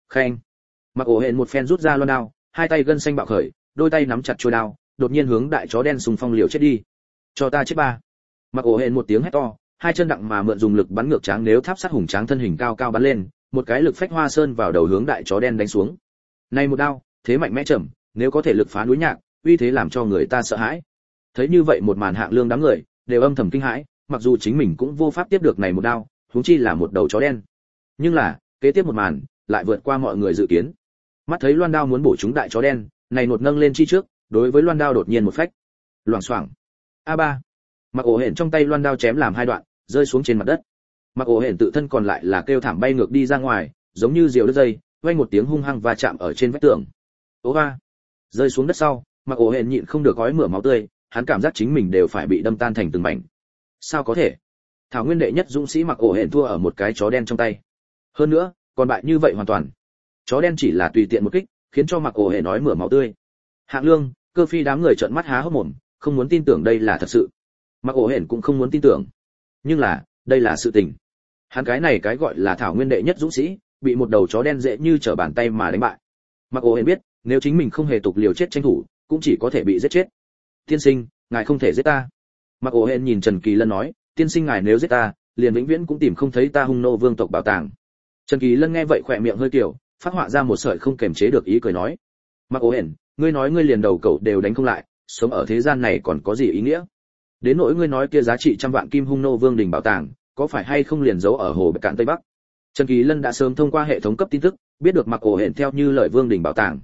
Khen. Mặc ổ hển một phen rút ra loan đao, hai tay gân xanh bạo khởi, đôi tay nắm chặt chuôi đao, đột nhiên hướng đại chó đen xung phong liều chết đi. Cho ta chết ba. Mặc ổ hển một tiếng hét to, hai chân đặng mà mượn dùng lực bắn ngược tráng nếu tháp sắt hùng tráng thân hình cao cao bắn lên, một cái lực phách hoa sơn vào đầu hướng đại chó đen đánh xuống. Này một đao, thế mạnh mẽ trầm, nếu có thể lực phá núi nhạc, uy thế làm cho người ta sợ hãi. Thấy như vậy một màn, Hạng Lương đám người đều âm thầm kinh hãi, mặc dù chính mình cũng vô pháp tiếp được này một đao, huống chi là một đầu chó đen. Nhưng là, kế tiếp một màn lại vượt qua mọi người dự kiến. Mắt thấy loan đao muốn bổ trúng đại chó đen, này nột nâng lên chi trước, đối với loan đao đột nhiên một phách. Loảng xoảng. A3. Mặc ổ hển trong tay loan đao chém làm hai đoạn, rơi xuống trên mặt đất. Mặc ổ hển tự thân còn lại là kêu thảm bay ngược đi ra ngoài, giống như diều đứt dây, vang một tiếng hung hăng và chạm ở trên vách tường. Ố ba. Rơi xuống đất sau, Mặc ổ hển nhịn không được gói mửa máu tươi, hắn cảm giác chính mình đều phải bị đâm tan thành từng mảnh. Sao có thể? Thảo nguyên đệ nhất dũng sĩ Mặc ổ hển thua ở một cái chó đen trong tay. Hơn nữa, còn bại như vậy hoàn toàn. Chó đen chỉ là tùy tiện một kích, khiến cho Mặc ổ hển nói mửa máu tươi. Hạng Lương, Cơ Phi đám người trợn mắt há hốc mồm, không muốn tin tưởng đây là thật sự. Mặc ổ hển cũng không muốn tin tưởng. Nhưng là, đây là sự tình. Hắn cái này cái gọi là thảo nguyên đệ nhất dũng sĩ, bị một đầu chó đen dễ như trở bàn tay mà đánh bại. Mặc ổ hển biết, nếu chính mình không hề tục liều chết tranh thủ, cũng chỉ có thể bị giết chết. Tiên sinh, ngài không thể giết ta. Mặc ổ hển nhìn Trần Kỳ Lân nói, tiên sinh ngài nếu giết ta, liền vĩnh viễn cũng tìm không thấy ta Hung Nô vương tộc bảo tàng. Trần Kỳ Lân nghe vậy khỏe miệng hơi kiểu, phát họa ra một sợi không kềm chế được ý cười nói, Mặc ổ hển, ngươi nói ngươi liền đầu cậu đều đánh không lại, sống ở thế gian này còn có gì ý nghĩa? Đến nỗi ngươi nói kia giá trị trăm vạn kim Hung Nô vương đình bảo tàng, có phải hay không liền giấu ở hồ Bắc Cạn Tây Bắc? Trần Kỳ Lân đã sớm thông qua hệ thống cấp tin tức, biết được Mặc ổ hển theo như lời vương đình bảo tàng.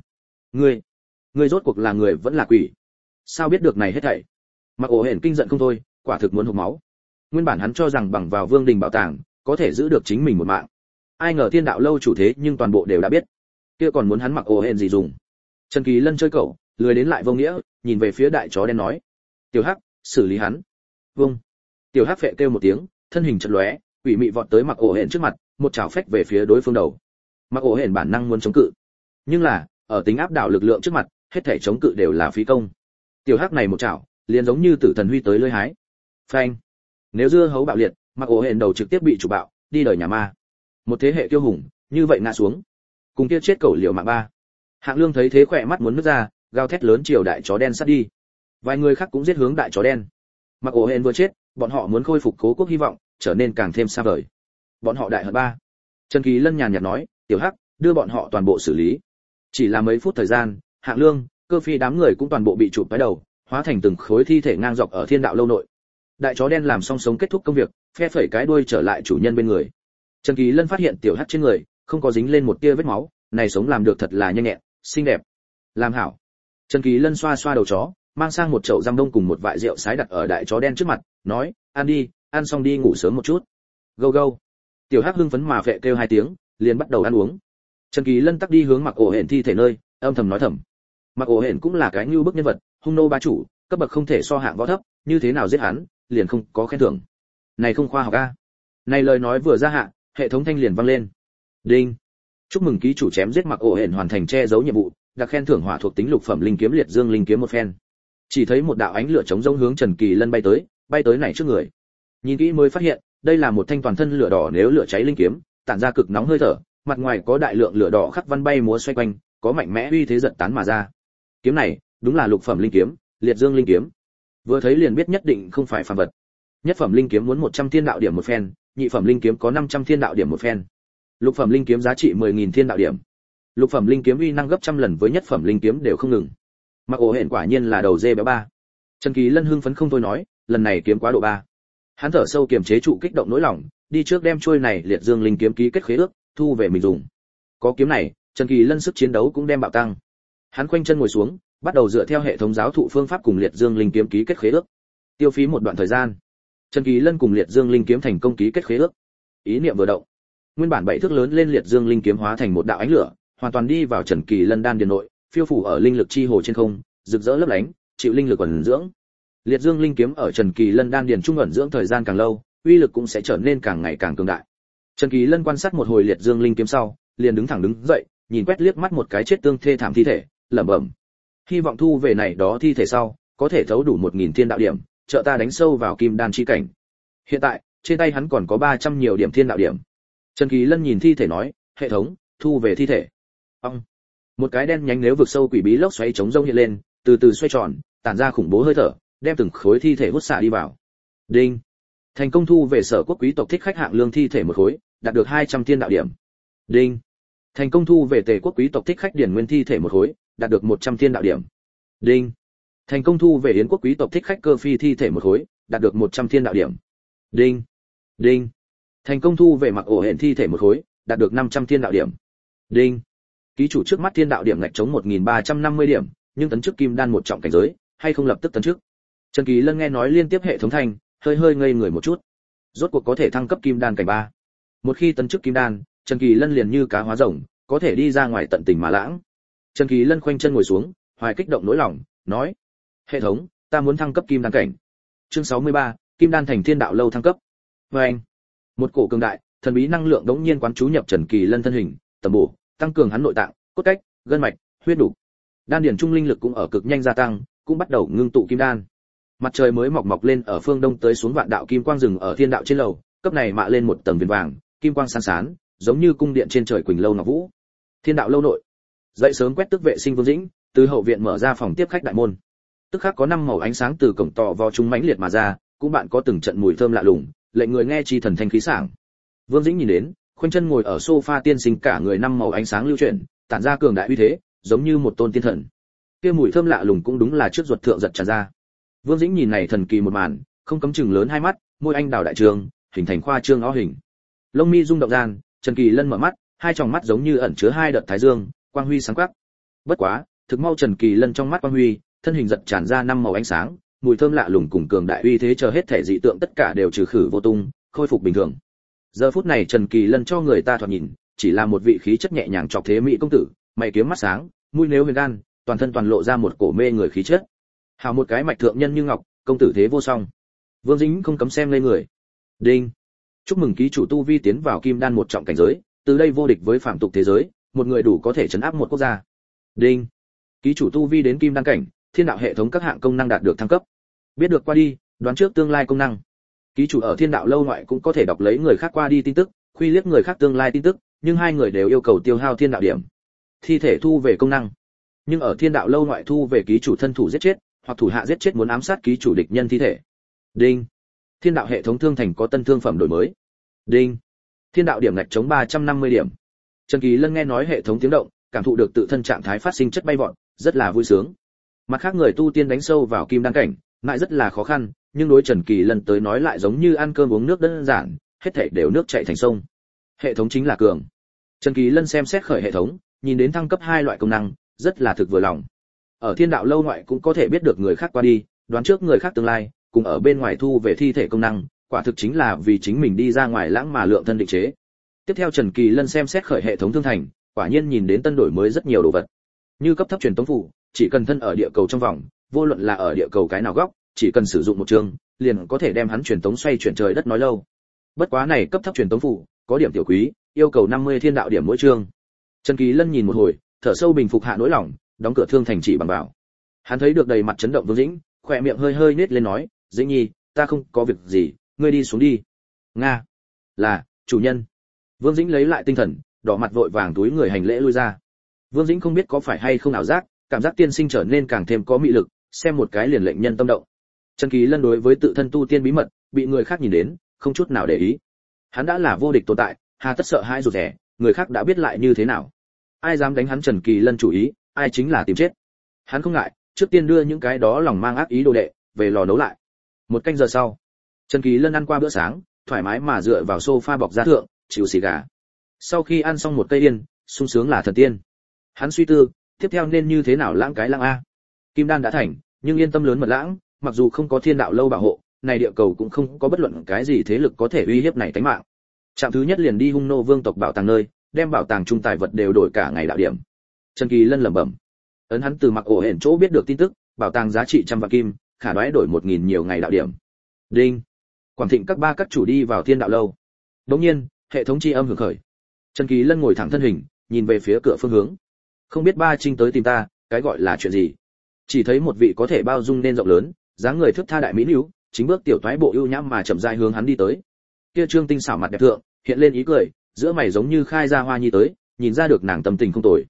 Ngươi rốt cuộc là người vẫn là quỷ? Sao biết được này hết thảy? Mặc ổ hển kinh giận không thôi, quả thực muốn hộc máu. Nguyên bản hắn cho rằng bằng vào vương đình bảo tàng, có thể giữ được chính mình một mạng. Ai ngờ Thiên Đạo lâu chủ thế nhưng toàn bộ đều đã biết. Kia còn muốn hắn Mặc ổ hển gì dùng? Trần Kỳ Lân chơi cẩu, lười đến lại vô nghĩa, nhìn về phía đại chó đen nói: "Tiểu Hắc, xử lý hắn." Vâng. Tiểu Hắc phệ kêu một tiếng, thân hình chợt lóe, quỷ mị vọt tới Mặc ổ hển trước mặt, một chảo phách về phía đối phương đầu. Mặc ổ hển bản năng muốn chống cự, nhưng là, ở tính áp đảo lực lượng trước mặt, hết thảy chống cự đều là phí công. Tiểu Hắc này một chảo, liền giống như tử thần huy tới lưỡi hái. Phanh. Nếu dưa hấu bạo liệt, Mặc ổ hển đầu trực tiếp bị chủ bạo, đi đời nhà ma. Một thế hệ kiêu hùng, như vậy ngã xuống. Cùng kia chết cẩu liều mạng ba. Hạng Lương thấy thế khỏe mắt muốn nứt ra, gào thét lớn chiều đại chó đen sát đi. Vài người khác cũng giết hướng đại chó đen. Mặc ổ hển vừa chết, bọn họ muốn khôi phục cố quốc hy vọng, trở nên càng thêm xa vời. Bọn họ đại hận ba. Trần Kỳ Lân nhàn nhạt nói, Tiểu Hắc, đưa bọn họ toàn bộ xử lý. Chỉ là mấy phút thời gian, Hạng Lương, Cơ Phi đám người cũng toàn bộ bị chụp cái đầu, hóa thành từng khối thi thể ngang dọc ở Thiên Đạo lâu nội. Đại chó đen làm xong sống kết thúc công việc, phe phẩy cái đuôi trở lại chủ nhân bên người. Trần Kỳ Lân phát hiện Tiểu Hắc trên người không có dính lên một tia vết máu, này sống làm được thật là nhanh nhẹn, xinh đẹp. Làm hảo. Trần Kỳ Lân xoa xoa đầu chó, mang sang một chậu giam đông cùng một vại rượu sái đặt ở đại chó đen trước mặt, nói, ăn đi, ăn xong đi ngủ sớm một chút. Gâu gâu. Tiểu Hắc hưng phấn mà phệ kêu hai tiếng, liền bắt đầu ăn uống. Trần Kỳ Lân tắc đi hướng Mặc ổ hển thi thể nơi, âm thầm nói thầm. Mặc ổ hển cũng là cái nhu bức nhân vật, Hung Nô bá chủ, cấp bậc không thể so hạng võ thấp, như thế nào giết hắn, liền không có khen thưởng. Này không khoa học a. Này lời nói vừa ra hạ, hệ thống thanh liền vang lên. Đinh. Chúc mừng ký chủ chém giết Mặc ổ hển hoàn thành che giấu nhiệm vụ, đặc khen thưởng hỏa thuộc tính lục phẩm linh kiếm liệt dương linh kiếm một phen. Chỉ thấy một đạo ánh lửa chống rông hướng Trần Kỳ Lân bay tới này trước người. Nhìn kỹ mới phát hiện, đây là một thanh toàn thân lửa đỏ nếu lửa cháy linh kiếm, tản ra cực nóng hơi thở, mặt ngoài có đại lượng lửa đỏ khắc văn bay múa xoay quanh, có mạnh mẽ uy thế giật tán mà ra. Kiếm này, đúng là lục phẩm linh kiếm, liệt dương linh kiếm. Vừa thấy liền biết nhất định không phải phàm vật. Nhất phẩm linh kiếm muốn 100 thiên đạo điểm một phen, nhị phẩm linh kiếm có 500 thiên đạo điểm một phen. Lục phẩm linh kiếm giá trị 10.000 thiên đạo điểm. Lục phẩm linh kiếm uy năng gấp trăm lần với nhất phẩm linh kiếm đều không ngừng. Mặc ổ hển quả nhiên là đầu dê béo ba. Trần Kỳ Lân hưng phấn không thôi nói, lần này kiếm quá độ ba. Hắn thở sâu kiềm chế trụ kích động nỗi lòng, đi trước đem chuôi này liệt dương linh kiếm ký kết khế ước, thu về mình dùng. Có kiếm này, Trần Kỳ Lân sức chiến đấu cũng đem bạo tăng. Hắn khoanh chân ngồi xuống, bắt đầu dựa theo hệ thống giáo thụ phương pháp cùng liệt dương linh kiếm ký kết khế ước. Tiêu phí một đoạn thời gian, Trần Kỳ Lân cùng liệt dương linh kiếm thành công ký kết khế ước. Ý niệm vừa động, nguyên bản 7 thước lớn lên liệt dương linh kiếm hóa thành một đạo ánh lửa, hoàn toàn đi vào Trần Kỳ Lân đan điền nội, phiêu phủ ở linh lực chi hồ trên không, rực rỡ lấp lánh, chịu linh lực ẩn dưỡng. Liệt dương linh kiếm ở Trần Kỳ Lân đan điền trung ẩn dưỡng thời gian càng lâu, uy lực cũng sẽ trở nên càng ngày càng cường đại. Trần Kỳ Lân quan sát một hồi liệt dương linh kiếm sau, liền đứng thẳng đứng dậy, nhìn quét liếc mắt một cái chết tương thê thảm thi thể, lẩm bẩm: hy vọng thu về này đó thi thể sau, có thể thấu đủ 1000 thiên đạo điểm, trợ ta đánh sâu vào kim đan chi cảnh. Hiện tại, trên tay hắn còn có 300 nhiều điểm thiên đạo điểm. Trần Kỳ Lân nhìn thi thể nói, hệ thống, thu về thi thể. Ông, một cái đen nhánh nếu vực sâu quỷ bí lốc xoáy chống rông hiện lên, từ từ xoay tròn, tản ra khủng bố hơi thở, đem từng khối thi thể hút xả đi vào. Đinh, thành công thu về sở quốc quý tộc thích khách hạng lương thi thể một khối, đạt được 200 thiên đạo điểm. Đinh, thành công thu về tề quốc quý tộc thích khách điển nguyên thi thể một khối, đạt được 100 thiên đạo điểm. Đinh, thành công thu về yến quốc quý tộc thích khách cơ phi thi thể một khối, đạt được 100 thiên đạo điểm. Đinh, đinh, thành công thu về mặc ổ hển thi thể một khối, đạt được 500 thiên đạo điểm. Đinh, ký chủ trước mắt thiên đạo điểm ngạch chống 1350 điểm, nhưng tấn chức kim đan một trọng cảnh giới, hay không lập tức tấn chức. Trần Kỳ Lân nghe nói liên tiếp hệ thống thanh, hơi ngây người một chút. Rốt cuộc có thể thăng cấp kim đan cảnh 3. Một khi tấn chức kim đan, Trần Kỳ Lân liền như cá hóa rồng, có thể đi ra ngoài tận tình mà lãng. Trần Kỳ Lân khoanh chân ngồi xuống, hoài kích động nỗi lòng, nói: "Hệ thống, ta muốn thăng cấp kim đan cảnh." Chương 63, Kim đan thành thiên đạo lâu thăng cấp. Oeng! Một cổ cường đại, thần bí năng lượng đống nhiên quán chú nhập Trần Kỳ Lân thân hình, tầm bổ, tăng cường hắn nội tạng, cốt cách, gân mạch, huyết đủ. Đan điển trung linh lực cũng ở cực nhanh gia tăng, cũng bắt đầu ngưng tụ kim đan. Mặt trời mới mọc lên ở phương đông tới xuống vạn đạo kim quang rừng ở thiên đạo trên lầu, cấp này mạ lên một tầng viền vàng, kim quang sáng sán, giống như cung điện trên trời quỳnh lâu ngọc vũ. Thiên đạo lâu nội, dậy sớm quét tước vệ sinh Vương Dĩnh, từ hậu viện mở ra phòng tiếp khách đại môn. Tức khắc có 5 màu ánh sáng từ cổng tò vò chúng mãnh liệt mà ra, cũng bạn có từng trận mùi thơm lạ lùng, lệnh người nghe chi thần thanh khí sảng. Vương Dĩnh nhìn đến, khoanh chân ngồi ở sofa tiên sinh cả người 5 màu ánh sáng lưu chuyển, tản ra cường đại uy thế, giống như một tôn tiên thần. Kia mùi thơm lạ lùng cũng đúng là trước ruột thượng giật tràn ra. Vương Dĩnh nhìn này thần kỳ một màn, không cấm chừng lớn hai mắt, môi anh đào đại trường, hình thành khoa trương ó hình. Lông mi rung động gian, Trần Kỳ Lân mở mắt, hai tròng mắt giống như ẩn chứa hai đợt thái dương, quang huy sáng quắc. Bất quá, thực mau Trần Kỳ Lân trong mắt quang huy, thân hình giật tràn ra 5 màu ánh sáng, mùi thơm lạ lùng cùng cường đại uy thế chờ hết thể dị tượng tất cả đều trừ khử vô tung, khôi phục bình thường. Giờ phút này Trần Kỳ Lân cho người ta thoạt nhìn, chỉ là một vị khí chất nhẹ nhàng trọc thế mỹ công tử, mày kiếm mắt sáng, mũi nếu huyền gan, toàn thân toàn lộ ra một cổ mê người khí chất. Hào một cái mạch thượng nhân như ngọc, công tử thế vô song. Vương Dĩnh không cấm xem lên người. Đinh. Chúc mừng ký chủ tu vi tiến vào kim đan một trọng cảnh giới, từ đây vô địch với phạm tục thế giới, một người đủ có thể trấn áp một quốc gia. Đinh. Ký chủ tu vi đến kim đan cảnh, thiên đạo hệ thống các hạng công năng đạt được thăng cấp. Biết được qua đi, đoán trước tương lai công năng. Ký chủ ở thiên đạo lâu ngoại cũng có thể đọc lấy người khác qua đi tin tức, khuy liếc người khác tương lai tin tức, nhưng hai người đều yêu cầu tiêu hao thiên đạo điểm. Thi thể thu về công năng. Nhưng ở thiên đạo lâu ngoại thu về ký chủ thân thủ giết chết, hoặc thủ hạ giết chết muốn ám sát ký chủ địch nhân thi thể. Đinh. Thiên đạo hệ thống thương thành có tân thương phẩm đổi mới. Đinh. Thiên đạo điểm ngạch chống 350 điểm. Trần Kỳ Lân nghe nói hệ thống tiếng động, cảm thụ được tự thân trạng thái phát sinh chất bay vọt, rất là vui sướng. Mặt khác người tu tiên đánh sâu vào kim đan cảnh, lại rất là khó khăn, nhưng đối Trần Kỳ Lân tới nói lại giống như ăn cơm uống nước đơn giản, hết thảy đều nước chảy thành sông. Hệ thống chính là cường. Trần Kỳ Lân xem xét khởi hệ thống, nhìn đến thăng cấp 2 loại công năng, rất là thực vừa lòng. Ở thiên đạo lâu ngoại cũng có thể biết được người khác qua đi, đoán trước người khác tương lai, cùng ở bên ngoài thu về thi thể công năng, quả thực chính là vì chính mình đi ra ngoài lãng mà lượng thân định chế. Tiếp theo Trần Kỳ Lân xem xét khởi hệ thống thương thành, quả nhiên nhìn đến tân đổi mới rất nhiều đồ vật. Như cấp thấp truyền tống phủ, chỉ cần thân ở địa cầu trong vòng, vô luận là ở địa cầu cái nào góc, chỉ cần sử dụng một trường, liền có thể đem hắn truyền tống xoay chuyển trời đất nói lâu. Bất quá này cấp thấp truyền tống phủ, có điểm tiểu quý, yêu cầu 50 thiên đạo điểm mỗi chương. Trần Kỳ Lân nhìn một hồi, thở sâu bình phục hạ nỗi lòng, đóng cửa thương thành chỉ bằng vào. Hắn thấy được đầy mặt chấn động Vương Dĩnh, khỏe miệng hơi nết lên nói, "Dĩnh Nhi, ta không có việc gì, ngươi đi xuống đi." "Nga." "Là, chủ nhân." Vương Dĩnh lấy lại tinh thần, đỏ mặt vội vàng túi người hành lễ lui ra. Vương Dĩnh không biết có phải hay không ảo giác, cảm giác tiên sinh trở nên càng thêm có mị lực, xem một cái liền lệnh nhân tâm động. Trần Kỳ Lân đối với tự thân tu tiên bí mật, bị người khác nhìn đến, không chút nào để ý. Hắn đã là vô địch tồn tại, hà tất sợ hãi rụt rè, người khác đã biết lại như thế nào. Ai dám đánh hắn Trần Kỳ Lân chủ ý, ai chính là tìm chết. Hắn không ngại, trước tiên đưa những cái đó lòng mang ác ý đồ đệ về lò nấu lại. Một canh giờ sau, Trần Kỳ Lân ăn qua bữa sáng, thoải mái mà dựa vào sofa bọc da thượng, chịu xì gà. Sau khi ăn xong một cây yên, sung sướng là thần tiên. Hắn suy tư, tiếp theo nên như thế nào lãng cái lãng a. Kim đan đã thành, nhưng yên tâm lớn mật lãng, mặc dù không có thiên đạo lâu bảo hộ, này địa cầu cũng không có bất luận cái gì thế lực có thể uy hiếp này tính mạng. Trạm thứ nhất liền đi Hung Nô Vương tộc bảo tàng nơi, đem bảo tàng trung tài vật đều đổi cả ngày đạo điểm. Trần Kỳ Lân lẩm bẩm. Ấn hắn từ mặc ổ hển chỗ biết được tin tức, bảo tàng giá trị 100 vạn kim, khả đoái đổi 1000 nhiều ngày đạo điểm. Đinh. Quảng Thịnh các ba các chủ đi vào thiên đạo lâu. Đột nhiên, hệ thống chi âm hưởng khởi. Trần Kỳ Lân ngồi thẳng thân hình, nhìn về phía cửa phương hướng. Không biết ba Trinh tới tìm ta, cái gọi là chuyện gì? Chỉ thấy một vị có thể bao dung nên rộng lớn, dáng người thướt tha đại mỹ nữ, chính bước tiểu toái bộ ưu nhã mà chậm rãi hướng hắn đi tới. Kia trương tinh xảo mặt đẹp thượng, hiện lên ý cười, giữa mày giống như khai ra hoa nhi tới, nhìn ra được nàng tâm tình không tồi.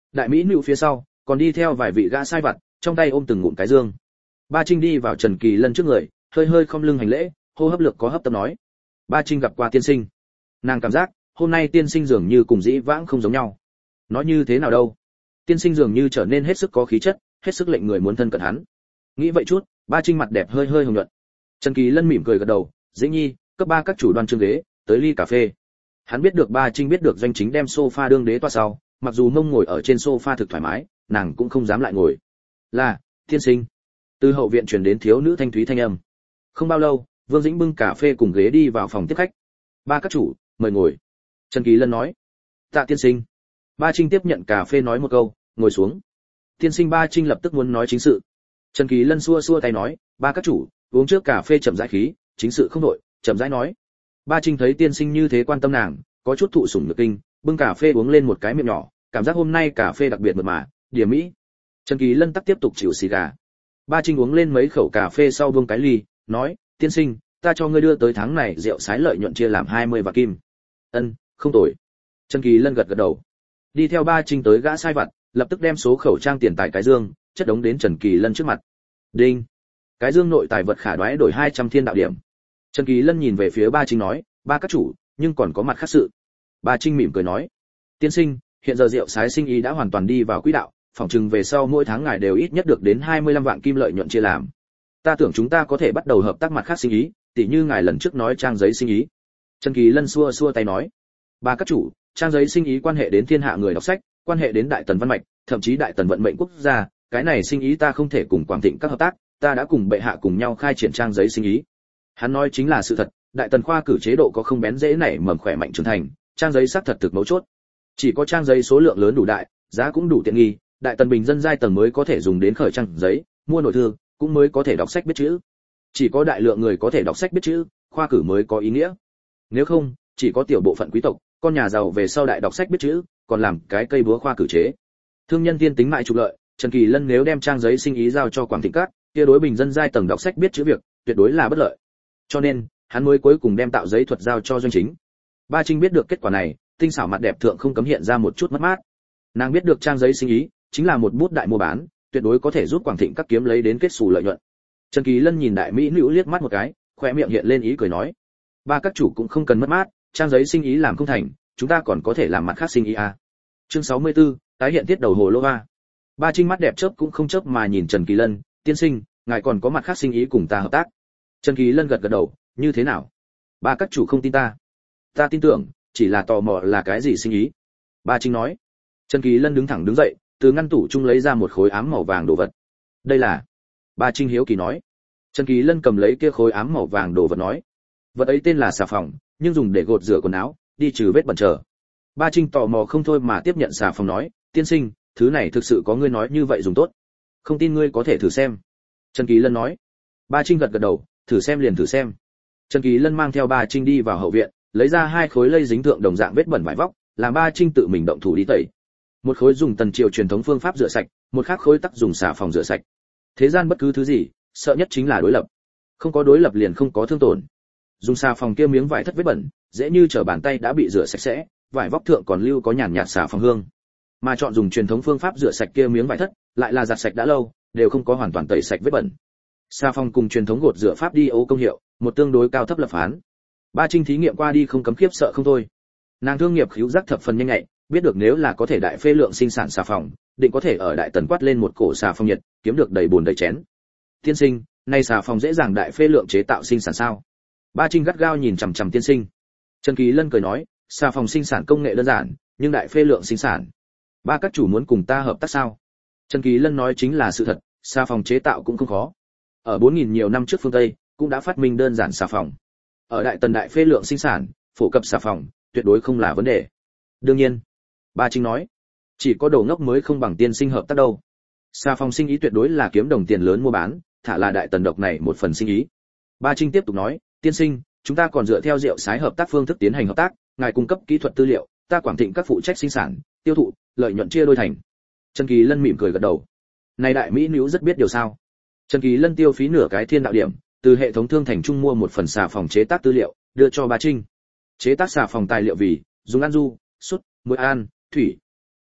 Đại mỹ nữ phía sau còn đi theo vài vị gã sai vặt, trong tay ôm từng ngụm cái dương. Ba Trinh đi vào Trần Kỳ Lân trước người, hơi hơi khom lưng hành lễ, hô hấp lực có hấp tấp nói: Ba Trinh gặp qua tiên sinh. Nàng cảm giác hôm nay tiên sinh dường như cùng dĩ vãng không giống nhau. Nói như thế nào đâu? Tiên sinh dường như trở nên hết sức có khí chất, hết sức lệnh người muốn thân cận hắn. Nghĩ vậy chút, Ba Trinh mặt đẹp hơi hơi hồng nhuận. Trần Kỳ Lân mỉm cười gật đầu: Dĩ Nhi, cấp ba các chủ đoan chương ghế, tới ly cà phê. Hắn biết được Ba Trinh biết được doanh chính đem sofa đương đế toa sau, mặc dù mông ngồi ở trên sofa thực thoải mái, nàng cũng không dám lại ngồi. Là, tiên sinh. Từ hậu viện truyền đến thiếu nữ thanh thúy thanh âm. Không bao lâu, Vương Dĩnh bưng cà phê cùng ghế đi vào phòng tiếp khách. Ba các chủ, mời ngồi. Trần Kỳ Lân nói. Tạ tiên sinh. Ba Trinh tiếp nhận cà phê nói một câu, ngồi xuống. Tiên sinh. Ba Trinh lập tức muốn nói chính sự. Trần Kỳ Lân xua xua tay nói, ba các chủ, uống trước cà phê chậm rãi khí, chính sự không đổi, chậm rãi nói. Ba Trinh thấy tiên sinh như thế quan tâm nàng, có chút thụ sủng nhược kinh, bưng cà phê uống lên một cái miệng nhỏ, cảm giác hôm nay cà phê đặc biệt mượt mà, điểm mỹ. Trần Kỳ Lân tắc tiếp tục chịu xì gà. Ba Trinh uống lên mấy khẩu cà phê sau buông cái ly, nói, tiên sinh, ta cho ngươi đưa tới tháng này rượu sái lợi nhuận chia làm 20 vạn kim. Ân, không tồi. Trần Kỳ Lân gật gật đầu. Đi theo Ba Trinh tới gã sai vặt, lập tức đem số khẩu trang tiền tài cái dương chất đống đến Trần Kỳ Lân trước mặt. Đinh. Cái dương nội tài vật khả đoái đổi 200 thiên đạo điểm. Trần Kỳ Lân nhìn về phía Ba Trinh nói, ba các chủ, nhưng còn có mặt khác sự. Ba Trinh mỉm cười nói, tiên sinh, hiện giờ rượu sái sinh ý đã hoàn toàn đi vào quỹ đạo, phỏng chừng về sau mỗi tháng ngài đều ít nhất được đến 25 vạn kim lợi nhuận chia làm. Ta tưởng chúng ta có thể bắt đầu hợp tác mặt khác sinh ý, tỉ như ngài lần trước nói trang giấy sinh ý. Trần Kỳ Lân xua xua tay nói, ba các chủ, trang giấy sinh ý quan hệ đến thiên hạ người đọc sách, quan hệ đến đại tần văn mạch, thậm chí đại tần vận mệnh quốc gia, cái này sinh ý ta không thể cùng Quảng Thịnh các hợp tác, ta đã cùng bệ hạ cùng nhau khai triển trang giấy sinh ý. Hắn nói chính là sự thật, đại tần khoa cử chế độ có không bén dễ nảy mầm khỏe mạnh trưởng thành, trang giấy xác thật thực mấu chốt. Chỉ có trang giấy số lượng lớn đủ đại, giá cũng đủ tiện nghi, đại tần bình dân giai tầng mới có thể dùng đến khởi trang giấy, mua nội thương, cũng mới có thể đọc sách biết chữ. Chỉ có đại lượng người có thể đọc sách biết chữ, khoa cử mới có ý nghĩa. Nếu không, chỉ có tiểu bộ phận quý tộc, con nhà giàu về sau đại đọc sách biết chữ, còn làm cái cây búa khoa cử chế. Thương nhân tiên tính mại trục lợi, Trần Kỳ Lân nếu đem trang giấy sinh ý giao cho Quảng Thịnh Các, kia đối bình dân giai tầng đọc sách biết chữ việc, tuyệt đối là bất lợi. Cho nên, hắn mới cuối cùng đem tạo giấy thuật giao cho doanh chính. Ba Trinh biết được kết quả này, tinh xảo mặt đẹp thượng không cấm hiện ra một chút mất mát. Nàng biết được trang giấy sinh ý chính là một bút đại mua bán, tuyệt đối có thể giúp Quảng Thịnh Các kiếm lấy đến kết xù lợi nhuận. Trần Kỳ Lân nhìn đại mỹ nữ liếc mắt một cái, khóe miệng hiện lên ý cười nói, ba các chủ cũng không cần mất mát, trang giấy sinh ý làm không thành, chúng ta còn có thể làm mặt khác sinh ý à. Chương 64, tái hiện tiết đầu hồ lô va. Ba Trinh mắt đẹp chớp cũng không chớp mà nhìn Trần Kỳ Lân, tiên sinh, ngài còn có mặt khác sinh ý cùng ta hợp tác. Trần Kỳ Lân gật gật đầu, như thế nào? Ba các chủ không tin ta. Ta tin tưởng, chỉ là tò mò là cái gì sinh ý. Ba Trinh nói. Trần Kỳ Lân đứng thẳng đứng dậy, từ ngăn tủ chung lấy ra một khối ám màu vàng đồ vật. Đây là. Ba Trinh hiếu kỳ nói. Trần Kỳ Lân cầm lấy kia khối ám màu vàng đồ vật nói. Vật ấy tên là xà phòng, nhưng dùng để gột rửa quần áo, đi trừ vết bẩn trở. Ba Trinh tò mò không thôi mà tiếp nhận xà phòng nói, tiên sinh, thứ này thực sự có ngươi nói như vậy dùng tốt. Không tin ngươi có thể thử xem. Trần Kỳ Lân nói. Ba Trinh gật gật đầu, thử xem liền thử xem. Trần Kỳ Lân mang theo Ba Trinh đi vào hậu viện, lấy ra hai khối lây dính thượng đồng dạng vết bẩn vải vóc, làm Ba Trinh tự mình động thủ đi tẩy. Một khối dùng tần triều truyền thống phương pháp rửa sạch, một khác khối tắc dùng xà phòng rửa sạch. Thế gian bất cứ thứ gì, sợ nhất chính là đối lập. Không có đối lập liền không có thương tổn. Dùng xà phòng kia miếng vải thất vết bẩn, dễ như trở bàn tay đã bị rửa sạch sẽ, vải vóc thượng còn lưu có nhàn nhạt xà phòng hương. Mà chọn dùng truyền thống phương pháp rửa sạch kia miếng vải thất, lại là giặt sạch đã lâu, đều không có hoàn toàn tẩy sạch vết bẩn. Xà phòng cùng truyền thống gột rửa pháp đi ô công hiệu, một tương đối cao thấp lập phán. Ba Trinh thí nghiệm qua đi không cấm khiếp sợ không thôi. Nàng thương nghiệp khứu giác thập phần nhanh nhạy, biết được nếu là có thể đại phê lượng sinh sản xà phòng, định có thể ở đại tần quát lên một cổ xà phòng nhiệt, kiếm được đầy bồn đầy chén. Tiên sinh, nay xà phòng dễ dàng đại phê lượng chế tạo sinh sản sao? Ba Trinh gắt gao nhìn chằm chằm tiên sinh. Trần Kỳ Lân cười nói, xà phòng sinh sản công nghệ đơn giản, nhưng đại phê lượng sinh sản. Ba các chủ muốn cùng ta hợp tác sao? Trần Kỳ Lân nói chính là sự thật, xà phòng chế tạo cũng không khó. Ở 4000 nhiều năm trước phương Tây, cũng đã phát minh đơn giản xà phòng. Ở đại tần đại phê lượng sinh sản, phổ cập xà phòng, tuyệt đối không là vấn đề. Đương nhiên, Ba Trinh nói, chỉ có đồ ngốc mới không bằng tiên sinh hợp tác đâu. Xà phòng sinh ý tuyệt đối là kiếm đồng tiền lớn mua bán, thả là đại tần độc này một phần sinh ý. Ba Trinh tiếp tục nói, tiên sinh, chúng ta còn dựa theo rượu sái hợp tác phương thức tiến hành hợp tác, ngài cung cấp kỹ thuật tư liệu, ta Quảng Thịnh các phụ trách sinh sản, tiêu thụ, lợi nhuận chia đôi thành. Trần Kỳ Lân mỉm cười gật đầu. Này đại mỹ nữ rất biết điều sao? Trần Kỳ Lân tiêu phí nửa cái thiên đạo điểm, từ hệ thống thương thành trung mua một phần xà phòng chế tác tư liệu, đưa cho Ba Trinh. Chế tác xà phòng tài liệu vì dùng ăn du, sút, muối an, thủy.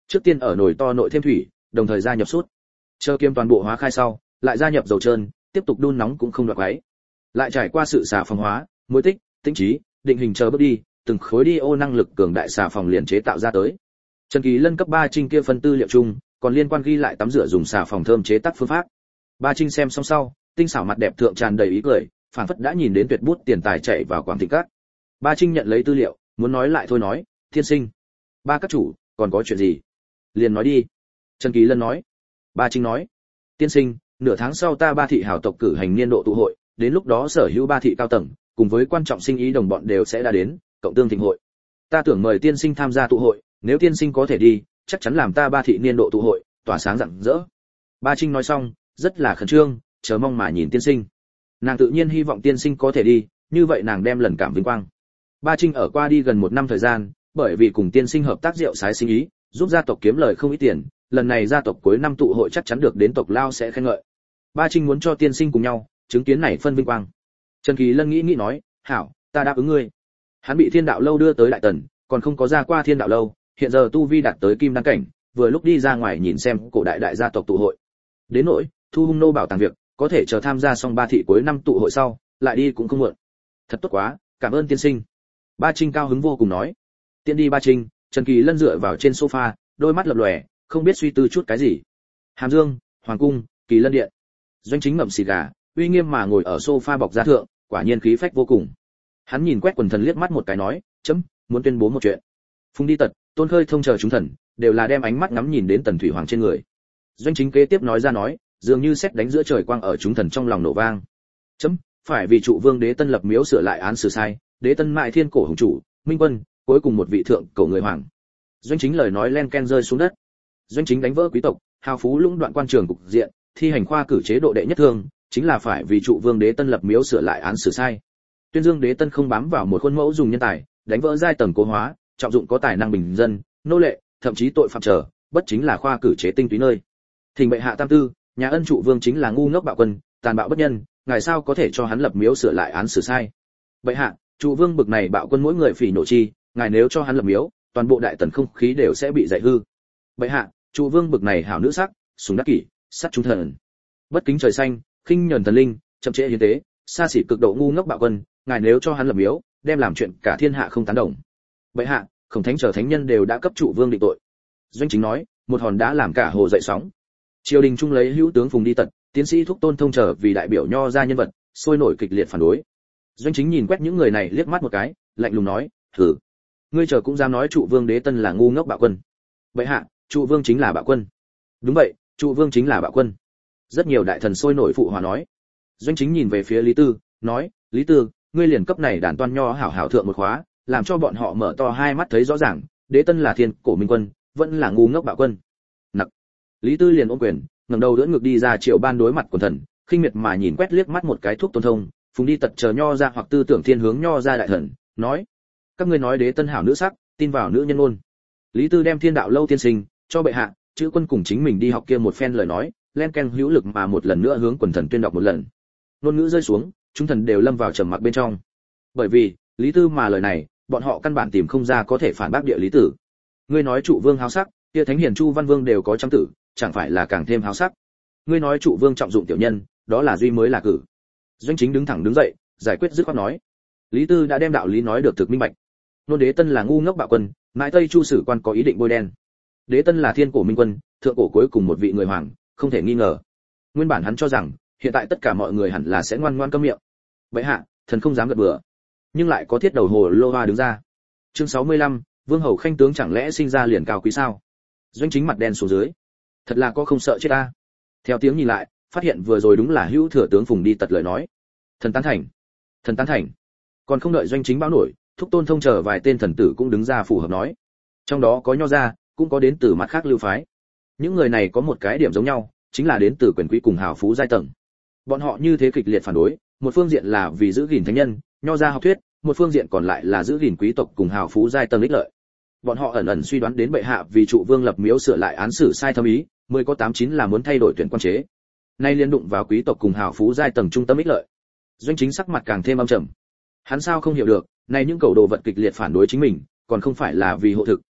Trước tiên ở nồi to nội thêm thủy, đồng thời gia nhập sút. Chờ kiếm toàn bộ hóa khai sau, lại gia nhập dầu trơn, tiếp tục đun nóng cũng không đoạt quấy. Lại trải qua sự xà phòng hóa, muối tích, tinh trí, định hình chờ bước đi, từng khối đi ô năng lực cường đại xà phòng liền chế tạo ra tới. Trần Kỳ Lân cấp 3 Trinh kia phân tư liệu chung, còn liên quan ghi lại tắm rửa dùng xà phòng thơm chế tác phương pháp. Ba Trinh xem xong sau, tinh xảo mặt đẹp thượng tràn đầy ý cười, phảng phất đã nhìn đến tuyệt bút tiền tài chạy vào Quảng Thịnh Các. Ba Trinh nhận lấy tư liệu, muốn nói lại thôi nói, "Tiên sinh, ba các chủ, còn có chuyện gì? Liền nói đi." Trần Kỳ Lân nói. Ba Trinh nói, "Tiên sinh, nửa tháng sau ta Ba thị hào tộc cử hành niên độ tụ hội, đến lúc đó sở hữu Ba thị cao tầng, cùng với quan trọng sinh ý đồng bọn đều sẽ đã đến, cộng tương thịnh hội. Ta tưởng mời tiên sinh tham gia tụ hội, nếu tiên sinh có thể đi, chắc chắn làm ta Ba thị niên độ tụ hội tỏa sáng rạng rỡ." Ba Trinh nói xong, rất là khẩn trương, chờ mong mà nhìn tiên sinh. Nàng tự nhiên hy vọng tiên sinh có thể đi, như vậy nàng đem lần cảm vinh quang. Ba Trinh ở qua đi gần 1 năm thời gian, bởi vì cùng tiên sinh hợp tác rượu sái sinh ý, giúp gia tộc kiếm lời không ít tiền, lần này gia tộc cuối năm tụ hội chắc chắn được đến tộc lao sẽ khen ngợi. Ba Trinh muốn cho tiên sinh cùng nhau chứng kiến này phân vinh quang. Trần Kỳ Lân nghĩ nói, "Hảo, ta đáp ứng ngươi." Hắn bị Thiên Đạo lâu đưa tới Đại Tần, còn không có ra qua Thiên Đạo lâu, hiện giờ tu vi đạt tới kim đan cảnh, vừa lúc đi ra ngoài nhìn xem cổ đại đại gia tộc tụ hội. Đến nỗi thu hung nô bảo tàng việc, có thể chờ tham gia xong Ba thị cuối năm tụ hội sau, lại đi cũng không muộn. Thật tốt quá, cảm ơn tiên sinh. Ba Trinh cao hứng vô cùng nói. Tiện đi Ba Trinh, Trần Kỳ Lân dựa vào trên sofa, đôi mắt lập lòe, không biết suy tư chút cái gì. Hàm Dương, Hoàng cung, Kỳ Lân điện. Doanh Chính ngậm xì gà, uy nghiêm mà ngồi ở sofa bọc da thượng, quả nhiên khí phách vô cùng. Hắn nhìn quét quần thần liếc mắt một cái nói, "Chấm, muốn tuyên bố một chuyện." Phùng Đi Tật, Tôn Khơi Thông chờ chúng thần, đều là đem ánh mắt ngắm nhìn đến Tần Thủy Hoàng trên người. Doanh Chính kế tiếp nói ra nói, dường như sét đánh giữa trời quang ở chúng thần trong lòng nổ vang. "Chấm, phải vì trụ vương Đế Tân lập miếu sửa lại án xử sai, Đế Tân mại thiên cổ hùng chủ, minh quân, cuối cùng một vị thượng cổ người hoàng." Doanh Chính lời nói len ken rơi xuống đất. Doanh Chính đánh vỡ quý tộc, hào phú lũng đoạn quan trường cục diện, thi hành khoa cử chế độ đệ nhất thương, chính là phải vì trụ vương Đế Tân lập miếu sửa lại án xử sai. Tuyên dương Đế Tân không bám vào một khuôn mẫu dùng nhân tài, đánh vỡ giai tầng cố hóa, trọng dụng có tài năng bình dân, nô lệ, thậm chí tội phạm trở, bất chính là khoa cử chế tinh túy nơi. Thỉnh bệ hạ tam tư, nhà ân trụ vương chính là ngu ngốc bạo quân, tàn bạo bất nhân, ngài sao có thể cho hắn lập miếu sửa lại án xử sai? Bệ hạ, trụ vương bực này bạo quân mỗi người phỉ nộ chi, ngài nếu cho hắn lập miếu, toàn bộ đại tần không khí đều sẽ bị dạy hư. Bệ hạ, trụ vương bực này hảo nữ sắc, sùng đắc kỷ, sát trung thần, bất kính trời xanh, khinh nhẫn thần linh, chậm trễ hiến tế, xa xỉ cực độ ngu ngốc bạo quân, ngài nếu cho hắn lập miếu, đem làm chuyện cả thiên hạ không tán đồng. Bệ hạ, Khổng Thánh trở thánh nhân đều đã cấp trụ vương định tội. Doanh Chính nói, một hòn đá làm cả hồ dậy sóng. Triều đình trung lấy hữu tướng Phùng Đi Tật, tiến sĩ Thúc Tôn Thông trở vì đại biểu nho ra nhân vật, sôi nổi kịch liệt phản đối. Doanh Chính nhìn quét những người này liếc mắt một cái, lạnh lùng nói, "Hử, ngươi chờ cũng dám nói trụ vương Đế Tân là ngu ngốc bạo quân?" Bệ hạ, trụ vương chính là bạo quân. Đúng vậy, trụ vương chính là bạo quân. Rất nhiều đại thần sôi nổi phụ hòa nói. Doanh Chính nhìn về phía Lý Tư, nói, "Lý Tư, ngươi liền cấp này đàn toan nho hảo hảo thượng một khóa, làm cho bọn họ mở to hai mắt thấy rõ ràng, Đế Tân là thiên cổ minh quân, vẫn là ngu ngốc bạo quân." Nặc. Lý Tư liền ôm quyền, ngẩng đầu đỡ ngược đi ra Triệu Ban đối mặt quần thần, khinh miệt mà nhìn quét liếc mắt một cái Thúc Tôn Thông, Phùng Đi Tật chờ nho ra hoặc tư tưởng thiên hướng nho ra đại thần, nói, "Các ngươi nói Đế Tân hảo nữ sắc, tin vào nữ nhân ngôn." Lý Tư đem Thiên Đạo lâu tiên sinh cho bệ hạ, chữ quân cùng chính mình đi học kia một phen lời nói, len ken hữu lực mà một lần nữa hướng quần thần tuyên đọc một lần. Ngôn ngữ rơi xuống, chúng thần đều lâm vào trầm mặc bên trong. Bởi vì, Lý Tư mà lời này, bọn họ căn bản tìm không ra có thể phản bác địa lý tử. Ngươi nói trụ vương háo sắc, kia thánh hiền Chu Văn Vương đều có trăm tử, chẳng phải là càng thêm háo sắc. Ngươi nói trụ vương trọng dụng tiểu nhân, đó là duy mới là cử. Doanh Chính đứng thẳng đứng dậy, giải quyết dứt khoát nói. Lý Tư đã đem đạo lý nói được thực minh bạch. Nôn Đế Tân là ngu ngốc bạo quân, mãi Tây Chu sử quan có ý định bôi đen. Đế Tân là thiên cổ minh quân, thượng cổ cuối cùng một vị người hoàng, không thể nghi ngờ. Nguyên bản hắn cho rằng, hiện tại tất cả mọi người hẳn là sẽ ngoan ngoãn câm miệng. Bệ hạ, thần không dám gật bừa. Nhưng lại có thiết đầu hồ lô hoa đứng ra. Chương 65, Vương hầu khanh tướng chẳng lẽ sinh ra liền cao quý sao? Doanh Chính mặt đen xuống dưới. Thật là có không sợ chết ta. Theo tiếng nhìn lại, phát hiện vừa rồi đúng là hữu thừa tướng Phùng Đi Tật lời nói. Thần tán thành. Thần tán thành. Còn không đợi Doanh Chính báo nổi, Thúc Tôn Thông chờ vài tên thần tử cũng đứng ra phù hợp nói. Trong đó có nho gia, cũng có đến từ mặt khác lưu phái. Những người này có một cái điểm giống nhau, chính là đến từ quyền quý cùng hào phú giai tầng. Bọn họ như thế kịch liệt phản đối, một phương diện là vì giữ gìn thánh nhân, nho gia học thuyết, một phương diện còn lại là giữ gìn quý tộc cùng hào phú giai tầng ích lợi. Bọn họ ẩn ẩn suy đoán đến bệ hạ vì trụ vương lập miếu sửa lại án xử sai thâm ý, 10 có 89 là muốn thay đổi tuyển quan chế. Nay liên đụng vào quý tộc cùng hào phú giai tầng trung tâm ích lợi. Doanh Chính sắc mặt càng thêm âm trầm. Hắn sao không hiểu được, này những cầu đồ vật kịch liệt phản đối chính mình, còn không phải là vì hộ thực,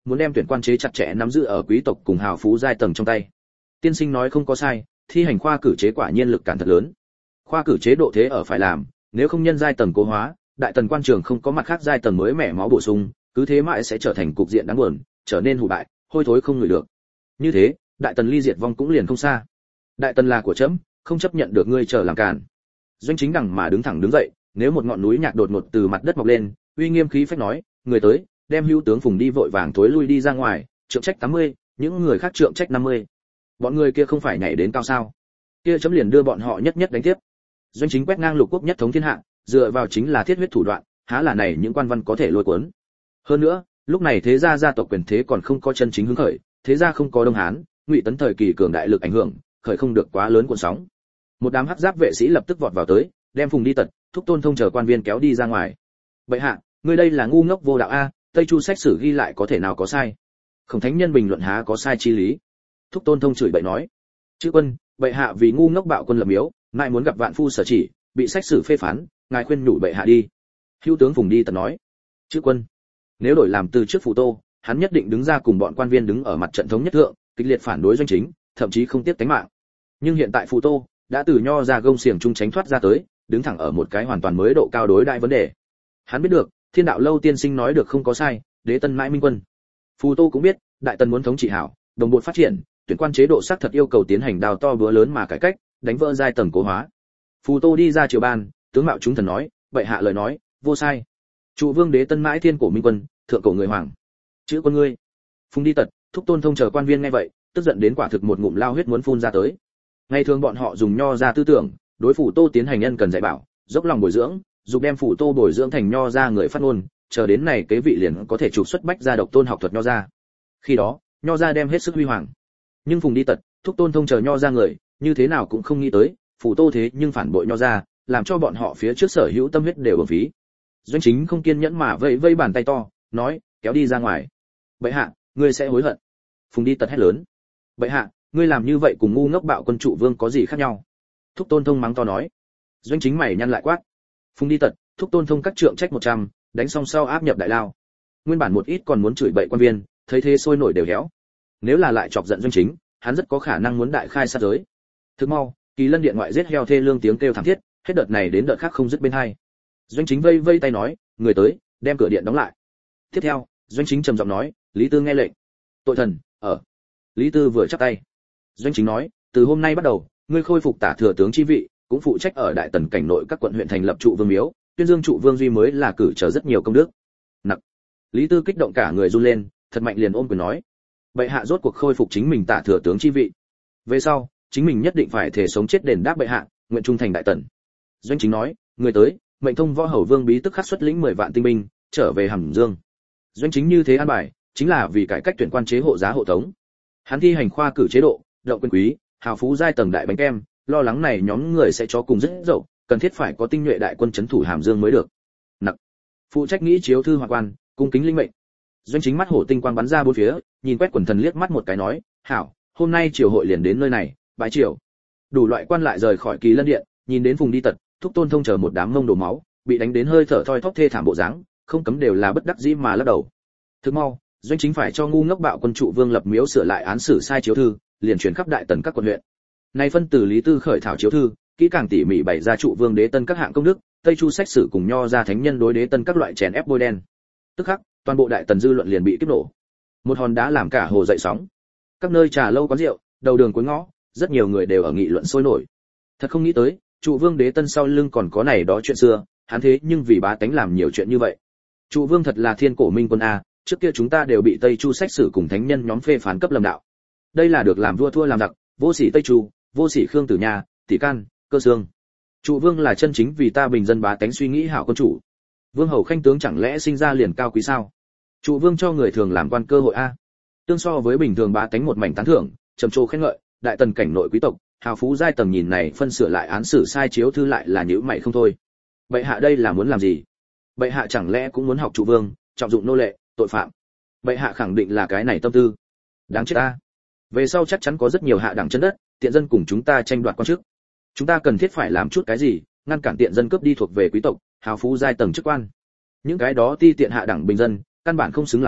muốn đem tuyển quan chế chặt chẽ nắm giữ ở quý tộc cùng hào phú giai tầng trong tay. Tiên sinh nói không có sai, thi hành khoa cử chế quả nhiên lực cản thật lớn. Khoa cử chế độ thế ở phải làm, nếu không nhân giai tầng cố hóa, đại tần quan trường không có mặt khác giai tầng mới mẻ máu bổ sung, cứ thế mãi sẽ trở thành cục diện đáng buồn, trở nên hủ bại, hôi thối không ngửi được. Như thế, đại tần ly diệt vong cũng liền không xa. Đại tần là của trẫm, không chấp nhận được ngươi trở làm cản. Doanh Chính đằng mà đứng thẳng đứng dậy, nếu một ngọn núi nhạc đột ngột từ mặt đất mọc lên, uy nghiêm khí phách nói, người tới, đem hữu tướng Phùng đi vội vàng thối lui đi ra ngoài, trượng trách 80, những người khác trượng trách 50. Bọn người kia không phải nhảy đến cao sao? Kia chấm liền đưa bọn họ nhất nhất đánh tiếp. Doanh Chính quét ngang lục quốc nhất thống thiên hạ, dựa vào chính là thiết huyết thủ đoạn, há là này những quan văn có thể lôi cuốn. Hơn nữa, lúc này thế gia gia tộc quyền thế còn không có chân chính hứng khởi, thế gia không có Đông Hán, Ngụy Tấn thời kỳ cường đại lực ảnh hưởng, khởi không được quá lớn cuộn sóng. Một đám hắc giáp vệ sĩ lập tức vọt vào tới, đem Phùng đi tật, Thúc Tôn Thông chờ quan viên kéo đi ra ngoài. Bệ hạ, ngươi đây là ngu ngốc vô đạo a, Tây Chu sách sử ghi lại có thể nào có sai? Khổng thánh nhân bình luận há có sai chi lý? Thúc Tôn Thông chửi bậy nói, chữ quân, bệ hạ vì ngu ngốc bạo quân lập miếu, ngài muốn gặp vạn phu sở chỉ, bị sách sử phê phán, ngài khuyên nhủ bệ hạ đi. Hữu tướng Phùng đi tật nói, chữ quân, nếu đổi làm từ trước Phù Tô, hắn nhất định đứng ra cùng bọn quan viên đứng ở mặt trận thống nhất thượng, kịch liệt phản đối Doanh Chính, thậm chí không tiếc tính mạng. Nhưng hiện tại Phù Tô đã từ nho ra gông xiềng trung tránh thoát ra tới, đứng thẳng ở một cái hoàn toàn mới độ cao đối đại vấn đề. Hắn biết được, Thiên đạo lâu tiên sinh nói được không có sai, đế tân mãi minh quân. Phù Tô cũng biết, đại tần muốn thống trị hảo, đồng bộ phát triển, tuyển quan chế độ xác thật yêu cầu tiến hành đào to bữa lớn mà cải cách, đánh vỡ giai tầng cố hóa. Phù Tô đi ra triều ban, tướng mạo chúng thần nói, vậy hạ lời nói, vô sai. Trụ vương đế tân mãi thiên cổ minh quân, thượng cổ người hoàng. Chữ quân ngươi. Phùng đi tật, Thúc Tôn Thông chờ quan viên nghe vậy, tức giận đến quả thực một ngụm lao huyết muốn phun ra tới. Ngày thường bọn họ dùng nho ra tư tưởng, đối Phù Tô tiến hành nhân cần dạy bảo, dốc lòng bồi dưỡng, dục đem Phù Tô bồi dưỡng thành nho ra người phát ngôn, chờ đến này kế vị liền có thể trục xuất bách gia độc tôn học thuật nho ra. Khi đó, nho ra đem hết sức huy hoàng. Nhưng Phùng đi tật, Thúc Tôn Thông chờ nho ra người, như thế nào cũng không nghĩ tới, Phù Tô thế nhưng phản bội nho ra, làm cho bọn họ phía trước sở hữu tâm huyết đều uổng phí. Doanh Chính không kiên nhẫn mà vẫy vẫy bàn tay to, nói, kéo đi ra ngoài. Bệ hạ, ngươi sẽ hối hận. Phùng đi tật hét lớn. Bệ hạ, ngươi làm như vậy cùng ngu ngốc bạo quân trụ vương có gì khác nhau? Thúc Tôn Thông mắng to nói. Doanh Chính mày nhăn lại quát. Phùng đi tật, Thúc Tôn Thông các trượng trách 100, đánh xong sau áp nhập đại lao. Nguyên bản một ít còn muốn chửi bậy quan viên, thấy thế sôi nổi đều héo. Nếu là lại chọc giận Doanh Chính, hắn rất có khả năng muốn đại khai sát giới. Thức mau, Kỳ Lân điện ngoại giết heo thê lương tiếng kêu thảm thiết, hết đợt này đến đợt khác không dứt bên hai. Doanh Chính vây vây tay nói, người tới, đem cửa điện đóng lại. Tiếp theo, Doanh Chính trầm giọng nói, Lý Tư nghe lệnh. Tội thần, ở. Lý Tư vừa chắp tay. Doanh Chính nói, từ hôm nay bắt đầu, ngươi khôi phục tả thừa tướng chi vị, cũng phụ trách ở đại tần cảnh nội các quận huyện thành lập trụ vương miếu, tuyên dương trụ vương duy mới là cử trở rất nhiều công đức. Nặc. Lý Tư kích động cả người run lên, thật mạnh liền ôm quyền nói, bệ hạ rốt cuộc khôi phục chính mình tả thừa tướng chi vị. Về sau, chính mình nhất định phải thể sống chết đền đáp bệ hạ, nguyện trung thành đại tần. Doanh Chính nói, người tới, mệnh thông võ hầu vương bí tức khắc xuất lĩnh 10 vạn tinh binh, trở về Hàm Dương. Doanh Chính như thế an bài, chính là vì cải cách tuyển quan chế hộ giá hộ tống. Hắn thi hành khoa cử chế độ, động quyền quý, hào phú giai tầng đại bánh kem, lo lắng này nhóm người sẽ cho cùng rất dậu, cần thiết phải có tinh nhuệ đại quân trấn thủ Hàm Dương mới được. Nặc. Phụ trách nghĩ chiếu thư hoạn quan, cung kính linh mệnh. Doanh Chính mắt hổ tinh quang bắn ra bốn phía, nhìn quét quần thần liếc mắt một cái nói, hảo, hôm nay triều hội liền đến nơi này, bái triều. Đủ loại quan lại rời khỏi Kỳ Lân điện, nhìn đến Phùng đi tật, Thúc Tôn Thông chờ một đám mông đổ máu, bị đánh đến hơi thở thoi thóp thê thảm bộ dáng, không cấm đều là bất đắc dĩ mà lắc đầu. Thức mau, Doanh Chính phải cho ngu ngốc bạo quân trụ vương lập miếu sửa lại án xử sai chiếu thư, liền truyền khắp đại tần các quận huyện. Nay phân từ Lý Tư khởi thảo chiếu thư, kỹ càng tỉ mỉ bày ra trụ vương đế tân các hạng công đức, Tây Chu sách sử cùng nho ra thánh nhân đối đế tân các loại chèn ép bôi đen. Tức khắc, toàn bộ đại tần dư luận liền bị kích nổ. Một hòn đá làm cả hồ dậy sóng. Các nơi trà lâu quán rượu, đầu đường cuối ngõ, rất nhiều người đều ở nghị luận sôi nổi. Thật không nghĩ tới, trụ vương đế tân sau lưng còn có này đó chuyện xưa, hắn thế nhưng vì bá tánh làm nhiều chuyện như vậy. Trụ vương thật là thiên cổ minh quân a, trước kia chúng ta đều bị Tây Chu sách sử cùng thánh nhân nhóm phê phán cấp lầm đạo. Đây là được làm vua thua làm giặc, vô sỉ Tây Chu, vô sỉ Khương Tử Nha, Tỷ Can, Cơ Xương. Trụ vương là chân chính vì ta bình dân bá tánh suy nghĩ hảo quân chủ. Vương hầu khanh tướng chẳng lẽ sinh ra liền cao quý sao? Trụ vương cho người thường làm quan cơ hội a. Tương so với bình thường bá tánh một mảnh tán thưởng, trầm trồ khen ngợi, đại tần cảnh nội quý tộc, hào phú giai tầng nhìn này phân sửa lại án xử sai chiếu thư lại là nhíu mày không thôi. Bệ hạ đây là muốn làm gì? Bệ hạ chẳng lẽ cũng muốn học trụ vương, trọng dụng nô lệ, tội phạm? Bệ hạ khẳng định là cái này tâm tư. Đáng chết ta. Về sau chắc chắn có rất nhiều hạ đẳng chân đất, tiện dân cùng chúng ta tranh đoạt quan chức. Chúng ta cần thiết phải làm chút cái gì, ngăn cản tiện dân cướp đi thuộc về quý tộc, hào phú giai tầng chức quan. Những cái đó ti tiện hạ đẳng bình dân, căn bản không xứng làm quan,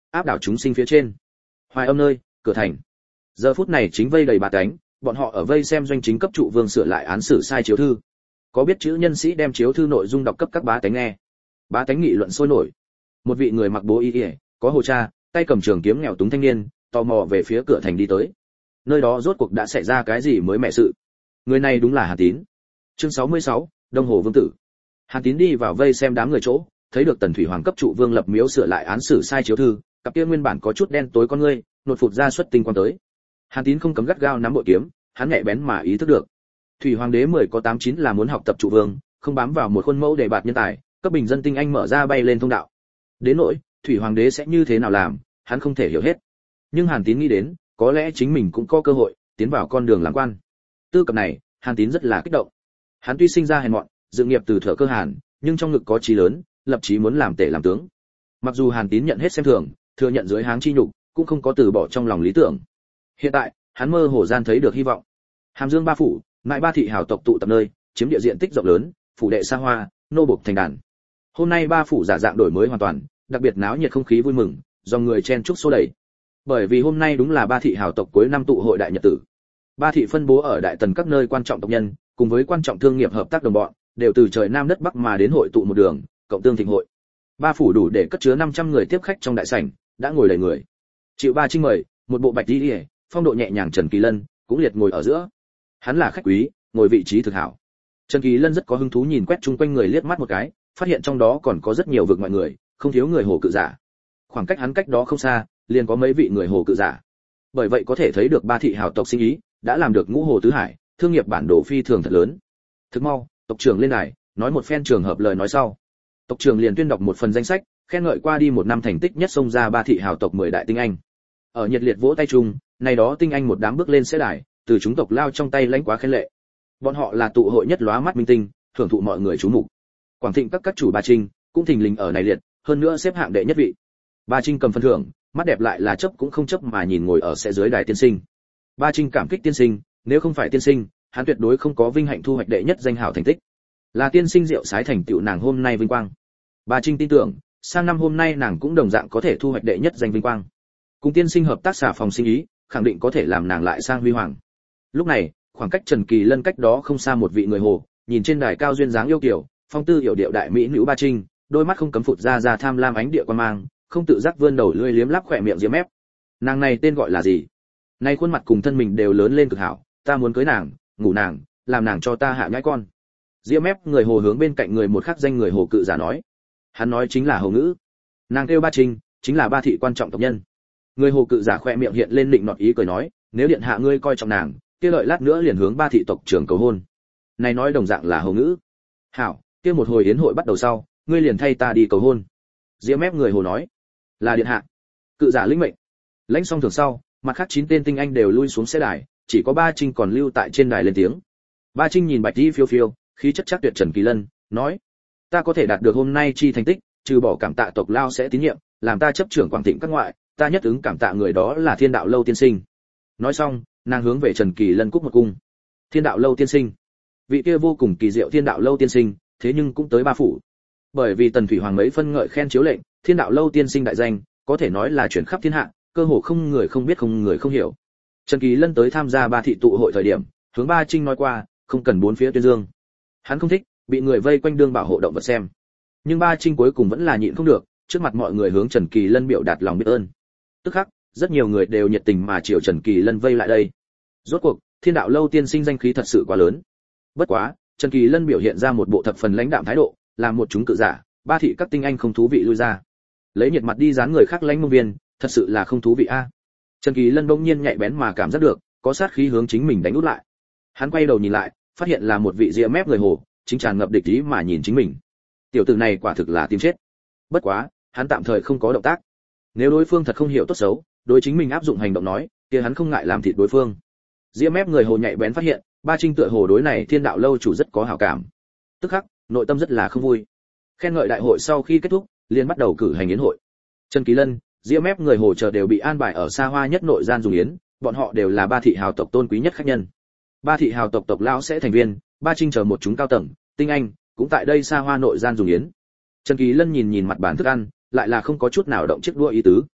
áp đảo chúng sinh phía trên. Hoài Âm nơi, cửa thành. Giờ phút này chính vây đầy bá tánh, bọn họ ở vây xem doanh chính cấp trụ vương sửa lại án xử sai chiếu thư. Có biết chữ nhân sĩ đem chiếu thư nội dung đọc cấp các bá tánh nghe. Bá tánh nghị luận sôi nổi. Một vị người mặc bố y, có hồ cha, tay cầm trường kiếm nghèo túng thanh niên, tò mò về phía cửa thành đi tới. Nơi đó rốt cuộc đã xảy ra cái gì mới mẻ sự? Người này đúng là Hàn Tín. Chương 66, Đông Hồ Vương tử. Hàn Tín đi vào vây xem đám người chỗ, thấy được Tần Thủy Hoàng cấp trụ vương lập miếu sửa lại án xử sai chiếu thư, cặp kia nguyên bản có chút đen tối con ngươi, nột phụt ra xuất tinh quang tới. Hàn Tín không cấm gắt gao nắm bội kiếm, hắn nhạy bén mà ý thức được. Thủy Hoàng đế 10 có 89 là muốn học tập trụ vương, không bám vào một khuôn mẫu để bạt nhân tài, cấp bình dân tinh anh mở ra bay lên thông đạo. Đến nỗi Thủy Hoàng đế sẽ như thế nào làm, hắn không thể hiểu hết. Nhưng Hàn Tín nghĩ đến, có lẽ chính mình cũng có cơ hội tiến vào con đường làm quan. Tư cập này, Hàn Tín rất là kích động. Hắn tuy sinh ra hèn mọn, dự nghiệp từ thở cơ hàn, nhưng trong ngực có chí lớn, lập chí muốn làm tể làm tướng. Mặc dù Hàn Tín nhận hết xem thường, thừa nhận dưới háng chi nhục, cũng không có từ bỏ trong lòng lý tưởng. Hiện tại, hắn mơ hồ gian thấy được hy vọng. Hàm Dương ba phủ, mại ba thị hào tộc tụ tập nơi, chiếm địa diện tích rộng lớn, phủ đệ xa hoa, nô bộc thành đàn. Hôm nay ba phủ giả dạng đổi mới hoàn toàn, đặc biệt náo nhiệt không khí vui mừng, dòng người chen chúc xô đẩy. Bởi vì hôm nay đúng là ba thị hào tộc cuối năm tụ hội đại nhật tử. Ba thị phân bố ở đại tần các nơi quan trọng tộc nhân, cùng với quan trọng thương nghiệp hợp tác đồng bọn, đều từ trời nam đất bắc mà đến hội tụ một đường, cộng tương thịnh hội. Ba phủ đủ để cất chứa 500 người tiếp khách trong đại sảnh, đã ngồi đầy người. Chịu ba trinh mời, một bộ bạch y, phong độ nhẹ nhàng Trần Kỳ Lân cũng liệt ngồi ở giữa. Hắn là khách quý, ngồi vị trí thực hảo. Trần Kỳ Lân rất có hứng thú nhìn quét chung quanh người liếc mắt một cái, phát hiện trong đó còn có rất nhiều vực ngoại người, không thiếu người hồ cự giả. Khoảng cách hắn cách đó không xa, liền có mấy vị người hồ cự giả. Bởi vậy có thể thấy được ba thị hào tộc sinh ý đã làm được ngũ hồ tứ hải, thương nghiệp bản đồ phi thường thật lớn. Thức mau, tộc trưởng lên đài, nói một phen trường hợp lời nói sau. Tộc trưởng liền tuyên đọc một phần danh sách, khen ngợi qua đi một năm thành tích nhất xông ra ba thị hào tộc 10 đại tinh anh. Ở nhiệt liệt vỗ tay chung, này đó tinh anh một đám bước lên xe đài, từ chúng tộc lao trong tay lãnh quá khen lệ. Bọn họ là tụ hội nhất lóa mắt minh tinh, thưởng thụ mọi người chú mục. Quảng Thịnh các chủ Ba Trinh cũng thình lình ở này liệt, hơn nữa xếp hạng đệ nhất vị. Ba Trinh cầm phần thưởng, mắt đẹp lại là chấp cũng không chấp mà nhìn ngồi ở xe dưới đài tiên sinh. Ba Trinh cảm kích tiên sinh, nếu không phải tiên sinh, hắn tuyệt đối không có vinh hạnh thu hoạch đệ nhất danh hảo thành tích. Là tiên sinh rượu sái thành tựu nàng hôm nay vinh quang. Ba Trinh tin tưởng, sang năm hôm nay nàng cũng đồng dạng có thể thu hoạch đệ nhất danh vinh quang. Cùng tiên sinh hợp tác xả phòng sinh ý, khẳng định có thể làm nàng lại sang huy hoàng. Lúc này, khoảng cách Trần Kỳ Lân cách đó không xa một vị người hồ, nhìn trên đài cao duyên dáng yêu kiều, phong tư hiểu điệu đại mỹ nữ Ba Trinh, đôi mắt không cấm phụt ra tham lam ánh địa quan mang, không tự giác vươn đầu lưỡi liếm láp khỏe miệng diễm mép. Nàng này tên gọi là gì? Nay khuôn mặt cùng thân mình đều lớn lên cực hảo, ta muốn cưới nàng, ngủ nàng, làm nàng cho ta hạ nhãi con. Diễm mép người hồ hướng bên cạnh người một khắc danh người hồ cự giả nói. Hắn nói chính là hồ ngữ. Nàng kêu Ba Trinh, chính là ba thị quan trọng tộc nhân. Người hồ cự giả khỏe miệng hiện lên định nọt ý cười nói, nếu điện hạ ngươi coi trọng nàng, kia lợi lát nữa liền hướng ba thị tộc trưởng cầu hôn. Này nói đồng dạng là hồ ngữ. Hảo, kia một hồi yến hội bắt đầu sau, ngươi liền thay ta đi cầu hôn. Diễm mép người hồ nói, là điện hạ. Cự giả lĩnh mệnh. Lãnh xong thưởng sau, mặt khác 9 tên tinh anh đều lui xuống xe đài, chỉ có Ba Trinh còn lưu tại trên đài lên tiếng. Ba Trinh nhìn bạch y phiêu phiêu, khí chất chắc tuyệt Trần Kỳ Lân, nói: "Ta có thể đạt được hôm nay chi thành tích, trừ bỏ cảm tạ tộc lao sẽ tín nhiệm, làm ta chấp trưởng Quảng Thịnh các ngoại, ta nhất ứng cảm tạ người đó là Thiên Đạo Lâu tiên sinh." Nói xong, nàng hướng về Trần Kỳ Lân cúc một cung. Thiên Đạo Lâu tiên sinh, vị kia vô cùng kỳ diệu Thiên Đạo Lâu tiên sinh, thế nhưng cũng tới ba phủ. Bởi vì Tần Thủy Hoàng mấy phân ngợi khen chiếu lệnh, Thiên Đạo Lâu tiên sinh đại danh, có thể nói là chuyển khắp thiên hạ, cơ hồ không người không biết không người không hiểu. Trần Kỳ Lân tới tham gia ba thị tụ hội thời điểm, hướng Ba Trinh nói qua, không cần bốn phía tuyên dương. Hắn không thích bị người vây quanh đương bảo hộ động vật xem. Nhưng Ba Trinh cuối cùng vẫn là nhịn không được, trước mặt mọi người hướng Trần Kỳ Lân biểu đạt lòng biết ơn. Tức khắc, rất nhiều người đều nhiệt tình mà chiều Trần Kỳ Lân vây lại đây. Rốt cuộc, Thiên Đạo Lâu tiên sinh danh khí thật sự quá lớn. Bất quá, Trần Kỳ Lân biểu hiện ra một bộ thập phần lãnh đạm thái độ, làm một chúng cự giả, ba thị các tinh anh không thú vị lui ra. Lấy nhiệt mặt đi dán người khác lãnh mông viên, thật sự là không thú vị a. Trần Kỳ Lân bỗng nhiên nhạy bén mà cảm giác được, có sát khí hướng chính mình đánh út lại. Hắn quay đầu nhìn lại, phát hiện là một vị ria mép người hồ, chính tràn ngập địch ý mà nhìn chính mình. Tiểu tử này quả thực là tìm chết. Bất quá, hắn tạm thời không có động tác. Nếu đối phương thật không hiểu tốt xấu, đối chính mình áp dụng hành động nói, kia hắn không ngại làm thịt đối phương. Ria mép người hồ nhạy bén phát hiện, Ba Trinh tựa hồ đối này Thiên Đạo Lâu chủ rất có hảo cảm. Tức khắc, nội tâm rất là không vui. Khen ngợi đại hội sau khi kết thúc, liền bắt đầu cử hành yến hội. Trần Kỳ Lân, Diễm mép người hồ chờ đều bị an bài ở xa hoa nhất nội gian dùng yến, bọn họ đều là ba thị hào tộc tôn quý nhất khách nhân. Ba thị hào tộc tộc lão sẽ thành viên, Ba Trinh chờ một chúng cao tầng, tinh anh, cũng tại đây xa hoa nội gian dùng yến. Trần Kỳ Lân nhìn nhìn mặt bàn thức ăn, lại là không có chút nào động chiếc đũa ý tứ.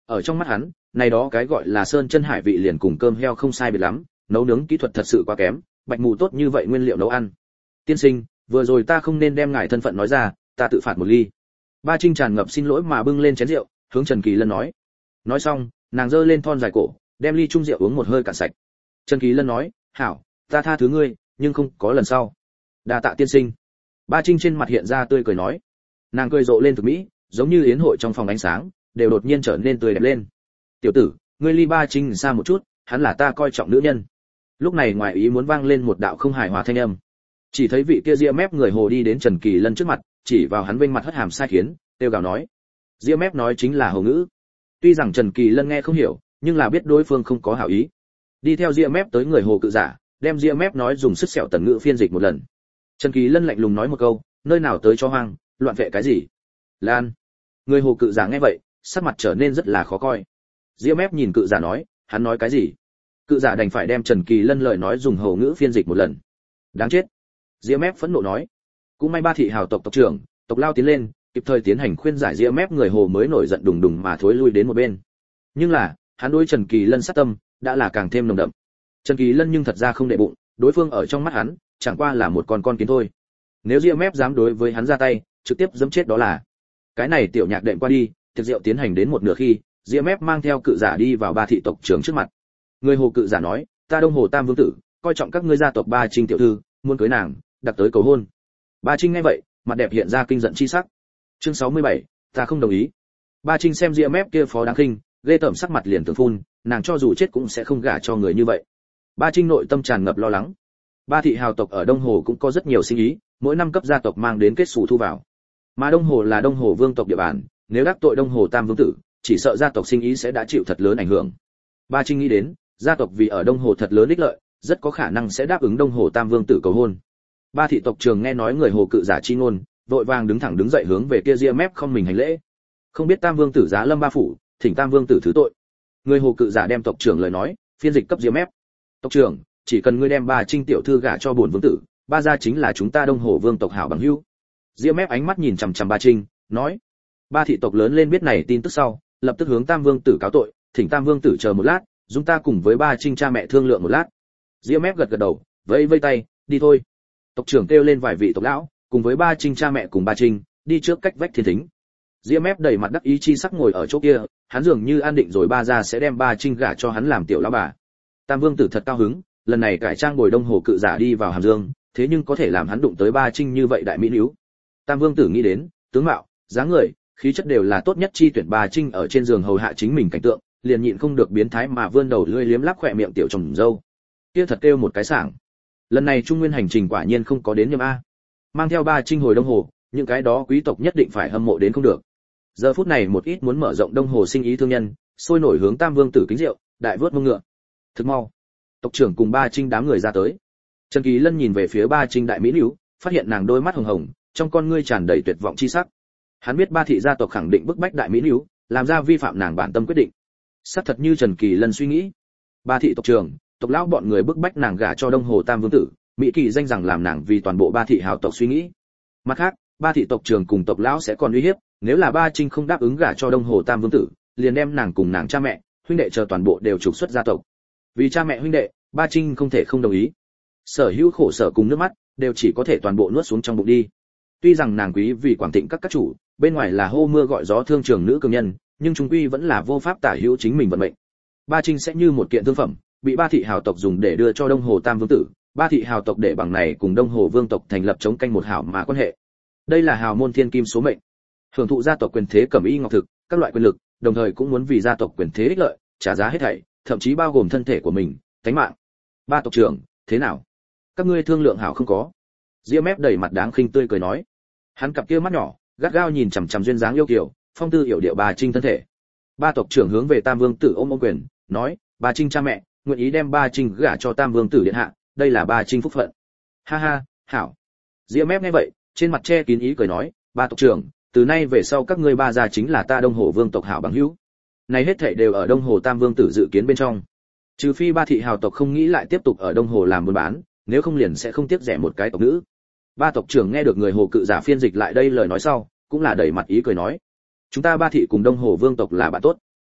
Ở trong mắt hắn, này đó cái gọi là sơn chân hải vị liền cùng cơm heo không sai biệt lắm, nấu nướng kỹ thuật thật sự quá kém, bạch mù tốt như vậy nguyên liệu nấu ăn. Tiên sinh, vừa rồi ta không nên đem ngài thân phận nói ra, ta tự phạt một ly. Ba Trinh tràn ngập xin lỗi mà bưng lên chén rượu, hướng Trần Kỳ Lân nói. Nói xong, nàng giơ lên thon dài cổ, đem ly chung rượu uống một hơi cạn sạch. Trần Kỳ Lân nói, hảo, ta tha thứ ngươi, nhưng không có lần sau. Đa tạ tiên sinh. Ba Trinh trên mặt hiện ra tươi cười nói. Nàng cười rộ lên thực mỹ, giống như yến hội trong phòng ánh sáng, đều đột nhiên trở nên tươi đẹp lên. Tiểu tử, ngươi ly Ba Trinh xa một chút, hắn là ta coi trọng nữ nhân. Lúc này ngoài ý muốn vang lên một đạo không hài hòa thanh âm. Chỉ thấy vị kia ria mép người hồ đi đến Trần Kỳ Lân trước mặt, chỉ vào hắn vênh mặt hất hàm sai khiến, tiêu gào nói. Ria mép nói chính là hồ ngữ. Tuy rằng Trần Kỳ Lân nghe không hiểu, nhưng là biết đối phương không có hảo ý. Đi theo ria mép tới người hồ cự giả, đem ria mép nói dùng sức sẹo tần ngữ phiên dịch một lần. Trần Kỳ Lân lạnh lùng nói một câu, nơi nào tới cho hoang, loạn vệ cái gì? Lan. Người hồ cự giả nghe vậy, sắc mặt trở nên rất là khó coi. Ria mép nhìn cự giả nói, hắn nói cái gì? Cự giả đành phải đem Trần Kỳ Lân lời nói dùng hồ ngữ phiên dịch một lần. Đáng chết. Ria mép phẫn nộ nói. Cũng may Ba thị hào tộc tộc trưởng, tộc lao tiến lên, kịp thời tiến hành khuyên giải ria mép người hồ mới nổi giận đùng đùng mà thối lui đến một bên. Nhưng là, hắn đối Trần Kỳ Lân sát tâm đã là càng thêm nồng đậm. Trần Kỳ Lân nhưng thật ra không để bụng, đối phương ở trong mắt hắn chẳng qua là một con kiến thôi. Nếu ria mép dám đối với hắn ra tay, trực tiếp giẫm chết đó là. Cái này tiểu nhạc đệm qua đi, tiệc rượu tiến hành đến một nửa khi, ria mép mang theo cự giả đi vào Ba thị tộc trưởng trước mặt. Người hồ cự giả nói, ta Đông Hồ Tam Vương tử, coi trọng các ngươi gia tộc Ba Trinh tiểu thư, muốn cưới nàng, đặt tới cầu hôn. Ba Trinh nghe vậy, mặt đẹp hiện ra kinh giận chi sắc. Chương 67, ta không đồng ý. Ba Trinh xem ria mép kia phó đáng khinh, ghê tởm sắc mặt liền tưởng phun, nàng cho dù chết cũng sẽ không gả cho người như vậy. Ba Trinh nội tâm tràn ngập lo lắng. Ba thị hào tộc ở Đông Hồ cũng có rất nhiều sinh ý, mỗi năm cấp gia tộc mang đến kết sủ thu vào. Mà Đông Hồ là Đông Hồ Vương tộc địa bàn, nếu đắc tội Đông Hồ Tam Vương tử, chỉ sợ gia tộc sinh ý sẽ đã chịu thật lớn ảnh hưởng. Ba Trinh nghĩ đến, gia tộc vì ở Đông Hồ thật lớn ích lợi, rất có khả năng sẽ đáp ứng Đông Hồ Tam Vương tử cầu hôn. Ba thị tộc trưởng nghe nói người hồ cự giả chi ngôn, vội vàng đứng thẳng đứng dậy hướng về kia ria mép không mình hành lễ. Không biết Tam Vương tử giá lâm ba phủ, thỉnh Tam Vương tử thứ tội. Người hồ cự giả đem tộc trưởng lời nói, phiên dịch cấp ria mép. Tộc trưởng, chỉ cần ngươi đem Ba Trinh tiểu thư gả cho bổn vương tử, Ba gia chính là chúng ta Đông Hồ Vương tộc hảo bằng hữu. Ria mép ánh mắt nhìn chằm chằm Ba Trinh, nói. Ba thị tộc lớn lên biết này tin tức sau, lập tức hướng Tam Vương tử cáo tội, thỉnh Tam Vương tử chờ một lát, chúng ta cùng với Ba Trinh cha mẹ thương lượng một lát. Ria mép gật gật đầu, vẫy vẫy tay, đi thôi. Tộc trưởng kêu lên vài vị tộc lão, cùng với Ba Trinh cha mẹ cùng Ba Trinh, đi trước cách vách thiên thính. Ria mép đầy mặt đắc ý chi sắc ngồi ở chỗ kia, hắn dường như an định rồi Ba gia sẽ đem Ba Trinh gả cho hắn làm tiểu lão bà. Tam Vương tử thật cao hứng, lần này cải trang bồi Đông Hồ cự giả đi vào Hàm Dương, thế nhưng có thể làm hắn đụng tới Ba Trinh như vậy đại mỹ nữ. Tam Vương tử nghĩ đến, tướng mạo, dáng người, khí chất đều là tốt nhất chi tuyển Ba Trinh ở trên giường hầu hạ chính mình cảnh tượng, liền nhịn không được biến thái mà vươn đầu lưỡi liếm láp khỏe miệng tiểu chồng dâu. Kia thật kêu một cái sảng. Lần này Trung Nguyên hành trình quả nhiên không có đến nhầm a. Mang theo Ba Trinh hồi Đông Hồ, những cái đó quý tộc nhất định phải hâm mộ đến không được. Giờ phút này một ít muốn mở rộng Đông Hồ sinh ý thương nhân, sôi nổi hướng Tam Vương tử kính rượu, đại vớt mông ngựa. Thức mau, tộc trưởng cùng Ba Trinh đám người ra tới. Trần Kỳ Lân nhìn về phía Ba Trinh đại mỹ nữ, phát hiện nàng đôi mắt hồng hồng, trong con ngươi tràn đầy tuyệt vọng chi sắc. Hắn biết Ba thị gia tộc khẳng định bức bách đại mỹ nữ, làm ra vi phạm nàng bản tâm quyết định. Xác thật như Trần Kỳ Lân suy nghĩ. Ba thị tộc trưởng, tộc lão bọn người bức bách nàng gả cho Đông Hồ Tam Vương tử, mỹ kỳ danh rằng làm nàng vì toàn bộ Ba thị hào tộc suy nghĩ. Mặt khác, Ba thị tộc trưởng cùng tộc lão sẽ còn uy hiếp, nếu là Ba Trinh không đáp ứng gả cho Đông Hồ Tam Vương tử, liền đem nàng cùng nàng cha mẹ, huynh đệ chờ toàn bộ đều trục xuất gia tộc. Vì cha mẹ huynh đệ, Ba Trinh không thể không đồng ý. Sở hữu khổ sở cùng nước mắt, đều chỉ có thể toàn bộ nuốt xuống trong bụng đi. Tuy rằng nàng quý vì Quảng Tịnh các chủ, bên ngoài là hô mưa gọi gió thương trường nữ cường nhân, nhưng trung quy vẫn là vô pháp tả hữu chính mình vận mệnh. Ba Trinh sẽ như một kiện thương phẩm, bị Ba thị hào tộc dùng để đưa cho Đông Hồ Tam Vương tử, Ba thị hào tộc để bằng này cùng Đông Hồ Vương tộc thành lập chống canh một hảo mà quan hệ. Đây là hào môn thiên kim số mệnh. Hưởng thụ gia tộc quyền thế cẩm y ngọc thực, các loại quyền lực, đồng thời cũng muốn vì gia tộc quyền thế ích lợi, trả giá hết thảy, thậm chí bao gồm thân thể của mình, tính mạng. Ba tộc trưởng, thế nào? Các ngươi thương lượng hảo không có? Ria mép đầy mặt đáng khinh tươi cười nói. Hắn cặp kia mắt nhỏ, gắt gao nhìn chằm chằm duyên dáng yêu kiều, phong tư hiểu điệu Ba Trinh thân thể. Ba tộc trưởng hướng về Tam Vương tử ôm quyền, nói, Ba Trinh cha mẹ, nguyện ý đem Ba Trinh gả cho Tam Vương tử điện hạ, đây là Ba Trinh phúc phận. Ha ha, hảo. Ria mép nghe vậy, trên mặt che kín ý cười nói, Ba tộc trưởng, từ nay về sau các ngươi Ba gia chính là ta Đông Hồ Vương tộc hảo bằng hữu. Này hết thảy đều ở Đông Hồ Tam Vương tử dự kiến bên trong. Trừ phi Ba thị hào tộc không nghĩ lại tiếp tục ở Đông Hồ làm buôn bán, nếu không liền sẽ không tiếc rẻ một cái tộc nữ. Ba tộc trưởng nghe được người hồ cự giả phiên dịch lại đây lời nói sau, cũng là đẩy mặt ý cười nói, chúng ta Ba thị cùng Đông Hồ Vương tộc là bạn tốt.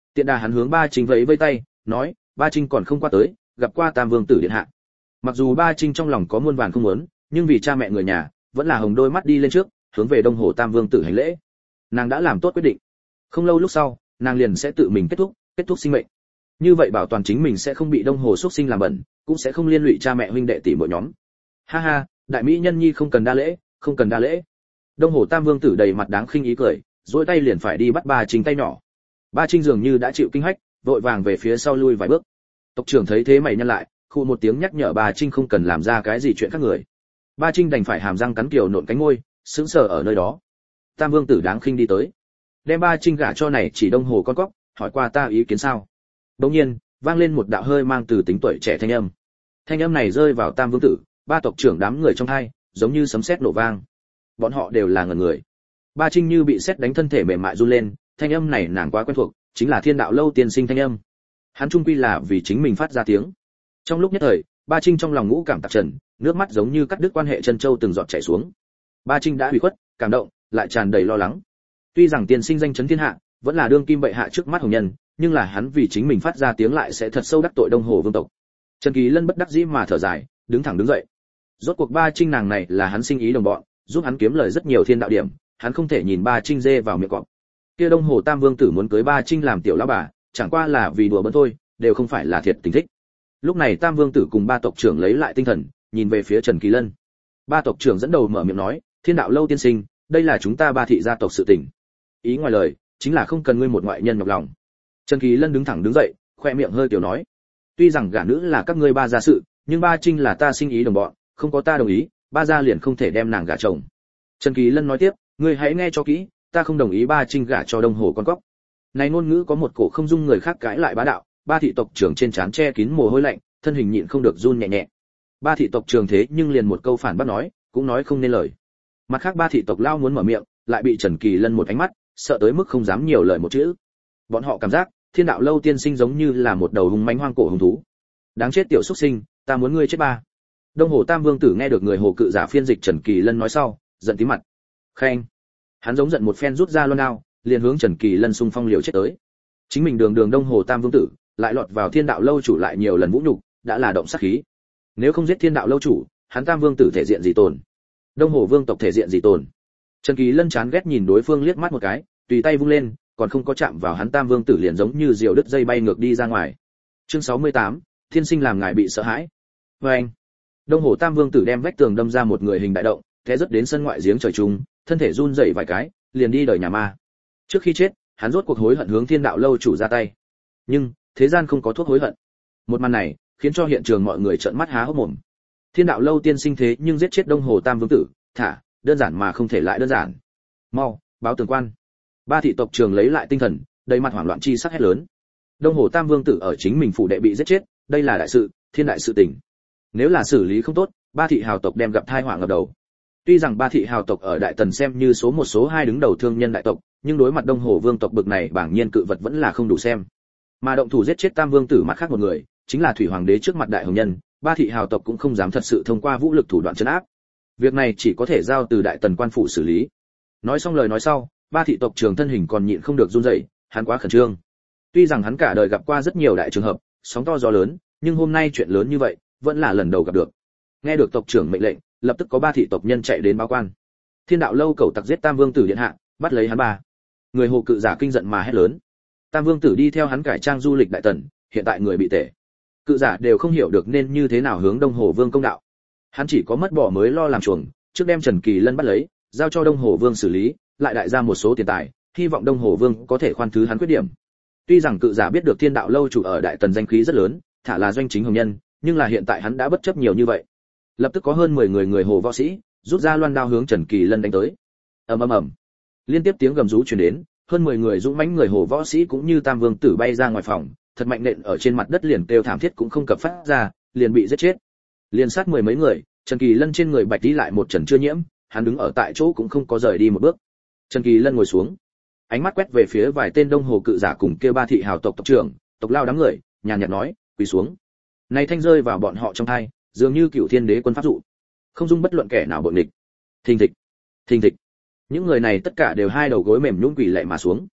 Tiện đà hắn hướng Ba Trinh vẫy vẫy tay, nói, Ba Trinh còn không qua tới, gặp qua Tam Vương tử điện hạ. Mặc dù Ba Trinh trong lòng có muôn vàn không muốn, nhưng vì cha mẹ người nhà, vẫn là hồng đôi mắt đi lên trước, hướng về Đông Hồ Tam Vương tử hành lễ. Nàng đã làm tốt quyết định. Không lâu lúc sau, nàng liền sẽ tự mình kết thúc sinh mệnh. Như vậy bảo toàn chính mình sẽ không bị Đông Hồ xuất sinh làm bẩn, cũng sẽ không liên lụy cha mẹ huynh đệ tỷ muội nhóm. Ha ha, đại mỹ nhân nhi không cần đa lễ, không cần đa lễ. Đông Hồ Tam Vương tử đầy mặt đáng khinh ý cười, duỗi tay liền phải đi bắt Ba Trinh tay nhỏ. Ba Trinh dường như đã chịu kinh hách, vội vàng về phía sau lui vài bước. Tộc trưởng thấy thế mày nhăn lại, khu một tiếng nhắc nhở Ba Trinh không cần làm ra cái gì chuyện khác người. Ba Trinh đành phải hàm răng cắn kiều nộn cánh môi, sững sờ ở nơi đó. Tam Vương tử đáng khinh đi tới, đem Ba Trinh gả cho này chỉ Đông Hồ con cóc, hỏi qua ta ý kiến sao. Đột nhiên, vang lên một đạo hơi mang từ tính tuổi trẻ thanh âm. Thanh âm này rơi vào Tam Vương tử, ba tộc trưởng đám người trong hai, giống như sấm sét nổ vang. Bọn họ đều là ngẩn người. Ba Trinh như bị sét đánh, thân thể mềm mại run lên, thanh âm này nàng quá quen thuộc, chính là Thiên Đạo Lâu tiên sinh thanh âm. Hắn trung quy là vì chính mình phát ra tiếng. Trong lúc nhất thời, Ba Trinh trong lòng ngũ cảm tạp trần, nước mắt giống như cắt đứt quan hệ chân châu từng giọt chảy xuống. Ba Trinh đã hủy khuất, cảm động, lại tràn đầy lo lắng. Tuy rằng tiên sinh danh chấn thiên hạ, vẫn là đương kim bệ hạ trước mắt hồng nhân, nhưng là hắn vì chính mình phát ra tiếng lại sẽ thật sâu đắc tội Đông Hồ vương tộc. Trần Kỳ Lân bất đắc dĩ mà thở dài, đứng thẳng đứng dậy. Rốt cuộc Ba Trinh nàng này là hắn sinh ý đồng bọn, giúp hắn kiếm lời rất nhiều thiên đạo điểm, hắn không thể nhìn Ba Trinh dê vào miệng cọp. Kia Đông Hồ Tam Vương tử muốn cưới Ba Trinh làm tiểu lão bà, chẳng qua là vì đùa bỡn thôi, đều không phải là thiệt tình thích. Lúc này Tam Vương tử cùng ba tộc trưởng lấy lại tinh thần, nhìn về phía Trần Kỳ Lân. Ba tộc trưởng dẫn đầu mở miệng nói, Thiên Đạo Lâu tiên sinh, đây là chúng ta Ba thị gia tộc sự tình. Ý ngoài lời chính là không cần ngươi một ngoại nhân nhọc lòng. Trần Kỳ Lân đứng thẳng đứng dậy, khoe miệng hơi tiểu nói, tuy rằng gả nữ là các ngươi Ba gia sự, nhưng Ba Trinh là ta sinh ý đồng bọn, không có ta đồng ý, Ba gia liền không thể đem nàng gả chồng. Trần Kỳ Lân nói tiếp, ngươi hãy nghe cho kỹ, ta không đồng ý Ba Trinh gả cho Đông Hồ con cóc. Này ngôn ngữ có một cổ không dung người khác cãi lại bá đạo, ba thị tộc trưởng trên trán che kín mồ hôi lạnh, thân hình nhịn không được run nhẹ nhẹ. Ba thị tộc trưởng thế nhưng liền một câu phản bác nói, cũng nói không nên lời. Mặt khác ba thị tộc lao muốn mở miệng, lại bị Trần Kỳ Lân một ánh mắt, sợ tới mức không dám nhiều lời một chữ. Bọn họ cảm giác, Thiên Đạo Lâu tiên sinh giống như là một đầu hung mãnh hoang cổ hung thú. Đáng chết tiểu xuất sinh, ta muốn ngươi chết ba. Đông Hồ Tam Vương tử nghe được người Hồ cự giả phiên dịch Trần Kỳ Lân nói sau, giận tím mặt. Khen. Hắn giống giận một phen rút ra loan đao, liền hướng Trần Kỳ Lân xung phong liều chết tới. Chính mình đường Đông Hồ Tam Vương tử, lại lọt vào Thiên Đạo Lâu chủ lại nhiều lần vũ nhục, đã là động sát khí. Nếu không giết Thiên Đạo Lâu chủ, hắn Tam Vương tử thể diện gì tồn? Đông Hồ Vương tộc thể diện gì tồn? Trần Kỳ Lân chán ghét nhìn đối phương liếc mắt một cái, tùy tay vung lên, còn không có chạm vào hắn Tam Vương tử liền giống như diều đứt dây bay ngược đi ra ngoài. Chương 68, Thiên sinh làm ngài bị sợ hãi. Oeng. Đông Hồ Tam Vương tử đem vách tường đâm ra một người hình đại động, té rất đến sân ngoại giếng trời trung, thân thể run rẩy vài cái, liền đi đời nhà ma. Trước khi chết, hắn rốt cuộc hối hận hướng Thiên Đạo Lâu chủ ra tay. Nhưng, thế gian không có thuốc hối hận. Một màn này, khiến cho hiện trường mọi người trợn mắt há hốc mồm. Thiên Đạo Lâu tiên sinh thế nhưng giết chết Đông Hồ Tam Vương tử, thả, đơn giản mà không thể lại đơn giản. Mau, báo tường quan. Ba thị tộc trưởng lấy lại tinh thần, đầy mặt hoảng loạn chi sắc hét lớn. Đông Hồ Tam Vương tử ở chính mình phủ đệ bị giết chết, đây là đại sự, thiên đại sự tình. Nếu là xử lý không tốt, ba thị hào tộc đem gặp tai họa ngập đầu. Tuy rằng ba thị hào tộc ở Đại Tần xem như số một số hai đứng đầu thương nhân đại tộc, nhưng đối mặt Đông Hồ Vương tộc bực này bảng nhiên cự vật vẫn là không đủ xem. Mà động thủ giết chết Tam Vương tử mặt khác một người, chính là Thủy Hoàng đế trước mặt đại hồng nhân, ba thị hào tộc cũng không dám thật sự thông qua vũ lực thủ đoạn trấn áp. Việc này chỉ có thể giao từ Đại Tần quan phủ xử lý. Nói xong lời nói sau, ba thị tộc trưởng thân hình còn nhịn không được run rẩy, hắn quá khẩn trương. Tuy rằng hắn cả đời gặp qua rất nhiều đại trường hợp, sóng to gió lớn, nhưng hôm nay chuyện lớn như vậy, vẫn là lần đầu gặp được. Nghe được tộc trưởng mệnh lệnh, lập tức có ba thị tộc nhân chạy đến báo quan. Thiên Đạo Lâu cầu tặc giết Tam Vương tử điện hạ, bắt lấy hắn ba. Người Hồ cự giả kinh giận mà hét lớn. Tam Vương tử đi theo hắn cải trang du lịch Đại Tần, hiện tại người bị tể. Cự giả đều không hiểu được nên như thế nào hướng Đông Hồ Vương công đạo. Hắn chỉ có mất bỏ mới lo làm chuồng, trước đem Trần Kỳ Lân bắt lấy, giao cho Đông Hồ Vương xử lý, lại đại ra một số tiền tài, hy vọng Đông Hồ Vương có thể khoan thứ hắn khuyết điểm. Tuy rằng cự giả biết được Thiên Đạo Lâu chủ ở Đại Tần danh khí rất lớn, thả là doanh chính hồng nhân, nhưng là hiện tại hắn đã bất chấp nhiều như vậy. Lập tức có hơn 10 người Hồ võ sĩ rút ra loan đao hướng Trần Kỳ Lân đánh tới. Ầm ầm ầm. Liên tiếp tiếng gầm rú truyền đến, hơn 10 người dũng mãnh người Hồ võ sĩ cũng như Tam Vương tử bay ra ngoài phòng, thật mạnh nện ở trên mặt đất liền kêu thảm thiết cũng không cập phát ra, liền bị giết chết. Liên sát 10 mấy người, Trần Kỳ Lân trên người bạch đi lại một trần chưa nhiễm, hắn đứng ở tại chỗ cũng không có rời đi một bước. Trần Kỳ Lân ngồi xuống, ánh mắt quét về phía vài tên Đông Hồ cự giả cùng kêu ba thị hào tộc tộc trưởng, tộc lao đám người, nhàn nhạt nói, quỳ xuống. Này thanh rơi vào bọn họ trong tai, dường như Cửu Thiên Đế quân pháp dụ, không dung bất luận kẻ nào bội nghịch. Thình thịch, thình thịch. Những người này tất cả đều hai đầu gối mềm nhũn quỳ lạy mà xuống.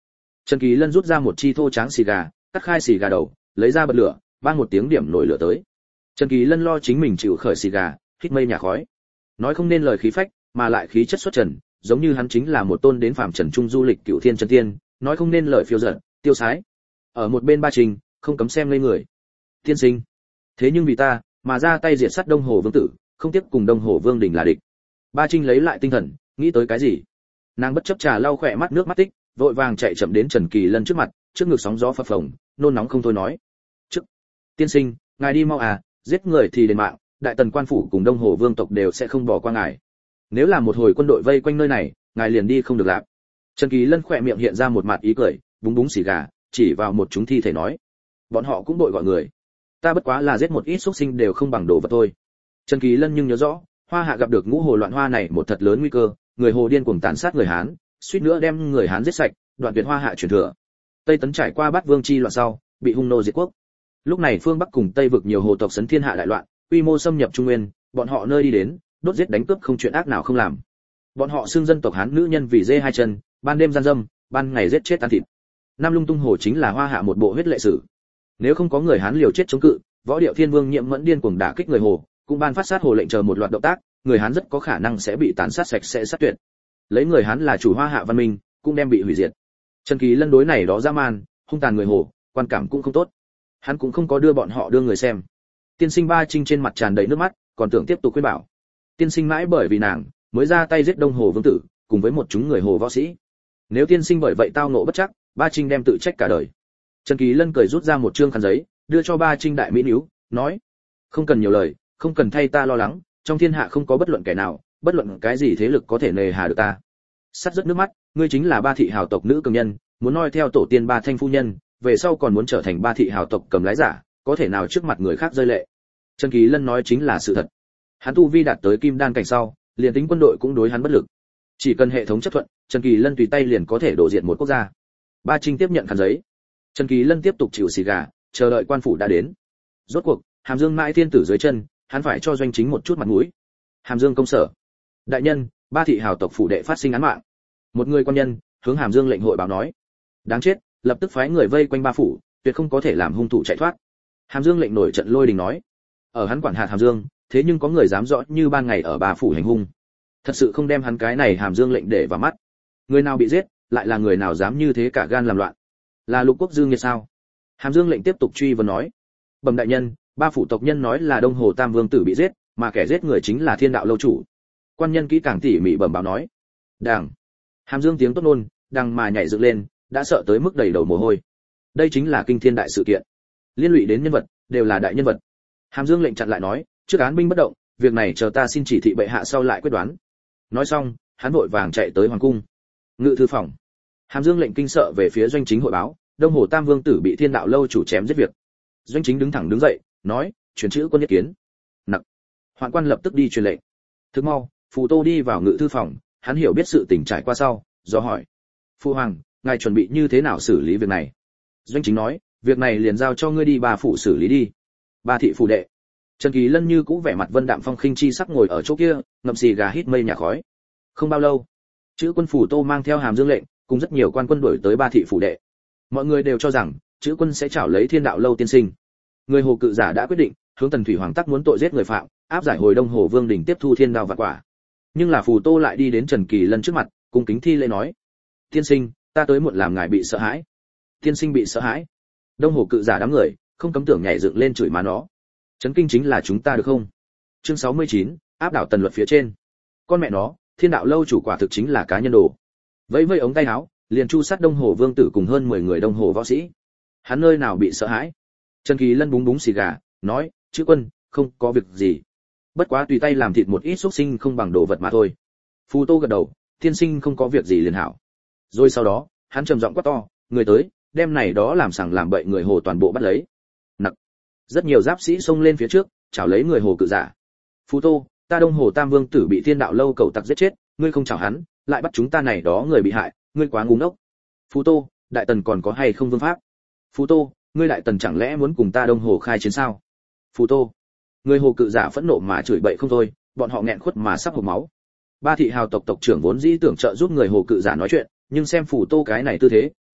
Trần Kỳ Lân rút ra một chi thô tráng xì gà, cắt khai xì gà đầu, lấy ra bật lửa, bang một tiếng điểm nổi lửa tới. Trần Kỳ Lân lo chính mình chịu khởi xì gà, hít mây nhà khói. Nói không nên lời khí phách, mà lại khí chất xuất trần, giống như hắn chính là một tôn đến phàm trần trung du lịch cựu thiên chân tiên, nói không nên lời phiêu dật, tiêu sái. Ở một bên Ba Trình, không cấm xem ngây người. Tiên sinh, thế nhưng vì ta mà ra tay diệt sát Đông Hồ Vương tử, không tiếc cùng Đông Hồ Vương đình là địch. Ba Trình lấy lại tinh thần, nghĩ tới cái gì? Nàng bất chấp trà lau khỏe mắt nước mắt tích, vội vàng chạy chậm đến Trần Kỳ Lân trước mặt, trước ngực sóng gió phập phồng, nôn nóng không thôi nói: "Trước, tiên sinh, ngài đi mau à, giết người thì đền mạng, đại tần quan phủ cùng Đông Hồ Vương tộc đều sẽ không bỏ qua ngài. Nếu là một hồi quân đội vây quanh nơi này, ngài liền đi không được lạc." Trần Kỳ Lân khỏe miệng hiện ra một mặt ý cười, búng búng xì gà, chỉ vào một chúng thi thể nói: "Bọn họ cũng đội gọi người, ta bất quá là giết một ít xuất sinh đều không bằng đồ vật thôi." Trần Kỳ Lân nhưng nhớ rõ, Hoa Hạ gặp được ngũ hồ loạn hoa này một thật lớn nguy cơ, người Hồ điên cuồng tàn sát người Hán, suýt nữa đem người Hán giết sạch, đoạn tuyệt Hoa Hạ truyền thừa. Tây Tấn trải qua Bát Vương chi loạn sau, bị hung nô diệt quốc. Lúc này phương Bắc cùng Tây vực nhiều hồ tộc sấn thiên hạ đại loạn, quy mô xâm nhập Trung Nguyên, bọn họ nơi đi đến, đốt giết đánh cướp không chuyện ác nào không làm. Bọn họ xưng dân tộc Hán nữ nhân vì dê hai chân, ban đêm gian dâm, ban ngày giết chết ăn thịt. Nam Lung Tung Hồ chính là Hoa Hạ một bộ huyết lệ sử. Nếu không có người Hán liều chết chống cự, Võ Điệu Thiên Vương Nhiệm Mẫn điên cuồng đả kích người Hồ, cũng ban phát sát hồ lệnh chờ một loạt động tác, người Hán rất có khả năng sẽ bị tàn sát sạch sẽ sát tuyệt. Lấy người Hán là chủ Hoa Hạ văn minh, cũng đem bị hủy diệt. Trần Kỳ Lân đối này đó dã man, hung tàn người Hồ, quan cảm cũng không tốt. Hắn cũng không có đưa bọn họ đưa người xem. Tiên sinh Ba Trinh trên mặt tràn đầy nước mắt, còn tưởng tiếp tục khuyên bảo. Tiên sinh mãi bởi vì nàng, mới ra tay giết Đông Hồ Vương tử, cùng với một chúng người Hồ võ sĩ. Nếu tiên sinh bởi vậy tao ngộ bất trắc, Ba Trinh đem tự trách cả đời. Trần Kỳ Lân cười rút ra một trương khăn giấy, đưa cho Ba Trinh đại mỹ níu, nói: "Không cần nhiều lời, không cần thay ta lo lắng, trong thiên hạ không có bất luận kẻ nào, bất luận cái gì thế lực có thể nề hà được ta." Sắt rất nước mắt, ngươi chính là Ba thị hào tộc nữ cường nhân, muốn noi theo tổ tiên Ba Thanh phu nhân, về sau còn muốn trở thành Ba thị hào tộc cầm lái giả, có thể nào trước mặt người khác rơi lệ. Trần Kỳ Lân nói chính là sự thật. Hắn tu vi đạt tới kim đan cảnh sau, liền tính quân đội cũng đối hắn bất lực. Chỉ cần hệ thống chấp thuận, Trần Kỳ Lân tùy tay liền có thể đổ diện một quốc gia. Ba Trinh tiếp nhận khăn giấy. Trần Kỳ Lân tiếp tục chịu xì gà, chờ đợi quan phủ đã đến. Rốt cuộc, Hàm Dương mãi thiên tử dưới chân, hắn phải cho doanh chính một chút mặt mũi. Hàm Dương công sở. Đại nhân, Ba thị hào tộc phủ đệ phát sinh án mạng. Một người quan nhân hướng Hàm Dương lệnh hội báo nói. Đáng chết, lập tức phái người vây quanh Ba phủ, tuyệt không có thể làm hung thủ chạy thoát. Hàm Dương lệnh nổi trận lôi đình nói. Ở hắn quản hạt Hàm Dương, thế nhưng có người dám rõ như ban ngày ở Ba phủ hành hung. Thật sự không đem hắn cái này Hàm Dương lệnh để vào mắt. Người nào bị giết, lại là người nào dám như thế cả gan làm loạn? Là Lục Quốc Dương như sao? Hàm Dương lệnh tiếp tục truy vấn nói. Bẩm đại nhân, Ba phủ tộc nhân nói là Đông Hồ Tam Vương tử bị giết, mà kẻ giết người chính là Thiên Đạo lâu chủ. Quan nhân kỹ càng tỉ mỉ bẩm báo nói. Đàng. Hàm Dương tiếng tốt nôn, đằng mà nhảy dựng lên, đã sợ tới mức đầy đầu mồ hôi. Đây chính là kinh thiên đại sự kiện, liên lụy đến nhân vật đều là đại nhân vật. Hàm Dương lệnh chặn lại nói, trước án binh bất động, việc này chờ ta xin chỉ thị bệ hạ sau lại quyết đoán. Nói xong, hắn vội vàng chạy tới hoàng cung. Ngự thư phòng. Hàm Dương lệnh kinh sợ về phía doanh chính hội báo, Đông Hồ Tam Vương tử bị Thiên Đạo lâu chủ chém giết việc. Doanh chính đứng thẳng đứng dậy, nói, truyền chữ quân nhất kiến. Nặc. Hoạn quan lập tức đi truyền lệnh. Thức mau, Phù Tô đi vào ngự thư phòng, hắn hiểu biết sự tình trải qua sau, do hỏi: "Phu hoàng, ngài chuẩn bị như thế nào xử lý việc này?" Doanh chính nói: "Việc này liền giao cho ngươi đi Ba phủ xử lý đi." Ba thị phủ đệ. Trần Kỳ Lân như cũ vẻ mặt vân đạm phong khinh chi sắc ngồi ở chỗ kia, ngậm xì gà hít mây nhà khói. Không bao lâu, chữ quân Phù Tô mang theo Hàm Dương lệnh, cùng rất nhiều quan quân đuổi tới Ba thị phủ đệ. Mọi người đều cho rằng chữ quân sẽ trảo lấy Thiên Đạo lâu tiên sinh. Người Hồ cự giả đã quyết định, hướng Tần Thủy Hoàng tắc muốn tội giết người phạm, áp giải hồi Đông Hồ Vương đỉnh tiếp thu thiên đao vạn quả. Nhưng là Phù Tô lại đi đến Trần Kỳ Lân trước mặt, cung kính thi lễ nói: "Tiên sinh, ta tới muộn làm ngài bị sợ hãi." Tiên sinh bị sợ hãi? Đông Hồ cự giả đám người không cấm tưởng nhảy dựng lên chửi má nó. Chấn kinh chính là chúng ta được không? Chương 69, áp đảo tần luật phía trên. Con mẹ nó, Thiên Đạo lâu chủ quả thực chính là cá nhân đồ. Vẫy vẫy ống tay áo, liền chu sát Đông Hồ Vương tử cùng hơn 10 người Đông Hồ võ sĩ. Hắn nơi nào bị sợ hãi? Trần Kỳ Lân búng búng xì gà, nói: "Chữ quân, không có việc gì. Bất quá tùy tay làm thịt một ít xúc sinh không bằng đồ vật mà thôi." Phù Tô gật đầu, tiên sinh không có việc gì liền hảo. Rồi sau đó, hắn trầm giọng quát to: "Người tới, đem này đó làm sằng làm bậy người Hồ toàn bộ bắt lấy." Nặc. Rất nhiều giáp sĩ xông lên phía trước, chảo lấy người Hồ cự giả. "Phù Tô, ta Đông Hồ Tam Vương tử bị Thiên Đạo lâu cầu tặc giết chết, ngươi không chảo hắn, lại bắt chúng ta này đó người bị hại, ngươi quá ngu ngốc." "Phù Tô, đại tần còn có hay không vương pháp?" "Phù Tô, ngươi đại tần chẳng lẽ muốn cùng ta Đông Hồ khai chiến sao?" "Phù Tô." Người Hồ cự giả phẫn nộ mà chửi bậy không thôi, bọn họ nghẹn khuất mà sắp hộc máu. Ba thị hào tộc tộc trưởng vốn dĩ tưởng trợ giúp người Hồ cự giả nói chuyện, nhưng xem Phù Tô cái này tư thế,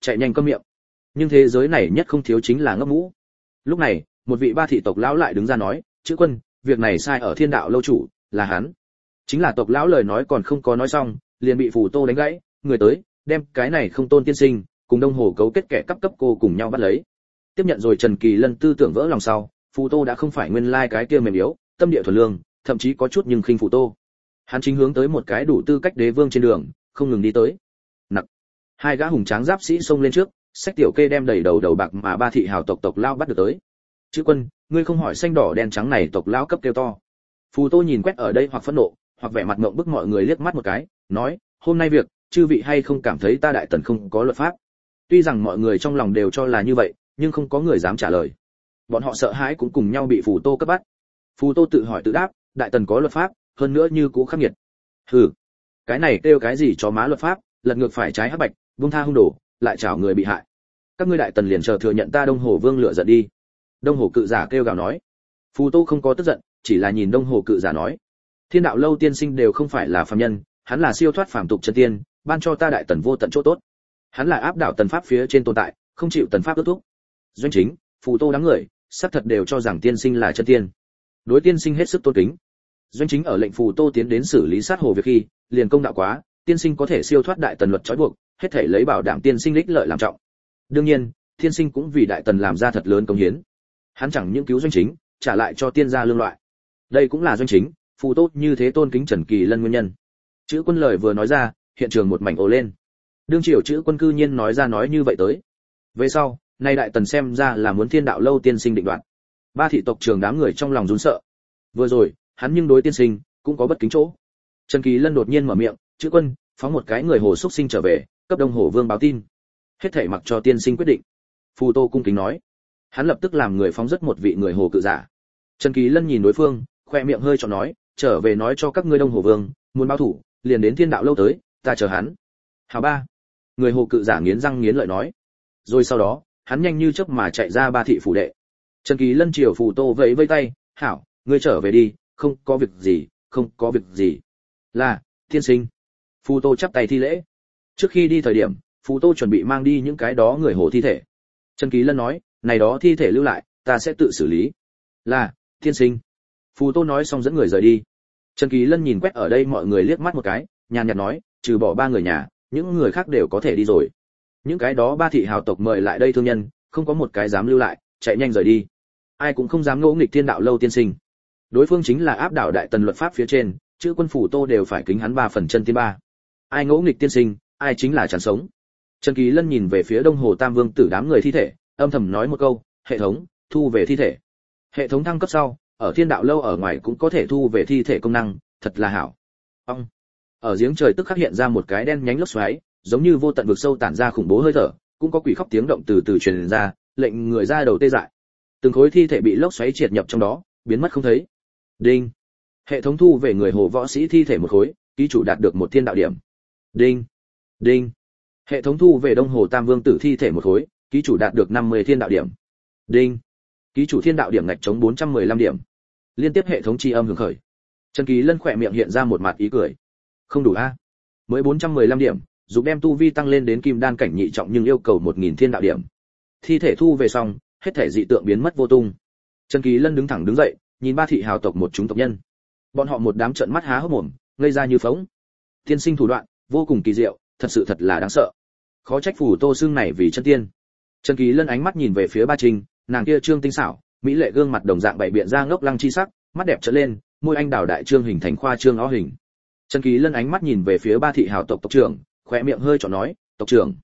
chạy nhanh câm miệng. Nhưng thế giới này nhất không thiếu chính là ngấp mũ. Lúc này, một vị ba thị tộc lão lại đứng ra nói, chữ quân, việc này sai ở Thiên Đạo lâu chủ, là hắn. Chính là tộc lão lời nói còn không có nói xong, liền bị Phù Tô đánh gãy, người tới, đem cái này không tôn tiên sinh, cùng Đông Hồ cấu kết kẻ cấp cô cùng nhau bắt lấy. Tiếp nhận rồi Trần Kỳ Lân tư tưởng vỡ lòng sau, Phù Tô đã không phải nguyên lai cái kia mềm yếu, tâm địa thuần lương, thậm chí có chút nhưng khinh Phù Tô. Hắn chính hướng tới một cái đủ tư cách đế vương trên đường, không ngừng đi tới. Nặc. Hai gã hùng tráng giáp sĩ xông lên trước, sách tiểu kê đem đầy đầu bạc mà ba thị hào tộc lão bắt được tới. Chữ quân, ngươi không hỏi xanh đỏ đen trắng này tộc lão cấp kêu to. Phù Tô nhìn quét ở đây hoặc phẫn nộ, hoặc vẻ mặt ngượng bức mọi người liếc mắt một cái, nói, hôm nay việc, chư vị hay không cảm thấy ta đại tần không có luật pháp? Tuy rằng mọi người trong lòng đều cho là như vậy, nhưng không có người dám trả lời. Bọn họ sợ hãi cũng cùng nhau bị Phù Tô cấp bắt. Phù Tô tự hỏi tự đáp, đại tần có luật pháp, hơn nữa như cũ khắc nghiệt. Hừ, cái này kêu cái gì chó má luật pháp, lật ngược phải trái hắc bạch, buông tha hung đồ, lại chảo người bị hại. Các ngươi đại tần liền chờ thừa nhận ta Đông Hồ Vương lựa giận đi. Đông Hồ cự giả kêu gào nói. Phù Tô không có tức giận, chỉ là nhìn Đông Hồ cự giả nói, Thiên Đạo lâu tiên sinh đều không phải là phàm nhân, hắn là siêu thoát phàm tục chân tiên, ban cho ta đại tần vô tận chỗ tốt. Hắn là áp đảo tần pháp phía trên tồn tại, không chịu tần pháp ước thúc. Doanh chính, Phù Tô đám người, sắp thật đều cho rằng tiên sinh là chân tiên. Đối tiên sinh hết sức tôn kính. Doanh chính ở lệnh Phù Tô tiến đến xử lý sát hồ việc khi, liền công đạo quá, tiên sinh có thể siêu thoát đại tần luật trói buộc, hết thể lấy bảo đảm tiên sinh lích lợi làm trọng. Đương nhiên, tiên sinh cũng vì đại tần làm ra thật lớn công hiến. Hắn chẳng những cứu Doanh chính, trả lại cho tiên gia lương loại. Đây cũng là Doanh chính, Phù Tô như thế tôn kính Trần Kỳ Lân nguyên nhân. Chữ quân lời vừa nói ra, hiện trường một mảnh ồ lên. Đương triều chữ quân cư nhiên nói ra nói như vậy tới. Về sau, nay đại tần xem ra là muốn Thiên Đạo lâu tiên sinh định đoạt. Ba thị tộc trưởng đám người trong lòng run sợ. Vừa rồi, hắn nhưng đối tiên sinh cũng có bất kính chỗ. Trần Kỳ Lân đột nhiên mở miệng, chữ quân, phóng một cái người hồ xúc sinh trở về, cấp Đông Hồ Vương báo tin. Hết thảy mặc cho tiên sinh quyết định. Phù Tô cung kính nói. Hắn lập tức làm người phóng rất một vị người hồ cự giả. Trần Kỳ Lân nhìn đối phương, khoe miệng hơi tròn nói, trở về nói cho các ngươi Đông Hồ Vương, muốn báo thủ, liền đến Thiên Đạo lâu tới, ta chờ hắn. Hảo ba. Người hồ cự giả nghiến răng nghiến lợi nói. Rồi sau đó, hắn nhanh như chớp mà chạy ra ba thị phủ đệ. Trần Kỳ Lân chiều Phù Tô vẫy vẫy tay, "Hảo, ngươi trở về đi, không có việc gì, không có việc gì." "Là, tiên sinh." Phù Tô chắp tay thi lễ. Trước khi đi thời điểm, Phù Tô chuẩn bị mang đi những cái đó người hồ thi thể. Trần Kỳ Lân nói, "Này đó thi thể lưu lại, ta sẽ tự xử lý." "Là, tiên sinh." Phù Tô nói xong dẫn người rời đi. Trần Kỳ Lân nhìn quét ở đây mọi người liếc mắt một cái, nhàn nhạt nói, trừ bỏ ba người nhà, những người khác đều có thể đi rồi. Những cái đó ba thị hào tộc mời lại đây thương nhân, không có một cái dám lưu lại, chạy nhanh rời đi. Ai cũng không dám ngỗ nghịch Thiên Đạo lâu tiên sinh. Đối phương chính là áp đảo đại tần luật pháp phía trên, chữ quân Phù Tô đều phải kính hắn 3 phần chân tiên ba. Ai ngỗ nghịch tiên sinh, ai chính là chán sống. Trần Kỳ Lân nhìn về phía Đông Hồ Tam Vương tử đám người thi thể, âm thầm nói một câu, hệ thống, thu về thi thể. Hệ thống thăng cấp sau, ở Thiên Đạo lâu ở ngoài cũng có thể thu về thi thể công năng, thật là hảo. Ông. Ở giếng trời tức khắc hiện ra một cái đen nhánh lốc xoáy, giống như vô tận vực sâu tản ra khủng bố hơi thở, cũng có quỷ khóc tiếng động từ từ truyền ra, lệnh người ra đầu tê dại. Từng khối thi thể bị lốc xoáy triệt nhập trong đó, biến mất không thấy. Đinh. Hệ thống thu về người hồ võ sĩ thi thể một khối, ký chủ đạt được 1 thiên đạo điểm. Đinh. Đinh. Hệ thống thu về Đông Hồ Tam Vương tử thi thể một khối, ký chủ đạt được 50 thiên đạo điểm. Đinh. Ký chủ thiên đạo điểm ngạch chống 415 điểm. Liên tiếp hệ thống chi âm hưởng khởi. Trần Kỳ Lân khỏe miệng hiện ra một mặt ý cười. Không đủ a? Mới 415 điểm, giúp đem tu vi tăng lên đến kim đan cảnh nhị trọng nhưng yêu cầu 1000 thiên đạo điểm. Thi thể thu về xong, hết thể dị tượng biến mất vô tung. Trần Kỳ Lân đứng thẳng đứng dậy, nhìn ba thị hào tộc một chúng tộc nhân. Bọn họ một đám trợn mắt há hốc mồm, ngây ra như phỗng. Tiên sinh thủ đoạn, vô cùng kỳ diệu, thật là đáng sợ. Khó trách Phù Tô xương này vì chân tiên. Trần Kỳ Lân ánh mắt nhìn về phía Ba Trinh, nàng kia trương tinh xảo, mỹ lệ gương mặt đồng dạng bảy biện ra ngốc lăng chi sắc, mắt đẹp trở lên, môi anh đào đại trương hình thành khoa trương ó hình. Trần Kỳ Lân ánh mắt nhìn về phía ba thị hào tộc tộc trưởng, khóe miệng hơi trọn nói, "Tộc trưởng."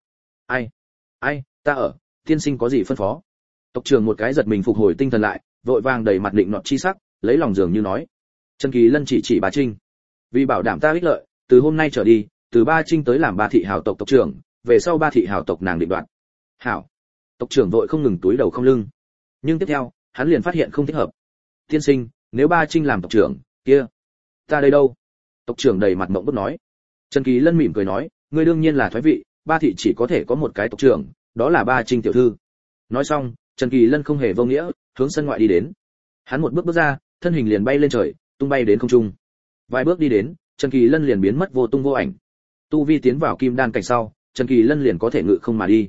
Ai, ta ở, tiên sinh có gì phân phó?" Tộc trưởng một cái giật mình phục hồi tinh thần lại, vội vàng đầy mặt định nọt chi sắc, lấy lòng dường như nói. Trần Kỳ Lân chỉ Ba Trinh, "Vì bảo đảm ta ích lợi, từ hôm nay trở đi, từ Ba Trinh tới làm ba thị hào tộc tộc trưởng, về sau ba thị hào tộc nàng định đoạt." "Hảo." Tộc trưởng vội không ngừng túi đầu không lưng. Nhưng tiếp theo, hắn liền phát hiện không thích hợp. "Tiên sinh, nếu Ba Trinh làm tộc trưởng, kia, ta đây đâu?" Tộc trưởng đầy mặt mộng bức nói. Trần Kỳ Lân mỉm cười nói, "Ngươi đương nhiên là thoái vị, ba thị chỉ có thể có một cái tộc trưởng, đó là Ba Trinh tiểu thư." Nói xong, Trần Kỳ Lân không hề vô nghĩa, hướng sân ngoại đi đến. Hắn một bước bước ra, thân hình liền bay lên trời, tung bay đến không trung. Vài bước đi đến, Trần Kỳ Lân liền biến mất vô tung vô ảnh. Tu vi tiến vào kim đan cảnh sau, Trần Kỳ Lân liền có thể ngự không mà đi.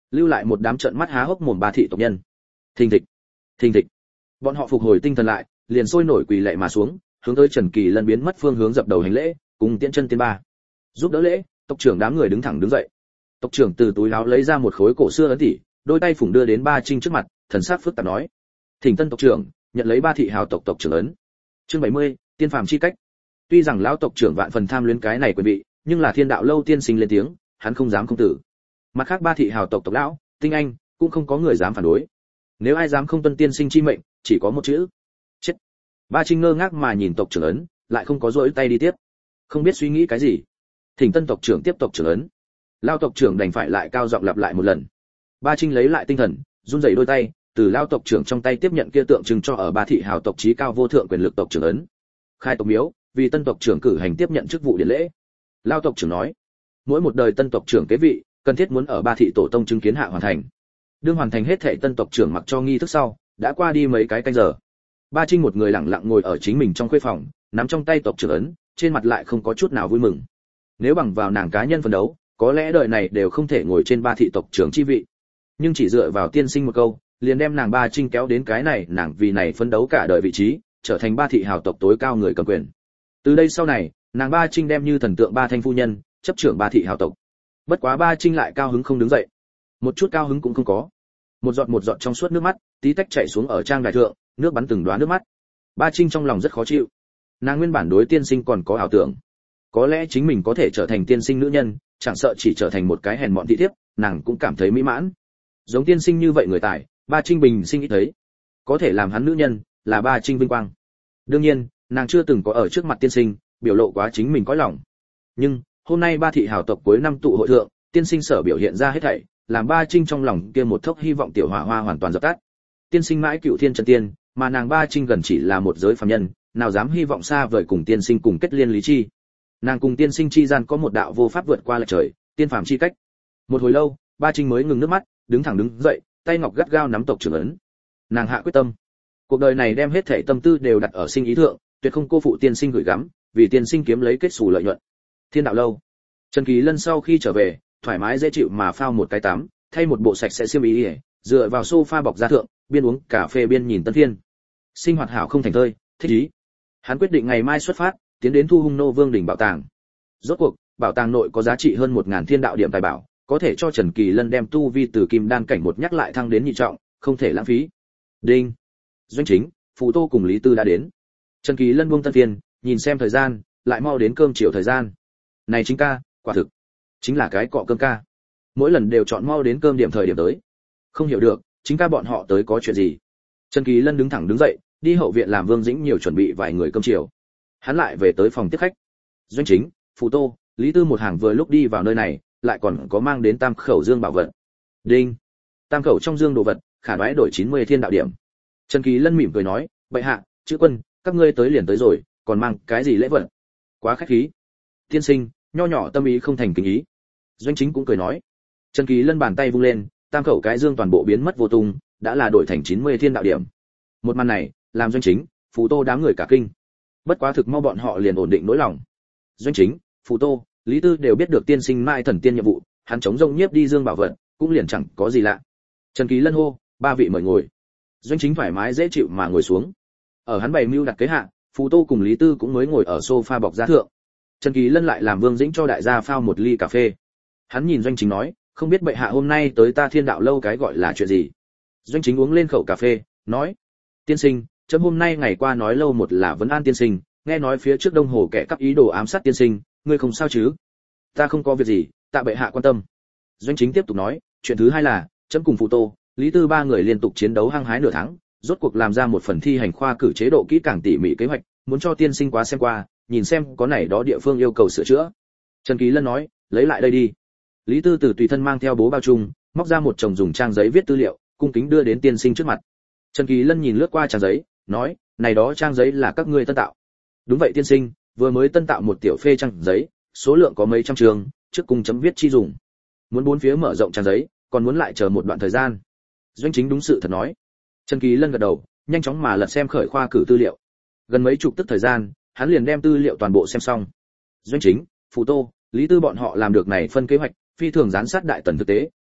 lưu lại một đám trợn mắt há hốc mồm ba thị tộc nhân. Thình thịch, thình thịch. Bọn họ phục hồi tinh thần lại, liền sôi nổi quỳ lạy mà xuống, hướng tới Trần Kỳ Lân biến mất phương hướng dập đầu hành lễ, cùng tiễn chân tiên ba. Giúp đỡ lễ, tộc trưởng đám người đứng thẳng đứng dậy. Tộc trưởng từ túi áo lấy ra một khối cổ xưa ấn tỷ, đôi tay phủng đưa đến Ba Trinh trước mặt, thần sắc phức tạp nói: "Thỉnh tân tộc trưởng nhận lấy ba thị hào tộc tộc trưởng ấn." Chương 70, tiên phàm chi cách. Tuy rằng lão tộc trưởng vạn phần tham luyến cái này quyền vị, nhưng là Thiên Đạo lâu tiên sinh lên tiếng, hắn không dám không tử. Mặt khác ba thị hào tộc tộc lão, tinh anh, cũng không có người dám phản đối. Nếu ai dám không tuân tiên sinh chi mệnh, chỉ có một chữ: chết. Ba Trinh ngơ ngác mà nhìn tộc trưởng ấn, lại không có duỗi tay đi tiếp, không biết suy nghĩ cái gì. Thỉnh tân tộc trưởng tiếp tộc trưởng ấn. Lao tộc trưởng đành phải lại cao giọng lặp lại một lần. Ba Trinh lấy lại tinh thần, run rẩy đôi tay, từ lao tộc trưởng trong tay tiếp nhận kia tượng trưng cho ở ba thị hào tộc chí cao vô thượng quyền lực tộc trưởng ấn. Khai tộc miếu, vì tân tộc trưởng cử hành tiếp nhận chức vụ điển lễ. Lao tộc trưởng nói: mỗi một đời tân tộc trưởng kế vị, cần thiết muốn ở ba thị tổ tông chứng kiến hạ hoàn thành. Đương hoàn thành hết thảy tân tộc trưởng mặc cho nghi thức sau, đã qua đi mấy cái canh giờ. Ba Trinh một người lặng lặng ngồi ở chính mình trong khuê phòng, nắm trong tay tộc trưởng ấn, trên mặt lại không có chút nào vui mừng. Nếu bằng vào nàng cá nhân phấn đấu, có lẽ đời này đều không thể ngồi trên ba thị tộc trưởng chi vị. Nhưng chỉ dựa vào tiên sinh một câu, liền đem nàng Ba Trinh kéo đến cái này, nàng vì này phấn đấu cả đời vị trí, trở thành ba thị hào tộc tối cao người cầm quyền. Từ đây sau này, nàng Ba Trinh đem như thần tượng Ba Thanh phu nhân, chấp trưởng ba thị hào tộc. Bất quá Ba Trinh lại cao hứng không đứng dậy, một chút cao hứng cũng không có. Một giọt trong suốt nước mắt, tí tách chảy xuống ở trang đài thượng, nước bắn từng đóa nước mắt. Ba Trinh trong lòng rất khó chịu. Nàng nguyên bản đối tiên sinh còn có ảo tưởng, có lẽ chính mình có thể trở thành tiên sinh nữ nhân, chẳng sợ chỉ trở thành một cái hèn mọn thị thiếp, nàng cũng cảm thấy mỹ mãn. Giống tiên sinh như vậy người tài, Ba Trinh bình sinh ít thấy. Có thể làm hắn nữ nhân, là Ba Trinh vinh quang. Đương nhiên, nàng chưa từng có ở trước mặt tiên sinh biểu lộ quá chính mình cõi lòng. Nhưng hôm nay ba thị hào tộc cuối năm tụ hội thượng, tiên sinh sở biểu hiện ra hết thảy, làm Ba Trinh trong lòng kia một thốc hy vọng tiểu hỏa hoa hoàn toàn dập tắt. Tiên sinh mãi cựu thiên chân tiên, mà nàng Ba Trinh gần chỉ là một giới phàm nhân, nào dám hy vọng xa vời cùng tiên sinh cùng kết liên lý chi. Nàng cùng tiên sinh chi gian có một đạo vô pháp vượt qua lệch trời, tiên phàm chi cách. Một hồi lâu, Ba Trinh mới ngừng nước mắt, đứng thẳng đứng dậy, tay ngọc gắt gao nắm tộc trưởng ấn. Nàng hạ quyết tâm, cuộc đời này đem hết thảy tâm tư đều đặt ở sinh ý thượng, tuyệt không cô phụ tiên sinh gửi gắm, vì tiên sinh kiếm lấy kết xù lợi nhuận. Thiên Đạo lâu. Trần Kỳ Lân sau khi trở về, thoải mái dễ chịu mà phao một cái tắm, thay một bộ sạch sẽ xiêm y, dựa vào sofa bọc da thượng, biên uống cà phê biên nhìn Tân Thiên. Sinh hoạt hảo không thành thơi, thích ý. Hắn quyết định ngày mai xuất phát, tiến đến Thu Hung Nô Vương đỉnh bảo tàng. Rốt cuộc, bảo tàng nội có giá trị hơn 1000 thiên đạo điểm tài bảo, có thể cho Trần Kỳ Lân đem tu vi từ kim đan cảnh một nhắc lại thăng đến nhị trọng, không thể lãng phí. Đinh. Doanh Chính, Phù Tô cùng Lý Tư đã đến. Trần Kỳ Lân buông Tân Thiên, nhìn xem thời gian, lại mau đến cơm chiều thời gian. Này Chính ca, quả thực chính là cái cọ cơm ca. Mỗi lần đều chọn mau đến cơm điểm thời điểm tới. Không hiểu được, Chính ca bọn họ tới có chuyện gì. Trần Kỳ Lân đứng thẳng đứng dậy, đi hậu viện làm Vương Dĩnh nhiều chuẩn bị vài người cơm chiều. Hắn lại về tới phòng tiếp khách. Doanh Chính, Phù Tô, Lý Tư một hàng vừa lúc đi vào nơi này, lại còn có mang đến tam khẩu dương bảo vật. Đinh. Tam khẩu trong dương đồ vật, khả đoái đổi 90 thiên đạo điểm. Trần Kỳ Lân mỉm cười nói, bệ hạ, chữ quân, các ngươi tới liền tới rồi, còn mang cái gì lễ vật? Quá khách khí. Tiên sinh, nho nhỏ tâm ý không thành kính ý. Doanh Chính cũng cười nói. Trần Kỳ Lân bàn tay vung lên, tam khẩu cái dương toàn bộ biến mất vô tung, đã là đổi thành 90 thiên đạo điểm. Một màn này, làm Doanh Chính, Phù Tô đám người cả kinh. Bất quá thực mau bọn họ liền ổn định nỗi lòng. Doanh Chính, Phù Tô, Lý Tư đều biết được tiên sinh mai thần tiên nhiệm vụ, hắn chống rông nhiếp đi dương bảo vật, cũng liền chẳng có gì lạ. Trần Kỳ Lân hô, ba vị mời ngồi. Doanh Chính thoải mái dễ chịu mà ngồi xuống. Ở hắn bày mưu đặt kế hạ, Phù Tô cùng Lý Tư cũng mới ngồi ở sofa bọc da thượng. Trần Kỳ Lân lại làm Vương Dĩnh cho đại gia phao một ly cà phê. Hắn nhìn Doanh Chính nói, không biết bệ hạ hôm nay tới ta Thiên Đạo lâu cái gọi là chuyện gì. Doanh Chính uống lên khẩu cà phê, nói, tiên sinh, chấm hôm nay ngày qua nói lâu một là vấn an tiên sinh, nghe nói phía trước Đông Hồ kẻ cắp ý đồ ám sát tiên sinh, ngươi không sao chứ? Ta không có việc gì, tạ bệ hạ quan tâm. Doanh Chính tiếp tục nói, chuyện thứ hai là, chấm cùng Phù Tô, Lý Tư ba người liên tục chiến đấu hăng hái nửa tháng, rốt cuộc làm ra một phần thi hành khoa cử chế độ kỹ càng tỉ mỉ kế hoạch, muốn cho tiên sinh quá xem qua, nhìn xem có này đó địa phương yêu cầu sửa chữa. Trần Kỳ Lân nói, lấy lại đây đi. Lý Tư từ tùy thân mang theo bố bao chung, móc ra một chồng dùng trang giấy viết tư liệu, cung kính đưa đến tiên sinh trước mặt. Trần Kỳ Lân nhìn lướt qua trang giấy, nói, này đó trang giấy là các ngươi tân tạo. Đúng vậy tiên sinh, vừa mới tân tạo một tiểu phê trang giấy, số lượng có mấy trăm trường, trước cùng chấm viết chi dùng. Muốn bốn phía mở rộng trang giấy, còn muốn lại chờ một đoạn thời gian. Doanh Chính đúng sự thật nói. Trần Kỳ Lân gật đầu, nhanh chóng mà lật xem khởi khoa cử tư liệu. Gần mấy chục tức thời gian, hắn liền đem tư liệu toàn bộ xem xong. Doanh Chính, Phù Tô, Lý Tư bọn họ làm được này phân kế hoạch, phi thường giám sát đại tần thực tế,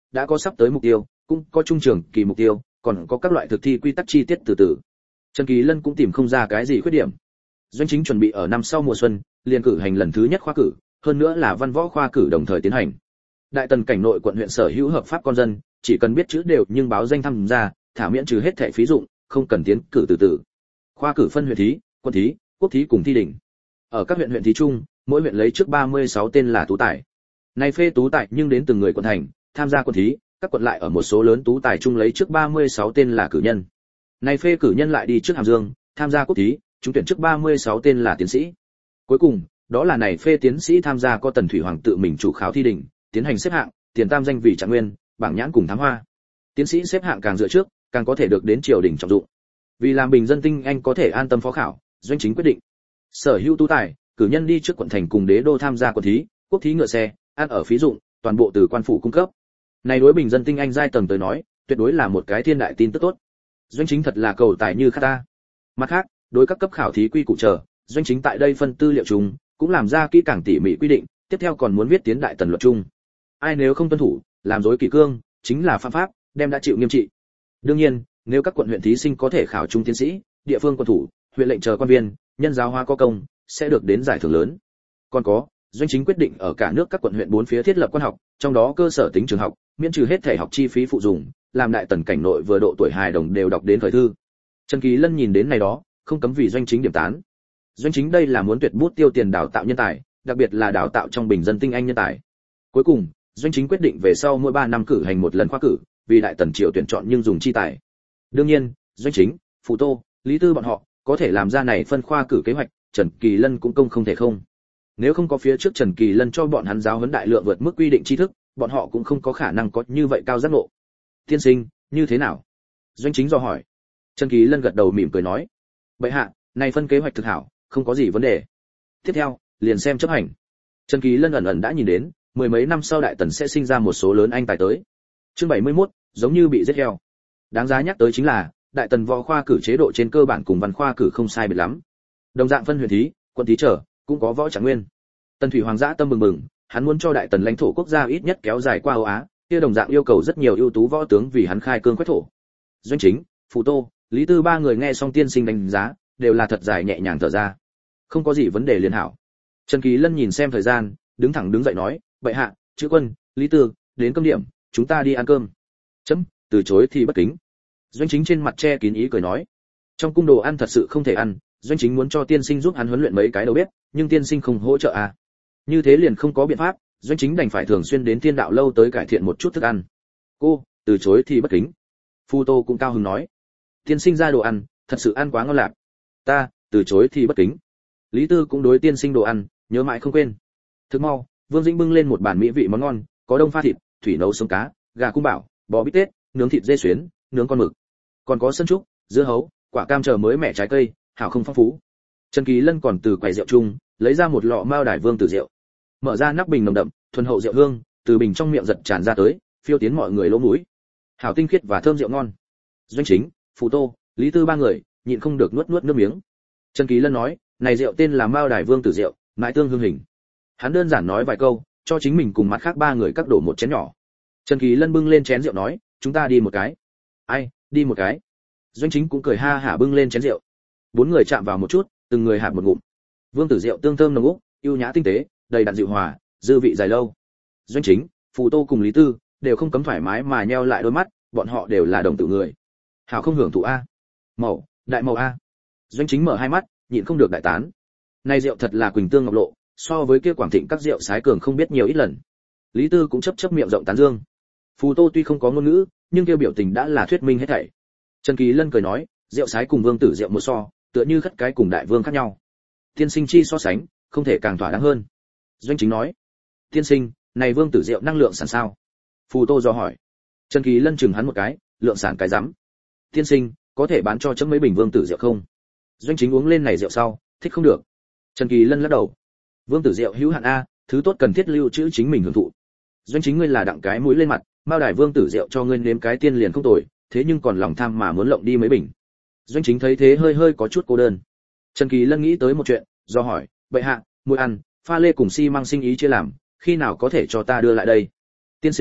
đã có sắp tới mục tiêu, cũng có trung trường kỳ mục tiêu, còn có các loại thực thi quy tắc chi tiết từ từ. Trần Kỳ Lân cũng tìm không ra cái gì khuyết điểm. Doanh chính chuẩn bị ở năm sau mùa xuân liền cử hành lần thứ nhất khoa cử, hơn nữa là văn võ khoa cử đồng thời tiến hành. Đại tần cảnh nội quận huyện sở hữu hợp pháp con dân, chỉ cần biết chữ đều nhưng báo danh tham gia, thả miễn trừ hết thẻ phí dụng, không cần tiến cử từ từ. Khoa cử phân huyện thí, quân thí, quốc thí cùng thi đỉnh. Ở các huyện thí chung, mỗi huyện lấy trước 36 tên là tú tài. Này phê tú tài nhưng đến từng người quận thành, tham gia quân thí, các quận lại ở một số lớn tú tài chung lấy trước 36 tên là cử nhân. Này phê cử nhân lại đi trước Hàm Dương, tham gia quốc thí, chúng tuyển trước 36 tên là tiến sĩ. Cuối cùng, đó là này phê tiến sĩ tham gia có Tần Thủy Hoàng tự mình chủ khảo thi đỉnh, tiến hành xếp hạng, tiền tam danh vị trạng nguyên, bảng nhãn cùng thám hoa. Tiến sĩ xếp hạng càng dựa trước, càng có thể được đến triều đình trọng dụng. Vì làm bình dân tinh anh có thể an tâm phó khảo, doanh chính quyết định. Sở hữu tú tài, cử nhân đi trước quận thành cùng đế đô tham gia quân thí, quốc thí ngựa xe, ăn ở phí dụng, toàn bộ từ quan phủ cung cấp. Này đối bình dân tinh anh giai tầng tới nói, tuyệt đối là một cái thiên đại tin tức tốt. Doanh chính thật là cầu tài như khát ta. Mặt khác, đối các cấp khảo thí quy củ chờ, doanh chính tại đây phân tư liệu chung, cũng làm ra kỹ càng tỉ mỉ quy định, tiếp theo còn muốn viết tiến đại tần luật chung. Ai nếu không tuân thủ, làm rối kỷ cương, chính là phạm pháp, đem đã chịu nghiêm trị. Đương nhiên, nếu các quận huyện thí sinh có thể khảo trung tiến sĩ, địa phương quân thủ, huyện lệnh chờ quan viên, nhân giáo hóa có công, sẽ được đến giải thưởng lớn. Còn có, doanh chính quyết định ở cả nước các quận huyện bốn phía thiết lập quan học, trong đó cơ sở tính trường học, miễn trừ hết thể học chi phí phụ dùng, làm đại tần cảnh nội vừa độ tuổi hài đồng đều đọc đến khởi thư. Trần Kỳ Lân nhìn đến này đó, không cấm vì doanh chính điểm tán. Doanh chính đây là muốn tuyệt bút tiêu tiền đào tạo nhân tài, đặc biệt là đào tạo trong bình dân tinh anh nhân tài. Cuối cùng, doanh chính quyết định về sau mỗi 3 năm cử hành một lần khoa cử, vì đại tần triều tuyển chọn nhưng dùng chi tài. Đương nhiên, doanh chính, Phù Tô, Lý Tư bọn họ có thể làm ra này phân khoa cử kế hoạch, Trần Kỳ Lân cũng không thể không. Nếu không có phía trước Trần Kỳ Lân cho bọn hắn giáo huấn đại lượng vượt mức quy định tri thức, bọn họ cũng không có khả năng có như vậy cao giác ngộ. Tiên sinh, như thế nào? Doanh chính dò hỏi. Trần Kỳ Lân gật đầu mỉm cười nói, bệ hạ, này phân kế hoạch thực hảo, không có gì vấn đề. Tiếp theo, liền xem chấp hành. Trần Kỳ Lân ẩn đã nhìn đến, mười mấy năm sau đại tần sẽ sinh ra một số lớn anh tài tới. Chương 71, giống như bị giết heo. Đáng giá nhắc tới chính là, đại tần võ khoa cử chế độ trên cơ bản cùng văn khoa cử không sai biệt lắm. Đồng dạng phân huyện thí, quân thí trở, cũng có võ trạng nguyên. Tần Thủy Hoàng dã tâm bừng bừng, hắn muốn cho đại tần lãnh thổ quốc gia ít nhất kéo dài qua Âu Á, kia đồng dạng yêu cầu rất nhiều ưu tú võ tướng vì hắn khai cương quét thổ. Doanh chính, Phù Tô, Lý Tư ba người nghe xong tiên sinh đánh giá, đều là thật dài nhẹ nhàng thở ra. Không có gì vấn đề liền hảo. Trần Kỳ Lân nhìn xem thời gian, đứng thẳng đứng dậy nói, bệ hạ, chữ quân, Lý Tư, đến cơm điểm, chúng ta đi ăn cơm. Chấm, từ chối thì bất kính. Doanh chính trên mặt che kín ý cười nói, trong cung đồ ăn thật sự không thể ăn, doanh chính muốn cho tiên sinh giúp hắn huấn luyện mấy cái đầu bếp, nhưng tiên sinh không hỗ trợ à. Như thế liền không có biện pháp, doanh chính đành phải thường xuyên đến Thiên Đạo lâu tới cải thiện một chút thức ăn. Cô, từ chối thì bất kính. Phu Tô cũng cao hứng nói, tiên sinh ra đồ ăn, thật sự ăn quá ngon lạc. Ta, từ chối thì bất kính. Lý Tư cũng đối tiên sinh đồ ăn, nhớ mãi không quên. Thức mau, Vương Dĩnh bưng lên một bàn mỹ vị món ngon, có đông pha thịt, thủy nấu sống cá, gà cung bảo, bò bít tết, nướng thịt dê xuyến, nướng con mực. Còn có sân trúc, dưa hấu, quả cam chờ mới mẻ trái cây, hảo không phong phú. Trần Kỳ Lân còn từ quầy rượu chung, lấy ra một lọ Mao Đài Vương Tử rượu. Mở ra nắp bình nồng đậm, thuần hậu rượu hương, từ bình trong miệng giật tràn ra tới, phiêu tiến mọi người lỗ mũi. Hảo tinh khiết và thơm rượu ngon. Doanh chính, Phù Tô, Lý Tư ba người, nhịn không được nuốt nước miếng. Trần Kỳ Lân nói, này rượu tên là Mao Đài Vương Tử rượu, mãi tương hương hình. Hắn đơn giản nói vài câu, cho chính mình cùng mặt khác ba người các đổ một chén nhỏ. Trần Kỳ Lân bưng lên chén rượu nói, chúng ta đi một cái. Ai, đi một cái. Doanh chính cũng cười ha hả bưng lên chén rượu. Bốn người chạm vào một chút, từng người hạp một ngụm. Vương Tử rượu tương thơm nồng úc, ưu nhã tinh tế, đầy đặn dịu hòa, dư vị dài lâu. Doanh chính, Phù Tô cùng Lý Tư đều không cấm thoải mái mà nheo lại đôi mắt, bọn họ đều là đồng tử người. Hảo không hưởng thụ a. Màu, đại màu a. Doanh chính mở hai mắt, nhịn không được đại tán. Này rượu thật là quỳnh tương ngọc lộ, so với kia Quảng Thịnh các rượu sái cường không biết nhiều ít lần. Lý Tư cũng chấp miệng rộng tán dương. Phù Tô tuy không có ngôn ngữ, nhưng kia biểu tình đã là thuyết minh hết thảy. Trần Kỳ Lân cười nói, rượu sái cùng Vương Tử rượu một so, tựa như khất cái cùng đại vương khác nhau. Tiên sinh chi so sánh, không thể càng thỏa đáng hơn. Doanh chính nói, tiên sinh, này Vương Tử rượu năng lượng sản sao? Phù Tô do hỏi. Trần Kỳ Lân chừng hắn một cái, lượng sản cái rắm. Tiên sinh, có thể bán cho chấm mấy bình Vương Tử rượu không? Doanh chính uống lên này rượu sau, thích không được. Trần Kỳ Lân lắc đầu. Vương Tử rượu hữu hạn a, thứ tốt cần thiết lưu trữ chính mình hưởng thụ. Doanh chính ngươi là đặng cái mũi lên mặt, Mao Đài Vương Tử rượu cho ngươi nếm cái tiên liền không tồi, thế nhưng còn lòng tham mà muốn lộng đi mấy bình. Doanh chính thấy thế hơi có chút cô đơn. Trần Kỳ Lân nghĩ tới một chuyện, do hỏi, bệ hạ, muối ăn, pha lê cùng xi măng sinh ý chia làm, khi nào có thể cho ta đưa lại đây? Tiên sinh,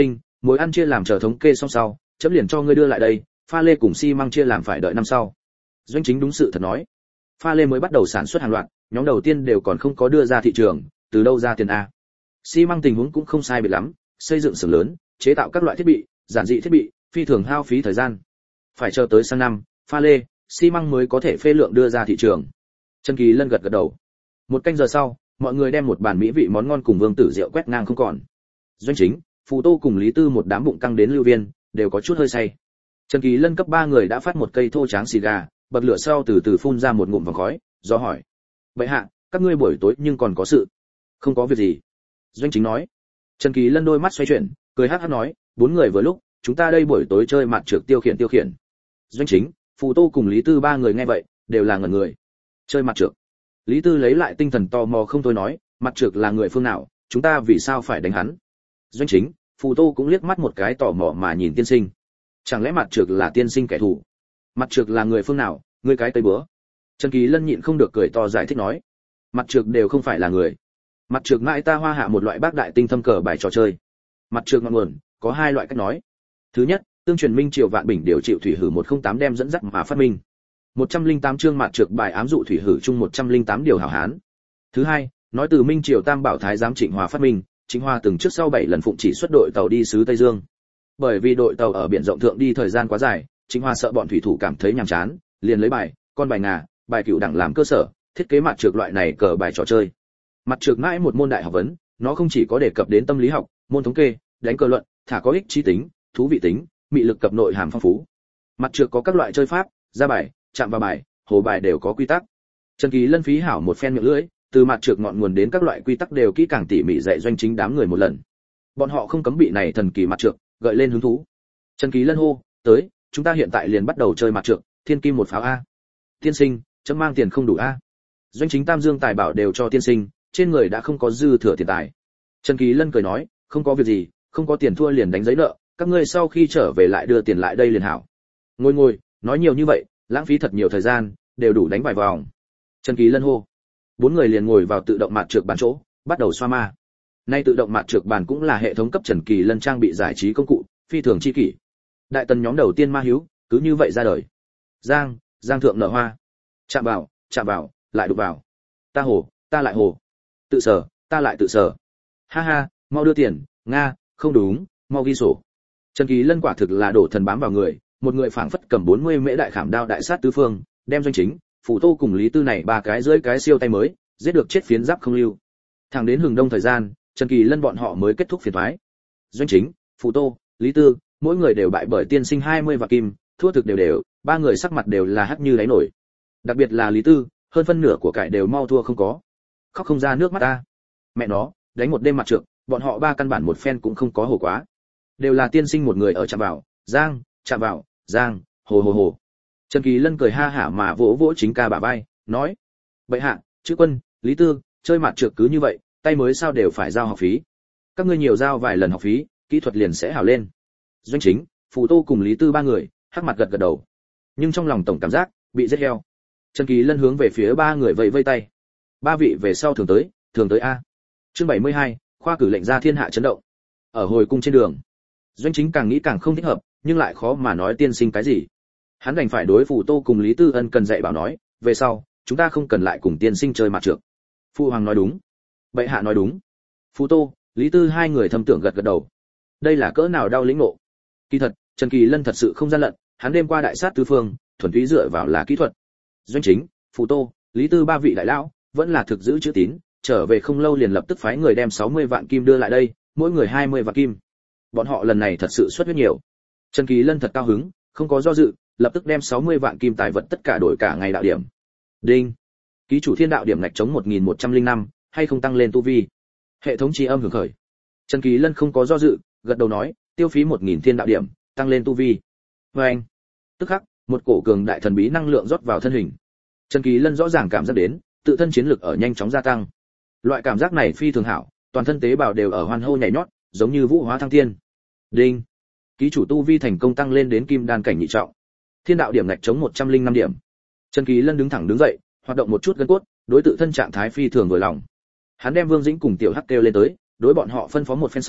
Mối ăn chia làm chờ thống kê xong sau, chấm liền cho ngươi đưa lại đây, pha lê cùng xi măng chia làm phải đợi năm sau. Doanh Chính đúng sự thật nói. Pha lê mới bắt đầu sản xuất hàng loạt, nhóm đầu tiên đều còn không có đưa ra thị trường, từ đâu ra tiền a? Xi măng tình huống cũng không sai biệt lắm, xây dựng xưởng lớn, chế tạo các loại thiết bị, giản dị thiết bị, phi thường hao phí thời gian. Phải chờ tới sang năm, pha lê, xi măng mới có thể phê lượng đưa ra thị trường. Trần Kỳ Lân gật gật đầu. Một canh giờ sau, mọi người đem một bàn mỹ vị món ngon cùng vương tử rượu quét ngang không còn. Doanh Chính, Phù Tô cùng Lý Tư một đám bụng căng đến lưu viên, đều có chút hơi say. Trần Kỳ Lân cấp 3 người đã phát một cây thô tráng xì gà, bật lửa sau từ từ phun ra một ngụm vòng khói, do hỏi: "Vậy hạ, các ngươi buổi tối nhưng còn có sự?" "Không có việc gì." Doanh Chính nói. Trần Kỳ Lân đôi mắt xoay chuyển, cười hắc hắc nói: "Bốn người vừa lúc, chúng ta đây buổi tối chơi mặt trược tiêu khiển tiêu khiển." Doanh Chính, Phù Tô cùng Lý Tư 3 người nghe vậy, đều là ngẩn người. Chơi mặt trược? Lý Tư lấy lại tinh thần tò mò không thôi nói: "Mặt trược là người phương nào, chúng ta vì sao phải đánh hắn?" Doanh Chính, Phù Tô cũng liếc mắt một cái tò mò mà nhìn tiên sinh. Chẳng lẽ mặt trược là tiên sinh kẻ thù? Mặt trược là người phương nào, ngươi cái tây bữa? Trần Kỳ Lân nhịn không được cười to giải thích nói: Mặt trược đều không phải là người. Mặt trược mãi ta hoa hạ một loại bác đại tinh thâm cờ bài trò chơi. Mặt trược ngọn nguồn có hai loại cách nói. Thứ nhất, tương truyền Minh Triều Vạn Bình điều chịu thủy hử 108 đem dẫn dắt mà phát minh. 108 chương mặt trược bài ám dụ thủy hử chung 108 điều hảo hán. Thứ hai, nói từ Minh Triều Tam Bảo Thái giám Trịnh Hòa phát minh, Trịnh Hòa từng trước sau 7 lần phụng chỉ xuất đội tàu đi xứ Tây Dương. Bởi vì đội tàu ở biển rộng thượng đi thời gian quá dài, Trịnh Hòa sợ bọn thủy thủ cảm thấy nhàm chán, liền lấy bài, con bài ngà, bài cựu đẳng làm cơ sở, thiết kế mặt trược loại này cờ bài trò chơi. Mặt trược mãi một môn đại học vấn, nó không chỉ có đề cập đến tâm lý học, môn thống kê, đánh cờ luận, thả có ích trí tính, thú vị tính, mị lực cập nội hàm phong phú. Mặt trược có các loại chơi pháp, ra bài, chạm vào bài, hồ bài đều có quy tắc. Trần Kỳ Lân phí hảo một phen miệng lưỡi, từ mặt trược ngọn nguồn đến các loại quy tắc đều kỹ càng tỉ mỉ dạy Doanh Chính đám người một lần. Bọn họ không cấm bị này thần kỳ mặt trược gợi lên hứng thú. Trần Kỳ Lân hô: "Tới, chúng ta hiện tại liền bắt đầu chơi mặt trược, thiên kim một pháo a." "Tiên sinh, chấm mang tiền không đủ a." Doanh Chính Tam Dương tài bảo đều cho tiên sinh, trên người đã không có dư thừa tiền tài. Trần Kỳ Lân cười nói: "Không có việc gì, không có tiền thua liền đánh giấy nợ, các ngươi sau khi trở về lại đưa tiền lại đây liền hảo." "Ngồi ngồi, nói nhiều như vậy, lãng phí thật nhiều thời gian, đều đủ đánh vài vòng." Trần Kỳ Lân hô. Bốn người liền ngồi vào tự động mặt trược bàn chỗ, bắt đầu xoa ma. Nay tự động mặt trược bàn cũng là hệ thống cấp Trần Kỳ Lân trang bị giải trí công cụ, phi thường chi kỷ. Đại tần nhóm đầu tiên ma hiếu, cứ như vậy ra đời. Giang thượng nở hoa. Chạm vào, lại đụng vào. Ta hồ, ta lại hồ. Tự sở, ta lại tự sở. Ha ha, mau đưa tiền, nga, không đúng, mau ghi sổ. Trần Kỳ Lân quả thực là đổ thần bám vào người, một người phảng phất cầm 40 mễ đại khảm đao đại sát tứ phương, đem Doanh Chính, Phù Tô cùng Lý Tư này ba cái dưới cái siêu tay mới, giết được chết phiến giáp không lưu. Thẳng đến hừng đông thời gian, Trần Kỳ Lân bọn họ mới kết thúc phiền toái. Doanh Chính, Phù Tô, Lý Tư, mỗi người đều bại bởi tiên sinh 20 vạn kim, thua thực đều, ba người sắc mặt đều là hắc như đáy nổi. Đặc biệt là Lý Tư, hơn phân nửa của cải đều mau thua không có. Khóc không ra nước mắt ta. Mẹ nó, đánh một đêm mặt trược, bọn họ ba căn bản một phen cũng không có hổ quá. Đều là tiên sinh một người ở chạm vào, Giang, hồ. Trần Kỳ Lân cười ha hả mà vỗ vỗ chính ca bả vai, nói: "Bệ hạ, chữ quân, Lý Tư, chơi mặt trược cứ như vậy, tay mới sao đều phải giao học phí. Các ngươi nhiều giao vài lần học phí, kỹ thuật liền sẽ hảo lên." Doanh Chính, Phù Tô cùng Lý Tư ba người, hắc mặt gật gật đầu. Nhưng trong lòng tổng cảm giác bị giết heo. Trần Kỳ Lân hướng về phía ba người vẫy vây tay. "Ba vị về sau thường tới a." Chương 72, khoa cử lệnh ra thiên hạ chấn động. Ở hồi cung trên đường, Doanh Chính càng nghĩ càng không thích hợp, nhưng lại khó mà nói tiên sinh cái gì. Hắn đành phải đối Phù Tô cùng Lý Tư ân cần dạy bảo nói: "Về sau, chúng ta không cần lại cùng tiên sinh chơi mặt trược." Phu hoàng nói đúng, bệ hạ nói đúng. Phù Tô, Lý Tư hai người thầm tưởng gật gật đầu. Đây là cỡ nào đau lĩnh ngộ. Kỳ thật, Trần Kỳ Lân thật sự không gian lận, hắn đêm qua đại sát tứ phương, thuần túy dựa vào là kỹ thuật. Doanh Chính, Phù Tô, Lý Tư ba vị đại lão vẫn là thực giữ chữ tín, trở về không lâu liền lập tức phái người đem 60 vạn kim đưa lại đây, mỗi người 20 vạn kim. Bọn họ lần này thật sự xuất huyết nhiều. Trần Kỳ Lân thật cao hứng, không có do dự, lập tức đem 60 vạn kim tài vật tất cả đổi cả ngày đạo điểm. Đinh. Ký chủ thiên đạo điểm ngạch chống 1105, hay không tăng lên tu vi. Hệ thống chi âm hưởng khởi. Trần Kỳ Lân không có do dự, gật đầu nói: "Tiêu phí 1000 thiên đạo điểm, tăng lên tu vi." Oeng. Tức khắc, một cổ cường đại thần bí năng lượng rót vào thân hình. Trần Kỳ Lân rõ ràng cảm giác đến, tự thân chiến lực ở nhanh chóng gia tăng. Loại cảm giác này phi thường hảo, toàn thân tế bào đều ở hoan hô nhảy nhót, giống như vũ hóa thăng thiên. Đinh. Ký chủ tu vi thành công tăng lên đến kim đan cảnh nhị trọng. Thiên đạo điểm ngạch chống 105 điểm. Trần Kỳ Lân đứng thẳng đứng dậy, hoạt động một chút gân cốt, đối tự thân trạng thái phi thường vừa lòng. Hắn đem Vương Dĩnh cùng Tiểu Hắc kêu lên tới, đối bọn họ phân phó một phen sau,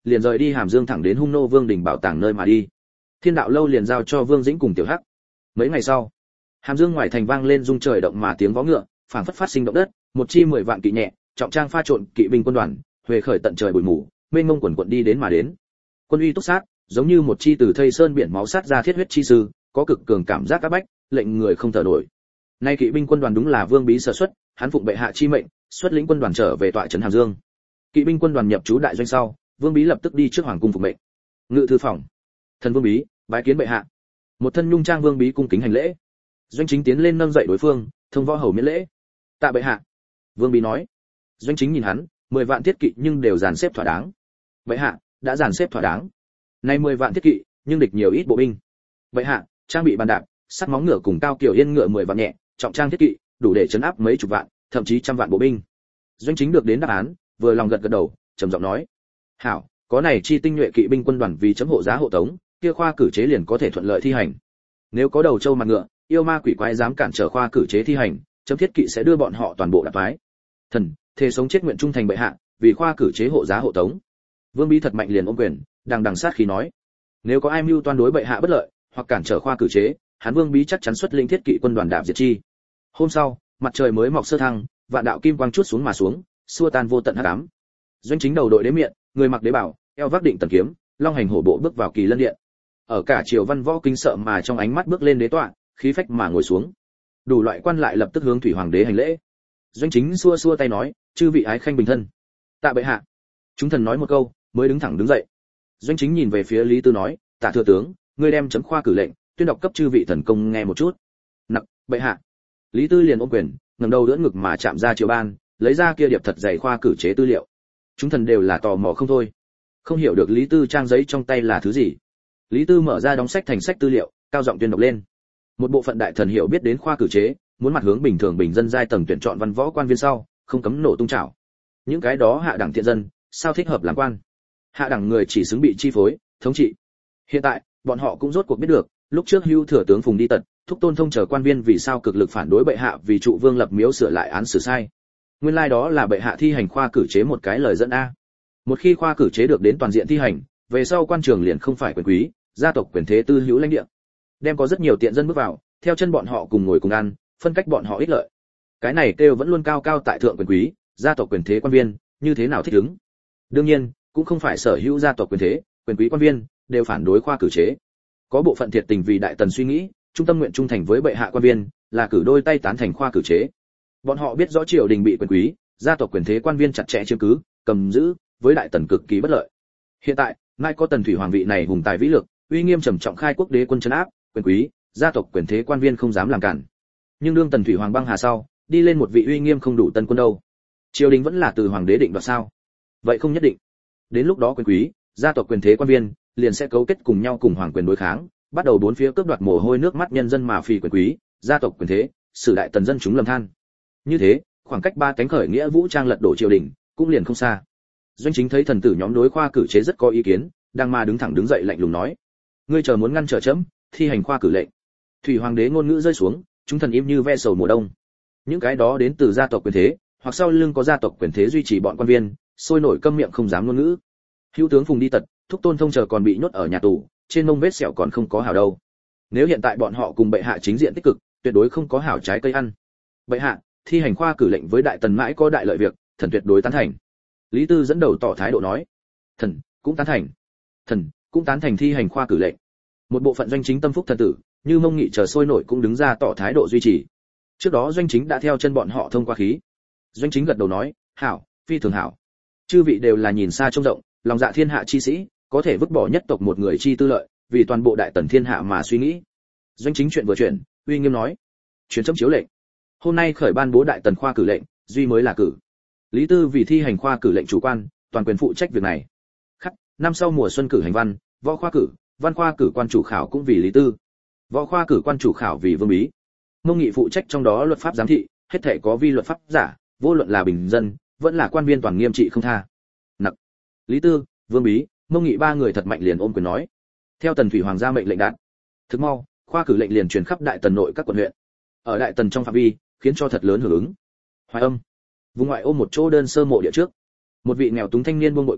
liền rời đi Hàm Dương thẳng đến Hung Nô Vương đình bảo tàng nơi mà đi. Thiên đạo lâu liền giao cho Vương Dĩnh cùng Tiểu Hắc. Mấy ngày sau, Hàm Dương ngoài thành vang lên rung trời động mà tiếng vó ngựa, phảng phất phát sinh động đất, một chi 10 vạn kỵ nhẹ, trọng trang pha trộn kỵ binh quân đoàn, huề khởi tận trời bụi mù, mênh mông quần quần đi đến mà đến. Quân uy túc sát, giống như một chi từ thây sơn biển máu sát ra thiết huyết chi sư, có cực cường cảm giác áp bách, lệnh người không thở nổi. Nay kỵ binh quân đoàn đúng là Vương Bí sở xuất, hắn phụng bệ hạ chi mệnh, xuất lĩnh quân đoàn trở về tọa trấn Hàm Dương. Kỵ binh quân đoàn nhập trú đại doanh sau, Vương Bí lập tức đi trước hoàng cung phục mệnh. Ngự thư phòng, thần Vương Bí, bái kiến bệ hạ. Một thân nhung trang Vương Bí cung kính hành lễ. Doanh Chính tiến lên nâng dậy đối phương, thông võ hầu miễn lễ. Tạ bệ hạ. Vương Bí nói. Doanh Chính nhìn hắn, 10 vạn thiết kỵ nhưng đều dàn xếp thỏa đáng. Bệ hạ, đã dàn xếp thỏa đáng. Nay 10 vạn thiết kỵ, nhưng địch nhiều ít bộ binh. Bệ hạ, trang bị bàn đạp, sắt móng ngựa cùng cao kiểu yên ngựa 10 vạn nhẹ, trọng trang thiết kỵ, đủ để chấn áp mấy chục vạn, thậm chí trăm vạn bộ binh. Doanh Chính được đến đáp án, vừa lòng gật gật đầu, trầm giọng nói: "Hảo, có này chi tinh nhuệ kỵ binh quân đoàn vì chấm hộ giá hộ tống, kia khoa cử chế liền có thể thuận lợi thi hành. Nếu có đầu trâu mặt ngựa, yêu ma quỷ quái dám cản trở khoa cử chế thi hành, chấm thiết kỵ sẽ đưa bọn họ toàn bộ đạp phái. Thần, thề sống chết nguyện trung thành bệ hạ, vì khoa cử chế hộ giá hộ tống." Vương Bí thật mạnh liền ôm quyền, đằng sát khí nói: "Nếu có ai mưu toan đối bệ hạ bất lợi, hoặc cản trở khoa cử chế, hắn Vương Bí chắc chắn xuất lĩnh thiết kỵ quân đoàn đạp diệt chi." Hôm sau, mặt trời mới mọc sơ thăng, vạn đạo kim quang chuốt xuống mà xuống, xua tan vô tận hắc ám. Doanh Chính đầu đội đế miện, người mặc đế bảo, eo vác định tần kiếm, long hành hổ bộ bước vào Kỳ Lân điện. Ở cả triều văn võ kinh sợ mà trong ánh mắt bước lên đế tọa, khí phách mà ngồi xuống. Đủ loại quan lại lập tức hướng thủy hoàng đế hành lễ. Doanh Chính xua xua tay nói: "Chư vị ái khanh bình thân." Tạ bệ hạ. Chúng thần nói một câu, mới đứng thẳng đứng dậy. Doanh Chính nhìn về phía Lý Tư nói: "Tạ thừa tướng, ngươi đem chấm khoa cử lệnh, tuyên đọc cấp chư vị thần công nghe một chút." "Nặc, bệ hạ." Lý Tư liền ôm quyền, ngẩng đầu đỡ ngực mà chạm ra triều ban, lấy ra kia điệp thật dày khoa cử chế tư liệu. Chúng thần đều là tò mò không thôi, không hiểu được Lý Tư trang giấy trong tay là thứ gì. Lý Tư mở ra đóng sách thành sách tư liệu, cao giọng tuyên đọc lên. Một bộ phận đại thần hiểu biết đến khoa cử chế, muốn mặt hướng bình thường bình dân giai tầng tuyển chọn văn võ quan viên sau, không cấm nổ tung chảo. Những cái đó hạ đẳng thiện dân, sao thích hợp làm quan? Hạ đẳng người chỉ xứng bị chi phối, thống trị. Hiện tại, bọn họ cũng rốt cuộc biết được, lúc trước Hưu thừa tướng Phùng Đi Tật, thúc Tôn Thông chờ quan viên vì sao cực lực phản đối bệ hạ vì trụ vương lập miếu sửa lại án xử sai. Nguyên lai đó là bệ hạ thi hành khoa cử chế một cái lời dẫn a. Một khi khoa cử chế được đến toàn diện thi hành, về sau quan trường liền không phải quyền quý, gia tộc quyền thế tư hữu lãnh địa. Đem có rất nhiều tiện dân bước vào, theo chân bọn họ cùng ngồi cùng ăn, phân cách bọn họ ích lợi. Cái này kêu vẫn luôn cao cao tại thượng quyền quý, gia tộc quyền thế quan viên, như thế nào thích ứng? Đương nhiên, cũng không phải sở hữu gia tộc quyền thế, quyền quý quan viên đều phản đối khoa cử chế. Có bộ phận thiệt tình vì đại tần suy nghĩ, trung tâm nguyện trung thành với bệ hạ quan viên, là cử đôi tay tán thành khoa cử chế. Bọn họ biết rõ triều đình bị quyền quý, gia tộc quyền thế quan viên chặt chẽ chiếm cứ, cầm giữ, với đại tần cực kỳ bất lợi. Hiện tại, nay có tần thủy hoàng vị này hùng tài vĩ lực, uy nghiêm trầm trọng khai quốc đế quân trấn áp, quyền quý, gia tộc quyền thế quan viên không dám làm cản. Nhưng đương tần thủy hoàng băng hà sau, đi lên một vị uy nghiêm không đủ tân quân đâu. Triều đình vẫn là từ hoàng đế định đoạt sao? Vậy không nhất định. Đến lúc đó quyền quý, gia tộc quyền thế quan viên liền sẽ cấu kết cùng nhau cùng hoàng quyền đối kháng, bắt đầu bốn phía cướp đoạt mồ hôi nước mắt nhân dân mà phì quyền quý, gia tộc quyền thế, sử đại tần dân chúng lầm than. Như thế, khoảng cách ba cánh khởi nghĩa vũ trang lật đổ triều đình, cũng liền không xa. Doanh Chính thấy thần tử nhóm đối khoa cử chế rất có ý kiến, đang mà đứng thẳng đứng dậy lạnh lùng nói: "Ngươi chờ muốn ngăn trở chấm, thi hành khoa cử lệnh." Thủy hoàng đế ngôn ngữ rơi xuống, chúng thần im như ve sầu mùa đông. Những cái đó đến từ gia tộc quyền thế, hoặc sau lưng có gia tộc quyền thế duy trì bọn quan viên, sôi nổi câm miệng không dám ngôn ngữ. Hữu tướng Phùng Đi Tật, thúc Tôn Thông chờ còn bị nhốt ở nhà tù, trên mông vết sẹo còn không có hảo đâu. Nếu hiện tại bọn họ cùng bệ hạ chính diện tích cực, tuyệt đối không có hảo trái cây ăn. Bệ hạ, thi hành khoa cử lệnh với đại tần mãi có đại lợi việc, thần tuyệt đối tán thành. Lý Tư dẫn đầu tỏ thái độ nói: "Thần cũng tán thành." "Thần cũng tán thành thi hành khoa cử lệnh." Một bộ phận Doanh Chính tâm phúc thần tử, như Mông Nghị chờ sôi nổi cũng đứng ra tỏ thái độ duy trì. Trước đó Doanh Chính đã theo chân bọn họ thông qua khí. Doanh Chính gật đầu nói: "Hảo, phi thường hảo. Chư vị đều là nhìn xa trông rộng, lòng dạ thiên hạ chi sĩ, có thể vứt bỏ nhất tộc một người chi tư lợi, vì toàn bộ đại tần thiên hạ mà suy nghĩ." Doanh Chính chuyện vừa chuyển, uy nghiêm nói: "Truyền chấm chiếu lệnh. Hôm nay khởi ban bố đại tần khoa cử lệnh, duy mới là cử. Lý Tư vì thi hành khoa cử lệnh chủ quan, toàn quyền phụ trách việc này. Khắc, năm sau mùa xuân cử hành văn, võ khoa cử, văn khoa cử quan chủ khảo cũng vì Lý Tư. Võ khoa cử quan chủ khảo vì Vương Bí. Mông Nghị phụ trách trong đó luật pháp giám thị, hết thảy có vi luật pháp giả, vô luận là bình dân, vẫn là quan viên toàn nghiêm trị không tha." Nặc. Lý Tư, Vương Bí, Mông Nghị ba người thật mạnh liền ôm quyền nói. Theo tần thủy hoàng gia mệnh lệnh đạt. Thực mau, khoa cử lệnh liền truyền khắp đại tần nội các quận huyện. Ở đại tần trong phạm vi, khiến cho thật lớn hưởng ứng. Hoài Âm, vùng ngoại ô một chỗ đơn sơ mộ địa trước, một vị nghèo túng thanh niên buông bội kiếm,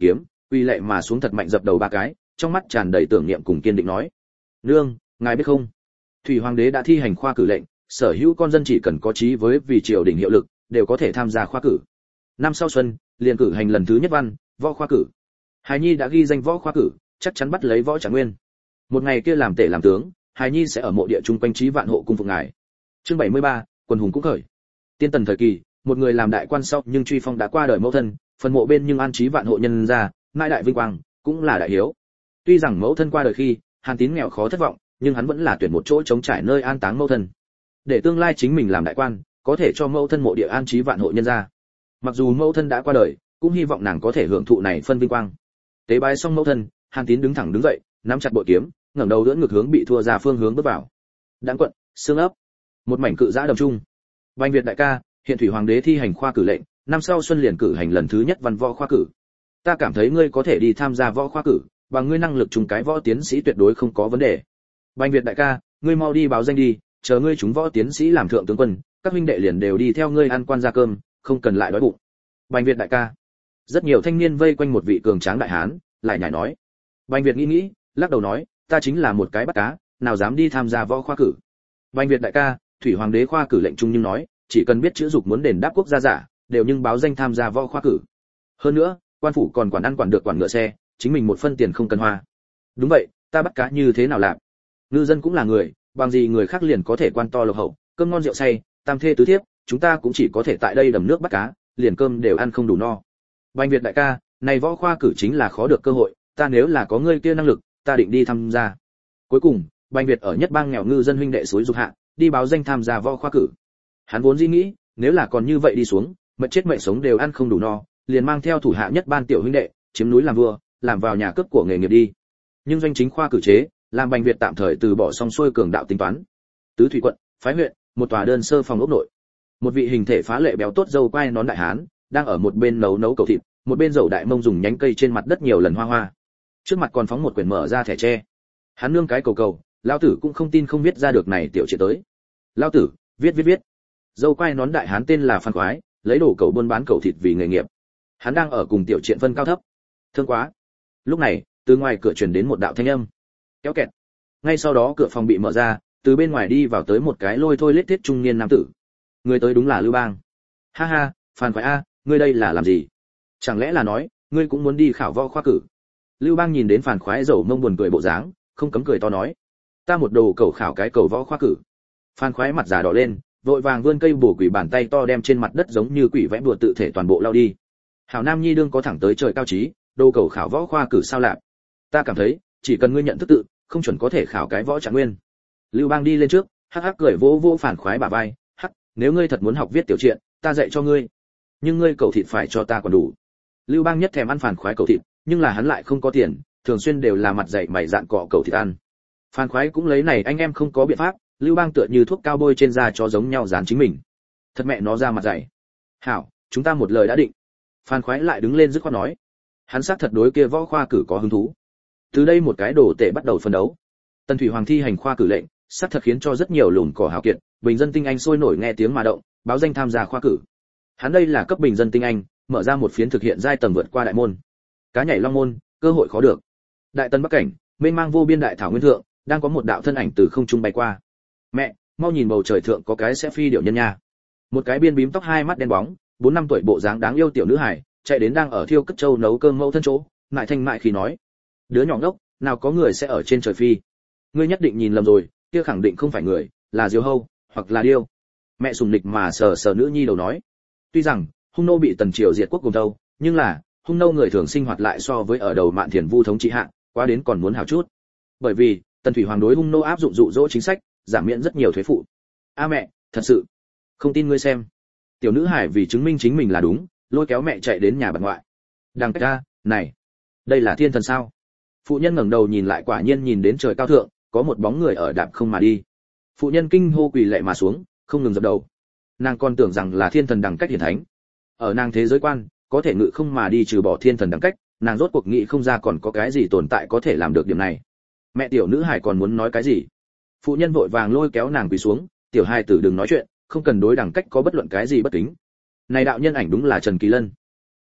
Uy lệ mà xuống thật mạnh dập đầu 3 cái, trong mắt tràn đầy tưởng niệm cùng kiên định nói: "Nương, ngài biết không? Thủy Hoàng đế đã thi hành khoa cử lệnh, sở hữu con dân chỉ cần có chí với vì triều đình hiệu lực, đều có thể tham gia khoa cử. Năm sau xuân, liền cử hành lần thứ nhất văn, võ khoa cử. Hài Nhi đã ghi danh võ khoa cử, chắc chắn bắt lấy võ Trạng Nguyên. Một ngày kia làm tể làm tướng, Hài Nhi sẽ ở mộ địa trung quanh trí vạn hộ cung phục ngài." Chương 73, quần hùng cũng khởi. Tiên tần thời kỳ, một người làm đại quan sau nhưng truy phong đã qua đời mẫu thân, phần mộ bên nhưng an trí vạn hộ nhân ra, mãi đại vinh quang, cũng là đại hiếu. Tuy rằng mẫu thân qua đời khi, Hàn Tín nghèo khó thất vọng, nhưng hắn vẫn là tuyển một chỗ trống trải nơi an táng mẫu thân. Để tương lai chính mình làm đại quan, có thể cho mẫu thân mộ địa an trí vạn hộ nhân ra. Mặc dù mẫu thân đã qua đời, cũng hy vọng nàng có thể hưởng thụ này phân vinh quang. Tế bái xong mẫu thân, Hàn Tín đứng thẳng đứng dậy, nắm chặt bội kiếm, ngẩng đầu đỡ ngược hướng bị thua ra phương hướng bước vào. Đãng quận, xương ấp, một mảnh cự giã đầm trung. Bành Việt đại ca, hiện Thủy Hoàng đế thi hành khoa cử lệnh, năm sau xuân liền cử hành lần thứ nhất văn võ khoa cử. Ta cảm thấy ngươi có thể đi tham gia võ khoa cử, bằng ngươi năng lực trùng cái võ tiến sĩ tuyệt đối không có vấn đề. Bành Việt đại ca, ngươi mau đi báo danh đi, chờ ngươi trúng võ tiến sĩ làm thượng tướng quân, các huynh đệ liền đều đi theo ngươi ăn quan gia cơm, không cần lại đói bụng. Bành Việt đại ca. Rất nhiều thanh niên vây quanh một vị cường tráng đại hán, lại nhảy nói. Bành Việt nghĩ, lắc đầu nói, ta chính là một cái bắt cá, nào dám đi tham gia võ khoa cử. Bành Việt đại ca, Thủy Hoàng đế khoa cử lệnh trung nhưng nói, chỉ cần biết chữ dục muốn đền đáp quốc gia giả, đều nhưng báo danh tham gia võ khoa cử. Hơn nữa, quan phủ còn quản ăn quản được quản ngựa xe, chính mình một phân tiền không cần hoa. Đúng vậy, ta bắt cá như thế nào làm? Ngư dân cũng là người, bằng gì người khác liền có thể quan to lộc hậu, cơm ngon rượu say, tam thê tứ thiếp, chúng ta cũng chỉ có thể tại đây đầm nước bắt cá, liền cơm đều ăn không đủ no. Bành Việt đại ca, này võ khoa cử chính là khó được cơ hội, ta nếu là có ngươi kia năng lực, ta định đi tham gia. Cuối cùng, Bành Việt ở nhất bang nghèo ngư dân huynh đệ suối dục hạ, đi báo danh tham gia võ khoa cử. Hắn vốn dĩ nghĩ, nếu là còn như vậy đi xuống, mệt chết mệt sống đều ăn không đủ no, liền mang theo thủ hạ nhất ban tiểu huynh đệ, chiếm núi làm vua, làm vào nhà cướp của nghề nghiệp đi. Nhưng doanh chính khoa cử chế, làm Bành Việt tạm thời từ bỏ xong xuôi cường đạo tính toán. Tứ Thủy quận, phái huyện, một tòa đơn sơ phòng ốc nội. Một vị hình thể phá lệ béo tốt dâu quai nón đại hán, đang ở một bên nấu cầu thịt, một bên dầu đại mông dùng nhánh cây trên mặt đất nhiều lần hoa hoa. Trước mặt còn phóng một quyển mở ra thẻ tre. Hắn nương cái cầu, lão tử cũng không tin không viết ra được này tiểu chuyện tới. Lão tử, viết. Dâu quai nón đại hán tên là Phan Khoái, lấy đồ cầu buôn bán cầu thịt vì nghề nghiệp. Hắn đang ở cùng tiểu triện phân cao thấp. Thương quá. Lúc này, từ ngoài cửa truyền đến một đạo thanh âm. Kéo kẹt. Ngay sau đó cửa phòng bị mở ra, từ bên ngoài đi vào tới một cái lôi thôi lết thiết trung niên nam tử. Người tới đúng là Lưu Bang. Ha ha, Phan Khoái a, ngươi đây là làm gì? Chẳng lẽ là nói, ngươi cũng muốn đi khảo võ khoa cử? Lưu Bang nhìn đến Phan Khoái dầu mông buồn cười bộ dáng, không cấm cười to nói. Ta một đồ cầu khảo cái cầu võ khoa cử. Phan Khoái mặt già đỏ lên, vội vàng vươn cây bổ quỷ bàn tay to đem trên mặt đất giống như quỷ vẽ đùa tự thể toàn bộ lao đi. Hảo Nam Nhi đương có thẳng tới trời cao trí, đồ cầu khảo võ khoa cử sao lạp? Ta cảm thấy, chỉ cần ngươi nhận thức tự, không chuẩn có thể khảo cái võ Trạng Nguyên. Lưu Bang đi lên trước, hắc hắc cười vỗ Phan Khoái bả vai, hắc, nếu ngươi thật muốn học viết tiểu truyện, ta dạy cho ngươi. Nhưng ngươi cầu thịt phải cho ta còn đủ. Lưu Bang nhất thèm ăn Phan Khoái cầu thịt, nhưng là hắn lại không có tiền, thường xuyên đều là mặt dày mày dạn cọ cầu thịt ăn. Phan Khoái cũng lấy này anh em không có biện pháp, Lưu Bang tựa như thuốc cao bôi trên da cho giống nhau dán chính mình. Thật mẹ nó ra mặt dày. Hảo, chúng ta một lời đã định. Phan Khoái lại đứng lên dứt khoát nói. Hắn xác thật đối kia võ khoa cử có hứng thú. Từ đây một cái đồ tể bắt đầu phân đấu. Tần Thủy Hoàng thi hành khoa cử lệnh, xác thật khiến cho rất nhiều lùn cỏ hào kiệt, bình dân tinh anh sôi nổi nghe tiếng mà động, báo danh tham gia khoa cử. Hắn đây là cấp bình dân tinh anh, mở ra một phiến thực hiện giai tầng vượt qua đại môn. Cá nhảy long môn, cơ hội khó được. Đại Tân Bắc cảnh, mênh mang vô biên đại thảo nguyên thượng, đang có một đạo thân ảnh từ không trung bay qua. Mẹ, mau nhìn bầu trời thượng có cái sẽ phi điểu nhân nha. Một cái biên bím tóc hai mắt đen bóng, 4-5 tuổi bộ dáng đáng yêu tiểu nữ hài, chạy đến đang ở thiêu cất châu nấu cơm mẫu thân chỗ, ngại thanh mại khi nói: "Đứa nhỏ ngốc, nào có người sẽ ở trên trời phi? Ngươi nhất định nhìn lầm rồi, kia khẳng định không phải người, là diều hâu, hoặc là điêu." Mẹ sùng nịch mà sờ sờ nữ nhi đầu nói. Tuy rằng Hung nô bị Tần triều diệt quốc cùng đâu, nhưng là Hung nô người thường sinh hoạt lại so với ở đầu Mạn Thiền Vu thống trị hạ, quá đến còn muốn hảo chút. Bởi vì Tần Thủy Hoàng đối Hung nô áp dụng dụ dỗ chính sách, giảm miễn rất nhiều thuế phụ. A mẹ, thật sự, không tin ngươi xem. Tiểu nữ hải vì chứng minh chính mình là đúng, lôi kéo mẹ chạy đến nhà bà ngoại. Đằng cách ra, này, đây là thiên thần sao? Phụ nhân ngẩng đầu nhìn lại, quả nhiên nhìn đến trời cao thượng, có một bóng người ở đạp không mà đi. Phụ nhân kinh hô quỳ lạy mà xuống, không ngừng dập đầu. Nàng còn tưởng rằng là thiên thần đẳng cách hiển thánh. Ở nàng thế giới quan, có thể ngự không mà đi trừ bỏ thiên thần đẳng cách, nàng rốt cuộc nghĩ không ra còn có cái gì tồn tại có thể làm được điểm này. Mẹ tiểu nữ hải còn muốn nói cái gì? Phụ nhân vội vàng lôi kéo nàng quỳ xuống, tiểu hài tử đừng nói chuyện, không cần đối đẳng cách có bất luận cái gì bất kính. Này đạo nhân ảnh đúng là Trần Kỳ Lân.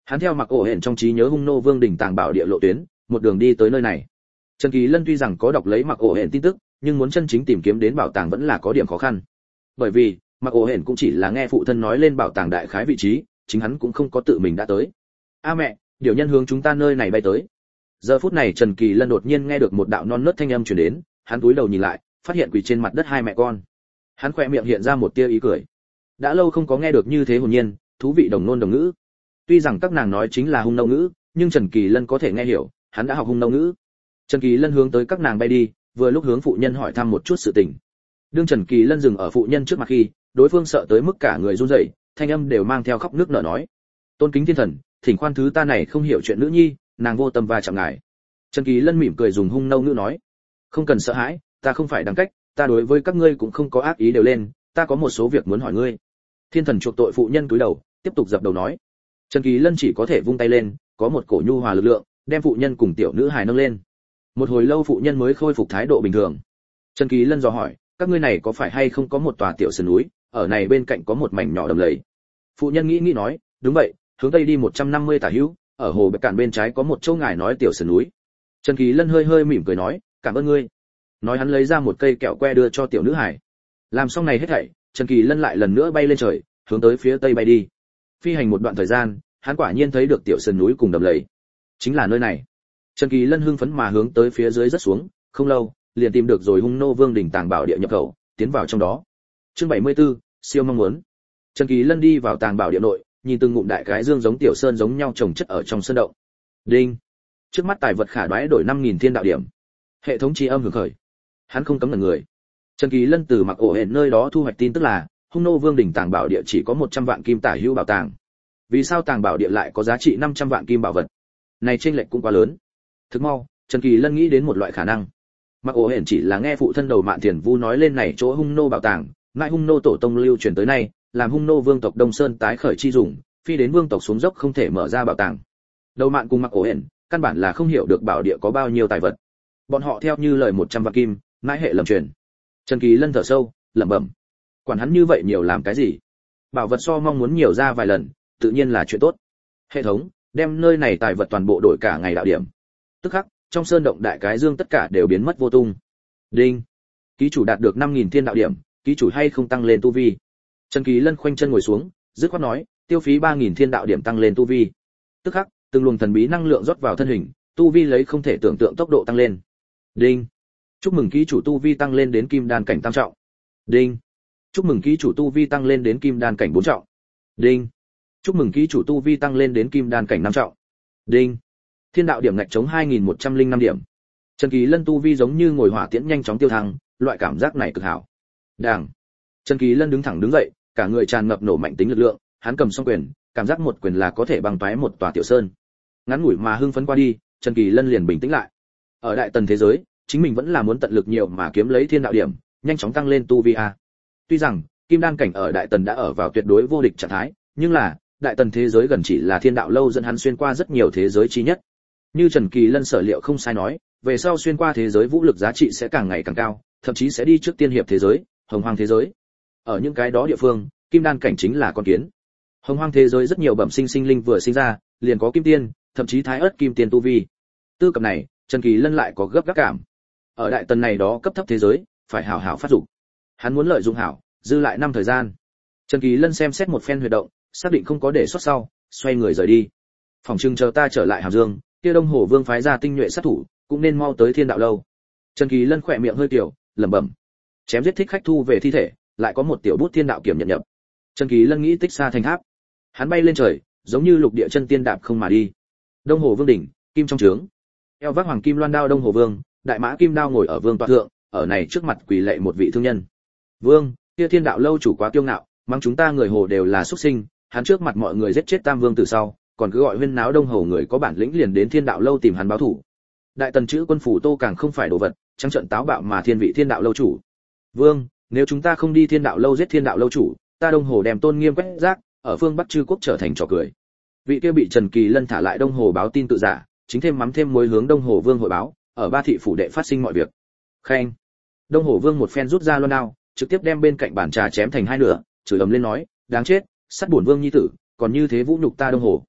Hắn theo Mặc Ổ Hển trong trí nhớ Hung Nô Vương đỉnh tàng bảo địa lộ tuyến, một đường đi tới nơi này. Trần Kỳ Lân tuy rằng có đọc lấy Mặc Ổ Hển tin tức, nhưng muốn chân chính tìm kiếm đến bảo tàng vẫn là có điểm khó khăn. Bởi vì, Mặc Ổ Hển cũng chỉ là nghe phụ thân nói lên bảo tàng đại khái vị trí, chính hắn cũng không có tự mình đã tới. A mẹ, điều nhân hướng chúng ta nơi này bay tới. Giờ phút này Trần Kỳ Lân đột nhiên nghe được một đạo non nớt thanh âm truyền đến, hắn cúi đầu nhìn lại, phát hiện quỳ trên mặt đất hai mẹ con. Hắn khẽ miệng hiện ra một tia ý cười. Đã lâu không có nghe được như thế hồn nhiên, thú vị đồng ngôn đồng ngữ. Tuy rằng các nàng nói chính là Hung Nô ngữ, nhưng Trần Kỳ Lân có thể nghe hiểu, hắn đã học Hung Nô ngữ. Trần Kỳ Lân hướng tới các nàng bay đi, vừa lúc hướng phụ nhân hỏi thăm một chút sự tình. Đương Trần Kỳ Lân dừng ở phụ nhân trước mặt khi, đối phương sợ tới mức cả người run rẩy, thanh âm đều mang theo khóc nước nở nói: "Tôn kính thiên thần, thỉnh khoan thứ ta này không hiểu chuyện nữ nhi, nàng vô tâm va chạm ngài." Trần Kỳ Lân mỉm cười dùng Hung Nô ngữ nói: "Không cần sợ hãi, ta không phải đẳng cách, ta đối với các ngươi cũng không có ác ý đều lên, ta có một số việc muốn hỏi ngươi." Thiên thần chuộc tội phụ nhân cúi đầu, tiếp tục dập đầu nói. Trần Kỳ Lân chỉ có thể vung tay lên, có một cổ nhu hòa lực lượng, đem phụ nhân cùng tiểu nữ hài nâng lên. Một hồi lâu phụ nhân mới khôi phục thái độ bình thường. Trần Kỳ Lân dò hỏi, các ngươi này có phải hay không có một tòa tiểu sơn núi, ở này bên cạnh có một mảnh nhỏ đầm lầy. Phụ nhân nghĩ nói, đúng vậy, hướng tây đi 150 tả hữu, ở hồ bạch cạn bên trái có một chỗ ngài nói tiểu sơn núi. Trần Kỳ Lân hơi hơi mỉm cười nói, cảm ơn ngươi. Nói hắn lấy ra một cây kẹo que đưa cho tiểu nữ hài. Làm xong này hết thảy, Trần Kỳ Lân lại lần nữa bay lên trời, hướng tới phía tây bay đi. Phi hành một đoạn thời gian, hắn quả nhiên thấy được tiểu sơn núi cùng đầm lầy. Chính là nơi này. Trần Kỳ Lân hưng phấn mà hướng tới phía dưới rất xuống, không lâu, liền tìm được rồi Hung Nô Vương đỉnh tàng bảo địa nhập khẩu, tiến vào trong đó. Chương 74, siêu mong muốn. Trần Kỳ Lân đi vào tàng bảo địa nội, nhìn từng ngụm đại cái dương giống tiểu sơn giống nhau chồng chất ở trong sơn động. Đinh. Trước mắt tài vật khả đoái đổi 5000 thiên đạo điểm. Hệ thống chi âm hưởng khởi. Hắn không cấm ngẩn người. Trần Kỳ Lân từ Mặc Ổ Hển nơi đó thu hoạch tin tức là, Hung Nô Vương đỉnh tàng bảo địa chỉ có 100 vạn kim tả hữu bảo tàng. Vì sao tàng bảo địa lại có giá trị 500 vạn kim bảo vật? Này chênh lệch cũng quá lớn. Thực mau, Trần Kỳ Lân nghĩ đến một loại khả năng. Mặc Ổ Hển chỉ là nghe phụ thân đầu Mạn Tiền Vu nói lên này chỗ Hung Nô bảo tàng, ngại Hung Nô tổ tông lưu truyền tới nay, làm Hung Nô vương tộc Đông Sơn tái khởi chi dùng, phi đến vương tộc xuống dốc không thể mở ra bảo tàng. Đầu Mạn cùng Mặc Ổ Hển, căn bản là không hiểu được bảo địa có bao nhiêu tài vật. Bọn họ theo như lời 100 vạn kim, mãi hệ lầm truyền. Trần Kỳ Lân thở sâu, lẩm bẩm, quản hắn như vậy nhiều làm cái gì? Bảo vật so mong muốn nhiều ra vài lần, tự nhiên là chuyện tốt. Hệ thống, đem nơi này tài vật toàn bộ đổi cả ngày đạo điểm. Tức khắc, trong sơn động đại cái dương tất cả đều biến mất vô tung. Đinh. Ký chủ đạt được 5000 thiên đạo điểm, ký chủ hay không tăng lên tu vi. Trần Kỳ Lân khoanh chân ngồi xuống, dứt khoát nói, tiêu phí 3000 thiên đạo điểm tăng lên tu vi. Tức khắc, từng luồng thần bí năng lượng rót vào thân hình, tu vi lấy không thể tưởng tượng tốc độ tăng lên. Đinh. Chúc mừng ký chủ tu vi tăng lên đến kim đan cảnh tam trọng. Đinh. Chúc mừng ký chủ tu vi tăng lên đến kim đan cảnh 4 trọng. Đinh. Chúc mừng ký chủ tu vi tăng lên đến kim đan cảnh 5 trọng. Đinh. Thiên đạo điểm ngạch chống 2105 điểm. Trần Kỳ Lân tu vi giống như ngồi hỏa tiễn nhanh chóng tiêu thăng, loại cảm giác này cực hảo. Đàng. Trần Kỳ Lân đứng thẳng đứng dậy, cả người tràn ngập nổ mạnh tính lực lượng, hắn cầm song quyền, cảm giác một quyền là có thể băng toái một tòa tiểu sơn. Ngắn ngủi mà hưng phấn qua đi, Trần Kỳ Lân liền bình tĩnh lại. Ở đại tần thế giới, chính mình vẫn là muốn tận lực nhiều mà kiếm lấy thiên đạo điểm, nhanh chóng tăng lên tu vi a. Tuy rằng, kim đan cảnh ở đại tần đã ở vào tuyệt đối vô địch trạng thái, nhưng là, đại tần thế giới gần chỉ là thiên đạo lâu dẫn hắn xuyên qua rất nhiều thế giới chi nhất. Như Trần Kỳ Lân sở liệu không sai nói, về sau xuyên qua thế giới vũ lực giá trị sẽ càng ngày càng cao, thậm chí sẽ đi trước tiên hiệp thế giới, hồng hoang thế giới. Ở những cái đó địa phương, kim đan cảnh chính là con kiến. Hồng hoang thế giới rất nhiều bẩm sinh sinh linh vừa sinh ra, liền có kim tiên, thậm chí thái ớt kim tiên tu vi. Tư cập này, Trần Kỳ Lân lại có gấp gáp cảm. Ở đại tần này đó cấp thấp thế giới, phải hảo hảo phát dụng. Hắn muốn lợi dụng hảo, dư lại năm thời gian. Trần Kỳ Lân xem xét một phen huy động, xác định không có để sót sau, xoay người rời đi. Phòng trưng chờ ta trở lại Hàm Dương, kia Đông Hồ Vương phái ra tinh nhuệ sát thủ, cũng nên mau tới Thiên Đạo lâu. Trần Kỳ Lân khỏe miệng hơi tiểu, lẩm bẩm. Chém giết thích khách thu về thi thể, lại có một tiểu bút Thiên Đạo kiểm nhận nhập. Trần Kỳ Lân nghĩ tích xa thành tháp. Hắn bay lên trời, giống như lục địa chân tiên đạp không mà đi. Đông Hồ Vương đỉnh, kim trong trướng. Eo vác hoàng kim loan đao Đông Hồ Vương, đại mã kim đao ngồi ở vương tọa thượng, ở này trước mặt quỳ lạy một vị thương nhân. Vương, kia Thiên Đạo lâu chủ quá kiêu ngạo, mang chúng ta người Hồ đều là xuất sinh, hắn trước mặt mọi người giết chết Tam Vương từ sau, còn cứ gọi huyên náo Đông Hồ người có bản lĩnh liền đến Thiên Đạo lâu tìm hắn báo thù. Đại tần chữ quân phủ Tô càng không phải đồ vật, trắng trận táo bạo mà thiên vị Thiên Đạo lâu chủ. Vương, nếu chúng ta không đi Thiên Đạo lâu giết Thiên Đạo lâu chủ, ta Đông Hồ đem tôn nghiêm quét rác, ở phương Bắc chư quốc trở thành trò cười. Vị kia bị Trần Kỳ Lân thả lại Đông Hồ báo tin tự giả, chính thêm mắm thêm muối hướng Đông Hồ Vương hội báo, ở Ba thị phủ đệ phát sinh mọi việc. Khen. Đông Hồ Vương một phen rút ra loan đao, trực tiếp đem bên cạnh bàn trà chém thành hai nửa, chửi ầm lên nói, đáng chết, sát bổn vương nhi tử, còn như thế vũ nhục ta Đông Hồ.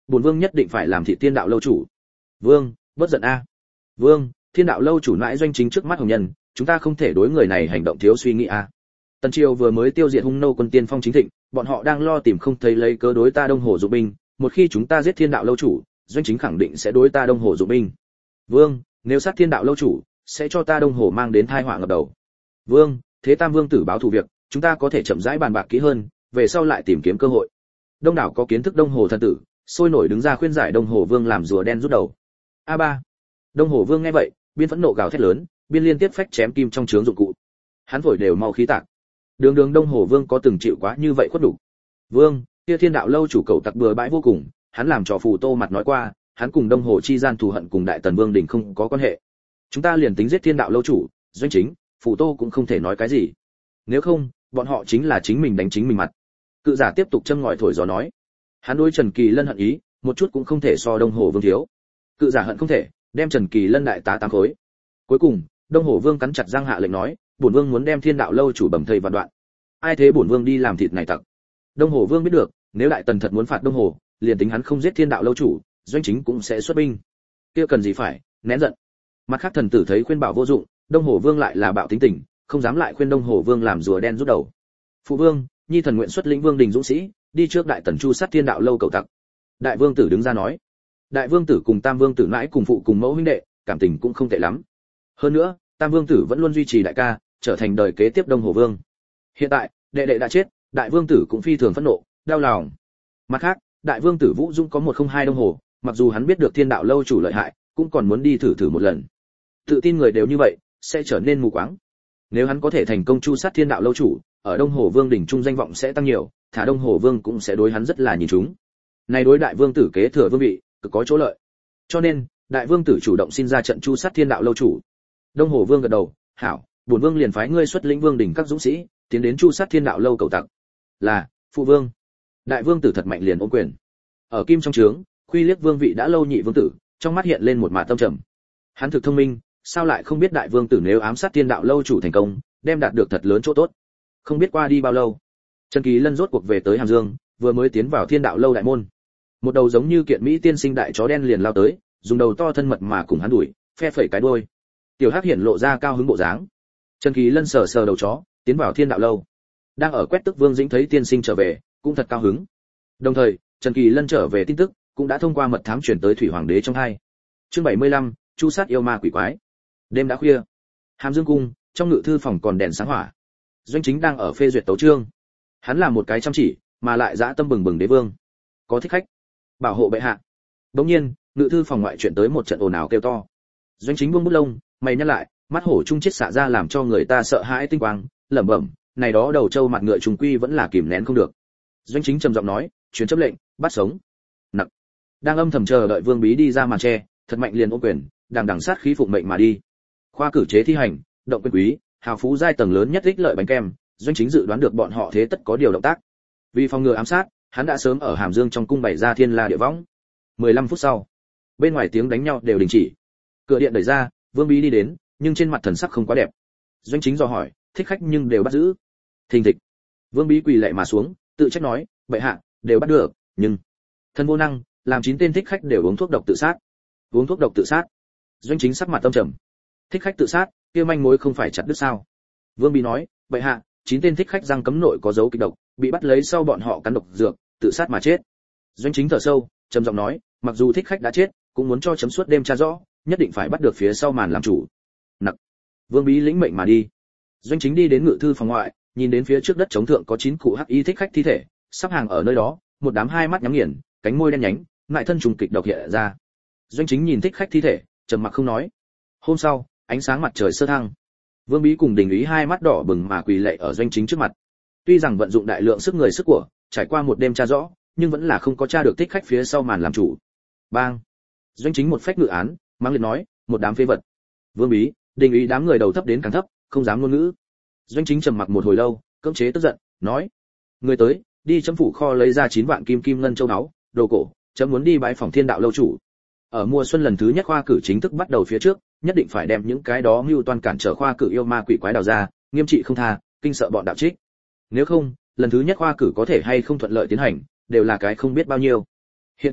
bổn vương nhất định phải làm thị thiên đạo lâu chủ. Vương, bất giận a. Vương, thiên đạo lâu chủ mãi doanh chính trước mắt hồng nhân, chúng ta không thể đối người này hành động thiếu suy nghĩ a. Tần Triều vừa mới tiêu diệt hung nô quân tiên phong chính thịnh, bọn họ đang lo tìm không thấy lấy cớ đối ta Đông Hồ dụng binh, một khi chúng ta giết thiên đạo lâu chủ, doanh chính khẳng định sẽ đối ta Đông Hồ dụng binh. Vương, nếu sát thiên đạo lâu chủ, sẽ cho ta Đông Hồ mang đến tai họa ngập đầu. Vương, thế Tam Vương tử báo thù việc, chúng ta có thể chậm rãi bàn bạc kỹ hơn, về sau lại tìm kiếm cơ hội. Đông đảo có kiến thức Đông Hồ thần tử, sôi nổi đứng ra khuyên giải Đông Hồ Vương làm rùa đen rút đầu. A3. Đông Hồ Vương nghe vậy, biên phẫn nộ gào thét lớn, biên liên tiếp phách chém kim trong trướng dụng cụ. Hắn vội đều mau khí tạc. Đường Đường Đông Hồ Vương có từng chịu quá như vậy khuất đủ. Vương, kia thiên đạo lâu chủ cầu tặc bừa bãi vô cùng, hắn làm trò phù tô mặt nói qua, hắn cùng Đông Hồ chi gian thù hận cùng Đại Tần Vương đỉnh không có quan hệ. Chúng ta liền tính giết thiên đạo lâu chủ, doanh chính, phù tô cũng không thể nói cái gì. Nếu không, bọn họ chính là chính mình đánh chính mình mặt. Cự giả tiếp tục châm ngòi thổi gió nói. Hắn đối Trần Kỳ Lân hận ý, một chút cũng không thể so Đông Hồ Vương thiếu. Cự giả hận không thể, đem Trần Kỳ Lân đại tá tám khối. Cuối cùng, Đông Hồ Vương cắn chặt răng hạ lệnh nói, bổn vương muốn đem thiên đạo lâu chủ bầm thây vạn đoạn. Ai thế bổn vương đi làm thịt này tặc. Đông Hồ Vương biết được, nếu Đại Tần thật muốn phạt Đông Hồ, liền tính hắn không giết thiên đạo lâu chủ, doanh chính cũng sẽ xuất binh. Kia cần gì phải nén giận. Mặt khác thần tử thấy khuyên bảo vô dụng, Đông Hồ Vương lại là bạo tính tình, không dám lại khuyên Đông Hồ Vương làm rùa đen rút đầu. Phụ vương, nhi thần nguyện xuất lĩnh vương đình dũng sĩ, đi trước Đại Tần chu sát thiên đạo lâu cầu tặc. Đại vương tử đứng ra nói. Đại vương tử cùng Tam vương tử mãi cùng phụ cùng mẫu huynh đệ, cảm tình cũng không tệ lắm. Hơn nữa, Tam vương tử vẫn luôn duy trì đại ca, trở thành đời kế tiếp Đông Hồ Vương. Hiện tại, đệ đệ đã chết, đại vương tử cũng phi thường phẫn nộ, đau lòng. Mặt khác, đại vương tử Vũ Dung có 102 Đông Hồ, mặc dù hắn biết được thiên đạo lâu chủ lợi hại, cũng còn muốn đi thử một lần. Tự tin người đều như vậy, sẽ trở nên mù quáng. Nếu hắn có thể thành công chu sát thiên đạo lâu chủ, ở Đông Hồ Vương đỉnh trung danh vọng sẽ tăng nhiều, thả Đông Hồ Vương cũng sẽ đối hắn rất là nhìn chúng. Này đối đại vương tử kế thừa vương vị, cực có chỗ lợi. Cho nên, đại vương tử chủ động xin ra trận chu sát thiên đạo lâu chủ. Đông Hồ Vương gật đầu, hảo, bổn vương liền phái ngươi xuất lĩnh vương đỉnh các dũng sĩ, tiến đến chu sát thiên đạo lâu cầu tặc. Là, phụ vương. Đại vương tử thật mạnh liền ôm quyền. Ở kim trong trướng, Khuy liếc vương vị đã lâu nhị vương tử, trong mắt hiện lên một mạt tâm trầm. Hắn thực thông minh, sao lại không biết đại vương tử nếu ám sát thiên đạo lâu chủ thành công, đem đạt được thật lớn chỗ tốt. Không biết qua đi bao lâu, Trần Kỳ Lân rốt cuộc về tới Hàm Dương, vừa mới tiến vào thiên đạo lâu đại môn. Một đầu giống như kiện mỹ tiên sinh đại chó đen liền lao tới, dùng đầu to thân mật mà cùng hắn đuổi, phe phẩy cái đuôi. Tiểu Hắc hiển lộ ra cao hứng bộ dáng. Trần Kỳ Lân sờ sờ đầu chó, tiến vào thiên đạo lâu. Đang ở quét tức Vương Dĩnh thấy tiên sinh trở về, cũng thật cao hứng. Đồng thời, Trần Kỳ Lân trở về tin tức, cũng đã thông qua mật thám truyền tới Thủy Hoàng đế trong hai. Chương 75, chu sát yêu ma quỷ quái. Đêm đã khuya. Hàm Dương cung, trong ngự thư phòng còn đèn sáng hỏa. Doanh chính đang ở phê duyệt tấu chương. Hắn là một cái chăm chỉ, mà lại dã tâm bừng bừng đế vương. Có thích khách, bảo hộ bệ hạ. Đống nhiên, ngự thư phòng ngoại chuyện tới một trận ồn ào kêu to. Doanh chính buông bút lông, mày nhăn lại, mắt hổ trung chết xạ ra làm cho người ta sợ hãi tinh quang, lẩm bẩm, này đó đầu trâu mặt ngựa trùng quy vẫn là kìm nén không được. Doanh chính trầm giọng nói, truyền chấp lệnh, bắt sống. Nặc. Đang âm thầm chờ đợi Vương Bí đi ra màn che, thật mạnh liền ôm quyền, đằng sát khí phụng mệnh mà đi. Khoa cử chế thi hành, động quyền quý, hào phú giai tầng lớn nhất ích lợi bánh kem, Doanh chính dự đoán được bọn họ thế tất có điều động tác. Vì phòng ngừa ám sát, hắn đã sớm ở Hàm Dương trong cung bày ra thiên la địa võng. 15 phút sau, bên ngoài tiếng đánh nhau đều đình chỉ. Cửa điện đẩy ra, Vương Bí đi đến, nhưng trên mặt thần sắc không quá đẹp. Doanh chính dò hỏi, thích khách nhưng đều bắt giữ. Thình thịch. Vương Bí quỳ lạy mà xuống, tự trách nói, bệ hạ, đều bắt được, nhưng thân vô năng, làm 9 tên thích khách đều uống thuốc độc tự sát. Uống thuốc độc tự sát? Doanh chính sắc mặt tâm trầm. Thích khách tự sát, kia manh mối không phải chặt đứt sao? Vương Bí nói, bệ hạ, 9 tên thích khách răng cấm nội có dấu kịch độc, bị bắt lấy sau bọn họ cắn độc dược, tự sát mà chết. Doanh chính thở sâu, trầm giọng nói, mặc dù thích khách đã chết, cũng muốn cho chấm suốt đêm tra rõ, nhất định phải bắt được phía sau màn làm chủ. Nặc. Vương Bí lĩnh mệnh mà đi. Doanh chính đi đến ngự thư phòng ngoại, nhìn đến phía trước đất chống thượng có 9 cụ hắc y thích khách thi thể, sắp hàng ở nơi đó, một đám hai mắt nhắm nghiền, cánh môi đen nhánh, ngại thân trùng kịch độc hiện ra. Doanh chính nhìn thích khách thi thể, trầm mặc không nói. Hôm sau, ánh sáng mặt trời sơ thăng. Vương Bí cùng Đình Ý hai mắt đỏ bừng mà quỳ lạy ở Doanh chính trước mặt. Tuy rằng vận dụng đại lượng sức người sức của, trải qua một đêm tra rõ, nhưng vẫn là không có tra được thích khách phía sau màn làm chủ. Bang! Doanh chính một phách ngự án, mang liệt nói, một đám phế vật. Vương Bí, Đình Ý đám người đầu thấp đến càng thấp, không dám ngôn ngữ. Doanh chính trầm mặc một hồi lâu, cưỡng chế tức giận, nói: người tới, đi chấm phủ kho lấy ra 9 vạn kim ngân châu báu, đồ cổ, chấm muốn đi bái phỏng thiên đạo lâu chủ. Ở mùa xuân lần thứ nhất khoa cử chính thức bắt đầu phía trước, nhất định phải đem những cái đó mưu toan cản trở khoa cử yêu ma quỷ quái đào ra, nghiêm trị không tha, kinh sợ bọn đạo trích. Nếu không, lần thứ nhất khoa cử có thể hay không thuận lợi tiến hành, đều là cái không biết bao nhiêu. Hiện tại,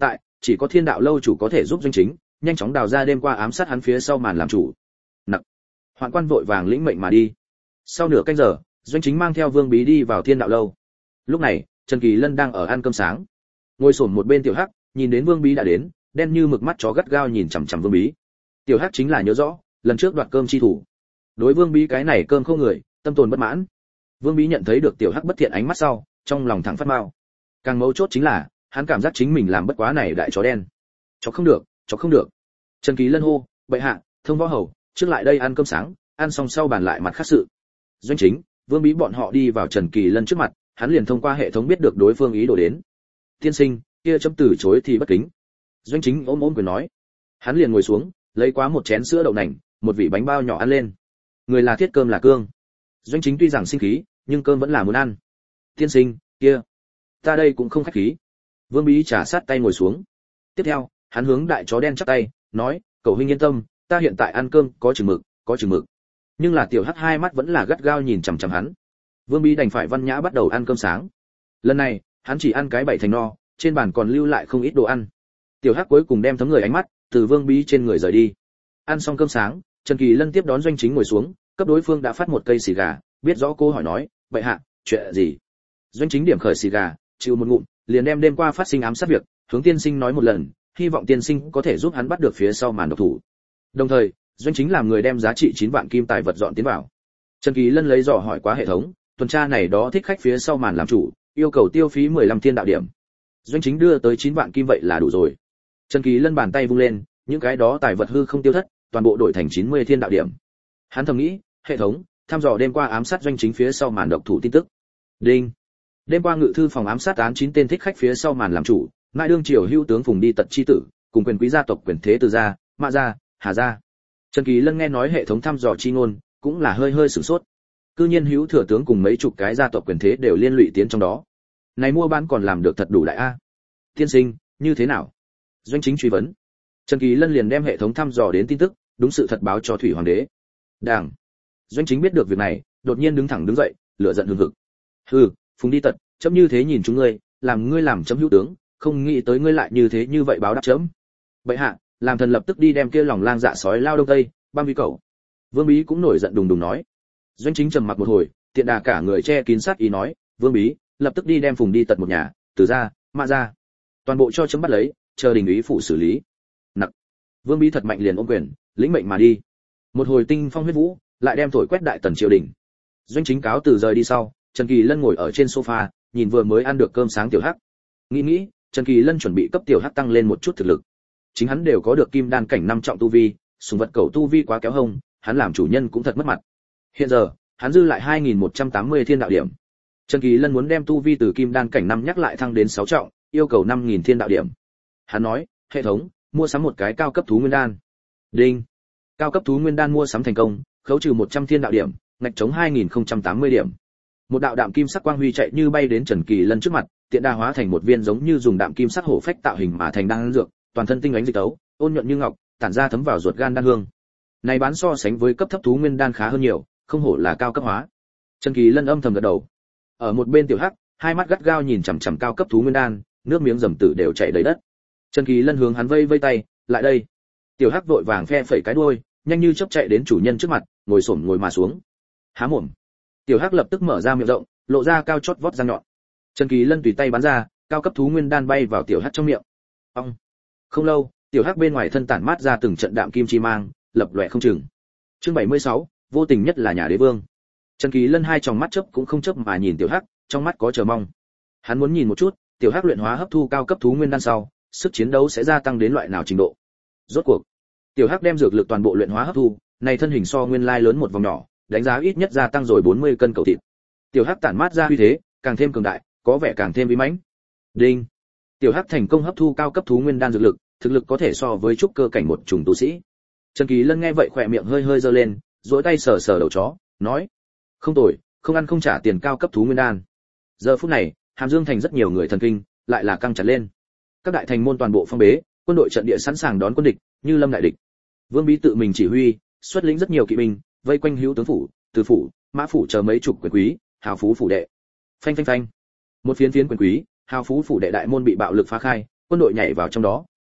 chỉ có Thiên Đạo lâu chủ có thể giúp Doanh Chính nhanh chóng đào ra đêm qua ám sát hắn phía sau màn làm chủ. Nặc. Hoạn quan vội vàng lĩnh mệnh mà đi. Sau nửa canh giờ, Doanh Chính mang theo Vương Bí đi vào Thiên Đạo lâu. Lúc này, Trần Kỳ Lân đang ở ăn cơm sáng. Ngồi xổm một bên Tiểu Hắc, nhìn đến Vương Bí đã đến, đen như mực mắt chó gắt gao nhìn chằm chằm Vương Bí. Tiểu Hắc chính là nhớ rõ, lần trước đoạt cơm chi thủ. Đối Vương Bí cái này cơm không người, tâm tồn bất mãn. Vương Bí nhận thấy được Tiểu Hắc bất thiện ánh mắt sau, trong lòng thẳng phát mao. Càng mấu chốt chính là, hắn cảm giác chính mình làm bất quá này đại chó đen. Chó không được, chó không được. Trần Kỳ Lân hô, bệ hạ, thông võ hầu, trước lại đây ăn cơm sáng, ăn xong sau bàn lại mặt khác sự. Doanh Chính, Vương Bí bọn họ đi vào Trần Kỳ Lân trước mặt, hắn liền thông qua hệ thống biết được đối phương ý đồ đến. Tiên sinh, kia chấm từ chối thì bất kính. Doanh Chính ôm ôm quyền nói. Hắn liền ngồi xuống, lấy quá một chén sữa đậu nành, một vị bánh bao nhỏ ăn lên. Người là thiết cơm là cương. Doanh Chính tuy rằng sinh khí, nhưng cơm vẫn là muốn ăn. Tiên sinh, kia, ta đây cũng không khách khí. Vương Bí trả sát tay ngồi xuống. Tiếp theo, hắn hướng đại chó đen chắp tay, nói, cậu huynh yên tâm, ta hiện tại ăn cơm có chừng mực, có chừng mực. Nhưng là Tiểu Hắc hai mắt vẫn là gắt gao nhìn chằm chằm hắn. Vương Bí đành phải văn nhã bắt đầu ăn cơm sáng. Lần này, hắn chỉ ăn cái bảy thành no, trên bàn còn lưu lại không ít đồ ăn. Tiểu Hắc cuối cùng đem thấm người ánh mắt từ Vương Bí trên người rời đi. Ăn xong cơm sáng, Trần Kỳ Lân tiếp đón Doanh Chính ngồi xuống, cấp đối phương đã phát một cây xì gà, biết rõ cô hỏi nói, "Bệ hạ, chuyện gì?" Doanh Chính điểm khởi xì gà, chịu một ngụm, liền đem đêm qua phát sinh ám sát việc, hướng tiên sinh nói một lần, hy vọng tiên sinh có thể giúp hắn bắt được phía sau màn độc thủ. Đồng thời, Doanh Chính làm người đem giá trị 9 vạn kim tài vật dọn tiến vào. Trần Kỳ Lân lấy dò hỏi quá hệ thống, tuần tra này đó thích khách phía sau màn làm chủ, yêu cầu tiêu phí 15 thiên đạo điểm. Doanh Chính đưa tới 9 vạn kim vậy là đủ rồi. Trần Kỳ Lân bàn tay vung lên, những cái đó tài vật hư không tiêu thất, toàn bộ đổi thành 90 thiên đạo điểm. Hắn thầm nghĩ, hệ thống, thăm dò đêm qua ám sát Doanh Chính phía sau màn độc thủ tin tức. Đinh. Đêm qua ngự thư phòng ám sát án 9 tên thích khách phía sau màn làm chủ, ngại đương triều hữu tướng Phùng Đi Tật chi tử, cùng quyền quý gia tộc quyền thế Từ gia, Mã gia, Hà gia. Trần Kỳ Lân nghe nói hệ thống thăm dò chi ngôn, cũng là hơi hơi sửng sốt. Cư nhiên hữu thừa tướng cùng mấy chục cái gia tộc quyền thế đều liên lụy tiến trong đó. Này mua bán còn làm được thật đủ đại a. Tiên sinh, như thế nào? Doanh Chính truy vấn. Trần Kỳ Lân liền đem hệ thống thăm dò đến tin tức, đúng sự thật báo cho Thủy Hoàng đế. Đảng. Doanh Chính biết được việc này, đột nhiên đứng thẳng đứng dậy, lửa giận hừng hực. Hừ, Phùng Đi Tật, chấm như thế nhìn chúng ngươi làm chấm hữu tướng, không nghĩ tới ngươi lại như thế như vậy báo đáp chấm. Bệ hạ, làm thần lập tức đi đem kia lòng lang dạ sói lao đông tây, băm vi cẩu. Vương Bí cũng nổi giận đùng đùng nói. Doanh Chính trầm mặc một hồi, tiện đà cả người che kín sát ý nói, Vương Bí, lập tức đi đem Phùng Đi Tật một nhà, Từ gia, Mã gia, toàn bộ cho chấm bắt lấy, chờ đình ý phủ xử lý. Nặc. Vương Bí thật mạnh liền ôm quyền, lĩnh mệnh mà đi. Một hồi tinh phong huyết vũ, lại đem thổi quét đại tần triều đình. Doanh Chính cáo từ rời đi sau, Trần Kỳ Lân ngồi ở trên sofa, nhìn vừa mới ăn được cơm sáng Tiểu Hắc. Nghĩ, Trần Kỳ Lân chuẩn bị cấp Tiểu Hắc tăng lên một chút thực lực. Chính hắn đều có được kim đan cảnh 5 trọng tu vi, sùng vật cầu tu vi quá kéo hông, hắn làm chủ nhân cũng thật mất mặt. Hiện giờ, hắn dư lại 2180 thiên đạo điểm. Trần Kỳ Lân muốn đem tu vi từ kim đan cảnh 5 nhắc lại thăng đến 6 trọng, yêu cầu 5000 thiên đạo điểm. Hắn nói, hệ thống, mua sắm một cái cao cấp thú nguyên đan. Đinh. Cao cấp thú nguyên đan mua sắm thành công, khấu trừ 100 thiên đạo điểm, ngạch chống 2080 điểm. Một đạo đạm kim sắc quang huy chạy như bay đến Trần Kỳ Lân trước mặt, tiện đa hóa thành một viên giống như dùng đạm kim sắc hổ phách tạo hình mà thành đan dược, toàn thân tinh ánh dịch tấu, ôn nhuận như ngọc, tản ra thấm vào ruột gan đan hương. Này bán so sánh với cấp thấp thú nguyên đan khá hơn nhiều, không hổ là cao cấp hóa. Trần Kỳ Lân âm thầm gật đầu. Ở một bên Tiểu Hắc, hai mắt gắt gao nhìn chằm chằm cao cấp thú nguyên đan, nước miếng rầm tử đều chảy đầy đất. Trần Kỳ Lân hướng hắn vây vây tay, lại đây. Tiểu Hắc vội vàng phe phẩy cái đuôi, nhanh như chớp chạy đến chủ nhân trước mặt, ngồi mà xuống. Há mồm. Tiểu Hắc lập tức mở ra miệng rộng, lộ ra cao chót vót răng nhọn. Trần Kỳ Lân tùy tay bắn ra, cao cấp thú nguyên đan bay vào Tiểu Hắc trong miệng. Ong. Không lâu, Tiểu Hắc bên ngoài thân tản mát ra từng trận đạm kim chi mang, lập lòe không chừng. Chương 76, vô tình nhất là nhà đế vương. Trần Kỳ Lân hai tròng mắt chớp cũng không chớp mà nhìn Tiểu Hắc, trong mắt có chờ mong. Hắn muốn nhìn một chút, Tiểu Hắc luyện hóa hấp thu cao cấp thú nguyên đan sau, sức chiến đấu sẽ gia tăng đến loại nào trình độ. Rốt cuộc, Tiểu Hắc đem dược lực toàn bộ luyện hóa hấp thu, này thân hình so nguyên lai lớn một vòng nhỏ, đánh giá ít nhất gia tăng rồi 40 cân cầu thịt. Tiểu Hắc tản mát ra uy thế, càng thêm cường đại, có vẻ càng thêm uy mãnh. Đinh. Tiểu Hắc thành công hấp thu cao cấp thú nguyên đan dược lực, thực lực có thể so với trúc cơ cảnh một trùng tu sĩ. Trần Kỳ Lân nghe vậy khỏe miệng hơi hơi giơ lên, duỗi tay sờ sờ đầu chó, nói: "Không tồi, không ăn không trả tiền cao cấp thú nguyên đan." Giờ phút này, Hàm Dương thành rất nhiều người thần kinh, lại là căng chặt lên. Các đại thành môn toàn bộ phong bế, quân đội trận địa sẵn sàng đón quân địch, như lâm đại địch. Vương Bí tự mình chỉ huy, xuất lĩnh rất nhiều kỵ binh, vây quanh hữu tướng phủ, từ phủ, mã phủ chờ mấy chục quyền quý, hào phú phủ đệ. Phanh phanh phanh. Một phiến quyền quý, hào phú phủ đệ đại môn bị bạo lực phá khai, quân đội nhảy vào trong đó,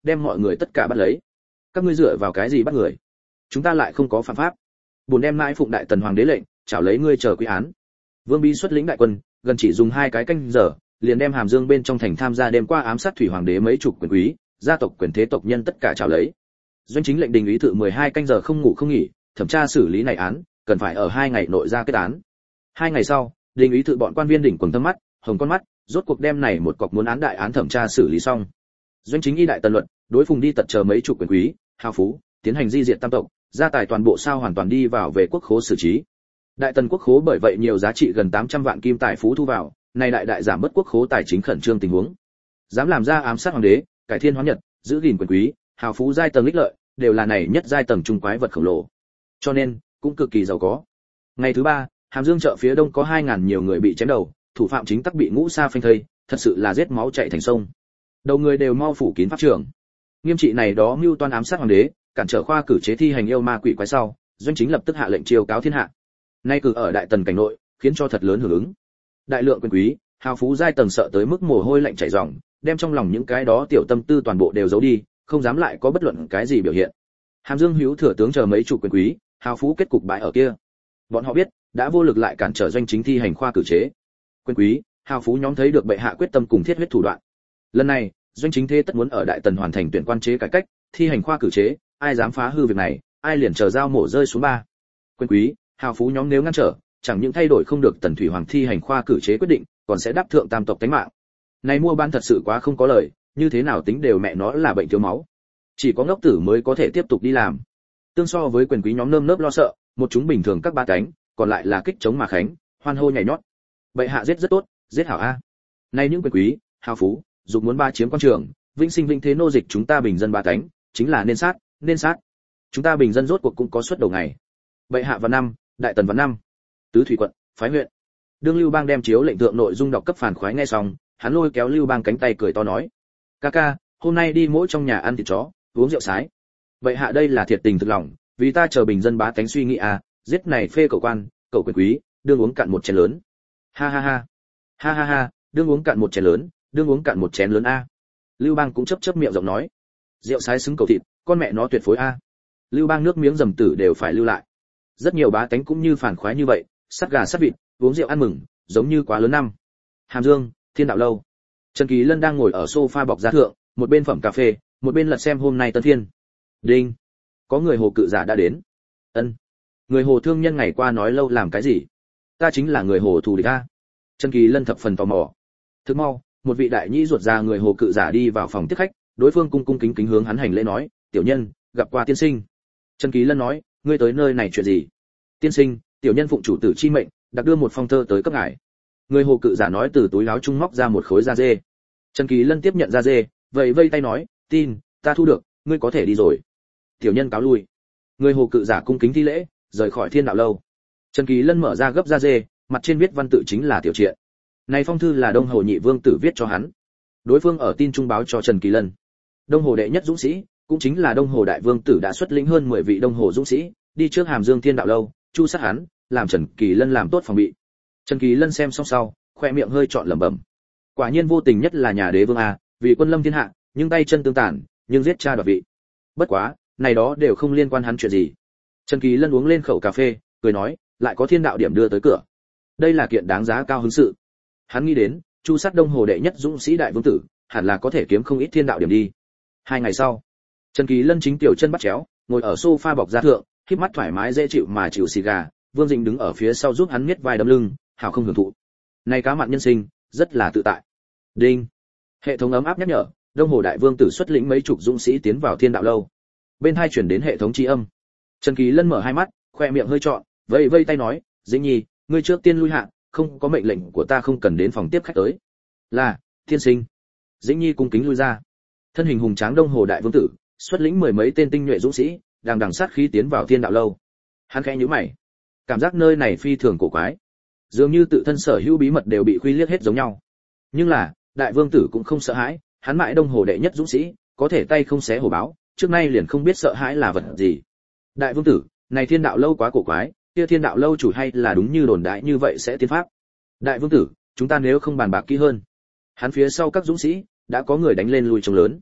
đem mọi người tất cả bắt lấy. Các ngươi dựa vào cái gì bắt người? Chúng ta lại không có phạm pháp. Bổn đem mãi phụng đại tần hoàng đế lệnh, chảo lấy ngươi chờ quy án. Vương Bí xuất lĩnh đại quân, gần chỉ dùng 2 cái canh giờ, liền đem Hàm Dương bên trong thành tham gia đêm qua ám sát thủy hoàng đế mấy chục quyền quý, gia tộc quyền thế tộc nhân tất cả chảo lấy. Doanh chính lệnh đình ý thự 12 canh giờ không ngủ không nghỉ, thẩm tra xử lý này án, cần phải ở 2 ngày nội ra kết án. 2 ngày sau, đình ý thự bọn quan viên đỉnh quần tâm mắt, hồng con mắt, rốt cuộc đem này một cọc muốn án đại án thẩm tra xử lý xong. Doanh chính y đại tần luật, đối phùng đi tật chờ mấy chục quyền quý, hào phú, tiến hành di diệt tam tộc, gia tài toàn bộ sao hoàn toàn đi vào về quốc khố xử trí. Đại tần quốc khố bởi vậy nhiều giá trị gần 800 vạn kim tài phú thu vào, nay đại giảm bất quốc khố tài chính khẩn trương tình huống. Dám làm ra ám sát hoàng đế, cải thiên hóa nhật, giữ gìn quyền quý, hào phú giai tầng ích lợi, đều là này nhất giai tầng trung quái vật khổng lồ. Cho nên, cũng cực kỳ giàu có. Ngày thứ 3, Hàm Dương chợ phía đông có 2000 nhiều người bị chém đầu, thủ phạm chính tắc bị ngũ sa phanh thây, thật sự là giết máu chảy thành sông. Đầu người đều mau phủ kín pháp trường. Nghiêm trị này đó mưu toan ám sát hoàng đế, cản trở khoa cử chế thi hành yêu ma quỷ quái sau, Doanh chính lập tức hạ lệnh chiêu cáo thiên hạ. Nay cử ở đại tần cảnh nội, khiến cho thật lớn hưởng ứng. Đại lượng quyền quý, hào phú giai tầng sợ tới mức mồ hôi lạnh chảy ròng, đem trong lòng những cái đó tiểu tâm tư toàn bộ đều giấu đi, không dám lại có bất luận cái gì biểu hiện. Hàm Dương hữu thừa tướng chờ mấy chủ quyền quý, hào phú kết cục bại ở kia. Bọn họ biết, đã vô lực lại cản trở Doanh chính thi hành khoa cử chế. Quyền quý, hào phú nhóm thấy được bệ hạ quyết tâm cùng thiết huyết thủ đoạn. Lần này, Doanh chính thế tất muốn ở đại tần hoàn thành tuyển quan chế cải cách, thi hành khoa cử chế, ai dám phá hư việc này, ai liền chờ dao mổ rơi xuống 3. Quyền quý, hào phú nhóm nếu ngăn trở, chẳng những thay đổi không được tần thủy hoàng thi hành khoa cử chế quyết định, còn sẽ đáp thượng tam tộc tánh mạng. Này mua bán thật sự quá không có lời, như thế nào tính đều mẹ nó là bệnh thiếu máu. Chỉ có ngốc tử mới có thể tiếp tục đi làm. Tương so với quyền quý nhóm nơm nớp lo sợ, một chúng bình thường các ba cánh, còn lại là kích chống mà khánh, hoan hô nhảy nhót. Bệ hạ giết rất tốt, giết hảo a. Nay những quyền quý, hào phú, dục muốn ba chiếm quan trường, vĩnh sinh vĩnh thế nô dịch chúng ta bình dân ba cánh, chính là nên sát, nên sát. Chúng ta bình dân rốt cuộc cũng có suất đầu ngày. Bệ hạ vào năm, đại tần vào năm. Tứ thủy quận, phái huyện. Đương Lưu Bang đem chiếu lệnh thượng nội dung đọc cấp phản khoái nghe xong, hắn lôi kéo Lưu Bang cánh tay cười to nói: "Ca ca, hôm nay đi mỗi trong nhà ăn thịt chó, uống rượu sái. Bệ hạ đây là thiệt tình thực lòng, vì ta chờ bình dân bá tánh suy nghĩ à, giết này phê cậu quan, cậu quyền quý, đương uống cạn một chén lớn." Ha ha ha. Ha ha ha, đương uống cạn một chén lớn, đương uống cạn một chén lớn a. Lưu Bang cũng chớp chớp miệng giọng nói: "Rượu sái xứng cầu thịt, con mẹ nó tuyệt phối a." Lưu Bang nước miếng dầm tử đều phải lưu lại. Rất nhiều bá tánh cũng như phản khoái như vậy, sắt gà sắt vịt, uống rượu ăn mừng, giống như quá lớn năm. Hàm Dương, Thiên Đạo lâu. Trần Kỳ Lân đang ngồi ở sofa bọc giá thượng, một bên phẩm cà phê, một bên lật xem hôm nay tân phiên. Đinh, có người Hồ cự giả đã đến. Ân, người Hồ thương nhân ngày qua nói lâu làm cái gì? Ta chính là người Hồ thù địch a. Trần Kỳ Lân thập phần tò mò. Thức mau, một vị đại nhĩ ruột già người Hồ cự giả đi vào phòng tiếp khách, đối phương cung cung kính kính hướng hắn hành lễ nói: "Tiểu nhân, gặp qua tiên sinh." Trần Kỳ Lân nói: "Ngươi tới nơi này chuyện gì?" "Tiên sinh, tiểu nhân phụng chủ tử chi mệnh, đặc đưa một phong thơ tới cấp ngài." Người Hồ cự giả nói từ túi áo trung móc ra một khối da dê. Trần Kỳ Lân tiếp nhận da dê, vậy vây tay nói: "Tin, ta thu được, ngươi có thể đi rồi." Tiểu nhân cáo lui. Người Hồ cự giả cung kính thi lễ, rời khỏi Thiên Đạo lâu. Trần Kỳ Lân mở ra gấp da dê, mặt trên viết văn tự chính là tiểu triện. Này phong thư là Đông Hồ nhị vương tử viết cho hắn. Đối phương ở tin trung báo cho Trần Kỳ Lân. Đông Hồ đệ nhất dũng sĩ, cũng chính là Đông Hồ đại vương tử đã xuất lĩnh hơn 10 vị Đông Hồ dũng sĩ, đi trước Hàm Dương Thiên Đạo lâu, chu sát hắn, làm Trần Kỳ Lân làm tốt phòng bị. Trần Kỳ Lân xem xong sau, khoe miệng hơi trọn lẩm bẩm. Quả nhiên vô tình nhất là nhà đế vương a, vì quân lâm thiên hạ, nhưng tay chân tương tàn, nhưng giết cha đoạt vị. Bất quá, này đó đều không liên quan hắn chuyện gì. Trần Kỳ Lân uống lên khẩu cà phê, cười nói, lại có thiên đạo điểm đưa tới cửa. Đây là kiện đáng giá cao hứng sự. Hắn nghĩ đến, chu sát Đông Hồ đệ nhất dũng sĩ đại vương tử, hẳn là có thể kiếm không ít thiên đạo điểm đi. 2 ngày sau, Trần Kỳ Lân chính tiểu chân bắt chéo, ngồi ở sofa bọc da thượng, khép mắt thoải mái dễ chịu mà chịu xì gà, Vương Dĩnh đứng ở phía sau giúp hắn miết vai đấm lưng, hảo không hưởng thụ. Này cá mặn nhân sinh, rất là tự tại. Đinh. Hệ thống ấm áp nhắc nhở, Đông Hồ đại vương tử xuất lĩnh mấy chục dũng sĩ tiến vào Thiên Đạo lâu. Bên hai chuyển đến hệ thống tri âm. Trần Kỳ Lân mở hai mắt, khoe miệng hơi trọn, vây vây tay nói, Dĩnh Nhi, ngươi trước tiên lui hạ, không có mệnh lệnh của ta không cần đến phòng tiếp khách tới. Là, thiên sinh. Dĩnh Nhi cung kính lui ra. Thân hình hùng tráng Đông Hồ đại vương tử, xuất lĩnh 10 mấy tên tinh nhuệ dũng sĩ, đang đằng sát khí tiến vào Thiên Đạo lâu. Hắn khẽ nhíu mày, cảm giác nơi này phi thường cổ quái, dường như tự thân sở hữu bí mật đều bị khuy liếc hết giống nhau. Nhưng là, đại vương tử cũng không sợ hãi, hắn mãi Đông Hồ đệ nhất dũng sĩ, có thể tay không xé hổ báo, trước nay liền không biết sợ hãi là vật gì. Đại vương tử, này Thiên Đạo lâu quá cổ quái, kia Thiên Đạo lâu chủ hay là đúng như đồn đại như vậy sẽ tiến pháp. Đại vương tử, chúng ta nếu không bàn bạc kỹ hơn. Hắn phía sau các dũng sĩ, đã có người đánh lên lui trông lớn.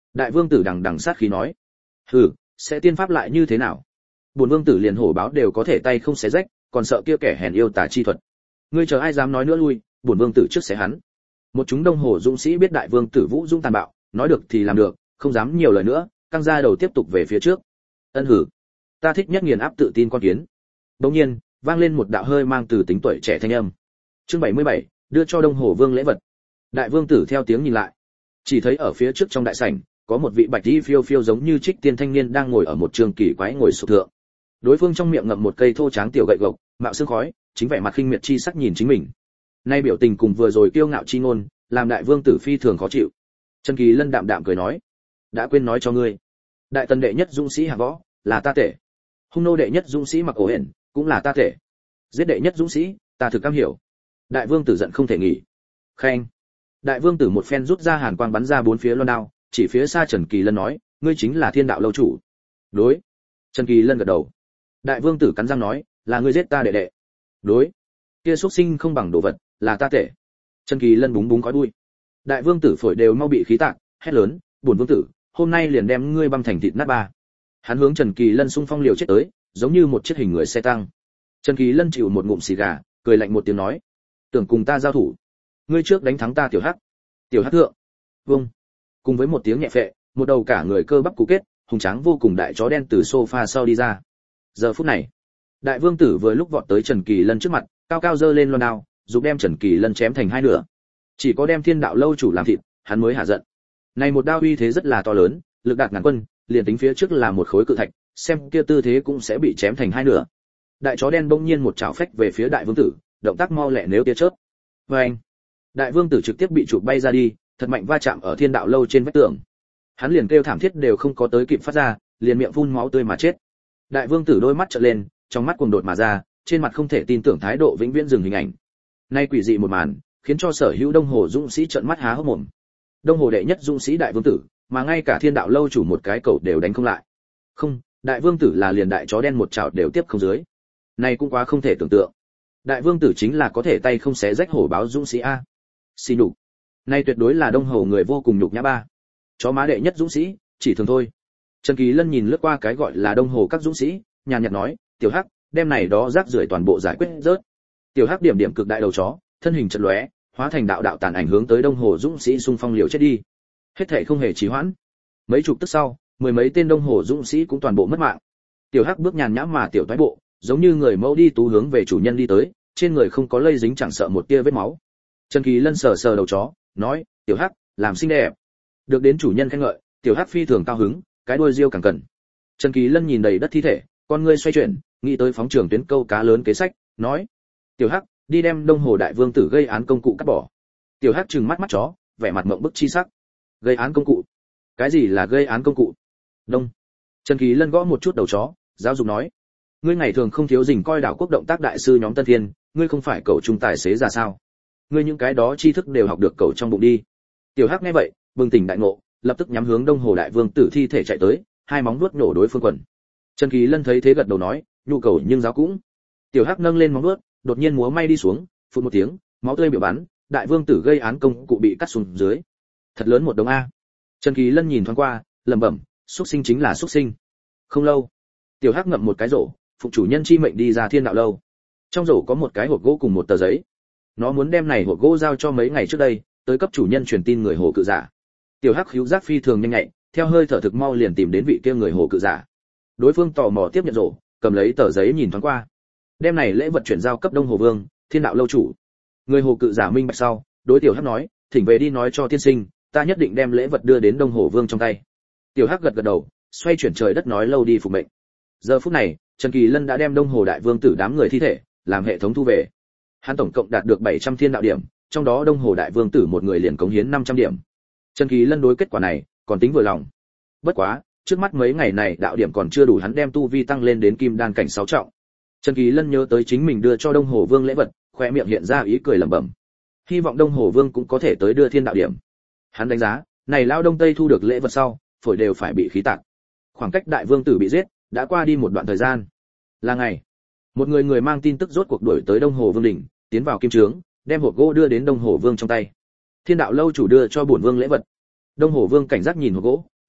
Đại vương tử đằng đằng sát khí nói. Hừ, sẽ tiên pháp lại như thế nào? Bổn vương tử liền hổ báo đều có thể tay không xé rách, còn sợ kia kẻ hèn yêu tà chi thuật. Ngươi chờ ai dám nói nữa lui, bổn vương tử trước xé hắn. Một chúng đông hồ dũng sĩ biết đại vương tử vũ dũng tàn bạo, nói được thì làm được, không dám nhiều lời nữa, căng ra đầu tiếp tục về phía trước. Ân hử, ta thích nhất nghiền áp tự tin con kiến. Bỗng nhiên, vang lên một đạo hơi mang từ tính tuổi trẻ thanh âm. Chương 77, đưa cho đông hồ vương lễ vật. Đại vương tử theo tiếng nhìn lại, chỉ thấy ở phía trước trong đại sảnh có một vị bạch y phiêu phiêu giống như trích tiên thanh niên đang ngồi ở một trường kỳ quái ngồi sụp thượng. Đối phương trong miệng ngậm một cây thô tráng tiểu gậy gộc, mạo sương khói, chính vẻ mặt khinh miệt chi sắc nhìn chính mình. Nay biểu tình cùng vừa rồi kiêu ngạo chi ngôn, làm đại vương tử phi thường khó chịu. Trần Kỳ Lân đạm đạm cười nói, đã quên nói cho ngươi, đại tần đệ nhất dũng sĩ hạng võ là ta tể, hung nô đệ nhất dũng sĩ Mặc Ổ Hển cũng là ta tể, giết đệ nhất dũng sĩ ta thực cam hiểu. Đại vương tử giận không thể nghỉ. Khen. Đại vương tử một phen rút ra hàn quang bắn ra bốn phía loan đao, chỉ phía xa Trần Kỳ Lân nói, ngươi chính là Thiên Đạo lâu chủ. Đối. Trần Kỳ Lân gật đầu. Đại vương tử cắn răng nói, là ngươi giết ta đệ đệ. Đối. Kia xuất sinh không bằng đồ vật, là ta tể. Trần Kỳ Lân búng búng khói bụi. Đại vương tử phổi đều mau bị khí tạc, hét lớn, bổn vương tử, hôm nay liền đem ngươi băm thành thịt nát ba. Hắn hướng Trần Kỳ Lân xung phong liều chết tới, giống như một chiếc hình người xe tăng. Trần Kỳ Lân chịu một ngụm xì gà, cười lạnh một tiếng nói, tưởng cùng ta giao thủ, ngươi trước đánh thắng ta tiểu hắc. Tiểu hắc thượng. Vâng. Cùng với một tiếng nhẹ phệ, một đầu cả người cơ bắp cú kết, hùng tráng vô cùng đại chó đen từ sofa sau đi ra. Giờ phút này, đại vương tử vừa lúc vọt tới Trần Kỳ Lân trước mặt, cao cao giơ lên loan đao, giúp đem Trần Kỳ Lân chém thành hai nửa. Chỉ có đem Thiên Đạo lâu chủ làm thịt, hắn mới hạ giận. Này một đao uy thế rất là to lớn, lực đạt ngàn quân, liền tính phía trước là một khối cự thạch, xem kia tư thế cũng sẽ bị chém thành hai nửa. Đại chó đen bỗng nhiên một chảo phách về phía đại vương tử, động tác mau lẹ nếu tia chớp. Oeng! Đại vương tử trực tiếp bị chụp bay ra đi, thật mạnh va chạm ở Thiên Đạo lâu trên vách tường. Hắn liền kêu thảm thiết đều không có tới kịp phát ra, liền miệng phun máu tươi mà chết. Đại vương tử đôi mắt trợn lên, trong mắt cuồng đột mà ra, trên mặt không thể tin tưởng thái độ vĩnh viễn dừng hình ảnh. Nay quỷ dị một màn, khiến cho sở hữu đông hồ dũng sĩ trợn mắt há hốc mồm. Đông hồ đệ nhất dũng sĩ đại vương tử, mà ngay cả Thiên Đạo lâu chủ một cái cẩu đều đánh không lại. Không, đại vương tử là liền đại chó đen một chảo đều tiếp không dưới. Này cũng quá không thể tưởng tượng. Đại vương tử chính là có thể tay không xé rách hổ báo dũng sĩ a. Xin nhục. Nay tuyệt đối là đông hồ người vô cùng nhục nhã ba. Chó má đệ nhất dũng sĩ, chỉ thường thôi. Trần Kỳ Lân nhìn lướt qua cái gọi là đông hồ các dũng sĩ, nhàn nhạt nói, tiểu hắc, đem này đó rác rưởi toàn bộ giải quyết rớt. Tiểu hắc điểm điểm cực đại đầu chó, thân hình chật lóe, hóa thành đạo đạo tàn ảnh hướng tới đông hồ dũng sĩ xung phong liều chết đi. Hết thảy không hề trì hoãn. Mấy chục tức sau, mười mấy tên đông hồ dũng sĩ cũng toàn bộ mất mạng. Tiểu hắc bước nhàn nhã mà tiểu toái bộ, giống như người mẫu đi tú hướng về chủ nhân đi tới, trên người không có lây dính chẳng sợ một tia vết máu. Trần Kỳ Lân sờ sờ đầu chó, nói, tiểu hắc, làm xinh đẹp. Được đến chủ nhân khen ngợi, tiểu hắc phi thường cao hứng, cái đuôi riêu càng cần. Trần Kỳ Lân nhìn đầy đất thi thể, con ngươi xoay chuyển, nghĩ tới phóng trường tuyến câu cá lớn kế sách, nói, tiểu hắc, đi đem đông hồ đại vương tử gây án công cụ cắt bỏ. Tiểu hắc trừng mắt mắt chó, vẻ mặt mộng bức chi sắc. Gây án công cụ? Cái gì là gây án công cụ? Đông. Trần Kỳ Lân gõ một chút đầu chó, giáo dục nói, ngươi ngày thường không thiếu rình coi đảo quốc động tác đại sư nhóm Tân Thiên, ngươi không phải cậu trung tài xế ra sao? Ngươi những cái đó tri thức đều học được cậu trong bụng đi. Tiểu hắc nghe vậy, bừng tỉnh đại ngộ, lập tức nhắm hướng đông hồ đại vương tử thi thể chạy tới, hai móng vuốt nổ đối phương quần. Trần Kỳ Lân thấy thế gật đầu nói, nhu cầu nhưng giáo cũng. Tiểu hắc nâng lên móng vuốt, đột nhiên múa may đi xuống, phun một tiếng, máu tươi biểu bắn, đại vương tử gây án công cụ bị cắt xuống dưới. Thật lớn một đống a. Trần Kỳ Lân nhìn thoáng qua, lẩm bẩm, xuất sinh chính là xuất sinh. Không lâu, tiểu hắc ngậm một cái rổ, phụ chủ nhân chi mệnh đi ra Thiên Đạo lâu. Trong rổ có một cái hộp gỗ cùng một tờ giấy. Nó muốn đem này hộp gỗ giao cho mấy ngày trước đây, tới cấp chủ nhân truyền tin người hồ cự giả. Tiểu hắc hữu giác phi thường nhanh nhạy, theo hơi thở thực mau liền tìm đến vị kia người hồ cự giả. Đối phương tò mò tiếp nhận rổ, cầm lấy tờ giấy nhìn thoáng qua. Đem này lễ vật chuyển giao cấp Đông Hồ Vương, Thiên Đạo lâu chủ. Người hồ cự giả minh bạch sau, đối tiểu hắc nói, thỉnh về đi nói cho tiên sinh, ta nhất định đem lễ vật đưa đến Đông Hồ Vương trong tay. Tiểu hắc gật gật đầu, xoay chuyển trời đất nói lâu đi phục mệnh. Giờ phút này, Trần Kỳ Lân đã đem Đông Hồ đại vương tử đám người thi thể làm hệ thống thu về. Hắn tổng cộng đạt được 700 thiên đạo điểm, trong đó Đông Hồ đại vương tử một người liền cống hiến 500 điểm. Trần Kỳ Lân đối kết quả này còn tính vừa lòng. Bất quá, trước mắt mấy ngày này đạo điểm còn chưa đủ hắn đem tu vi tăng lên đến kim đan cảnh 6 trọng. Trần Kỳ Lân nhớ tới chính mình đưa cho Đông Hồ Vương lễ vật, khóe miệng hiện ra ý cười lẩm bẩm. Hy vọng Đông Hồ Vương cũng có thể tới đưa thiên đạo điểm. Hắn đánh giá, này lao Đông Tây thu được lễ vật sau, phổi đều phải bị khí tạc. Khoảng cách đại vương tử bị giết, đã qua đi một đoạn thời gian. Là ngày, một người mang tin tức rốt cuộc đuổi tới Đông Hồ Vương đỉnh, tiến vào kim trướng, đem hộp gỗ đưa đến Đông Hồ Vương trong tay. Thiên đạo lâu chủ đưa cho bổn vương lễ vật. Đông Hồ Vương cảnh giác nhìn hộp gỗ,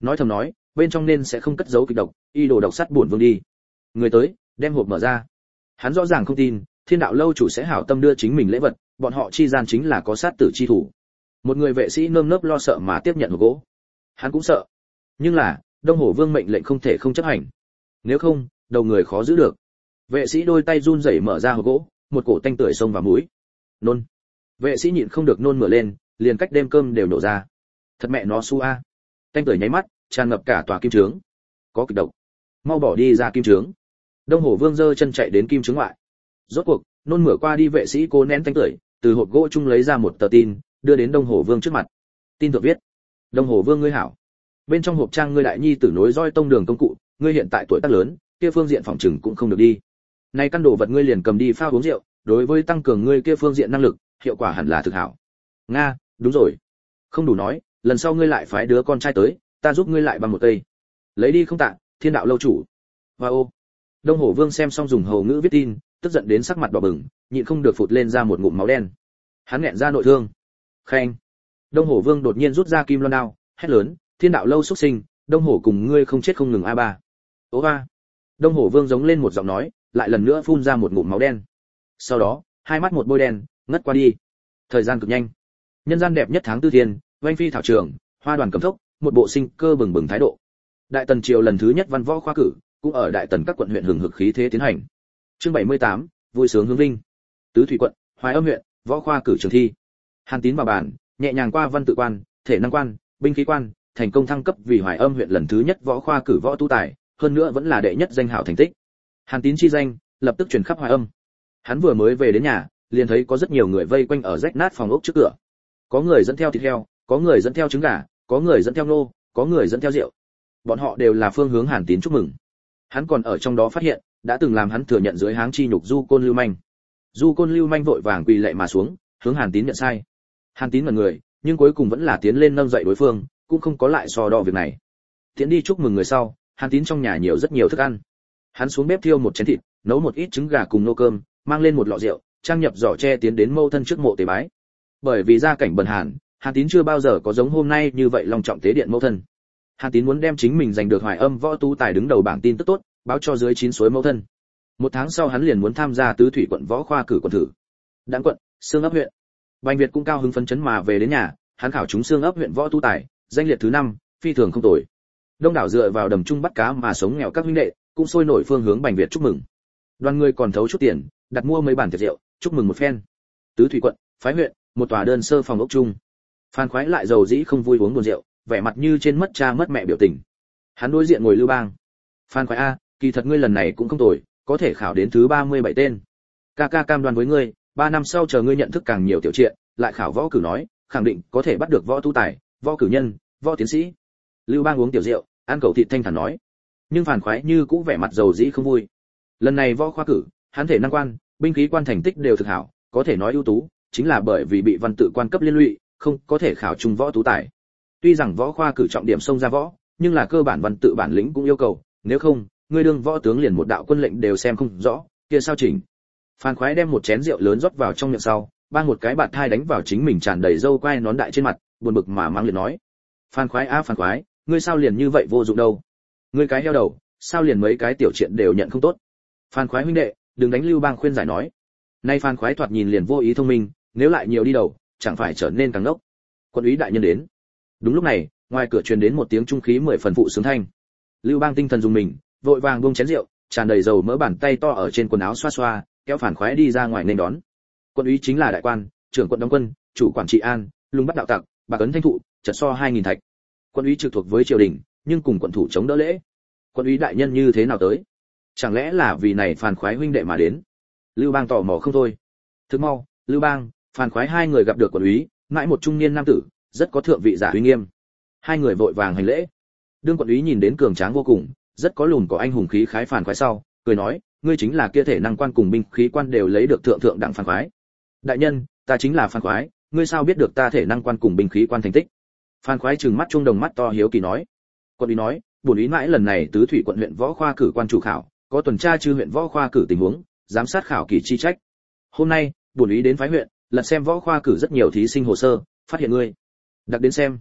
nói thầm nói, bên trong nên sẽ không cất giấu kịch độc, y đồ độc sắt bổn vương đi. Người tới, đem hộp mở ra. Hắn rõ ràng không tin, Thiên đạo lâu chủ sẽ hảo tâm đưa chính mình lễ vật, bọn họ chi gian chính là có sát tử chi thủ. Một người vệ sĩ nơm nớp lo sợ mà tiếp nhận hộp gỗ. Hắn cũng sợ, nhưng là Đông Hổ Vương mệnh lệnh không thể không chấp hành. Nếu không, đầu người khó giữ được. Vệ sĩ đôi tay run rẩy mở ra hộp gỗ, một cổ tanh tưởi xông vào mũi. Nôn. Vệ sĩ nhịn không được nôn mửa lên, liền cách đêm cơm đều nổ ra. Thật mẹ nó su a. Tanh tưởi nháy mắt, tràn ngập cả tòa kim trướng. Có kịch độc. Mau bỏ đi ra kim trướng. Đông Hổ Vương giơ chân chạy đến kim trướng ngoại. Rốt cuộc, nôn mửa qua đi vệ sĩ cố nén tanh tưởi, từ hộp gỗ chung lấy ra một tờ tin, đưa đến Đông Hổ Vương trước mặt. Tin thượng viết: Đông Hổ Vương ngươi hảo. Bên trong hộp trang ngươi đại nhi tử nối roi tông đường công cụ, ngươi hiện tại tuổi tác lớn, kia phương diện phòng trừng cũng không được đi. Này căn đồ vật ngươi liền cầm đi pha uống rượu, đối với tăng cường ngươi kia phương diện năng lực, hiệu quả hẳn là thực hảo. Nga, đúng rồi. Không đủ nói, lần sau ngươi lại phái đứa con trai tới, ta giúp ngươi lại bằng một cây. Lấy đi không tạ, Thiên đạo lâu chủ. Wow. Đông Hổ Vương xem xong dùng hầu ngữ viết tin, tức giận đến sắc mặt đỏ bừng, nhịn không được phụt lên ra một ngụm máu đen. Hắn nghẹn ra nội thương. Khen. Đông Hổ Vương đột nhiên rút ra kim loan đao, hét lớn: Thiên đạo lâu xuất sinh, Đông Hổ cùng ngươi không chết không ngừng a ba. Ố ba. Đông Hổ Vương giống lên một giọng nói, lại lần nữa phun ra một ngụm máu đen. Sau đó, hai mắt một bôi đen, ngất qua đi. Thời gian cực nhanh. Nhân gian đẹp nhất tháng tư thiên, oanh phi thảo trường, hoa đoàn cấm thốc, một bộ sinh cơ bừng bừng thái độ. Đại tần triều lần thứ nhất văn võ khoa cử, cũng ở đại tần các quận huyện hừng hực khí thế tiến hành. Chương 78, vui sướng hướng vinh. Tứ thủy quận, Hoài Âm huyện, võ khoa cử trường thi. Hàn Tín vào bàn, nhẹ nhàng qua văn tự quan, thể năng quan, binh khí quan, thành công thăng cấp vì Hoài Âm huyện lần thứ nhất võ khoa cử võ tu tài, hơn nữa vẫn là đệ nhất danh hảo thành tích. Hàn Tín chi danh lập tức truyền khắp Hoài Âm. Hắn vừa mới về đến nhà, liền thấy có rất nhiều người vây quanh ở rách nát phòng ốc trước cửa. Có người dẫn theo thịt heo, có người dẫn theo trứng gà, có người dẫn theo nô, có người dẫn theo rượu. Bọn họ đều là phương hướng Hàn Tín chúc mừng. Hắn còn ở trong đó phát hiện, đã từng làm hắn thừa nhận dưới háng chi nhục Du Côn Lưu Manh. Du Côn Lưu Manh vội vàng quỳ lạy mà xuống, hướng Hàn Tín nhận sai. Hàn Tín ngẩn người, nhưng cuối cùng vẫn là tiến lên nâng dậy đối phương, cũng không có lại so đo việc này. Tiến đi chúc mừng người sau, Hàn Tín trong nhà nhiều rất nhiều thức ăn. Hắn xuống bếp thiêu một chén thịt, nấu một ít trứng gà cùng nô cơm, mang lên một lọ rượu, trang nhập giỏ tre tiến đến mâu thân trước mộ tế bái. Bởi vì gia cảnh bần hàn, Hàn Tín chưa bao giờ có giống hôm nay như vậy long trọng tế điện mâu thân. Hàn Tín muốn đem chính mình giành được Hoài Âm võ tu tài đứng đầu bảng tin tức tốt, báo cho dưới 9 suối mâu thân. Một tháng sau hắn liền muốn tham gia tứ thủy quận võ khoa cử quận thử. Đặng quận, Xương ấp huyện. Bành Việt cũng cao hứng phấn chấn mà về đến nhà, hắn khảo trúng Xương ấp huyện võ tu tài, danh liệt thứ 5, phi thường không tồi. Đông đảo dựa vào đầm trung bắt cá mà sống nghèo các huynh đệ, cũng sôi nổi phương hướng Bành Việt chúc mừng. Đoàn người còn thấu chút tiền, đặt mua mấy bản tiệc rượu, chúc mừng một phen. Tứ thủy quận, Phái huyện, một tòa đơn sơ phòng ốc chung. Phan Khoái lại giàu dĩ không vui uống buồn rượu, vẻ mặt như trên mất cha mất mẹ biểu tình. Hắn đối diện ngồi Lưu Bang. Phan Khoái a, kỳ thật ngươi lần này cũng không tồi, có thể khảo đến thứ 37 tên. Ca ca cam đoan với ngươi, 3 năm sau chờ ngươi nhận thức càng nhiều tiểu triện, lại khảo võ cử nói, khẳng định có thể bắt được võ tu tài, võ cử nhân, võ tiến sĩ. Lưu Bang uống tiểu rượu, ăn cẩu thịt thanh thản nói. Nhưng Phan Khoái như cũ vẻ mặt giàu dĩ không vui. Lần này võ khoa cử, hắn thể năng quan, binh khí quan thành tích đều thực hảo, có thể nói ưu tú, chính là bởi vì bị văn tự quan cấp liên lụy, không có thể khảo trung võ tú tài. Tuy rằng võ khoa cử trọng điểm xông ra võ, nhưng là cơ bản văn tự bản lĩnh cũng yêu cầu, nếu không, ngươi đương võ tướng liền một đạo quân lệnh đều xem không rõ, kia sao chỉnh. Phan Khoái đem một chén rượu lớn rót vào trong miệng sau, bang một cái bạt thai đánh vào chính mình tràn đầy râu quai nón đại trên mặt, buồn bực mà mang liền nói: "Phan Khoái a Phan Khoái, ngươi sao liền như vậy vô dụng đâu? Ngươi cái heo đầu, sao liền mấy cái tiểu chuyện đều nhận không tốt?" Phan Khoái huynh đệ, đừng đánh Lưu Bang khuyên giải nói. Nay Phan Khoái thoạt nhìn liền vô ý thông minh, nếu lại nhiều đi đầu, chẳng phải trở nên càng ngốc. Quân úy đại nhân đến. Đúng lúc này, ngoài cửa truyền đến một tiếng trung khí 10 phần phụ sướng thanh. Lưu Bang tinh thần dùng mình, vội vàng buông chén rượu, tràn đầy dầu mỡ bàn tay to ở trên quần áo xoa xoa, kéo Phan Khoái đi ra ngoài nên đón. Quân úy chính là đại quan, trưởng quận đóng quân, chủ quản trị an, lùng bắt đạo tặc, bạc ấn thanh thụ, trật so 2000 thạch. Quân úy trực thuộc với triều đình, nhưng cùng quận thủ chống đỡ lễ. Quân úy đại nhân như thế nào tới? Chẳng lẽ là vì này Phan Khoái huynh đệ mà đến? Lưu Bang tò mò không thôi. Thức mau, Lưu Bang, Phan Khoái hai người gặp được quận úy, mãi một trung niên nam tử, rất có thượng vị giả uy nghiêm. Hai người vội vàng hành lễ. Đương quận úy nhìn đến cường tráng vô cùng, rất có lùn có anh hùng khí khái Phan Khoái sau, cười nói, ngươi chính là kia thể năng quan cùng binh khí quan đều lấy được thượng đẳng Phan Khoái. Đại nhân, ta chính là Phan Khoái, ngươi sao biết được ta thể năng quan cùng binh khí quan thành tích? Phan Khoái trừng mắt trung đồng mắt to hiếu kỳ nói. Quận úy nói, bổn úy mãi lần này tứ thủy quận huyện võ khoa cử quan chủ khảo, có tuần tra chư huyện võ khoa cử tình huống, giám sát khảo kỳ chi trách. Hôm nay, bổn úy đến phái huyện, lật xem võ khoa cử rất nhiều thí sinh hồ sơ, phát hiện ngươi. Đặc đến xem.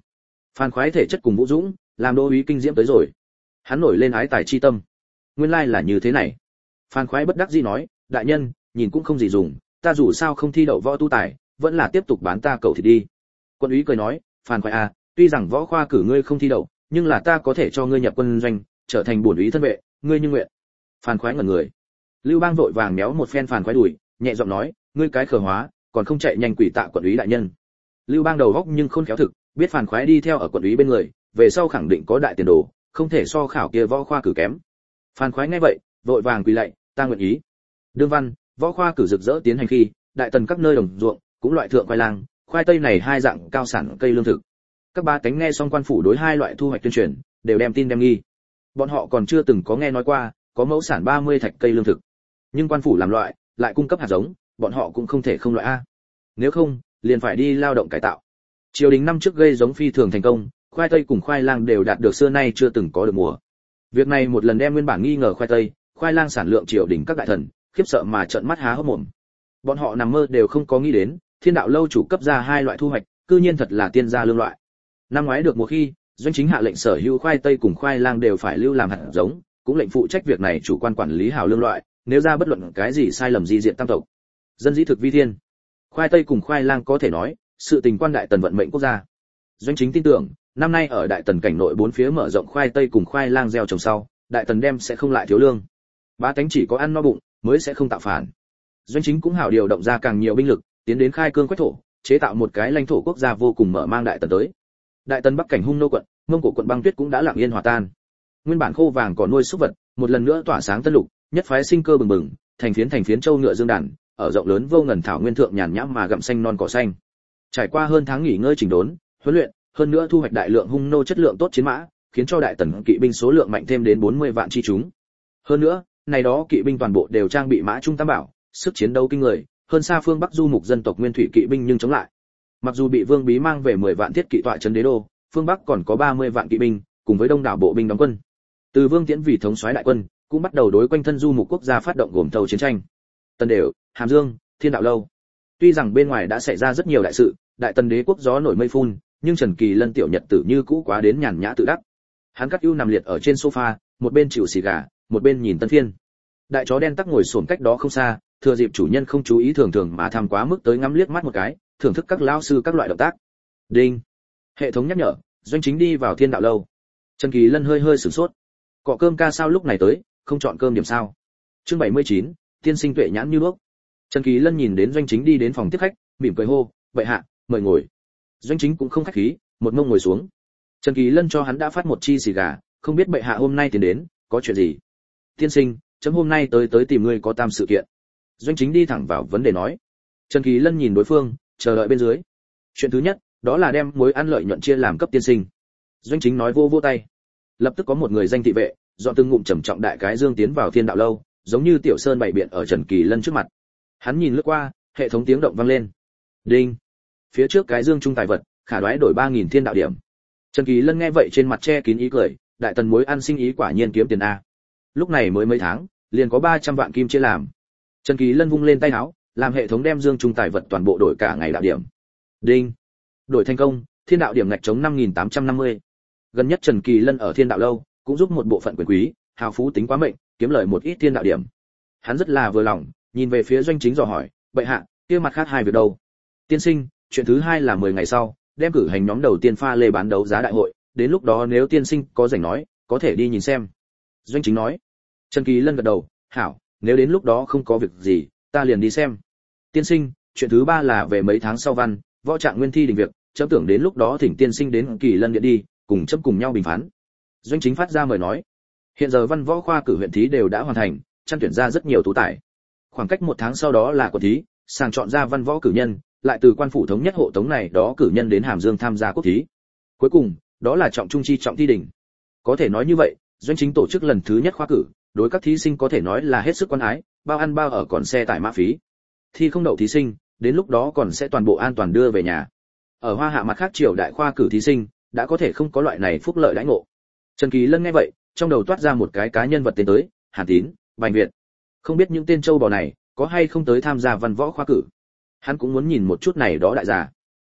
Phan Khoái thể chất cùng Vũ Dũng, làm đô úy kinh diễm tới rồi. Hắn nổi lên ái tài chi tâm. Nguyên lai là như thế này. Phan Khoái bất đắc dĩ nói, đại nhân, nhìn cũng không gì dùng, ta dù sao không thi đậu võ tu tài, vẫn là tiếp tục bán ta cậu thì đi. Quân úy cười nói, Phan Khoái à, tuy rằng võ khoa cử ngươi không thi đậu, nhưng là ta có thể cho ngươi nhập quân doanh, trở thành bổn úy thân vệ, ngươi như nguyện. Phan Khoái ngẩn người. Lưu Bang vội vàng méo một phen Phan Khoái đùi, nhẹ giọng nói, ngươi cái khờ hóa, còn không chạy nhanh quỷ tạ quận úy đại nhân. Lưu Bang đầu góc nhưng khôn khéo thực, biết Phan Khoái đi theo ở quận úy bên người, về sau khẳng định có đại tiền đồ, không thể so khảo kia võ khoa cử kém. Phan Khoái nghe vậy, vội vàng quỳ lạy, ta nguyện ý. Đương văn, võ khoa cử rực rỡ tiến hành khi, đại tần các nơi đồng ruộng cũng loại thượng khoai lang, khoai tây này hai dạng cao sản cây lương thực. Các ba cánh nghe xong quan phủ đối hai loại thu hoạch tuyên truyền, đều đem tin đem nghi. Bọn họ còn chưa từng có nghe nói qua, có mẫu sản 30 thạch cây lương thực. Nhưng quan phủ làm loại, lại cung cấp hạt giống, bọn họ cũng không thể không loại a. Nếu không, liền phải đi lao động cải tạo. Triều đình năm trước gây giống phi thường thành công, khoai tây cùng khoai lang đều đạt được xưa nay chưa từng có được mùa. Việc này một lần đem nguyên bản nghi ngờ khoai tây, khoai lang sản lượng triều đình các đại thần, khiếp sợ mà trợn mắt há hốc mồm. Bọn họ nằm mơ đều không có nghĩ đến, Thiên Đạo lâu chủ cấp ra hai loại thu hoạch, cư nhiên thật là tiên gia lương loại. Năm ngoái được một khi, doanh chính hạ lệnh sở hữu khoai tây cùng khoai lang đều phải lưu làm hạt giống, cũng lệnh phụ trách việc này chủ quan quản lý hảo lương loại, nếu ra bất luận cái gì sai lầm di diện tam tộc. Dân dĩ thực vi thiên. Khoai tây cùng khoai lang có thể nói, sự tình quan đại tần vận mệnh quốc gia. Doanh chính tin tưởng, năm nay ở đại tần cảnh nội bốn phía mở rộng khoai tây cùng khoai lang gieo trồng sau, đại tần đem sẽ không lại thiếu lương. Bá tánh chỉ có ăn no bụng, mới sẽ không tạo phản. Doanh chính cũng hảo điều động ra càng nhiều binh lực, tiến đến khai cương quét thổ, chế tạo một cái lãnh thổ quốc gia vô cùng mở mang đại tần tới. Đại tần bắc cảnh Hung Nô quận, Mông Cổ quận băng tuyết cũng đã lặng yên hòa tan. Nguyên bản khô vàng còn nuôi súc vật, một lần nữa tỏa sáng tân lục, nhất phái sinh cơ bừng bừng, thành phiến châu ngựa dương đàn, ở rộng lớn vô ngần thảo nguyên thượng nhàn nhã mà gặm xanh non cỏ xanh. Trải qua hơn tháng nghỉ ngơi chỉnh đốn, huấn luyện, hơn nữa thu hoạch đại lượng Hung Nô chất lượng tốt chiến mã, khiến cho đại tần kỵ binh số lượng mạnh thêm đến 40 vạn chi chúng. Hơn nữa, này đó kỵ binh toàn bộ đều trang bị mã trung tam bảo, sức chiến đấu kinh người, hơn xa phương Bắc du mục dân tộc nguyên thủy kỵ binh nhưng chống lại. Mặc dù bị Vương Bí mang về 10 vạn thiết kỵ tọa trấn đế đô, phương Bắc còn có 30 vạn kỵ binh, cùng với đông đảo bộ binh đóng quân. Từ Vương Tiễn vì thống soái đại quân, cũng bắt đầu đối quanh thân du mục quốc gia phát động gồm thâu chiến tranh. Tân Đều, Hàm Dương, Thiên Đạo lâu. Tuy rằng bên ngoài đã xảy ra rất nhiều đại sự, đại tần đế quốc gió nổi mây phun, nhưng Trần Kỳ Lân tiểu nhật tử như cũ quá đến nhàn nhã tự đắc. Hắn cắt ưu nằm liệt ở trên sofa, một bên chịu xì gà, một bên nhìn tân phiên. Đại chó đen tắc ngồi xổm cách đó không xa, thừa dịp chủ nhân không chú ý thường thường mà tham quá mức tới ngắm liếc mắt một cái, thưởng thức các lão sư các loại động tác. Đinh. Hệ thống nhắc nhở, doanh chính đi vào Thiên Đạo lâu. Trần Kỳ Lân hơi sửng sốt. Cọ cơm ca sao lúc này tới, không chọn cơm điểm sao? Chương 79, tiên sinh tuệ nhãn như đuốc. Trần Kỳ Lân nhìn đến doanh chính đi đến phòng tiếp khách, mỉm cười hô, "Bệ hạ, mời ngồi." Doanh chính cũng không khách khí, một mông ngồi xuống. Trần Kỳ Lân cho hắn đã phát một chi xì gà, không biết bệ hạ hôm nay tiến đến, có chuyện gì? Tiên sinh, chấm hôm nay tới tìm ngươi có tam sự kiện. Doanh chính đi thẳng vào vấn đề nói. Trần Kỳ Lân nhìn đối phương, chờ đợi bên dưới. Chuyện thứ nhất, đó là đem mối ăn lợi nhuận chia làm cấp tiên sinh. Doanh chính nói vô tay. Lập tức có một người danh thị vệ, dọn từng ngụm trầm trọng đại cái dương tiến vào Thiên Đạo lâu, giống như tiểu sơn bày biện ở Trần Kỳ Lân trước mặt. Hắn nhìn lướt qua, hệ thống tiếng động vang lên. Đinh. Phía trước cái dương trung tài vật, khả đoái đổi 3000 thiên đạo điểm. Trần Kỳ Lân nghe vậy trên mặt che kín ý cười, đại tần mối ăn sinh ý quả nhiên kiếm tiền a. Lúc này mới mấy tháng, liền có 300 vạn kim chia làm. Trần Kỳ Lân vung lên tay áo, làm hệ thống đem dương trung tài vật toàn bộ đổi cả ngày đạo điểm. Đinh. Đổi thành công, thiên đạo điểm ngạch chống 5850. Gần nhất Trần Kỳ Lân ở Thiên Đạo lâu, cũng giúp một bộ phận quyền quý, hào phú tính quá mệnh, kiếm lời một ít thiên đạo điểm. Hắn rất là vừa lòng, nhìn về phía doanh chính dò hỏi, "Bệ hạ, kia mặt khác hai việc đâu?" "Tiên sinh, chuyện thứ hai là 10 ngày sau, đem cử hành nhóm đầu tiên pha lê bán đấu giá đại hội, đến lúc đó nếu tiên sinh có rảnh nói, có thể đi nhìn xem." Doanh chính nói. Trần Kỳ Lân gật đầu, "Hảo, nếu đến lúc đó không có việc gì, ta liền đi xem." "Tiên sinh, chuyện thứ ba là về mấy tháng sau văn, võ trạng nguyên thi đình việc, chấm tưởng đến lúc đó thỉnh tiên sinh đến Kỳ Lân điện đi, cùng chấm cùng nhau bình phán." Doanh chính phát ra mời nói. Hiện giờ văn võ khoa cử huyện thí đều đã hoàn thành, chăn tuyển ra rất nhiều tú tài. Khoảng cách 1 tháng sau đó là quận thí, sàng chọn ra văn võ cử nhân, lại từ quan phủ thống nhất hộ tống này đó cử nhân đến Hàm Dương tham gia quốc thí. Cuối cùng, đó là trọng trung chi trọng thi đỉnh. Có thể nói như vậy, doanh chính tổ chức lần thứ nhất khoa cử, đối các thí sinh có thể nói là hết sức quan ái, bao ăn bao ở còn xe tải mã phí. Thi không đậu thí sinh, đến lúc đó còn sẽ toàn bộ an toàn đưa về nhà. Ở Hoa Hạ mặt khác triều đại khoa cử thí sinh, đã có thể không có loại này phúc lợi đãi ngộ. Trần Kỳ Lân nghe vậy, trong đầu toát ra một cái cá nhân vật tên tới, Hàn Tín, Bành Việt. Không biết những tên châu bò này có hay không tới tham gia văn võ khoa cử. Hắn cũng muốn nhìn một chút này đó đại giả.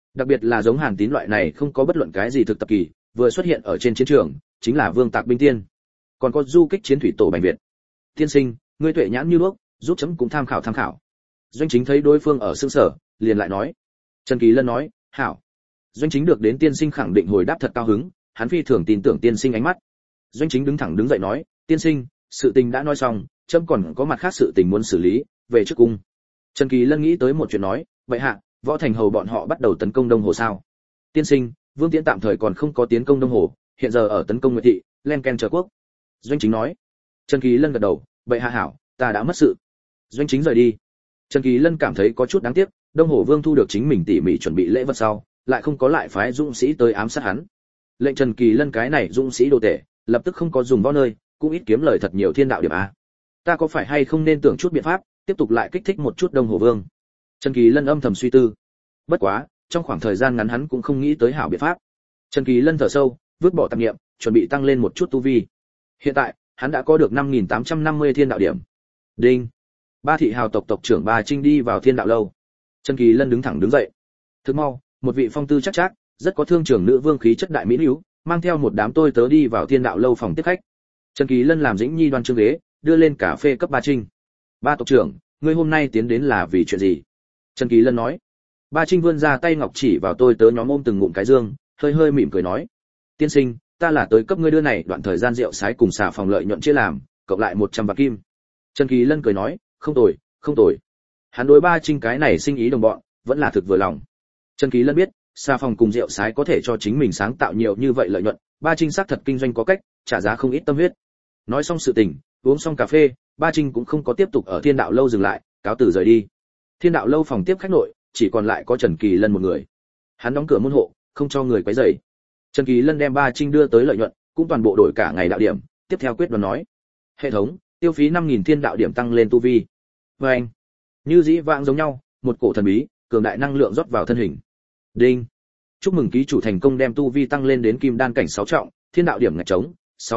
Đặc biệt là giống Hàn Tín loại này không có bất luận cái gì thực tập kỳ, vừa xuất hiện ở trên chiến trường, chính là vương tạc binh tiên. Còn có du kích chiến thủy tổ Bành Việt. Tiên sinh, ngươi tuệ nhãn như đuốc, giúp chấm cũng tham khảo tham khảo. Doanh Chính thấy đối phương ở sương sở, liền lại nói. Trần Kỳ Lân nói, hảo. Doanh Chính được đến tiên sinh khẳng định hồi đáp thật cao hứng, hắn phi thường tin tưởng tiên sinh ánh mắt. Doanh Chính đứng thẳng đứng dậy nói, tiên sinh, sự tình đã nói xong, chấm còn có mặt khác sự tình muốn xử lý, về trước cung. Trần Kỳ Lân nghĩ tới một chuyện nói, vậy hạ, Võ Thành Hầu bọn họ bắt đầu tấn công Đông Hồ sao? Tiên sinh, Vương Tiễn tạm thời còn không có tiến công Đông Hồ, hiện giờ ở tấn công Nguyệt thị, len ken chờ quốc. Doanh Chính nói. Trần Kỳ Lân gật đầu, vậy hạ hảo, ta đã mất sự. Doanh Chính rời đi. Trần Kỳ Lân cảm thấy có chút đáng tiếc, Đông Hồ Vương thu được chính mình tỉ mỉ chuẩn bị lễ vật sau, lại không có lại phái dũng sĩ tới ám sát hắn. Lệnh Trần Kỳ Lân cái này dũng sĩ đồ tể, lập tức không có dùng võ nơi, cũng ít kiếm lời thật nhiều thiên đạo điểm a. Ta có phải hay không nên tưởng chút biện pháp, tiếp tục lại kích thích một chút Đông Hồ Vương? Trần Kỳ Lân âm thầm suy tư. Bất quá, trong khoảng thời gian ngắn hắn cũng không nghĩ tới hảo biện pháp. Trần Kỳ Lân thở sâu, vứt bỏ tạp niệm, chuẩn bị tăng lên một chút tu vi. Hiện tại, hắn đã có được 5850 thiên đạo điểm. Đinh. Ba thị hào tộc tộc trưởng Ba Trinh đi vào thiên đạo lâu. Trần Kỳ Lân đứng thẳng đứng dậy. Thức mau, một vị phong tư chắc chắc, rất có thương trưởng nữ vương khí chất đại mỹ nữ, mang theo một đám tôi tớ đi vào thiên đạo lâu phòng tiếp khách. Trần Kỳ Lân làm dĩnh nhi đoan chương ghế, đưa lên cà phê cấp Ba Trinh. Ba tộc trưởng, ngươi hôm nay tiến đến là vì chuyện gì? Trần Kỳ Lân nói. Ba Trinh vươn ra tay ngọc chỉ vào tôi tớ nhóm ôm từng ngụm cái dương, hơi hơi mỉm cười nói: "Tiên sinh, ta là tới cấp ngươi đưa này đoạn thời gian rượu sái cùng xà phòng lợi nhuận chia làm, cộng lại 100 vạn kim." Trần Kỳ Lân cười nói: "Không tồi, không tồi." Hắn đối Ba Trinh cái này sinh ý đồng bọn, vẫn là thực vừa lòng. Trần Kỳ Lân biết, xà phòng cùng rượu sái có thể cho chính mình sáng tạo nhiều như vậy lợi nhuận, Ba Trinh xác thật kinh doanh có cách, trả giá không ít tâm huyết. Nói xong sự tình, uống xong cà phê, Ba Trinh cũng không có tiếp tục ở Thiên Đạo lâu dừng lại, cáo từ rời đi. Thiên Đạo lâu phòng tiếp khách nội, chỉ còn lại có Trần Kỳ Lân một người. Hắn đóng cửa môn hộ, không cho người quấy rầy. Trần Kỳ Lân đem Ba Trinh đưa tới lợi nhuận, cũng toàn bộ đổi cả ngày đạo điểm, tiếp theo quyết đoán nói: "Hệ thống, tiêu phí 5000 thiên đạo điểm tăng lên tu vi." Và anh, như dĩ vãng giống nhau, một cổ thần bí, cường đại năng lượng rót vào thân hình. Đinh. Chúc mừng ký chủ thành công đem tu vi tăng lên đến kim đan cảnh 6 trọng, thiên đạo điểm ngạch trống,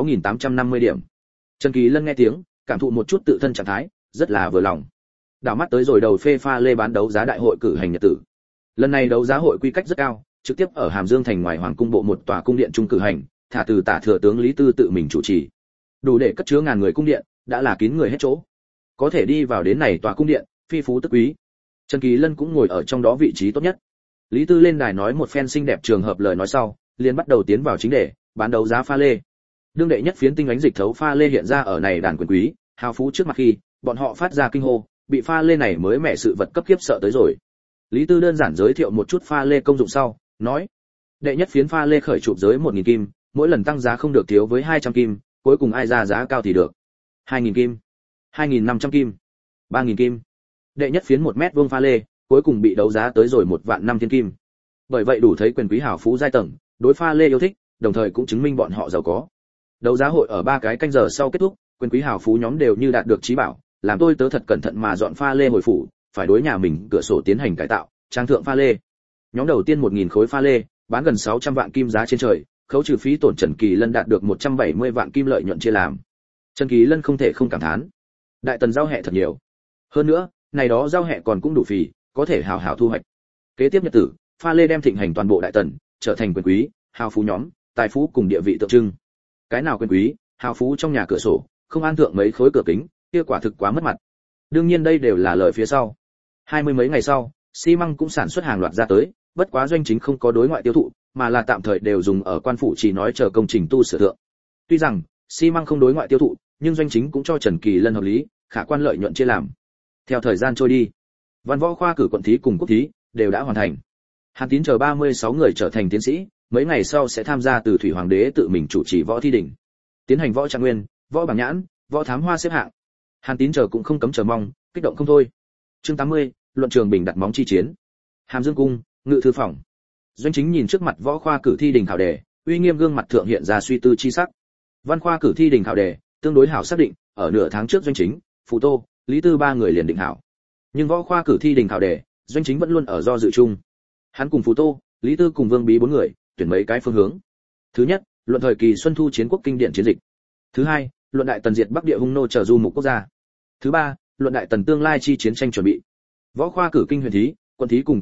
6850 điểm. Trần Kỳ Lân nghe tiếng, cảm thụ một chút tự thân trạng thái, rất là vừa lòng. Đảo mắt tới rồi đầu phê pha lê bán đấu giá đại hội cử hành nhật tử. Lần này đấu giá hội quy cách rất cao, trực tiếp ở Hàm Dương thành ngoài hoàng cung bộ một tòa cung điện trung cử hành, thả từ tả thừa tướng Lý Tư tự mình chủ trì. Đủ để cất chứa ngàn người cung điện, đã là kín người hết chỗ. Có thể đi vào đến này tòa cung điện, phi phú tức quý. Trần Kỳ Lân cũng ngồi ở trong đó vị trí tốt nhất. Lý Tư lên đài nói một phen xinh đẹp trường hợp lời nói sau, liền bắt đầu tiến vào chính đề, bán đấu giá pha lê. Đương đệ nhất phiến tinh ánh dịch thấu pha lê hiện ra ở này đàn quyền quý, hào phú trước mặt khi, bọn họ phát ra kinh hô, bị pha lê này mới mẹ sự vật cấp kiếp sợ tới rồi. Lý Tư đơn giản giới thiệu một chút pha lê công dụng sau, nói: đệ nhất phiến pha lê khởi chụp giới 1000 kim, mỗi lần tăng giá không được thiếu với 200 kim, cuối cùng ai ra giá cao thì được. 2000 kim, 2500 kim, 3000 kim. Đệ nhất phiến 1 mét vuông pha lê, cuối cùng bị đấu giá tới rồi 1.500.000 thiên kim. Bởi vậy đủ thấy quyền quý hào phú giai tầng, đối pha lê yêu thích, đồng thời cũng chứng minh bọn họ giàu có. Đấu giá hội ở 3 cái canh giờ sau kết thúc, quyền quý hào phú nhóm đều như đạt được chí bảo, làm tôi tớ thật cẩn thận mà dọn pha lê hồi phủ, phải đối nhà mình cửa sổ tiến hành cải tạo, trang thượng pha lê. Nhóm đầu tiên 1000 khối pha lê, bán gần 600 vạn kim giá trên trời, khấu trừ phí tổn Trần Kỳ Lân đạt được 170 vạn kim lợi nhuận chia làm. Trần Kỳ Lân không thể không cảm thán, đại tần giao hẹ thật nhiều. Hơn nữa, này đó giao hẹ còn cũng đủ phì, có thể hào hào thu hoạch. Kế tiếp nhật tử, pha lê đem thịnh hành toàn bộ đại tần, trở thành quyền quý, hào phú nhóm, tài phú cùng địa vị tượng trưng. Cái nào quyền quý, hào phú trong nhà cửa sổ, không an thượng mấy khối cửa kính, kia quả thực quá mất mặt. Đương nhiên đây đều là lời phía sau. 20 mấy ngày sau, xi măng cũng sản xuất hàng loạt ra tới, bất quá doanh chính không có đối ngoại tiêu thụ, mà là tạm thời đều dùng ở quan phủ chỉ nói chờ công trình tu sửa thượng. Tuy rằng xi măng không đối ngoại tiêu thụ, nhưng doanh chính cũng cho Trần Kỳ Lân hợp lý, khả quan lợi nhuận chia làm. Theo thời gian trôi đi, văn võ khoa cử quận thí cùng quốc thí đều đã hoàn thành. Hàn Tín chờ 36 người trở thành tiến sĩ, mấy ngày sau sẽ tham gia từ thủy hoàng đế tự mình chủ trì võ thi đỉnh, tiến hành võ trạng nguyên, võ bảng nhãn, võ thám hoa xếp hạng. Hàn Tín chờ cũng không cấm chờ mong, kích động không thôi. Chương 80, luận trường bình đặt móng chi chiến. Hàm Dương cung, ngự thư phòng. Doanh chính nhìn trước mặt võ khoa cử thi đỉnh khảo đề, uy nghiêm gương mặt thượng hiện ra suy tư chi sắc. Văn khoa cử thi đỉnh khảo đề, tương đối hảo xác định, ở nửa tháng trước doanh chính, Phù Tô, Lý Tư 3 người liền định hảo. Nhưng võ khoa cử thi đỉnh khảo đề, doanh chính vẫn luôn ở do dự chung. Hắn cùng Phù Tô, Lý Tư cùng Vương Bí 4 người, tuyển mấy cái phương hướng. Thứ nhất, luận thời kỳ Xuân Thu chiến quốc kinh điển chiến dịch. Thứ hai, luận đại tần diệt Bắc địa hung nô trở du mục quốc gia. Thứ ba, luận đại tần tương lai chi chiến tranh chuẩn bị. Võ khoa cử kinh huyền thí, quân thí cùng quốc thí,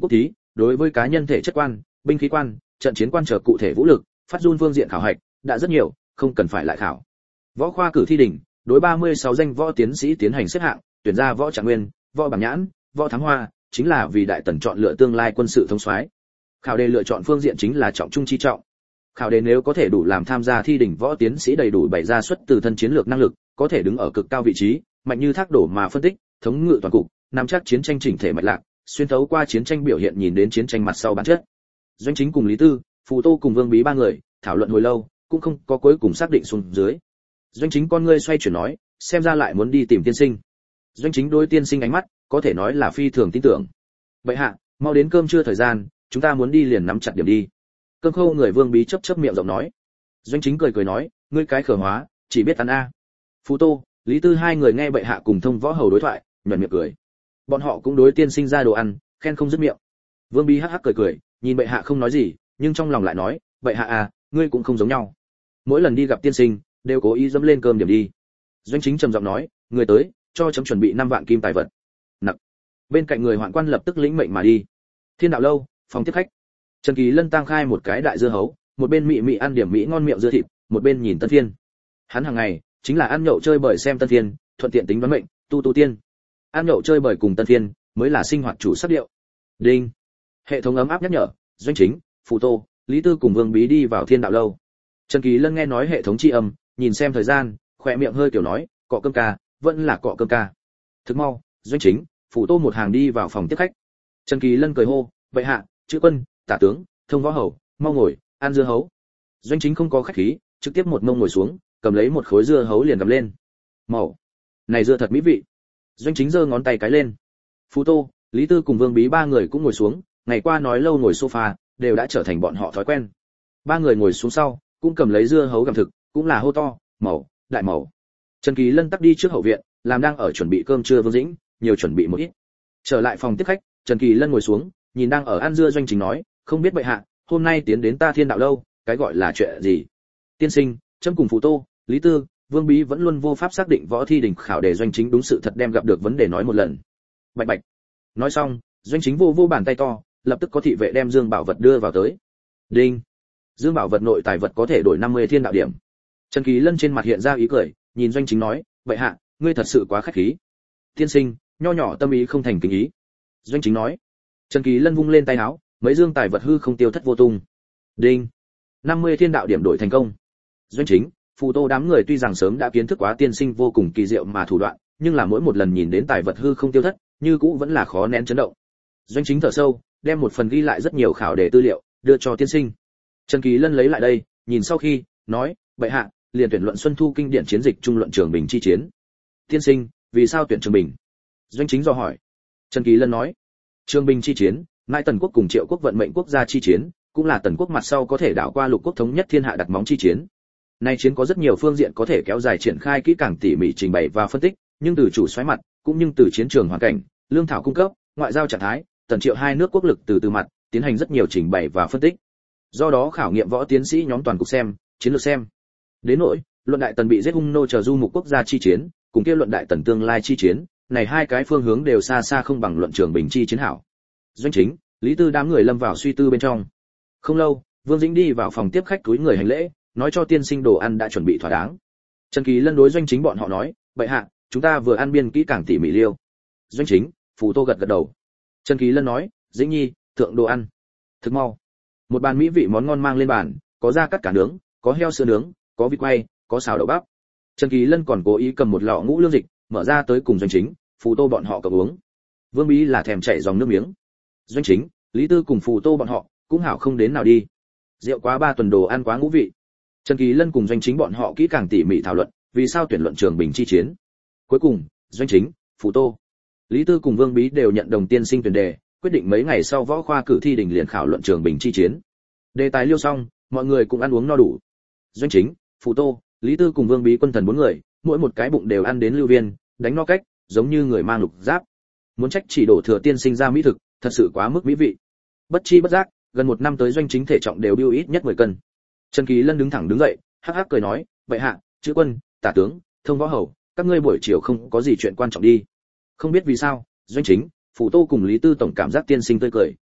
đối với cá nhân thể chất quan, binh khí quan, trận chiến quan trở cụ thể vũ lực, phát run phương diện khảo hạch đã rất nhiều, không cần phải lại khảo. Võ khoa cử thi đỉnh, đối 36 danh võ tiến sĩ tiến hành xếp hạng, tuyển ra võ trạng nguyên, võ bảng nhãn, võ thắng hoa, chính là vì đại tần chọn lựa tương lai quân sự thống soái. Khảo đề lựa chọn phương diện chính là trọng trung chi trọng. Khảo đề nếu có thể đủ làm tham gia thi đỉnh võ tiến sĩ đầy đủ bày ra xuất từ thân chiến lược năng lực, có thể đứng ở cực cao vị trí, mạnh như thác đổ mà phân tích, thống ngự toàn cục, nắm chắc chiến tranh chỉnh thể mạch lạc, xuyên thấu qua chiến tranh biểu hiện nhìn đến chiến tranh mặt sau bản chất. Doanh Chính cùng Lý Tư, Phù Tô cùng Vương Bí ba người thảo luận hồi lâu, cũng không có cuối cùng xác định xuống dưới. Doanh Chính con ngươi xoay chuyển nói, xem ra lại muốn đi tìm tiên sinh. Doanh Chính đối tiên sinh ánh mắt, có thể nói là phi thường tin tưởng. Vậy hạ, mau đến cơm trưa thời gian, chúng ta muốn đi liền nắm chặt điểm đi. Cơm khô người Vương Bí chớp chớp miệng giọng nói. Doanh Chính cười cười nói, ngươi cái khờ hóa, chỉ biết ăn a. Phù Tô, Lý Tư hai người nghe bệ hạ cùng thông võ hầu đối thoại, nhợt miệng cười. Bọn họ cũng đối tiên sinh ra đồ ăn, khen không dứt miệng. Vương Bí hắc hắc cười cười, nhìn bệ hạ không nói gì, nhưng trong lòng lại nói, bệ hạ à, ngươi cũng không giống nhau. Mỗi lần đi gặp tiên sinh, đều cố ý dẫm lên cơm điểm đi. Doanh Chính trầm giọng nói, người tới, cho chấm chuẩn bị 5 vạn kim tài vật. Nặc. Bên cạnh người hoạn quan lập tức lĩnh mệnh mà đi. Thiên Đạo lâu, phòng tiếp khách. Trần Kỳ Lân tang khai một cái đại dưa hấu, một bên mị mị ăn điểm mỹ ngon miệng dưa thịt, một bên nhìn Tân Thiên. Hắn hàng ngày chính là ăn nhậu chơi bời xem Tân Thiên, thuận tiện tính đoán mệnh, tu tiên. Ăn nhậu chơi bời cùng Tân Thiên mới là sinh hoạt chủ sắc điệu. Đinh. Hệ thống ấm áp nhắc nhở, Doanh Chính, Phù Tô, Lý Tư cùng Vương Bí đi vào Thiên Đạo lâu. Trần Kỳ Lân nghe nói hệ thống chi âm, nhìn xem thời gian, khỏe miệng hơi kiểu nói, cọ cơm ca, vẫn là cọ cơm ca. Thức mau, Doanh Chính, Phù Tô một hàng đi vào phòng tiếp khách. Trần Kỳ Lân cười hô, bệ hạ, chữ quân, tả tướng, thông võ hầu, mau ngồi, ăn dưa hấu. Doanh Chính không có khách khí, trực tiếp một mông ngồi xuống, cầm lấy một khối dưa hấu liền cầm lên. Màu, này dưa thật mỹ vị. Doanh Chính giơ ngón tay cái lên. Phù Tô, Lý Tư cùng Vương Bí ba người cũng ngồi xuống, ngày qua nói lâu ngồi sofa, đều đã trở thành bọn họ thói quen. Ba người ngồi xuống sau, cũng cầm lấy dưa hấu gặm thực, cũng là hô to, màu, đại màu. Trần Kỳ Lân tắc đi trước hậu viện, làm đang ở chuẩn bị cơm trưa Vương Dĩnh, nhiều chuẩn bị một ít. Trở lại phòng tiếp khách, Trần Kỳ Lân ngồi xuống, nhìn đang ở ăn dưa Doanh Chính nói, không biết bệ hạ, hôm nay tiến đến ta Thiên Đạo lâu, cái gọi là chuyện gì? Tiên sinh, trẫm cùng Phù Tô, Lý Tư, Vương Bí vẫn luôn vô pháp xác định võ thi đỉnh khảo đề Doanh Chính đúng sự thật đem gặp được vấn đề nói một lần. Bạch bạch. Nói xong, Doanh Chính vô bàn tay to, lập tức có thị vệ đem Dương Bảo vật đưa vào tới. Đinh. Dương Bảo vật nội tài vật có thể đổi 50 thiên đạo điểm. Trần Kỳ Lân trên mặt hiện ra ý cười, nhìn Doanh Chính nói, vậy hạ, ngươi thật sự quá khách khí. Tiên sinh, nho nhỏ tâm ý không thành kính ý. Doanh Chính nói. Trần Kỳ Lân vung lên tay áo, mấy dương tài vật hư không tiêu thất vô tung. Đinh. 50 thiên đạo điểm đổi thành công. Doanh Chính, Phù Tô đám người tuy rằng sớm đã kiến thức quá tiên sinh vô cùng kỳ diệu mà thủ đoạn, nhưng là mỗi một lần nhìn đến tài vật hư không tiêu thất, như cũ vẫn là khó nén chấn động. Doanh Chính thở sâu, đem một phần ghi lại rất nhiều khảo đề tư liệu, đưa cho tiên sinh. Trần Kỳ Lân lấy lại đây, nhìn sau khi, nói, bệ hạ, liền tuyển luận Xuân Thu kinh điển chiến dịch trung luận Trường Bình chi chiến. Tiên sinh, vì sao tuyển Trường Bình? Doanh Chính dò hỏi. Trần Kỳ Lân nói, Trường Bình chi chiến, Ngại Tần quốc cùng Triệu quốc vận mệnh quốc gia chi chiến, cũng là Tần quốc mặt sau có thể đảo qua lục quốc thống nhất thiên hạ đặt móng chi chiến. Nay chiến có rất nhiều phương diện có thể kéo dài triển khai kỹ càng tỉ mỉ trình bày và phân tích, nhưng từ chủ soái mặt, cũng như từ chiến trường hoàn cảnh, lương thảo cung cấp, ngoại giao trạng thái, Tần Triệu hai nước quốc lực từ mặt, tiến hành rất nhiều trình bày và phân tích. Do đó khảo nghiệm võ tiến sĩ nhóm toàn cục xem, chiến lược xem. Đến nỗi, luận đại Tần bị giết hung nô chờ du mục quốc gia chi chiến, cùng kia luận đại Tần tương lai chi chiến, này hai cái phương hướng đều xa xa không bằng luận Trường Bình chi chiến hảo. Doanh Chính, Lý Tư đám người lâm vào suy tư bên trong. Không lâu, Vương Dĩnh đi vào phòng tiếp khách túi người hành lễ, nói cho tiên sinh đồ ăn đã chuẩn bị thỏa đáng. Trần Kỳ Lân đối Doanh Chính bọn họ nói, bệ hạ, chúng ta vừa ăn biên kỹ càng tỉ mỉ liêu. Doanh Chính, Phù Tô gật gật đầu. Trần Kỳ Lân nói, Dĩnh nhi, thượng đồ ăn. Thức mau. Một bàn mỹ vị món ngon mang lên bàn, có da cắt cả nướng, có heo sữa nướng, có vịt quay, có xào đậu bắp. Trần Kỳ Lân còn cố ý cầm một lọ ngũ lương dịch, mở ra tới cùng Doanh Chính, Phù Tô bọn họ cầm uống. Vương Bí là thèm chảy dòng nước miếng. Doanh Chính, Lý Tư cùng Phù Tô bọn họ cũng hảo không đến nào đi. Rượu quá 3 tuần đồ ăn quá ngũ vị. Trần Kỳ Lân cùng Doanh Chính bọn họ kỹ càng tỉ mỉ thảo luận, vì sao tuyển luận Trường Bình chi chiến. Cuối cùng, Doanh Chính, Phù Tô, Lý Tư cùng Vương Bí đều nhận đồng tiên sinh tuyển đề, quyết định mấy ngày sau võ khoa cử thi đỉnh liền khảo luận Trường Bình chi chiến. Đề tài liêu xong, mọi người cũng ăn uống no đủ. Doanh Chính, Phù Tô, Lý Tư cùng Vương Bí quân thần 4 người, mỗi một cái bụng đều ăn đến lưu viên, đánh no cách, giống như người mang lục giáp. Muốn trách chỉ đổ thừa tiên sinh ra mỹ thực, thật sự quá mức mỹ vị. Bất chi bất giác, gần 1 năm tới Doanh Chính thể trọng đều điêu ít nhất 10 cân. Trần Kỳ Lân đứng thẳng đứng dậy, hắc hắc cười nói, vậy hạ, chữ quân, tả tướng, thông võ hầu, các ngươi buổi chiều không có gì chuyện quan trọng đi. Không biết vì sao, Doanh Chính, Phù Tô cùng Lý Tư tổng cảm giác tiên sinh tươi cười,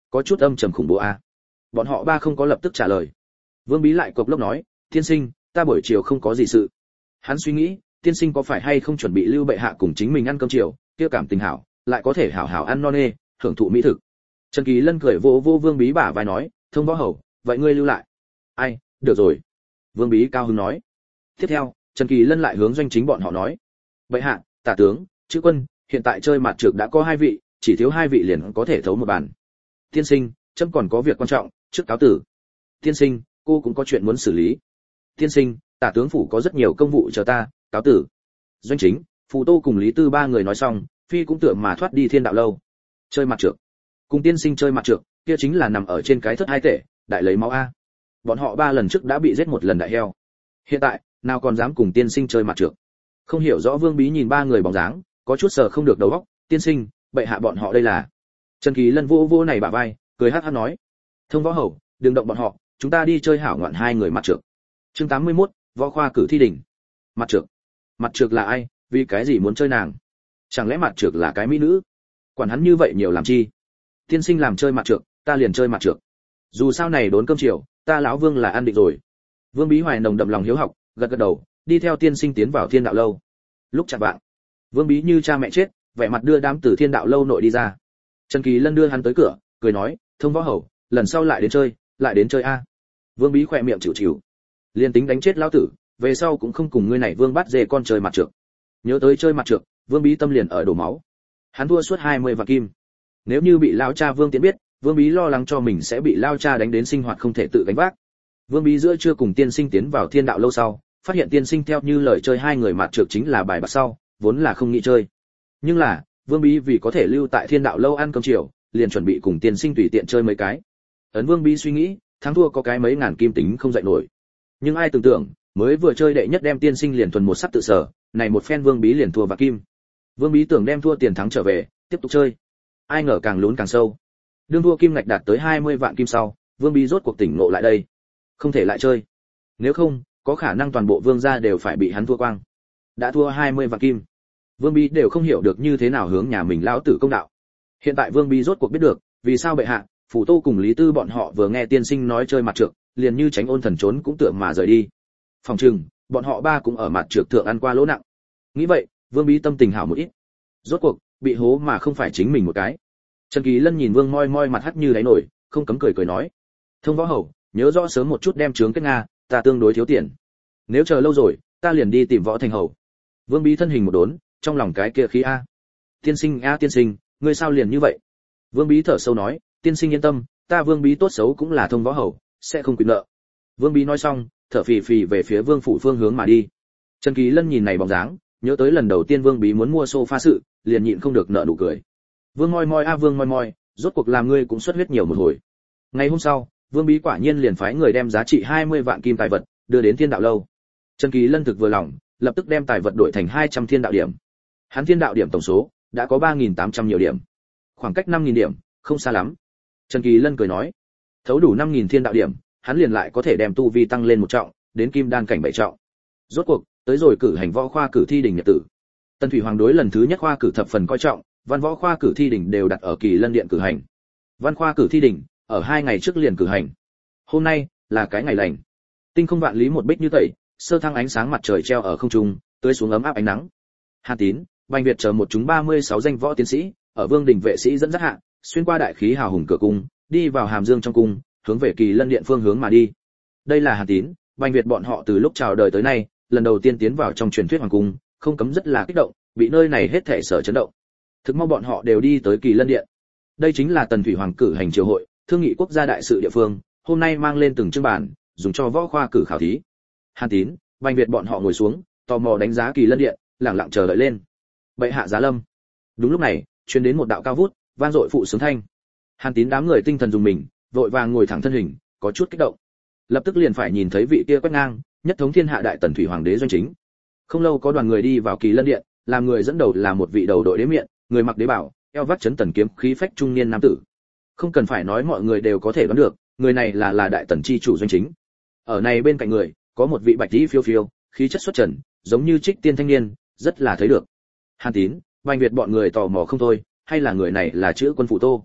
có chút âm trầm khủng bố a. Bọn họ ba không có lập tức trả lời. Vương Bí lại cộc lốc nói, tiên sinh, ta buổi chiều không có gì sự. Hắn suy nghĩ, tiên sinh có phải hay không chuẩn bị lưu bệ hạ cùng chính mình ăn cơm chiều, kia cảm tình hảo, lại có thể hảo hảo ăn no nê, hưởng thụ mỹ thực. Trần Kỳ Lân cười vỗ vỗ Vương Bí bả vai nói, thông võ hầu, vậy ngươi lưu lại. Ai, được rồi. Vương Bí cao hứng nói. Tiếp theo, Trần Kỳ Lân lại hướng doanh chính bọn họ nói, bệ hạ, tả tướng, chữ quân, hiện tại chơi mặt trược đã có 2 vị, chỉ thiếu 2 vị liền có thể thấu một bàn. Tiên sinh, trẫm còn có việc quan trọng, trước cáo tử. Tiên sinh, cô cũng có chuyện muốn xử lý. Tiên sinh, tả tướng phủ có rất nhiều công vụ chờ ta, cáo tử. Doanh chính, Phù Tô cùng Lý Tư ba người nói xong, phi cũng tựa mà thoát đi Thiên Đạo lâu. Chơi mặt trược. Cùng tiên sinh chơi mặt trược, kia chính là nằm ở trên cái thất 2 tể, đại lấy máu a. Bọn họ 3 lần trước đã bị giết một lần đại heo. Hiện tại, nào còn dám cùng tiên sinh chơi mặt trược. Không hiểu rõ Vương Bí nhìn 3 người bóng dáng, có chút sờ không được đầu óc, tiên sinh, bệ hạ bọn họ đây là. Trần Kỳ Lân vô vô này bả vai, cười hắc hắc nói, thông võ hầu, đừng động bọn họ, chúng ta đi chơi hảo ngoạn 2 người mặt trược. Chương 81, võ khoa cử thi đỉnh. Mặt trược. Mặt trược là ai, vì cái gì muốn chơi nàng? Chẳng lẽ mặt trược là cái mỹ nữ? Quản hắn như vậy nhiều làm chi? Tiên sinh làm chơi mặt trược, ta liền chơi mặt trược. Dù sao này đốn cơm chiều, ta lão Vương là ăn định rồi. Vương Bí hoài nồng đậm lòng hiếu học, gật gật đầu, đi theo tiên sinh tiến vào Thiên Đạo lâu. Lúc chạng vạng, Vương Bí như cha mẹ chết, vẻ mặt đưa đám từ Thiên Đạo lâu nội đi ra. Trần Kỳ Lân đưa hắn tới cửa, cười nói, thông võ hầu, lần sau lại đến chơi a. Vương Bí khỏe miệng chịu chịu, liền tính đánh chết lão tử, về sau cũng không cùng ngươi này Vương bắt dê con chơi mặt trược. Nhớ tới chơi mặt trược, Vương Bí tâm liền ở đổ máu. Hắn thua suốt 20 vạn kim. Nếu như bị lão cha Vương Tiến biết, Vương Bí lo lắng cho mình sẽ bị lão cha đánh đến sinh hoạt không thể tự gánh vác. Vương Bí giữa trưa cùng tiên sinh tiến vào Thiên Đạo lâu sau, phát hiện tiên sinh theo như lời chơi 2 người mặt trược chính là bài bạc sau, vốn là không nghĩ chơi. Nhưng là, Vương Bí vì có thể lưu tại Thiên Đạo lâu ăn cơm chiều, liền chuẩn bị cùng tiên sinh tùy tiện chơi mấy cái. Ấn Vương Bí suy nghĩ, thắng thua có cái mấy ngàn kim tính không dậy nổi. Nhưng ai tưởng tượng, mới vừa chơi đệ nhất đem tiên sinh liền thuần một sắc tự sở, này một phen Vương Bí liền thua vạn kim. Vương Bí tưởng đem thua tiền thắng trở về, tiếp tục chơi. Ai ngờ càng lún càng sâu. Đương thua kim ngạch đạt tới 20 vạn kim sau, Vương Bí rốt cuộc tỉnh ngộ lại đây. Không thể lại chơi. Nếu không, có khả năng toàn bộ vương gia đều phải bị hắn thua quang. Đã thua 20 vạn kim. Vương Bí đều không hiểu được như thế nào hướng nhà mình lão tử công đạo. Hiện tại Vương Bí rốt cuộc biết được, vì sao bệ hạ, Phù Tô cùng Lý Tư bọn họ vừa nghe tiên sinh nói chơi mặt trược, liền như tránh ôn thần trốn cũng tưởng mà rời đi. Phòng trừng, bọn họ ba cũng ở mặt trược thượng ăn qua lỗ nặng. Nghĩ vậy, Vương Bí tâm tình hảo một ít. Rốt cuộc, bị hố mà không phải chính mình một cái. Trần Kỳ Lân nhìn Vương moi moi mặt hắt như đáy nổi, không cấm cười cười nói, thông võ hầu, nhớ rõ sớm một chút đem trướng kết nga, ta tương đối thiếu tiền. Nếu chờ lâu rồi, ta liền đi tìm võ thành hầu. Vương Bí thân hình một đốn, trong lòng cái kia khí a. Tiên sinh a tiên sinh, ngươi sao liền như vậy? Vương Bí thở sâu nói, tiên sinh yên tâm, ta Vương Bí tốt xấu cũng là thông võ hầu, sẽ không quyền nợ. Vương Bí nói xong, thở phì phì về phía Vương phủ phương hướng mà đi. Trần Kỳ Lân nhìn này bóng dáng, nhớ tới lần đầu tiên Vương Bí muốn mua sofa sự, liền nhịn không được nở nụ cười. Vương moi moi a Vương moi moi, rốt cuộc làm ngươi cũng xuất huyết nhiều một hồi. Ngày hôm sau, Vương Bí quả nhiên liền phái người đem giá trị 20 vạn kim tài vật đưa đến Thiên Đạo lâu. Trần Kỳ Lân thực vừa lòng, lập tức đem tài vật đổi thành 200 thiên đạo điểm. Hắn thiên đạo điểm tổng số đã có 3800 nhiều điểm. Khoảng cách 5000 điểm, không xa lắm. Trần Kỳ Lân cười nói, thấu đủ 5000 thiên đạo điểm, hắn liền lại có thể đem tu vi tăng lên một trọng, đến kim đan cảnh 7 trọng. Rốt cuộc, tới rồi cử hành võ khoa cử thi đỉnh nhật tử. Tần Thủy Hoàng đối lần thứ nhất khoa cử thập phần coi trọng, văn võ khoa cử thi đỉnh đều đặt ở Kỳ Lân điện cử hành. Văn khoa cử thi đỉnh ở 2 ngày trước liền cử hành. Hôm nay là cái ngày lành. Tinh không vạn lý một bích như tẩy, sơ thăng ánh sáng mặt trời treo ở không trung, tưới xuống ấm áp ánh nắng. Hàn Tín, Bành Việt chờ một chúng 36 danh võ tiến sĩ, ở Vương đình vệ sĩ dẫn dắt hạ, xuyên qua đại khí hào hùng cửa cung, đi vào Hàm Dương trong cung, hướng về Kỳ Lân điện phương hướng mà đi. Đây là Hàn Tín, Bành Việt bọn họ từ lúc chào đời tới nay, lần đầu tiên tiến vào trong truyền thuyết hoàng cung, không cấm rất là kích động, bị nơi này hết thảy sở chấn động. Thực mau bọn họ đều đi tới Kỳ Lân điện. Đây chính là Tần Thủy Hoàng cử hành triều hội, thương nghị quốc gia đại sự địa phương, hôm nay mang lên từng chương bản, dùng cho võ khoa cử khảo thí. Hàn Tín, Bành Việt bọn họ ngồi xuống, tò mò đánh giá Kỳ Lân điện, lặng lặng chờ đợi lên. Bệ hạ giá lâm. Đúng lúc này, truyền đến một đạo cao vút, vang dội phụ sướng thanh. Hàn Tín đám người tinh thần dùng mình, vội vàng ngồi thẳng thân hình, có chút kích động. Lập tức liền phải nhìn thấy vị kia quét ngang, nhất thống thiên hạ đại Tần Thủy Hoàng đế doanh chính. Không lâu có đoàn người đi vào Kỳ Lân điện, làm người dẫn đầu là một vị đầu đội đế miện, người mặc đế bảo, eo vắt chấn tần kiếm khí phách trung niên nam tử. Không cần phải nói mọi người đều có thể đoán được, người này là đại Tần chi chủ doanh chính. Ở này bên cạnh người, có một vị bạch y phiêu phiêu, khí chất xuất trần, giống như trích tiên thanh niên, rất là thấy được. Hàn Tín, Bành Việt bọn người tò mò không thôi, hay là người này là chữ quân Phù Tô.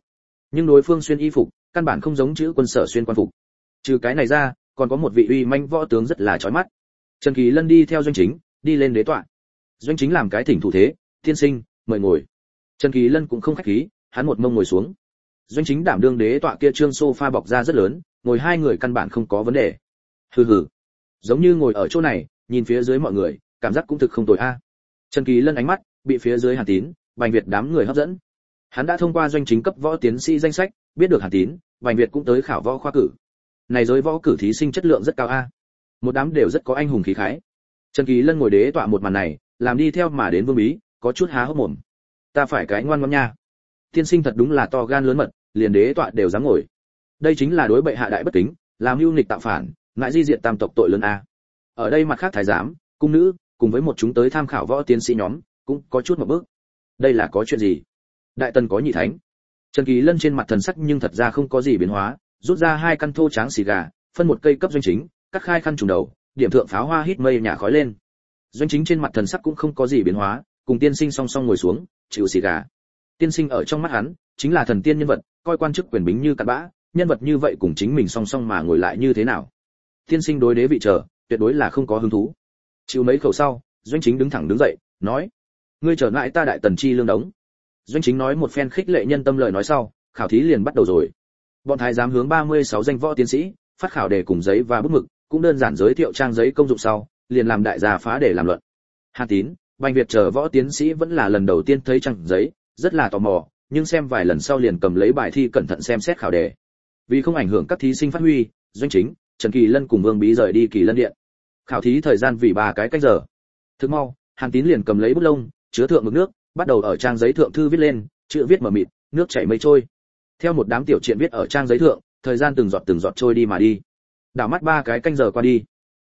nhưng đối phương xuyên y phục căn bản không giống chữ quân sở xuyên quan phục. Trừ cái này ra còn có một vị uy manh võ tướng rất là chói mắt. Trần Kỳ Lân đi theo Doanh Chính đi lên đế tọa. Doanh Chính làm cái thỉnh thủ thế, tiên sinh mời ngồi. Trần Kỳ Lân cũng không khách khí, hắn một mông ngồi xuống. Doanh Chính đảm đương đế tọa kia trương sofa bọc ra rất lớn, ngồi hai người căn bản không có vấn đề. Hừ hừ, giống như ngồi ở chỗ này, nhìn phía dưới mọi người, cảm giác cũng thực không tồi a. Trần Kỳ Lân ánh mắt bị phía dưới Hàn Tín, Bành Việt đám người hấp dẫn. Hắn đã thông qua Doanh Chính cấp võ tiến sĩ danh sách, biết được Hàn Tín, Bành Việt cũng tới khảo võ khoa cử. Này giới võ cử thí sinh chất lượng rất cao a. Một đám đều rất có anh hùng khí khái. Trần Kỳ Lân ngồi đế tọa một màn này, làm đi theo mà đến Vương Bí, có chút há hốc mồm. Ta phải cái ngoan ngoãn nha. Tiên sinh thật đúng là to gan lớn mật, liền đế tọa đều dám ngồi. Đây chính là đối bệ hạ đại bất kính, làm mưu nghịch tạo phản, ngại di diện tam tộc tội lớn a. Ở đây mặt khác thái giám, cung nữ, cùng với một chúng tới tham khảo võ tiến sĩ nhóm, cũng có chút một bước. Đây là có chuyện gì? Đại tần có nhị thánh. Trần Kỳ Lân trên mặt thần sắc nhưng thật ra không có gì biến hóa, rút ra hai căn thô tráng xì gà, phân một cây cấp Doanh Chính, cắt khai khăn trùm đầu, điểm thượng pháo hoa hít mây nhả khói lên. Doanh Chính trên mặt thần sắc cũng không có gì biến hóa, cùng tiên sinh song song ngồi xuống, chịu xì gà. Tiên sinh ở trong mắt hắn chính là thần tiên nhân vật, coi quan chức quyền bính như cặn bã, nhân vật như vậy cùng chính mình song song mà ngồi lại như thế nào? Tiên sinh đối đế vị chờ, tuyệt đối là không có hứng thú. Chịu mấy khẩu sau, Doanh Chính đứng thẳng đứng dậy, nói: "Ngươi trở lại ta đại tần chi lương đống." Doanh Chính nói một phen khích lệ nhân tâm lời nói sau, khảo thí liền bắt đầu rồi. Bọn thái giám hướng 36 danh võ tiến sĩ, phát khảo đề cùng giấy và bút mực, cũng đơn giản giới thiệu trang giấy công dụng sau, liền làm đại gia phá đề làm luận. Hàn Tín, Bành Việt chờ võ tiến sĩ vẫn là lần đầu tiên thấy trang giấy, rất là tò mò, nhưng xem vài lần sau liền cầm lấy bài thi cẩn thận xem xét khảo đề. Vì không ảnh hưởng các thí sinh phát huy, Doanh Chính, Trần Kỳ Lân cùng Vương Bí rời đi Kỳ Lân điện. Khảo thí thời gian vì 3 cái cách giờ. Thức mau, Hàn Tín liền cầm lấy bút lông, chứa thượng mực nước, bắt đầu ở trang giấy thượng thư viết lên, chữ viết mờ mịt, nước chảy mây trôi. Theo một đám tiểu truyện viết ở trang giấy thượng, thời gian từng giọt trôi đi mà đi. Đảo mắt 3 cái canh giờ qua đi.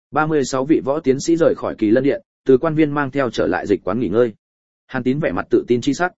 36 vị võ tiến sĩ rời khỏi Kỳ Lân điện, từ quan viên mang theo trở lại dịch quán nghỉ ngơi. Hàn Tín vẻ mặt tự tin chi sắc.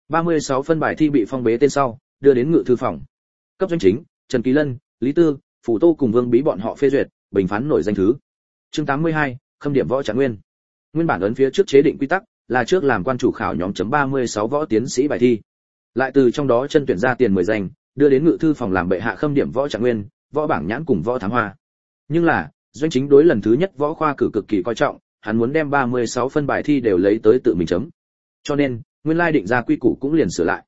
36 phân bài thi bị phong bế tên sau, đưa đến ngự thư phòng. Cấp Doanh Chính, Trần Kỳ Lân, Lý Tư, Phủ Tô cùng Vương Bí bọn họ phê duyệt, bình phán nổi danh thứ. Chương 82, khâm điểm võ trạng nguyên. Nguyên bản ấn phía trước chế định quy tắc, là trước làm quan chủ khảo nhóm chấm 36 võ tiến sĩ bài thi. Lại từ trong đó chân tuyển ra tiền 10 danh, đưa đến ngự thư phòng làm bệ hạ khâm điểm võ trạng nguyên, võ bảng nhãn cùng võ thám hoa. Nhưng là, Doanh Chính đối lần thứ nhất võ khoa cử cực kỳ coi trọng, hắn muốn đem 36 phân bài thi đều lấy tới tự mình chấm. Cho nên, nguyên lai định ra quy củ cũng liền sửa lại.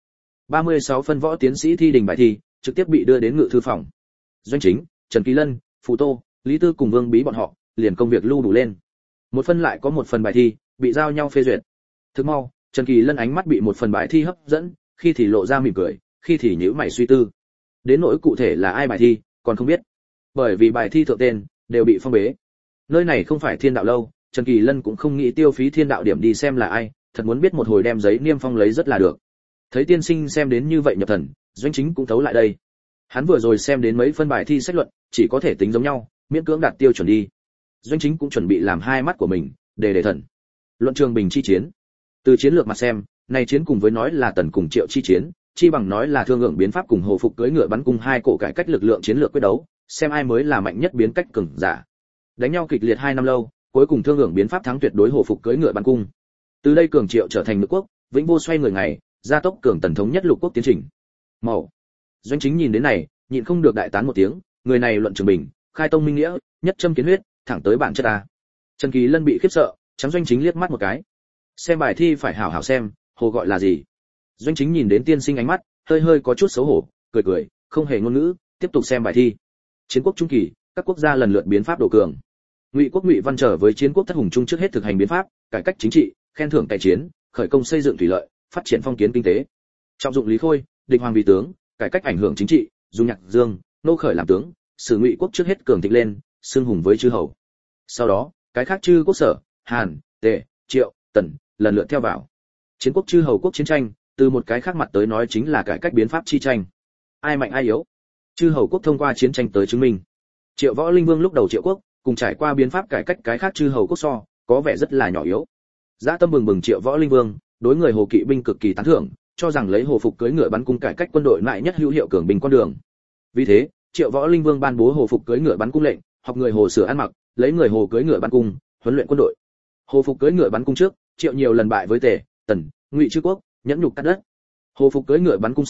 36 phân võ tiến sĩ thi đình bài thi, trực tiếp bị đưa đến ngự thư phòng. Doanh Chính, Trần Kỳ Lân, Phù Tô, Lý Tư cùng Vương Bí bọn họ, liền công việc lưu đủ lên. Một phân lại có một phần bài thi, bị giao nhau phê duyệt. Thức mau, Trần Kỳ Lân ánh mắt bị một phần bài thi hấp dẫn, khi thì lộ ra mỉm cười, khi thì nhíu mày suy tư. Đến nỗi cụ thể là ai bài thi, còn không biết. Bởi vì bài thi thượng tên đều bị phong bế. Nơi này không phải Thiên Đạo lâu, Trần Kỳ Lân cũng không nghĩ tiêu phí Thiên Đạo điểm đi xem là ai, thật muốn biết một hồi đem giấy niêm phong lấy rất là được. Thấy tiên sinh xem đến như vậy nhập thần, Doanh Chính cũng thấu lại đây. Hắn vừa rồi xem đến mấy phân bài thi sách luận, chỉ có thể tính giống nhau, miễn cưỡng đạt tiêu chuẩn đi. Doanh Chính cũng chuẩn bị làm hai mắt của mình, để thần. Luận trường bình chi chiến. Từ chiến lược mà xem, này chiến cùng với nói là Tần cùng Triệu chi chiến, chi bằng nói là thương lượng biến pháp cùng Hồ Phục cưỡi ngựa bắn cung hai cổ cải cách lực lượng chiến lược quyết đấu, xem ai mới là mạnh nhất biến cách cường giả. Đánh nhau kịch liệt 2 năm lâu, cuối cùng thương lượng biến pháp thắng tuyệt đối Hồ Phục cưỡi ngựa bắn cung. Từ đây cường Triệu trở thành nước quốc, vĩnh vô xoay người ngày, gia tốc cường Tần thống nhất lục quốc tiến trình. Màu. Doanh Chính nhìn đến này, nhịn không được đại tán một tiếng, người này luận trường bình, khai tông minh nghĩa, nhất châm kiến huyết, thẳng tới bản chất ta. Trần Kỳ Lân bị khiếp sợ, chấm Doanh Chính liếc mắt một cái. Xem bài thi phải hảo hảo xem, hồ gọi là gì? Doanh Chính nhìn đến tiên sinh ánh mắt, hơi có chút xấu hổ, cười, không hề ngôn ngữ, tiếp tục xem bài thi. Chiến quốc trung kỳ, các quốc gia lần lượt biến pháp đổ cường. Ngụy quốc Ngụy Văn trở với chiến quốc thất hùng trung trước hết thực hành biến pháp, cải cách chính trị, khen thưởng tài chiến, khởi công xây dựng thủy lợi, phát triển phong kiến kinh tế. Trọng dụng Lý Khôi, định hoàng vì tướng, cải cách ảnh hưởng chính trị, dùng Nhạc Dương, nô khởi làm tướng, sử Ngụy quốc trước hết cường thịnh lên, xưng hùng với chư hầu. Sau đó, cái khác chư quốc Sở, Hàn, Tề, Triệu, Tần lần lượt theo vào. Chiến quốc chư hầu quốc chiến tranh, từ một cái khác mặt tới nói chính là cải cách biến pháp chi tranh. Ai mạnh ai yếu, chư hầu quốc thông qua chiến tranh tới chứng minh. Triệu Võ Linh Vương lúc đầu Triệu quốc, cùng trải qua biến pháp cải cách cái khác chư hầu quốc so, có vẻ rất là nhỏ yếu. Dã tâm bừng bừng Triệu Võ Linh Vương, đối người Hồ kỵ binh cực kỳ tán thưởng, cho rằng lấy Hồ Phục cưỡi ngựa bắn cung cải cách quân đội lại nhất hữu hiệu cường binh con đường. Vì thế, Triệu Võ Linh Vương ban bố Hồ Phục cưỡi ngựa bắn cung lệnh, học người Hồ sửa ăn mặc, lấy người Hồ cưỡi ngựa bắn cung, huấn luyện quân đội. Hồ Phục cưỡi ngựa bắn cung trước, Triệu nhiều lần bại với Tề, Tần, Ngụy chư quốc, nhẫn nhục cắt đất. Hồ Phục cưỡi ngựa bắn cung sau,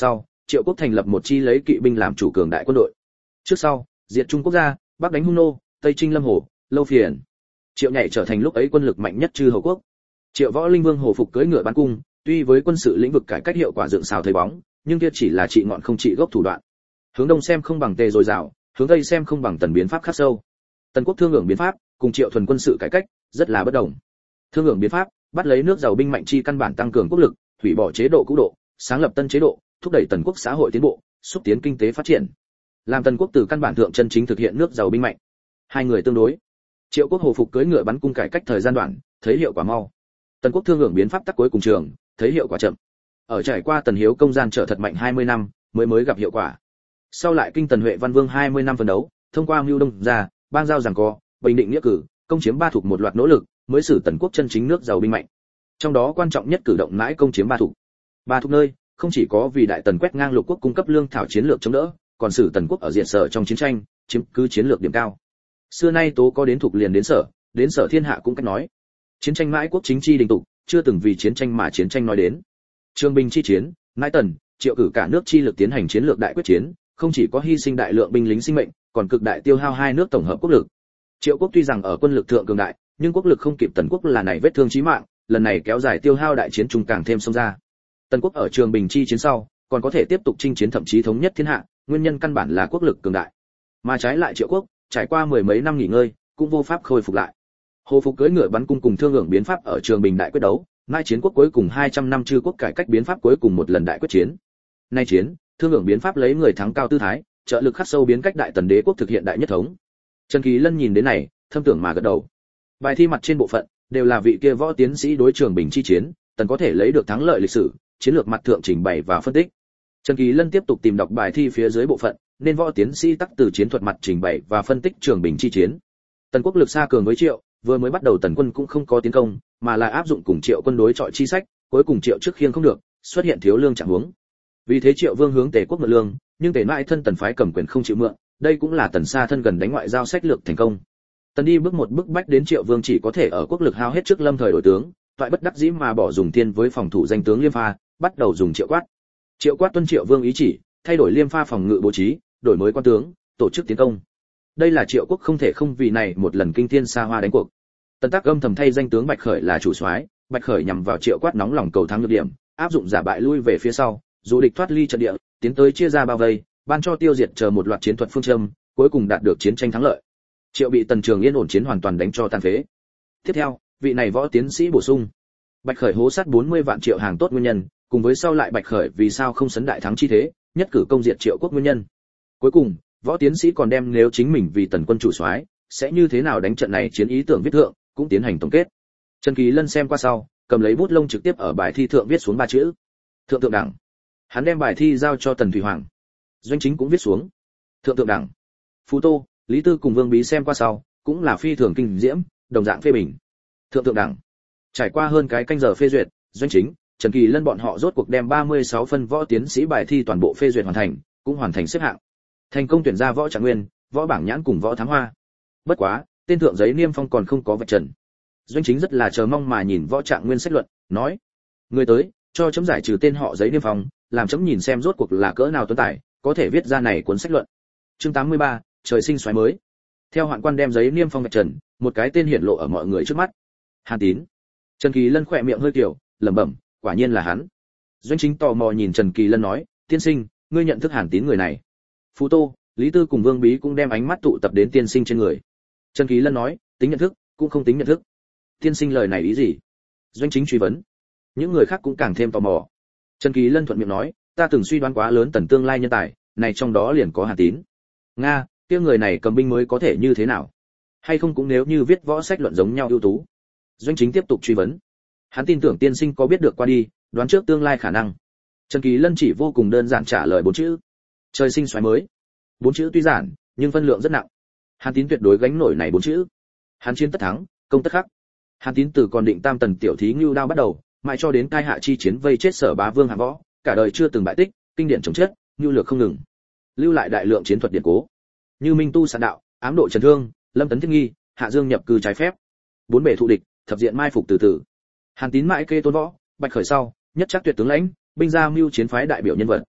Triệu Quốc thành lập một chi lấy kỵ binh làm chủ cường đại quân đội. Trước sau, diệt Trung Quốc gia, Bắc đánh Hung nô, Tây chinh Lâm Hồ, Lâu Phiền. Triệu Nhảy trở thành lúc ấy quân lực mạnh nhất chư hầu quốc. Triệu Võ Linh Vương Hồ Phục cưỡi ngựa bắn cung, tuy với quân sự lĩnh vực cải cách hiệu quả dựng xào thấy bóng, nhưng kia chỉ là trị ngọn không trị gốc thủ đoạn. Hướng đông xem không bằng Tề dồi dào, hướng tây xem không bằng Tần biến pháp khắc sâu. Tần Quốc thương hưởng biến pháp, cùng Triệu thuần quân sự cải cách rất là bất đồng. Thương hưởng biến pháp, bắt lấy nước giàu binh mạnh chi căn bản tăng cường quốc lực, hủy bỏ chế độ cũ độ, sáng lập tân chế độ, thúc đẩy Tần Quốc xã hội tiến bộ, xúc tiến kinh tế phát triển. Làm Tần Quốc từ căn bản thượng chân chính thực hiện nước giàu binh mạnh. Hai người tương đối. Triệu Quốc Hồ Phục cưỡi ngựa bắn cung cải cách thời gian đoạn, thấy hiệu quả mau. Tần Quốc thương hưởng biến pháp tắc cuối cùng trường, thấy hiệu quả chậm. Ở trải qua Tần Hiếu công gian trở thật mạnh 20 năm, mới gặp hiệu quả. Sau lại kinh Tần Huệ Văn Vương 20 năm phấn đấu, thông qua Mưu Đông ra, bang giao giằng co, bình định nghĩa cử, công chiếm ba thuộc một loạt nỗ lực, mới xử Tần Quốc chân chính nước giàu binh mạnh. Trong đó quan trọng nhất cử động mãi công chiếm ba thuộc. Ba thuộc nơi, không chỉ có vì đại Tần quét ngang lục quốc cung cấp lương thảo chiến lược chống đỡ, còn xử Tần Quốc ở diện sở trong chiến tranh, chiếm cứ chiến lược điểm cao. Xưa nay tố có đến thuộc liền đến sở thiên hạ cũng cách nói. Chiến tranh mãi quốc chính chi đình tục, chưa từng vì chiến tranh mà chiến tranh nói đến. Trường Bình chi chiến, mãi Tần, Triệu cử cả nước chi lực tiến hành chiến lược đại quyết chiến, không chỉ có hy sinh đại lượng binh lính sinh mệnh, còn cực đại tiêu hao hai nước tổng hợp quốc lực. Triệu Quốc tuy rằng ở quân lực thượng cường đại, nhưng quốc lực không kịp Tần Quốc là này vết thương chí mạng, lần này kéo dài tiêu hao đại chiến trung càng thêm xông ra. Tần Quốc ở Trường Bình chi chiến sau, còn có thể tiếp tục chinh chiến thậm chí thống nhất thiên hạ, nguyên nhân căn bản là quốc lực cường đại. Mà trái lại Triệu Quốc, trải qua mười mấy năm nghỉ ngơi, cũng vô pháp khôi phục lại. Hồ Phục cưỡi ngựa bắn cung cùng thương hưởng biến pháp ở Trường Bình đại quyết đấu, mai chiến quốc cuối cùng 200 năm chư quốc cải cách biến pháp cuối cùng một lần đại quyết chiến. Nay chiến, thương hưởng biến pháp lấy người thắng cao tư thái, trợ lực khắc sâu biến cách đại Tần đế quốc thực hiện đại nhất thống. Trần Kỳ Lân nhìn đến này, thâm tưởng mà gật đầu. Bài thi mặt trên bộ phận đều là vị kia võ tiến sĩ đối Trường Bình chi chiến, Tần có thể lấy được thắng lợi lịch sử, chiến lược mặt thượng trình bày và phân tích. Trần Kỳ Lân tiếp tục tìm đọc bài thi phía dưới bộ phận, nên võ tiến sĩ tắc từ chiến thuật mặt trình bày và phân tích Trường Bình chi chiến. Tần quốc lực xa cường với Triệu, vừa mới bắt đầu Tần quân cũng không có tiến công, mà là áp dụng cùng Triệu quân đối chọi chi sách, cuối cùng Triệu trước khiêng không được, xuất hiện thiếu lương trạng huống. Vì thế Triệu Vương hướng Tề quốc mượn lương, nhưng Tề mãi thân Tần phái cầm quyền không chịu mượn, đây cũng là Tần xa thân gần đánh ngoại giao sách lược thành công. Tần đi bước một bức bách đến Triệu Vương chỉ có thể ở quốc lực hao hết trước lâm thời đổi tướng, toại bất đắc dĩ mà bỏ dùng tiên với phòng thủ danh tướng Liêm Pha, bắt đầu dùng Triệu Quát. Triệu Quát tuân Triệu Vương ý chỉ, thay đổi Liêm Pha phòng ngự bố trí, đổi mới quan tướng, tổ chức tiến công. Đây là Triệu quốc không thể không vì này một lần kinh thiên xa hoa đánh cuộc. Tần Tác âm thầm thay danh tướng Bạch Khởi là chủ soái, Bạch Khởi nhằm vào Triệu Quát nóng lòng cầu thắng nhược điểm, áp dụng giả bại lui về phía sau, dù địch thoát ly trận địa, tiến tới chia ra bao vây, ban cho tiêu diệt chờ một loạt chiến thuật phương châm, cuối cùng đạt được chiến tranh thắng lợi. Triệu bị Tần Trường Yên ổn chiến hoàn toàn đánh cho tàn phế. Tiếp theo, vị này võ tiến sĩ bổ sung, Bạch Khởi hố sát 40 vạn Triệu hàng tốt nguyên nhân, cùng với sau lại Bạch Khởi vì sao không sấn đại thắng chi thế, nhất cử công diệt Triệu quốc nguyên nhân. Cuối cùng, võ tiến sĩ còn đem nếu chính mình vì Tần quân chủ soái, sẽ như thế nào đánh trận này chiến ý tưởng viết thượng, cũng tiến hành tổng kết. Trần Kỳ Lân xem qua sau, cầm lấy bút lông trực tiếp ở bài thi thượng viết xuống ba chữ: Thượng thượng đẳng. Hắn đem bài thi giao cho Tần Thủy Hoàng. Doanh Chính cũng viết xuống: Thượng thượng đẳng. Phú Tô, Lý Tư cùng Vương Bí xem qua sau, cũng là phi thường kinh diễm, đồng dạng phê bình. Thượng thượng đẳng. Trải qua hơn cái canh giờ phê duyệt, Doanh Chính, Trần Kỳ Lân bọn họ rốt cuộc đem 36 phân võ tiến sĩ bài thi toàn bộ phê duyệt hoàn thành, cũng hoàn thành xếp hạng. Thành công tuyển ra võ Trạng Nguyên, võ Bảng Nhãn cùng võ Thám Hoa. Bất quá, tên thượng giấy niêm phong còn không có vạch trần. Doanh Chính rất là chờ mong mà nhìn võ Trạng Nguyên sách luận, nói: Người tới, cho chấm giải trừ tên họ giấy niêm phong, làm chấm nhìn xem rốt cuộc là cỡ nào tuấn tài, có thể viết ra này cuốn sách luận. Chương 83, trời sinh xoáy mới. Theo hoạn quan đem giấy niêm phong vạch trần, một cái tên hiển lộ ở mọi người trước mắt. Hàn Tín. Trần Kỳ Lân khỏe miệng hơi kiểu, lẩm bẩm, quả nhiên là hắn. Doanh Chính tò mò nhìn Trần Kỳ Lân nói: Tiên sinh, ngươi nhận thức Hàn Tín người này? Phú Tô, Lý Tư cùng Vương Bí cũng đem ánh mắt tụ tập đến tiên sinh trên người. Trần Kỳ Lân nói: tính nhận thức, cũng không tính nhận thức. Tiên sinh lời này ý gì? Doanh Chính truy vấn. Những người khác cũng càng thêm tò mò. Trần Kỳ Lân thuận miệng nói: ta từng suy đoán quá lớn Tần tương lai nhân tài, này trong đó liền có Hàn Tín. Nga, kia người này cầm binh mới có thể như thế nào? Hay không cũng nếu như viết võ sách luận giống nhau ưu tú? Doanh Chính tiếp tục truy vấn. Hắn tin tưởng tiên sinh có biết được qua đi, đoán trước tương lai khả năng. Trần Kỳ Lân chỉ vô cùng đơn giản trả lời 4 chữ: trời sinh xoáy mới. 4 chữ tuy giản, nhưng phân lượng rất nặng. Hàn Tín tuyệt đối gánh nổi này 4 chữ. Hắn chiến tất thắng, công tất khắc. Hàn Tín từ còn định tam tần tiểu thí ngưu đao bắt đầu, mãi cho đến cai hạ chi chiến vây chết Sở Bá Vương Hàn Võ, cả đời chưa từng bại tích, kinh điển chống chết, nhu lược không ngừng, lưu lại đại lượng chiến thuật điển cố, như Minh Tu Sạn Đạo, ám độ Trần Thương, Lâm Tấn Thiết Nghi, Hạ Dương nhập cư trái phép, 4 bể thụ địch, thập diện mai phục từ từ. Hàn Tín mãi kê tôn võ, Bạch Khởi sau, nhất chắc tuyệt tướng lãnh, binh gia mưu chiến phái đại biểu nhân vật.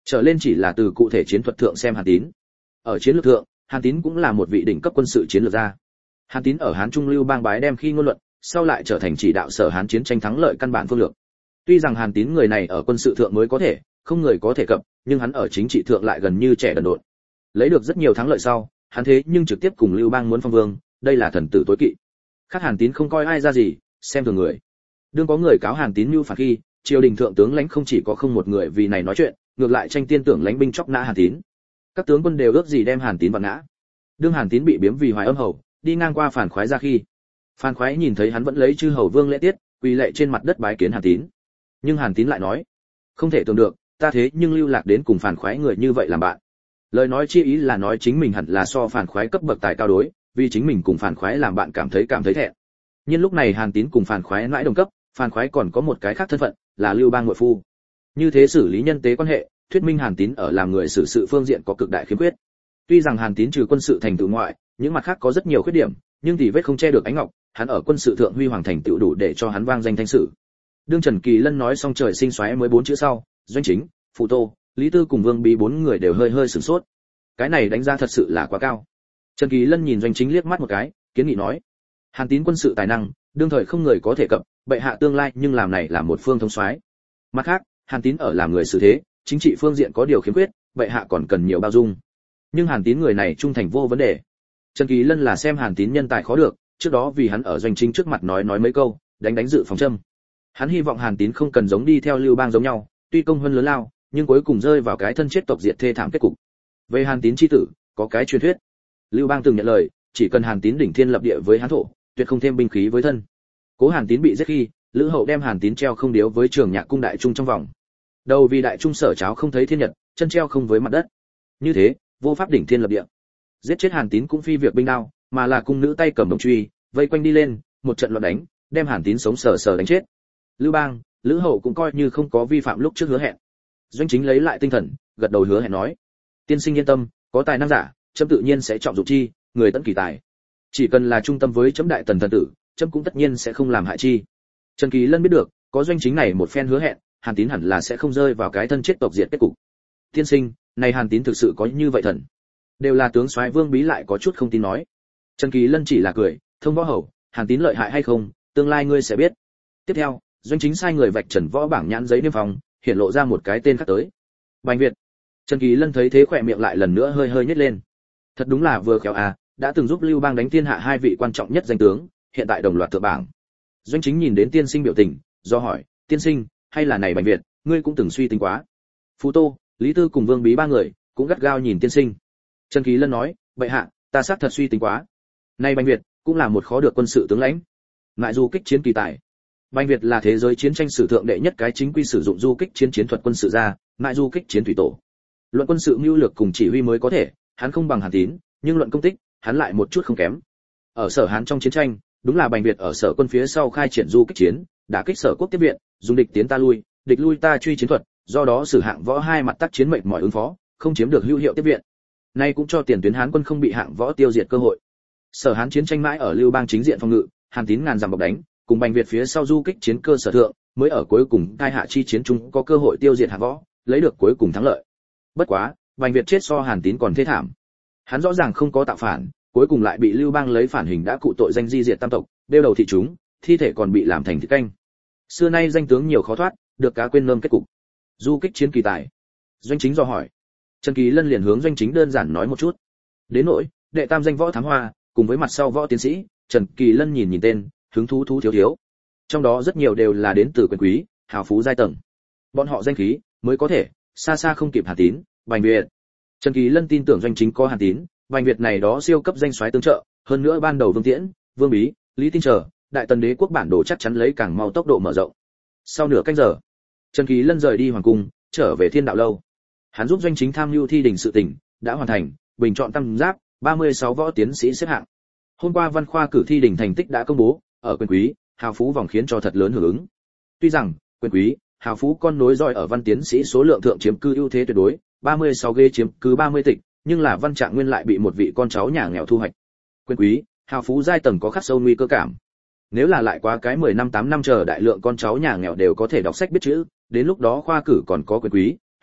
Trở lên chỉ là từ cụ thể chiến thuật thượng xem Hàn Tín. Ở chiến lược thượng, Hàn Tín cũng là một vị đỉnh cấp quân sự chiến lược gia. Hàn Tín ở Hán Trung Lưu Bang bái đem khi ngôn luận, sau lại trở thành chỉ đạo Sở Hán chiến tranh thắng lợi căn bản phương lược. Tuy rằng Hàn Tín người này ở quân sự thượng mới có thể, không người có thể cập, nhưng hắn ở chính trị thượng lại gần như trẻ đần độn. Lấy được rất nhiều thắng lợi sau, hắn thế nhưng trực tiếp cùng Lưu Bang muốn phong vương, đây là thần tử tối kỵ. Khác Hàn Tín không coi ai ra gì, xem thường người. Đương có người cáo Hàn Tín mưu phản khi, triều đình thượng tướng lãnh không chỉ có không một người vì này nói chuyện, ngược lại tranh tiên tưởng lãnh binh chọc nã Hàn Tín. Các tướng quân đều ước gì đem Hàn Tín vặn ngã. Đương Hàn Tín bị biếm vì Hoài Âm hầu, đi ngang qua Phàn Khoái ra khi, Phàn Khoái nhìn thấy hắn vẫn lấy chư hầu vương lễ tiết, quỳ lạy trên mặt đất bái kiến Hàn Tín. Nhưng Hàn Tín lại nói, không thể tưởng được, ta thế nhưng lưu lạc đến cùng Phàn Khoái người như vậy làm bạn. Lời nói chi ý là nói chính mình hẳn là so Phàn Khoái cấp bậc tài cao đối, vì chính mình cùng Phàn Khoái làm bạn cảm thấy thẹn. Nhưng lúc này Hàn Tín cùng Phàn Khoái mãi đồng cấp, Phàn Khoái còn có một cái khác thân phận, là Lưu Bang muội phu. Như thế xử lý nhân tế quan hệ, thuyết minh Hàn Tín ở làm người xử sự phương diện có cực đại khiếm khuyết. Tuy rằng Hàn Tín trừ quân sự thành tựu ngoại, những mặt khác có rất nhiều khuyết điểm, nhưng thì vết không che được ánh ngọc, hắn ở quân sự thượng huy hoàng thành tựu đủ để cho hắn vang danh thanh sử. Đương Trần Kỳ Lân nói xong trời sinh xoáy mới 4 chữ sau, Doanh Chính, Phụ Tô, Lý Tư cùng Vương Bí 4 người đều hơi sửng sốt. Cái này đánh giá thật sự là quá cao. Trần Kỳ Lân nhìn Doanh Chính liếc mắt một cái, kiến nghị nói: Hàn Tín quân sự tài năng, đương thời không người có thể cập, bệ hạ tương lai nhưng làm này là một phương thống soái. Mặt khác, Hàn Tín ở làm người xử thế, chính trị phương diện có điều khiếm khuyết, bệ hạ còn cần nhiều bao dung. Nhưng Hàn Tín người này trung thành vô vấn đề. Trần Kỳ Lân là xem Hàn Tín nhân tài khó được, trước đó vì hắn ở Doanh Chính trước mặt nói mấy câu, đánh dự phòng châm. Hắn hy vọng Hàn Tín không cần giống đi theo Lưu Bang giống nhau, tuy công hơn lớn lao, nhưng cuối cùng rơi vào cái thân chết tộc diệt thê thảm kết cục. Về Hàn Tín chi tử, có cái truyền thuyết. Lưu Bang từng nhận lời, chỉ cần Hàn Tín đỉnh thiên lập địa với Hán thổ, tuyệt không thêm binh khí với thân. Cố Hàn Tín bị giết khi, Lữ Hậu đem Hàn Tín treo không điếu với Trường Nhạc cung đại trung trong vòng. Đầu vì đại trung sở cháo không thấy thiên nhật, chân treo không với mặt đất. Như thế, vô pháp đỉnh thiên lập địa. Giết chết Hàn Tín cũng phi việc binh đao, mà là cung nữ tay cầm đồng truy, vây quanh đi lên, một trận loạn đánh, đem Hàn Tín sống sờ đánh chết. Lưu Bang, Lữ Hậu cũng coi như không có vi phạm lúc trước hứa hẹn. Doanh Chính lấy lại tinh thần, gật đầu hứa hẹn nói: Tiên sinh yên tâm, có tài năng giả, chấm tự nhiên sẽ trọng dụng chi, người tận kỳ tài. Chỉ cần là trung tâm với chấm đại tần thần tử, chấm cũng tất nhiên sẽ không làm hại chi. Trần Kỳ Lân biết được, có Doanh Chính này một phen hứa hẹn, Hàn Tín hẳn là sẽ không rơi vào cái thân chết tộc diệt kết cục. Tiên sinh, này Hàn Tín thực sự có như vậy thần? Đều là tướng soái Vương Bí lại có chút không tin nói. Trần Kỳ Lân chỉ là cười, thông võ hầu, Hàn Tín lợi hại hay không, tương lai ngươi sẽ biết. Tiếp theo, Doanh Chính sai người vạch trần võ bảng nhãn giấy niêm phong, hiện lộ ra một cái tên khác tới. Bành Việt. Trần Kỳ Lân thấy thế khỏe miệng lại lần nữa hơi nhếch lên. Thật đúng là vừa khéo à, đã từng giúp Lưu Bang đánh thiên hạ hai vị quan trọng nhất danh tướng, hiện tại đồng loạt thượng bảng. Doanh Chính nhìn đến tiên sinh biểu tình, do hỏi: Tiên sinh, hay là này Bành Việt, ngươi cũng từng suy tính quá? Phú Tô, Lý Tư cùng Vương Bí ba người cũng gắt gao nhìn tiên sinh. Trần Kỳ Lân nói: Bệ hạ, ta xác thật suy tính quá. Này Bành Việt cũng là một khó được quân sự tướng lãnh, ngại du kích chiến kỳ tài. Bành Việt là thế giới chiến tranh sử thượng đệ nhất cái chính quy sử dụng du kích chiến thuật quân sự ra, ngại du kích chiến thủy tổ. Luận quân sự mưu lược cùng chỉ huy mới có thể, hắn không bằng Hàn Tín, nhưng luận công tích, hắn lại một chút không kém. Ở Sở Hán trong chiến tranh, đúng là Bành Việt ở Sở quân phía sau khai triển du kích chiến, đả kích Sở quốc tiếp viện, dùng địch tiến ta lui, địch lui ta truy chiến thuật, do đó sử hạng võ hai mặt tác chiến mệt mỏi ứng phó, không chiếm được hữu hiệu tiếp viện. Nay cũng cho tiền tuyến Hán quân không bị hạng võ tiêu diệt cơ hội. Sở Hán chiến tranh mãi ở Lưu Bang chính diện phòng ngự, Hàn Tín ngàn dặm bọc đánh, cùng Bành Việt phía sau du kích chiến cơ sở thượng, mới ở cuối cùng tai hạ chi chiến chung có cơ hội tiêu diệt hạng võ, lấy được cuối cùng thắng lợi. Bất quá, Bành Việt chết so Hàn Tín còn thê thảm. Hắn rõ ràng không có tạo phản, cuối cùng lại bị Lưu Bang lấy phản hình đã cụ tội danh di diệt tam tộc, đeo đầu thị chúng, thi thể còn bị làm thành thịt canh. Xưa nay danh tướng nhiều khó thoát, được cá quên nơm kết cục. Du kích chiến kỳ tài. Doanh Chính do hỏi. Trần Kỳ Lân liền hướng Doanh Chính đơn giản nói một chút. Đến nỗi đệ tam danh võ thám hoa, cùng với mặt sau võ tiến sĩ, Trần Kỳ Lân nhìn tên, hứng thú thiếu. Trong đó rất nhiều đều là đến từ quyền quý, hào phú giai tầng. Bọn họ danh khí mới có thể xa không kịp Hàn Tín, Bành Việt. Trần Kỳ Lân tin tưởng Doanh Chính có Hàn Tín, Bành Việt này đó siêu cấp danh soái tương trợ, hơn nữa ban đầu Vương Tiễn, Vương Bí, Lý Tin chờ, đại tần đế quốc bản đồ chắc chắn lấy càng mau tốc độ mở rộng. Sau nửa canh giờ, Trần Kỳ Lân rời đi hoàng cung, trở về Thiên Đạo lâu. Hắn giúp Doanh Chính tham mưu thi đình sự tình, đã hoàn thành, bình chọn tam giáp, 36 võ tiến sĩ xếp hạng. Hôm qua văn khoa cử thi đình thành tích đã công bố, ở quyền quý, hào phú vòng khiến cho thật lớn hưởng ứng. Tuy rằng, quyền quý, hào phú con nối dõi ở văn tiến sĩ số lượng thượng chiếm cư ưu thế tuyệt đối, 36 ghế chiếm cứ 30 tịch, nhưng là Văn Trạng Nguyên lại bị một vị con cháu nhà nghèo thu hoạch. Quyền quý, hào phú giai tầng có khắc sâu nguy cơ cảm. Nếu là lại quá cái 10 năm 8 năm chờ đại lượng con cháu nhà nghèo đều có thể đọc sách biết chữ, đến lúc đó khoa cử còn có quyền quý,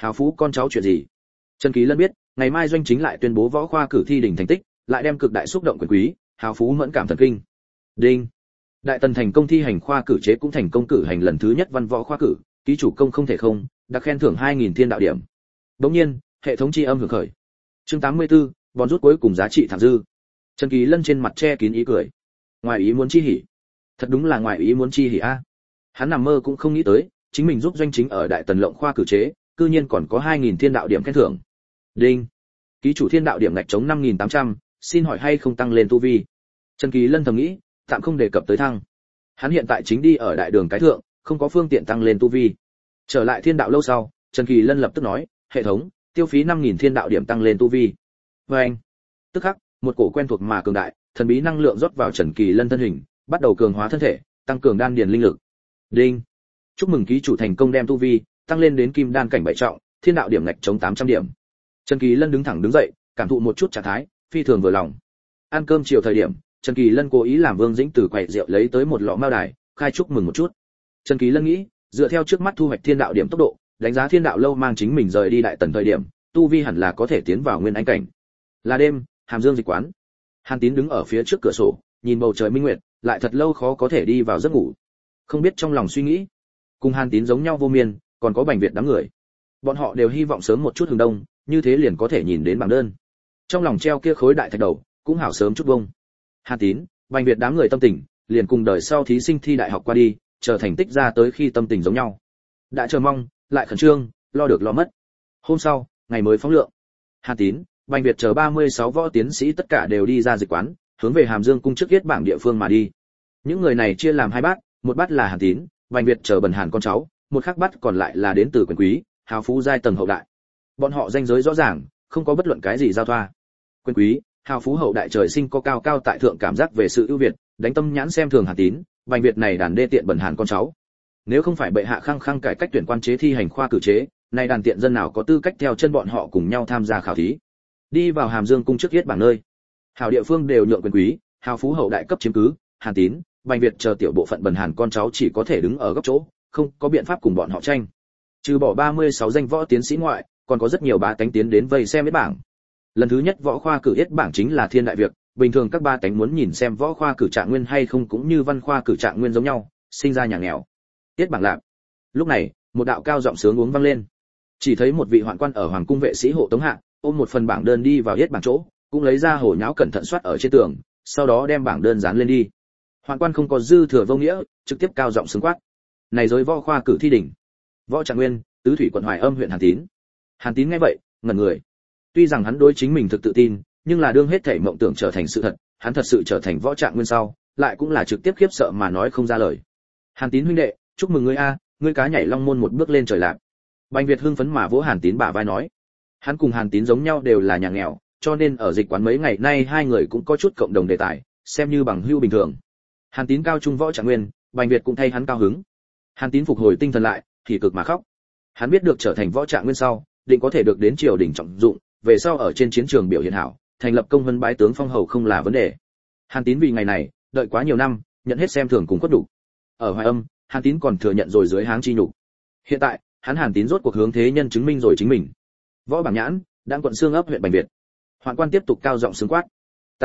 hào phú con cháu chuyện gì? Trần Kỳ Lân biết, ngày mai doanh chính lại tuyên bố võ khoa cử thi đỉnh thành tích, lại đem cực đại xúc động quyền quý, hào phú mẫn cảm thần kinh. Đinh. Đại tần thành công thi hành khoa cử chế cũng thành công cử hành lần thứ nhất văn võ khoa cử, ký chủ công không thể không, đặc khen thưởng 2000 thiên đạo điểm. Đống nhiên, hệ thống chi âm hưởng khởi. Chương 84, bòn rút cuối cùng giá trị thẳng dư. Trần Kỳ Lân trên mặt che kín ý cười. Ngoài ý muốn chi hỉ. Thật đúng là ngoài ý muốn chi hỉ a. Hắn nằm mơ cũng không nghĩ tới, chính mình giúp doanh chính ở đại tần lộng khoa cử chế, cư nhiên còn có 2000 thiên đạo điểm khen thưởng. Đinh. Ký chủ thiên đạo điểm ngạch chống 5800, xin hỏi hay không tăng lên tu vi. Trần Kỳ Lân thầm nghĩ, tạm không đề cập tới thăng. Hắn hiện tại chính đi ở đại đường cái thượng, không có phương tiện tăng lên tu vi. Trở lại thiên đạo lâu sau, Trần Kỳ Lân lập tức nói, hệ thống, tiêu phí 5000 thiên đạo điểm tăng lên tu vi. Và anh. Tức khắc, một cổ quen thuộc mà cường đại, thần bí năng lượng rót vào Trần Kỳ Lân thân hình, bắt đầu cường hóa thân thể, tăng cường đan điền linh lực. Đinh. Chúc mừng ký chủ thành công đem tu vi tăng lên đến kim đan cảnh 7 trọng, thiên đạo điểm ngạch chống 800 điểm. Trần Kỳ Lân đứng thẳng đứng dậy, cảm thụ một chút trạng thái, phi thường vừa lòng. Ăn cơm chiều thời điểm, Trần Kỳ Lân cố ý làm Vương Dĩnh từ quầy rượu lấy tới một lọ mao đài, khai chúc mừng một chút. Trần Kỳ Lân nghĩ, dựa theo trước mắt thu hoạch thiên đạo điểm tốc độ, đánh giá thiên đạo lâu mang chính mình rời đi đại tần thời điểm, tu vi hẳn là có thể tiến vào nguyên anh cảnh. Là đêm, Hàm Dương dịch quán. Hàn Tín đứng ở phía trước cửa sổ, nhìn bầu trời minh nguyệt, lại thật lâu khó có thể đi vào giấc ngủ. Không biết trong lòng suy nghĩ, cùng Hàn Tín giống nhau vô miên, còn có Bành Việt đám người. Bọn họ đều hy vọng sớm một chút hừng đông, như thế liền có thể nhìn đến bảng đơn. Trong lòng treo kia khối đại thạch đầu, cũng hảo sớm chút vông. Hàn Tín, Bành Việt đám người tâm tình, liền cùng đời sau thí sinh thi đại học qua đi, chờ thành tích ra tới khi tâm tình giống nhau. Đã chờ mong, lại khẩn trương, lo được lo mất. Hôm sau, ngày mới phóng lượng. Hàn Tín, Bành Việt chờ 36 võ tiến sĩ tất cả đều đi ra dịch quán, hướng về Hàm Dương cung trước yết bảng địa phương mà đi. Những người này chia làm hai bát, một bát là Hàn Tín, Bành Việt chờ Bần Hàn con cháu, một khác bát còn lại là đến từ quyền quý, hào phú giai tầng hậu đại. Bọn họ danh giới rõ ràng, không có bất luận cái gì giao thoa. Quyền quý, hào phú hậu đại trời sinh có cao cao tại thượng cảm giác về sự ưu việt, đánh tâm nhãn xem thường Hàn Tín, Bành Việt này đàn đê tiện Bần Hàn con cháu. Nếu không phải bệ hạ khăng khăng cải cách tuyển quan chế thi hành khoa cử chế, này đàn tiện dân nào có tư cách theo chân bọn họ cùng nhau tham gia khảo thí. Đi vào Hàm Dương cung trước yết bảng nơi. Hào địa phương đều nhượng quyền quý, hào phú hậu đại cấp chiếm cứ, Hàn Tín, Bành Việt chờ tiểu bộ phận Bần Hàn con cháu chỉ có thể đứng ở góc chỗ, không có biện pháp cùng bọn họ tranh. Trừ bỏ 36 danh võ tiến sĩ ngoại, còn có rất nhiều bá tánh tiến đến vây xem yết bảng. Lần thứ nhất võ khoa cử yết bảng chính là thiên đại việc, bình thường các ba tánh muốn nhìn xem võ khoa cử trạng nguyên hay không cũng như văn khoa cử trạng nguyên giống nhau, sinh ra nhà nghèo. Yết bảng lạc. Lúc này, một đạo cao giọng sướng uống vang lên. Chỉ thấy một vị hoạn quan ở hoàng cung vệ sĩ hộ tống hạ, ôm một phần bảng đơn đi vào yết bảng chỗ, cũng lấy ra hồ nháo cẩn thận soát ở trên tường, sau đó đem bảng đơn dán lên đi. Hoạn quan không có dư thừa vô nghĩa, trực tiếp cao giọng sướng quát. Này giới võ khoa cử thi đỉnh. Võ trạng nguyên, tứ thủy quận Hoài Âm huyện Hàn Tín. Hàn Tín nghe vậy, ngẩn người. Tuy rằng hắn đối chính mình thực tự tin, nhưng là đương hết thảy mộng tưởng trở thành sự thật, hắn thật sự trở thành võ trạng nguyên sau, lại cũng là trực tiếp khiếp sợ mà nói không ra lời. Hàn Tín huynh đệ, chúc mừng ngươi a, ngươi cá nhảy long môn một bước lên trời lạc. Bành Việt hưng phấn mà vỗ Hàn Tín bả vai nói. Hắn cùng Hàn Tín giống nhau đều là nhà nghèo, cho nên ở dịch quán mấy ngày nay hai người cũng có chút cộng đồng đề tài, xem như bằng hữu bình thường. Hàn Tín cao trung võ trạng nguyên, Bành Việt cũng thay hắn cao hứng. Hàn Tín phục hồi tinh thần lại, thì cực mà khóc. Hắn biết được trở thành võ trạng nguyên sau, định có thể được đến triều đình trọng dụng, về sau ở trên chiến trường biểu hiện hảo, thành lập công vân bái tướng phong hầu không là vấn đề. Hàn Tín vì ngày này, đợi quá nhiều năm, nhận hết xem thường cùng khuất đủ. Ở Hoài Âm, Hàn Tín còn thừa nhận rồi dưới háng chi nhục. Hiện tại, hắn Hàn Tín rốt cuộc hướng thế nhân chứng minh rồi chính mình. Võ Bảng Nhãn, đang quận Xương ấp huyện Bành Việt. Hoạn quan tiếp tục cao giọng sướng quát.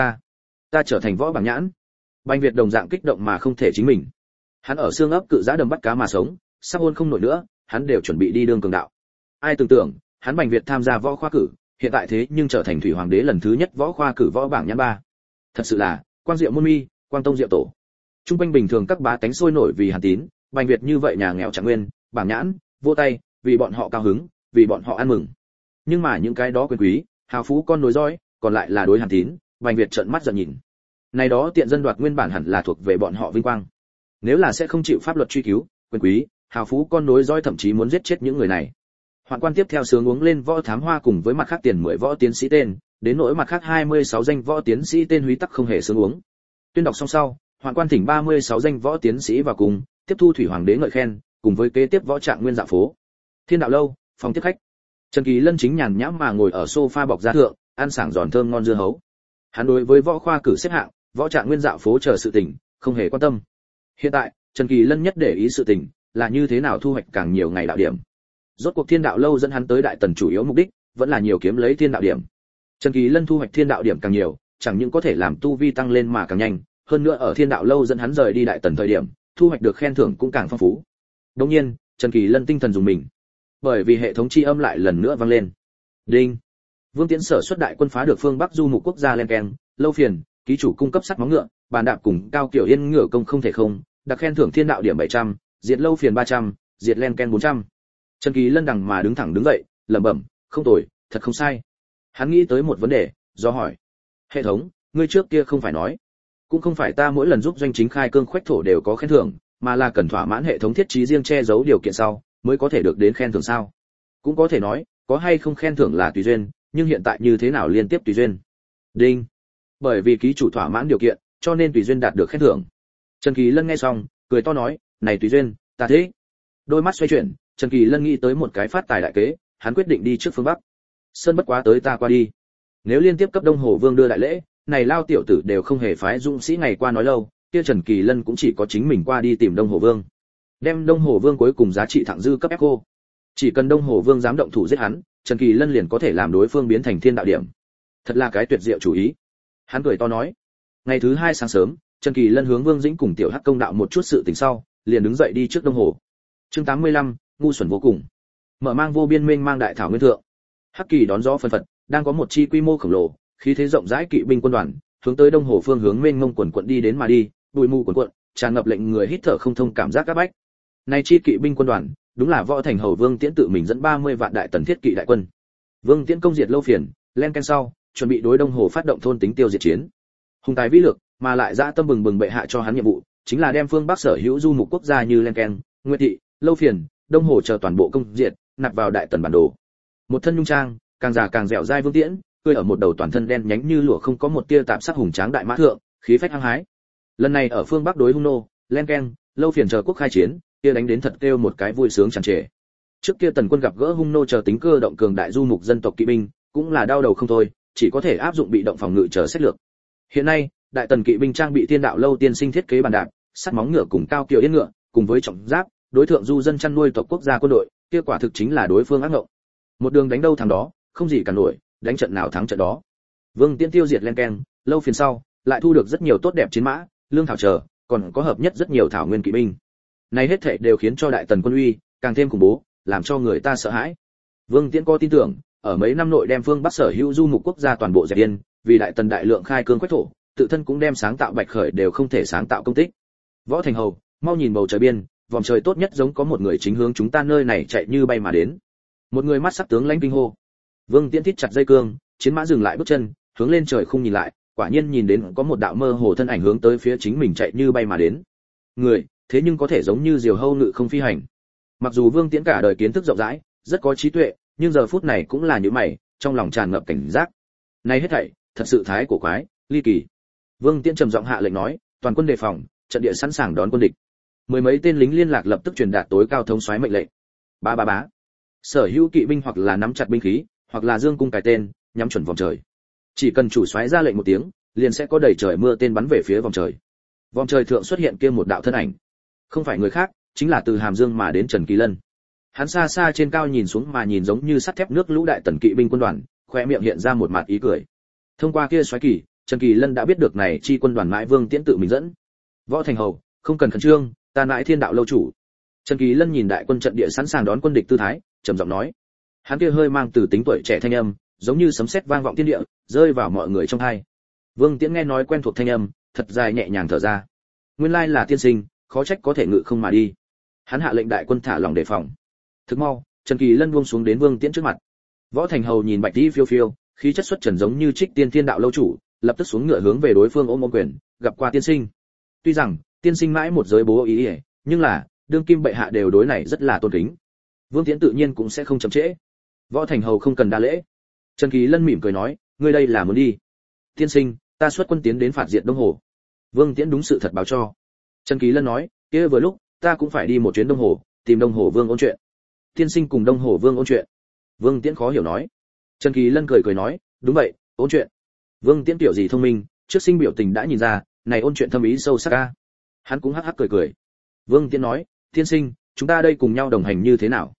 Ta trở thành Võ Bảng Nhãn. Bành Việt đồng dạng kích động mà không thể chính mình. Hắn ở Xương ấp cự giã đầm bắt cá mà sống, sắp hôn không nổi nữa, hắn đều chuẩn bị đi đương cường đạo. Ai tưởng tượng, hắn Bành Việt tham gia võ khoa cử, hiện tại thế nhưng trở thành thủy hoàng đế lần thứ nhất võ khoa cử Võ Bảng Nhãn 3. Thật sự là, quang diệu môn mi, quang tông diệu tổ. Trung quanh bình thường các bá tánh sôi nổi vì Hàn Tín, Bành Việt như vậy nhà nghèo trạng nguyên, bảng nhãn, vô tay, vì bọn họ cao hứng, vì bọn họ ăn mừng. Nhưng mà những cái đó quyền quý, hào phú con nối dõi, còn lại là đối Hàn Tín, Bành Việt trợn mắt giận nhìn. Này đó tiện dân đoạt nguyên bản hẳn là thuộc về bọn họ vinh quang. Nếu là sẽ không chịu pháp luật truy cứu, quyền quý, hào phú con nối dõi thậm chí muốn giết chết những người này. Hoạn quan tiếp theo sướng uống lên võ thám hoa cùng với mặt khác tiền 10 võ tiến sĩ tên, đến nỗi mặt khác 26 danh võ tiến sĩ tên húy tắc không hề sướng uống. Tuyên đọc xong sau, Hoạn quan thỉnh 36 danh võ tiến sĩ vào cùng, tiếp thu thủy hoàng đế ngợi khen, cùng với kế tiếp võ trạng nguyên dạo phố. Thiên đạo lâu, phòng tiếp khách. Trần Kỳ Lân chính nhàn nhãm mà ngồi ở sofa bọc da thượng, ăn sảng giòn thơm ngon dưa hấu. Hắn đối với võ khoa cử xếp hạng, võ trạng nguyên dạo phố chờ sự tình, không hề quan tâm. Hiện tại, Trần Kỳ Lân nhất để ý sự tình là như thế nào thu hoạch càng nhiều ngày đạo điểm. Rốt cuộc Thiên Đạo lâu dẫn hắn tới Đại Tần chủ yếu mục đích vẫn là nhiều kiếm lấy Thiên Đạo điểm. Trần Kỳ Lân thu hoạch Thiên Đạo điểm càng nhiều, chẳng những có thể làm tu vi tăng lên mà càng nhanh, hơn nữa ở Thiên Đạo lâu dẫn hắn rời đi Đại Tần thời điểm, thu hoạch được khen thưởng cũng càng phong phú. Đương nhiên, Trần Kỳ Lân tinh thần dùng mình, bởi vì hệ thống chi âm lại lần nữa vang lên. Đinh. Vương Tiễn sở xuất đại quân phá được phương Bắc du mục quốc gia len keng, lâu phiền, ký chủ cung cấp sắt móng ngựa, bàn đạp cùng cao kiểu yên ngựa công không thể không, đặc khen thưởng Thiên Đạo điểm 700, diệt lâu phiền 300, diệt len ken 400. Trần Kỳ Lân đằng mà đứng thẳng đứng dậy, lẩm bẩm, không tồi, thật không sai. Hắn nghĩ tới một vấn đề, do hỏi: hệ thống, ngươi trước kia không phải nói, cũng không phải ta mỗi lần giúp doanh chính khai cương khoách thổ đều có khen thưởng, mà là cần thỏa mãn hệ thống thiết trí riêng che giấu điều kiện sau mới có thể được đến khen thưởng sao? Cũng có thể nói, có hay không khen thưởng là tùy duyên, nhưng hiện tại như thế nào liên tiếp tùy duyên? Đinh. Bởi vì ký chủ thỏa mãn điều kiện, cho nên tùy duyên đạt được khen thưởng. Trần Kỳ Lân nghe xong, cười to nói, này tùy duyên, ta thế. Đôi mắt xoay chuyển, Trần Kỳ Lân nghĩ tới một cái phát tài đại kế, hắn quyết định đi trước phương Bắc. Sơn bất quá tới ta qua đi. Nếu liên tiếp cấp Đông Hồ Vương đưa đại lễ, này lao tiểu tử đều không hề phái dũng sĩ ngày qua nói lâu, kia Trần Kỳ Lân cũng chỉ có chính mình qua đi tìm Đông Hồ Vương. Đem Đông Hồ Vương cuối cùng giá trị thẳng dư cấp ép cô. Chỉ cần Đông Hồ Vương dám động thủ giết hắn, Trần Kỳ Lân liền có thể làm đối phương biến thành Thiên Đạo điểm. Thật là cái tuyệt diệu chủ ý. Hắn cười to nói. Ngày thứ hai sáng sớm, Trần Kỳ Lân hướng Vương Dĩnh cùng Tiểu Hắc công đạo một chút sự tình sau, liền đứng dậy đi trước Đông Hồ. Chương 85, ngu xuẩn vô cùng. Mở mang vô biên mênh mang đại thảo nguyên thượng. Hắc Kỳ đón gió phân phật, đang có một chi quy mô khổng lồ, khí thế rộng rãi kỵ binh quân đoàn, hướng tới Đông Hồ phương hướng mênh mông quần quần đi đến mà đi, bụi mù quần quần, tràn ngập lệnh người hít thở không thông cảm giác các bách. Này chi kỵ binh quân đoàn, đúng là Võ Thành Hầu Vương Tiễn tự mình dẫn 30 vạn đại tần thiết kỵ đại quân. Vương Tiễn công diệt lâu phiền, len ken sau, chuẩn bị đối Đông Hồ phát động thôn tính tiêu diệt chiến. Hùng tài vĩ lực, mà lại dã tâm bừng bừng bệ hạ cho hắn nhiệm vụ, chính là đem phương Bắc sở hữu du mục quốc gia như len ken, Nguyệt thị, lâu phiền, Đông Hồ chờ toàn bộ công diệt, nạp vào đại tần bản đồ. Một thân nhung trang, càng già càng dẻo dai Vương Tiễn, cười ở một đầu toàn thân đen nhánh như lụa không có một tia tạp sắc hùng tráng đại mã thượng, khí phách hăng hái. Lần này ở phương Bắc đối hung nô, len ken, lâu phiền chờ quốc khai chiến, kia đánh đến thật kêu một cái vui sướng tràn trề. Trước kia tần quân gặp gỡ hung nô chờ tính cơ động cường đại du mục dân tộc kỵ binh, cũng là đau đầu không thôi, chỉ có thể áp dụng bị động phòng ngự chờ sách lược. Hiện nay, đại tần kỵ binh trang bị Thiên Đạo lâu tiên sinh thiết kế bàn đạp, sắt móng ngựa cùng cao kiều yên ngựa, cùng với trọng giáp, đối thượng du dân chăn nuôi tộc quốc gia quân đội, kia quả thực chính là đối phương ác ngộng. Một đường đánh đâu thắng đó, không gì cả nổi, đánh trận nào thắng trận đó. Vương Tiễn tiêu diệt len ken, lâu phiền sau, lại thu được rất nhiều tốt đẹp chiến mã, lương thảo chờ, còn có hợp nhất rất nhiều thảo nguyên kỵ binh. Này hết thảy đều khiến cho đại tần quân uy càng thêm khủng bố, làm cho người ta sợ hãi. Vương Tiễn có tin tưởng, ở mấy năm nội đem phương Bắc sở hữu du mục quốc gia toàn bộ dẹp yên, vì đại tần đại lượng khai cương quách thổ, tự thân cũng đem sáng tạo bạch khởi đều không thể sáng tạo công tích. Võ Thành Hầu, mau nhìn bầu trời biên, vòm trời tốt nhất giống có một người chính hướng chúng ta nơi này chạy như bay mà đến. Một người mắt sắc tướng lãnh kinh hô. Vương Tiễn thít chặt dây cương, chiến mã dừng lại bước chân, hướng lên trời không nhìn lại, quả nhiên nhìn đến có một đạo mơ hồ thân ảnh hướng tới phía chính mình chạy như bay mà đến. Người, thế nhưng có thể giống như diều hâu ngự không phi hành. Mặc dù Vương Tiễn cả đời kiến thức rộng rãi, rất có trí tuệ, nhưng giờ phút này cũng là như mày, trong lòng tràn ngập cảnh giác. Này hết thảy, thật sự thái cổ quái, ly kỳ. Vương Tiễn trầm giọng hạ lệnh nói, toàn quân đề phòng, trận địa sẵn sàng đón quân địch. Mười mấy tên lính liên lạc lập tức truyền đạt tối cao thống soái mệnh lệnh. Bá bá bá. Sở hữu kỵ binh hoặc là nắm chặt binh khí, hoặc là dương cung cài tên, nhắm chuẩn vòng trời. Chỉ cần chủ soái ra lệnh một tiếng, liền sẽ có đầy trời mưa tên bắn về phía vòng trời. Vòng trời thượng xuất hiện kia một đạo thân ảnh, không phải người khác, chính là từ Hàm Dương mà đến Trần Kỳ Lân. Hắn xa xa trên cao nhìn xuống mà nhìn giống như sắt thép nước lũ đại tần kỵ binh quân đoàn, khoe miệng hiện ra một mặt ý cười. Thông qua kia soái kỳ, Trần Kỳ Lân đã biết được này chi quân đoàn mãi Vương Tiễn tự mình dẫn. Võ Thành Hầu, không cần khẩn trương, ta mãi Thiên Đạo lâu chủ. Trần Kỳ Lân nhìn đại quân trận địa sẵn sàng đón quân địch tư thái, trầm giọng nói. Hắn kia hơi mang từ tính tuổi trẻ thanh âm, giống như sấm sét vang vọng thiên địa, rơi vào mọi người trong tai. Vương Tiễn nghe nói quen thuộc thanh âm, thật dài nhẹ nhàng thở ra. Nguyên lai là tiên sinh, khó trách có thể ngự không mà đi. Hắn hạ lệnh đại quân thả lỏng đề phòng. Thức mau, Trần Kỳ Lân buông xuống đến Vương Tiễn trước mặt. Võ Thành Hầu nhìn bạch y phiêu phiêu, khí chất xuất trần giống như Trích Tiên Thiên Đạo lâu chủ, lập tức xuống ngựa hướng về đối phương ôm quyền, gặp qua tiên sinh. Tuy rằng tiên sinh mãi một giới bố ý, nhưng là đương kim bệ hạ đều đối này rất là tôn kính. Vương Tiễn tự nhiên cũng sẽ không chậm trễ. Võ Thành Hầu không cần đa lễ. Trần Kỳ Lân mỉm cười nói, ngươi đây là muốn đi? Tiên sinh, ta xuất quân tiến đến phạt diệt Đông Hồ. Vương Tiễn đúng sự thật báo cho. Trần Kỳ Lân nói, kia vừa lúc ta cũng phải đi một chuyến Đông Hồ, tìm Đông Hồ Vương ôn chuyện. Tiên sinh cùng Đông Hồ Vương ôn chuyện. Vương Tiễn khó hiểu nói. Trần Kỳ Lân cười cười nói, đúng vậy, ôn chuyện. Vương Tiễn tiểu gì thông minh, trước sinh biểu tình đã nhìn ra, này ôn chuyện thâm ý sâu sắc a. Hắn cũng hắc hắc cười cười. Vương Tiễn nói, tiên sinh, chúng ta đây cùng nhau đồng hành như thế nào?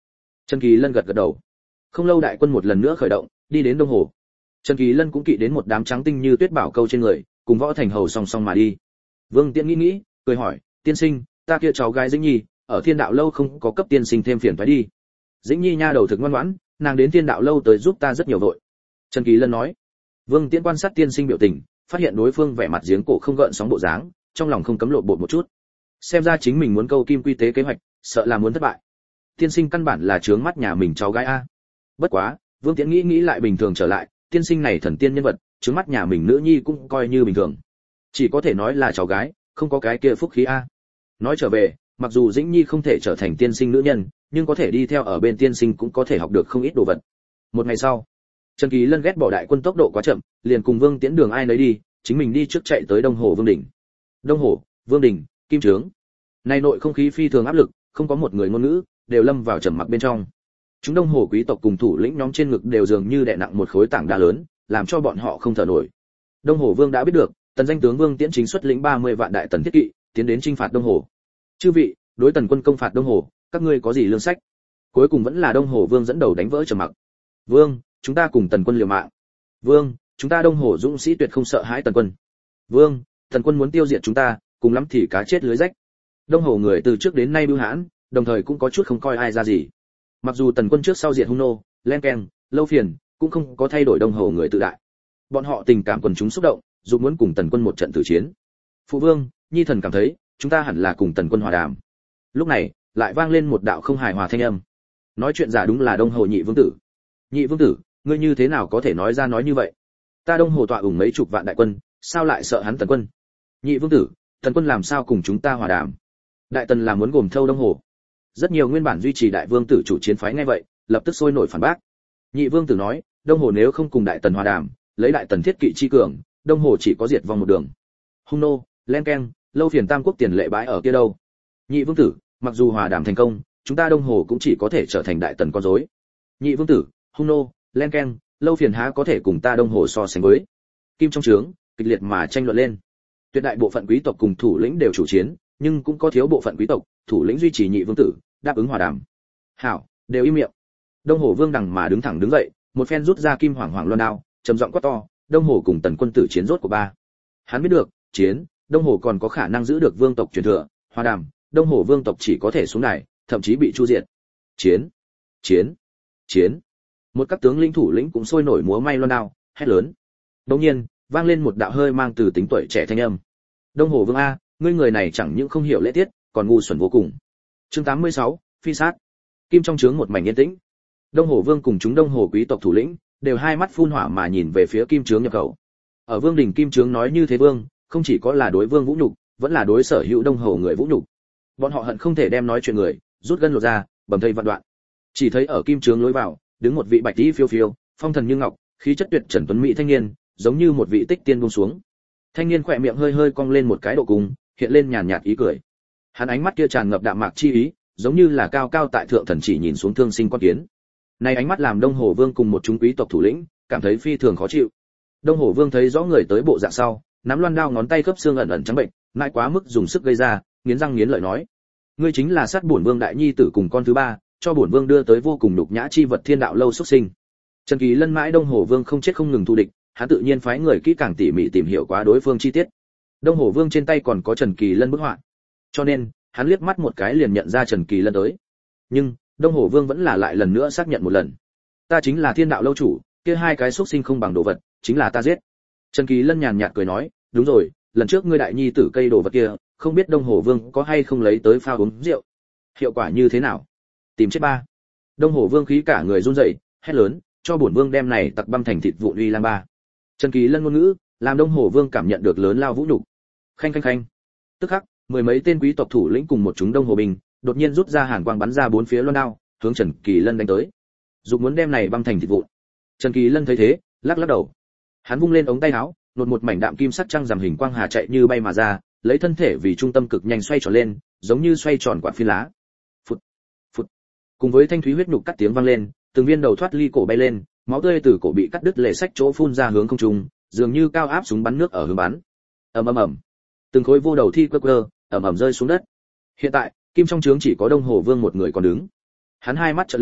Trần Kỳ Lân gật gật đầu. Không lâu đại quân một lần nữa khởi động, đi đến Đông Hồ. Trần Kỳ Lân cũng kỵ đến một đám trắng tinh như tuyết bảo câu trên người, cùng Võ Thành Hầu song song mà đi. Vương Tiễn nghĩ, cười hỏi, tiên sinh, ta kia cháu gái Dĩnh Nhi, ở Thiên Đạo lâu không có cấp tiên sinh thêm phiền phải đi. Dĩnh Nhi nha đầu thực ngoan ngoãn, nàng đến Thiên Đạo lâu tới giúp ta rất nhiều vội. Trần Kỳ Lân nói. Vương Tiễn quan sát tiên sinh biểu tình, phát hiện đối phương vẻ mặt giếng cổ không gợn sóng bộ dáng, trong lòng không cấm lộn bột một chút. Xem ra chính mình muốn câu kim quy tế kế hoạch, sợ là muốn thất bại. Tiên sinh căn bản là trướng mắt nhà mình cháu gái a. Bất quá, Vương Tiễn nghĩ lại bình thường trở lại, tiên sinh này thần tiên nhân vật, trướng mắt nhà mình nữ nhi cũng coi như bình thường. Chỉ có thể nói là cháu gái, không có cái kia phúc khí a. Nói trở về, mặc dù Dĩnh Nhi không thể trở thành tiên sinh nữ nhân, nhưng có thể đi theo ở bên tiên sinh cũng có thể học được không ít đồ vật. Một ngày sau, Trần Kỳ Lân ghét bỏ đại quân tốc độ quá chậm, liền cùng Vương Tiễn đường ai nấy đi, chính mình đi trước chạy tới Đông Hồ Vương đỉnh. Đông Hồ, Vương đỉnh, Kim Trướng. Nay nội không khí phi thường áp lực, không có một người ngôn ngữ, đều lâm vào trầm mặc bên trong. Chúng Đông Hồ quý tộc cùng thủ lĩnh nhóm trên ngực đều dường như đè nặng một khối tảng đá lớn, làm cho bọn họ không thở nổi. Đông Hồ Vương đã biết được, tần danh tướng Vương Tiễn chính xuất lĩnh 30 vạn đại tần thiết kỵ, tiến đến chinh phạt Đông Hồ. Chư vị, đối tần quân công phạt Đông Hồ, các ngươi có gì lương sách? Cuối cùng vẫn là Đông Hồ Vương dẫn đầu đánh vỡ trầm mặc. Vương, chúng ta cùng tần quân liều mạng. Vương, chúng ta Đông Hồ dũng sĩ tuyệt không sợ hãi tần quân. Vương, tần quân muốn tiêu diệt chúng ta, cùng lắm thì cá chết lưới rách. Đông Hồ người từ trước đến nay bưu hãn, đồng thời cũng có chút không coi ai ra gì. Mặc dù tần quân trước sau diệt hung nô, len keng, lâu phiền, cũng không có thay đổi Đông Hồ người tự đại. Bọn họ tình cảm quần chúng xúc động, dù muốn cùng tần quân một trận tử chiến. Phụ vương, nhi thần cảm thấy, chúng ta hẳn là cùng tần quân hòa đàm. Lúc này, lại vang lên một đạo không hài hòa thanh âm. Nói chuyện giả đúng là Đông Hồ nhị vương tử. Nhị vương tử, ngươi như thế nào có thể nói ra nói như vậy? Ta Đông Hồ tọa ủng mấy chục vạn đại quân, sao lại sợ hắn tần quân? Nhị vương tử, tần quân làm sao cùng chúng ta hòa đàm? Đại tần là muốn gồm thâu Đông Hồ. Rất nhiều nguyên bản duy trì đại vương tử chủ chiến phái ngay vậy, lập tức sôi nổi phản bác. Nhị vương tử nói, Đông Hồ nếu không cùng đại tần hòa đàm, lấy đại tần thiết kỵ chi cường, Đông Hồ chỉ có diệt vong một đường. Hung nô, len keng, lâu phiền tam quốc tiền lệ bãi ở kia đâu? Nhị vương tử, mặc dù hòa đàm thành công, chúng ta Đông Hồ cũng chỉ có thể trở thành đại tần con rối. Nhị vương tử, hung nô, len keng, lâu phiền há có thể cùng ta Đông Hồ so sánh với? Kim trong trướng, kịch liệt mà tranh luận lên. Tuyệt đại bộ phận quý tộc cùng thủ lĩnh đều chủ chiến, nhưng cũng có thiếu bộ phận quý tộc, thủ lĩnh duy trì nhị vương tử, đáp ứng hòa đàm. Hảo, đều im miệng. Đông Hồ Vương đằng mà đứng thẳng đứng dậy, một phen rút ra kim hoàng hoàng loan đao, trầm giọng quát to, Đông Hồ cùng tần quân tử chiến rốt của ba. Hắn biết được, chiến, Đông Hồ còn có khả năng giữ được vương tộc truyền thừa, hòa đàm, Đông Hồ vương tộc chỉ có thể xuống đài, thậm chí bị chu diệt. Chiến, chiến, chiến. Một các tướng lĩnh thủ lĩnh cũng sôi nổi múa may loan đao, hét lớn. Đột nhiên, vang lên một đạo hơi mang từ tính tuổi trẻ thanh âm. Đông Hồ Vương a, ngươi người này chẳng những không hiểu lễ tiết, còn ngu xuẩn vô cùng. Chương 86, phi sát. Kim trong trướng một mảnh yên tĩnh. Đông Hồ Vương cùng chúng Đông Hồ quý tộc thủ lĩnh đều hai mắt phun hỏa mà nhìn về phía Kim trướng nhập khẩu. Ở Vương đỉnh Kim trướng nói như thế Vương, không chỉ có là đối Vương vũ nhục, vẫn là đối sở hữu Đông Hồ người vũ nhục. Bọn họ hận không thể đem nói chuyện người rút gân lột ra, bầm thây vạn đoạn. Chỉ thấy ở Kim trướng lối vào, đứng một vị bạch y phiêu phiêu, phong thần như ngọc, khí chất tuyệt trần tuấn mỹ thanh niên, giống như một vị tích tiên buông xuống. Thanh niên khỏe miệng hơi hơi cong lên một cái độ cung, hiện lên nhàn nhạt ý cười. Hắn ánh mắt kia tràn ngập đạm mạc chi ý, giống như là cao cao tại thượng thần chỉ nhìn xuống thương sinh con kiến. Này ánh mắt làm Đông Hồ Vương cùng một chúng quý tộc thủ lĩnh cảm thấy phi thường khó chịu. Đông Hồ Vương thấy rõ người tới bộ dạng sau, nắm loan đao ngón tay khớp xương ẩn ẩn trắng bệnh, mãi quá mức dùng sức gây ra, nghiến răng nghiến lợi nói: "Ngươi chính là sát bổn vương đại nhi tử cùng con thứ ba, cho bổn vương đưa tới vô cùng nhục nhã chi vật Thiên Đạo lâu xuất sinh." Trần Kỳ Lân mãi Đông Hồ Vương không chết không ngừng thù địch, hắn tự nhiên phái người kỹ càng tỉ mỉ tìm hiểu quá đối phương chi tiết. Đông Hồ Vương trên tay còn có Trần Kỳ Lân bức họa, cho nên hắn liếc mắt một cái liền nhận ra Trần Kỳ Lân tới. Nhưng Đông Hồ Vương vẫn là lại lần nữa xác nhận một lần: "Ta chính là Thiên Đạo lâu chủ, kia hai cái xuất sinh không bằng đồ vật, chính là ta giết." Trần Kỳ Lân nhàn nhạt cười nói: "Đúng rồi, lần trước ngươi đại nhi tử cây đồ vật kia, không biết Đông Hồ Vương có hay không lấy tới pha uống rượu, hiệu quả như thế nào?" Tìm chết ba. Đông Hồ Vương khí cả người run rẩy, hét lớn: "Cho bổn vương đem này tặc băm thành thịt vụn uy lang ba." Trần Kỳ Lân ngôn ngữ làm Đông Hồ Vương cảm nhận được lớn lao vũ nhục. Khanh khanh khanh. Tức khắc, mười mấy tên quý tộc thủ lĩnh cùng một chúng Đông Hồ binh, đột nhiên rút ra hàn quang bắn ra bốn phía loan đao, hướng Trần Kỳ Lân đánh tới. Dục muốn đem này băm thành thịt vụn. Trần Kỳ Lân thấy thế, lắc lắc đầu. Hắn vung lên ống tay áo, nột một mảnh đạm kim sắc trăng rằm hình quang hà chạy như bay mà ra, lấy thân thể vì trung tâm cực nhanh xoay tròn lên, giống như xoay tròn quạt phi lá. Phụt, phụt. Cùng với thanh thúy huyết nhục cắt tiếng vang lên, từng viên đầu thoát ly cổ bay lên, máu tươi từ cổ bị cắt đứt lệ sách chỗ phun ra hướng không trung, dường như cao áp súng bắn nước ở hướng bắn. Ầm ầm ầm. Từng khối vô đầu thi quơ ầm ầm rơi xuống đất. Hiện tại, Kim trong trướng chỉ có Đông Hồ Vương một người còn đứng. Hắn hai mắt trợn lên,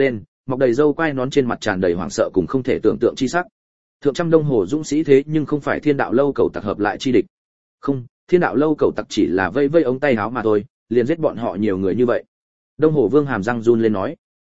mọc đầy râu quai nón trên mặt tràn đầy hoảng sợ cùng không thể tưởng tượng chi sắc. Thượng trăm đông hồ dũng sĩ thế nhưng không phải Thiên đạo lâu cầu tặc hợp lại chi địch. Không, Thiên đạo lâu cầu tặc chỉ là vây vây ống tay áo mà thôi, liền giết bọn họ nhiều người như vậy. Đông hồ vương hàm răng run lên nói,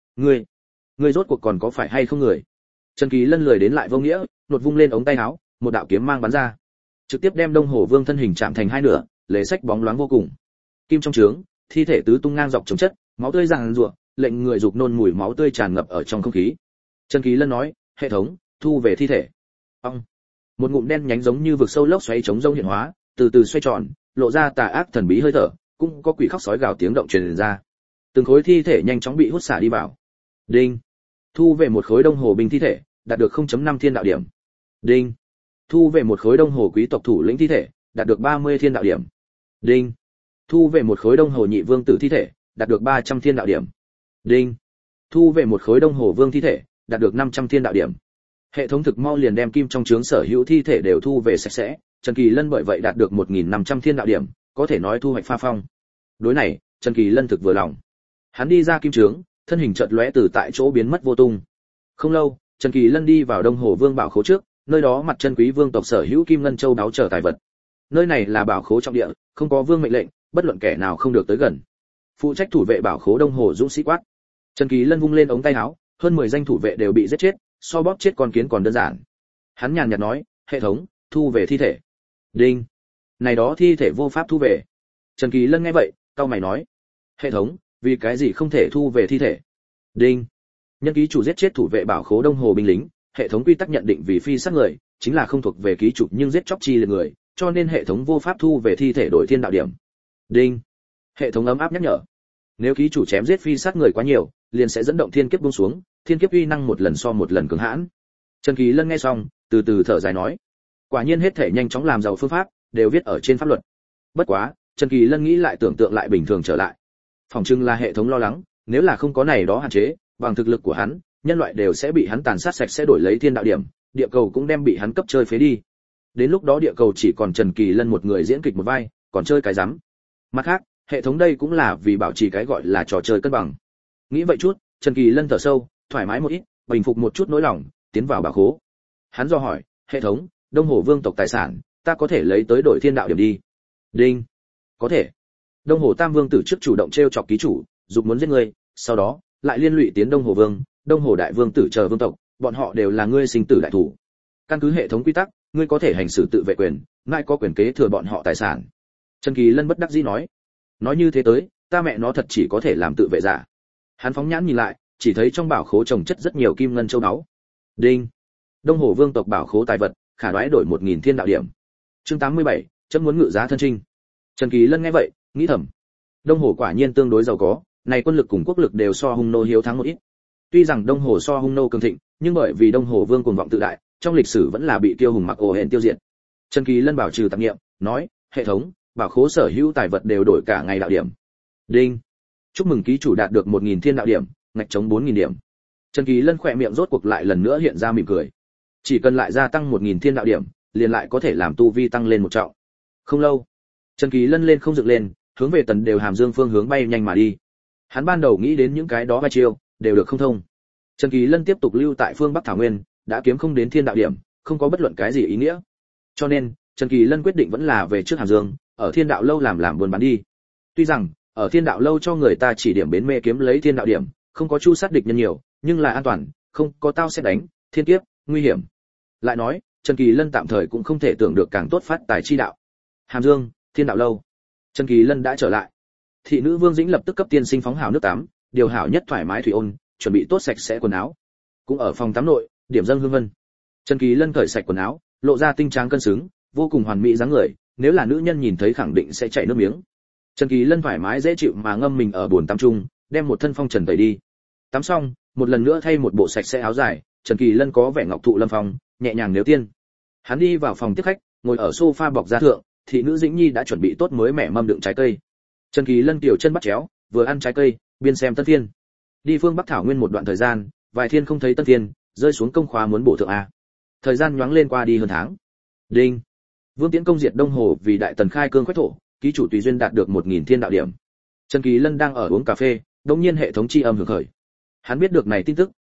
ngươi rốt cuộc còn có phải hay không người? Trần Kỳ Lân lười đến lại vô nghĩa, nột vung lên ống tay áo, một đạo kiếm mang bắn ra, trực tiếp đem Đông Hồ Vương thân hình chạm thành hai nửa, lế sách bóng loáng vô cùng. Kim trong trướng, thi thể tứ tung ngang dọc chống chất, máu tươi ràng rụa, lệnh người dục nôn mùi máu tươi tràn ngập ở trong không khí. Trần Kỳ Lân nói, hệ thống, thu về thi thể. Ông, một ngụm đen nhánh giống như vực sâu lốc xoáy chống rông hiện hóa, từ từ xoay tròn, lộ ra tà ác thần bí hơi thở, cũng có quỷ khóc sói gào tiếng động truyền ra. Từng khối thi thể nhanh chóng bị hút xả đi vào. Đinh, thu về một khối Đông Hồ binh thi thể, đạt được 0.5 thiên đạo điểm. Đinh, thu về một khối Đông Hồ quý tộc thủ lĩnh thi thể, đạt được 30 thiên đạo điểm. Đinh, thu về một khối Đông Hồ nhị vương tử thi thể, đạt được 300 thiên đạo điểm. Đinh, thu về một khối Đông Hồ vương thi thể, đạt được 500 thiên đạo điểm. Hệ thống thực mau liền đem kim trong trướng sở hữu thi thể đều thu về sạch sẽ, Trần Kỳ Lân bởi vậy đạt được 1.500 thiên đạo điểm, có thể nói thu hoạch pha phong. Đối này, Trần Kỳ Lân thực vừa lòng. Hắn đi ra kim trướng, thân hình chợt lóe từ tại chỗ biến mất vô tung. Không lâu, Trần Kỳ Lân đi vào Đông Hồ Vương bảo khố trước, nơi đó mặt chân quý vương tộc sở hữu kim ngân châu đáo trở tài vật. Nơi này là bảo khố trọng địa, không có vương mệnh lệnh, bất luận kẻ nào không được tới gần. Phụ trách thủ vệ bảo khố Đông Hồ dũng sĩ quát. Trần Kỳ Lân vung lên ống tay áo, hơn 10 danh thủ vệ đều bị giết chết, so bóp chết con kiến còn đơn giản. Hắn nhàn nhạt nói, hệ thống, thu về thi thể. Đinh. Này đó thi thể vô pháp thu về. Trần Kỳ Lân nghe vậy, cau mày nói, hệ thống, vì cái gì không thể thu về thi thể? Đinh. Nhân ký chủ giết chết thủ vệ bảo khố Đông Hồ binh lính, hệ thống quy tắc nhận định vì phi sát người, chính là không thuộc về ký chủ nhưng giết chóc chi là người, cho nên hệ thống vô pháp thu về thi thể đổi thiên đạo điểm. Đinh. Hệ thống ấm áp nhắc nhở. Nếu ký chủ chém giết phi sát người quá nhiều, liền sẽ dẫn động thiên kiếp buông xuống, thiên kiếp uy năng một lần so một lần cường hãn. Trần Kỳ Lân nghe xong, từ từ thở dài nói, quả nhiên hết thể nhanh chóng làm giàu phương pháp đều viết ở trên pháp luật. Bất quá, Trần Kỳ Lân nghĩ lại tưởng tượng lại bình thường trở lại. Phòng trưng là hệ thống lo lắng, nếu là không có này đó hạn chế, bằng thực lực của hắn, nhân loại đều sẽ bị hắn tàn sát sạch sẽ đổi lấy thiên đạo điểm, địa cầu cũng đem bị hắn cấp chơi phế đi. Đến lúc đó địa cầu chỉ còn Trần Kỳ Lân một người diễn kịch một vai, còn chơi cái rắm. Mặt khác, hệ thống đây cũng là vì bảo trì cái gọi là trò chơi cân bằng. Nghĩ vậy chút, Trần Kỳ Lân thở sâu, thoải mái một ít, bình phục một chút nỗi lòng, tiến vào bảo khố. Hắn do hỏi, hệ thống, Đông Hồ vương tộc tài sản, ta có thể lấy tới đổi thiên đạo điểm đi. Đinh. Có thể. Đông Hồ Tam Vương tử trước chủ động trêu chọc ký chủ, dục muốn giết ngươi, sau đó lại liên lụy tiến Đông Hồ Vương, Đông Hồ Đại Vương tử chờ vương tộc, bọn họ đều là ngươi sinh tử đại thủ. Căn cứ hệ thống quy tắc, ngươi có thể hành xử tự vệ quyền, ngài có quyền kế thừa bọn họ tài sản. Trần Kỳ Lân bất đắc dĩ nói, nói như thế tới, ta mẹ nó thật chỉ có thể làm tự vệ giả. Hắn phóng nhãn nhìn lại, chỉ thấy trong bảo khố trồng chất rất nhiều kim ngân châu báu. Đinh. Đông Hồ Vương tộc bảo khố tài vật, khả đoái đổi 1000 thiên đạo điểm. Chương 87, chấm muốn ngự giá thân trinh. Trần Kỳ Lân nghe vậy, nghĩ thầm, Đông Hồ quả nhiên tương đối giàu có, này quân lực cùng quốc lực đều so Hung Nô hiếu thắng một ít. Tuy rằng Đông Hồ so Hung Nô cường thịnh, nhưng bởi vì Đông Hồ Vương cuồng vọng tự đại, trong lịch sử vẫn là bị Tiêu Hùng Mặc Ổ Hển tiêu diệt. Trần Kỳ Lân bảo trừ tạp niệm, nói, hệ thống, bảo khố sở hữu tài vật đều đổi cả ngày đạo điểm. Đinh. Chúc mừng ký chủ đạt được 1000 thiên đạo điểm, ngạch chống 4000 điểm. Trần Kỳ Lân khỏe miệng rốt cuộc lại lần nữa hiện ra mỉm cười. Chỉ cần lại gia tăng 1000 thiên đạo điểm, liền lại có thể làm tu vi tăng lên một trọng. Không lâu, Trần Kỳ Lân lên không dựng lên, hướng về Tần Đều Hàm Dương phương hướng bay nhanh mà đi. Hắn ban đầu nghĩ đến những cái đó vai chiêu, đều được không thông. Trần Kỳ Lân tiếp tục lưu tại phương Bắc Thảo Nguyên, đã kiếm không đến thiên đạo điểm, không có bất luận cái gì ý nghĩa. Cho nên, Trần Kỳ Lân quyết định vẫn là về trước Hàm Dương, ở Thiên Đạo lâu làm buôn bán đi. Tuy rằng, ở Thiên Đạo lâu cho người ta chỉ điểm bến mê kiếm lấy thiên đạo điểm, không có chu sát địch nhân nhiều, nhưng là an toàn, không có tao sẽ đánh, thiên kiếp, nguy hiểm. Lại nói, Trần Kỳ Lân tạm thời cũng không thể tưởng được càng tốt phát tài chi đạo. Hàm Dương, Thiên Đạo lâu. Trần Kỳ Lân đã trở lại. Thị nữ Vương Dĩnh lập tức cấp tiên sinh phóng hảo nước tắm, điều hảo nhất thoải mái thủy ôn, chuẩn bị tốt sạch sẽ quần áo. Cũng ở phòng tắm nội, điểm dâng hương vân. Trần Kỳ Lân cởi sạch quần áo, lộ ra tinh tráng cân xứng, vô cùng hoàn mỹ dáng người, nếu là nữ nhân nhìn thấy khẳng định sẽ chảy nước miếng. Trần Kỳ Lân thoải mái dễ chịu mà ngâm mình ở bồn tắm chung, đem một thân phong trần tẩy đi. Tắm xong, một lần nữa thay một bộ sạch sẽ áo dài, Trần Kỳ Lân có vẻ ngọc thụ lâm phong, nhẹ nhàng nếu tiên. Hắn đi vào phòng tiếp khách, ngồi ở sofa bọc da thượng, thị nữ Dĩnh Nhi đã chuẩn bị tốt mới mẻ mâm đựng trái cây. Trần Kỳ Lân tiểu chân bắt chéo, vừa ăn trái cây, biên xem Tân Thiên. Đi phương Bắc Thảo Nguyên một đoạn thời gian, vài thiên không thấy Tân Thiên, rơi xuống công khóa muốn bổ thượng a. Thời gian nhoáng lên qua đi hơn tháng. Đinh. Vương Tiễn công diệt Đông Hồ vì đại tần khai cương khoách thổ, ký chủ tùy duyên đạt được 1000 thiên đạo điểm. Trần Kỳ Lân đang ở uống cà phê, đột nhiên hệ thống chi âm hưởng khởi. Hắn biết được này tin tức,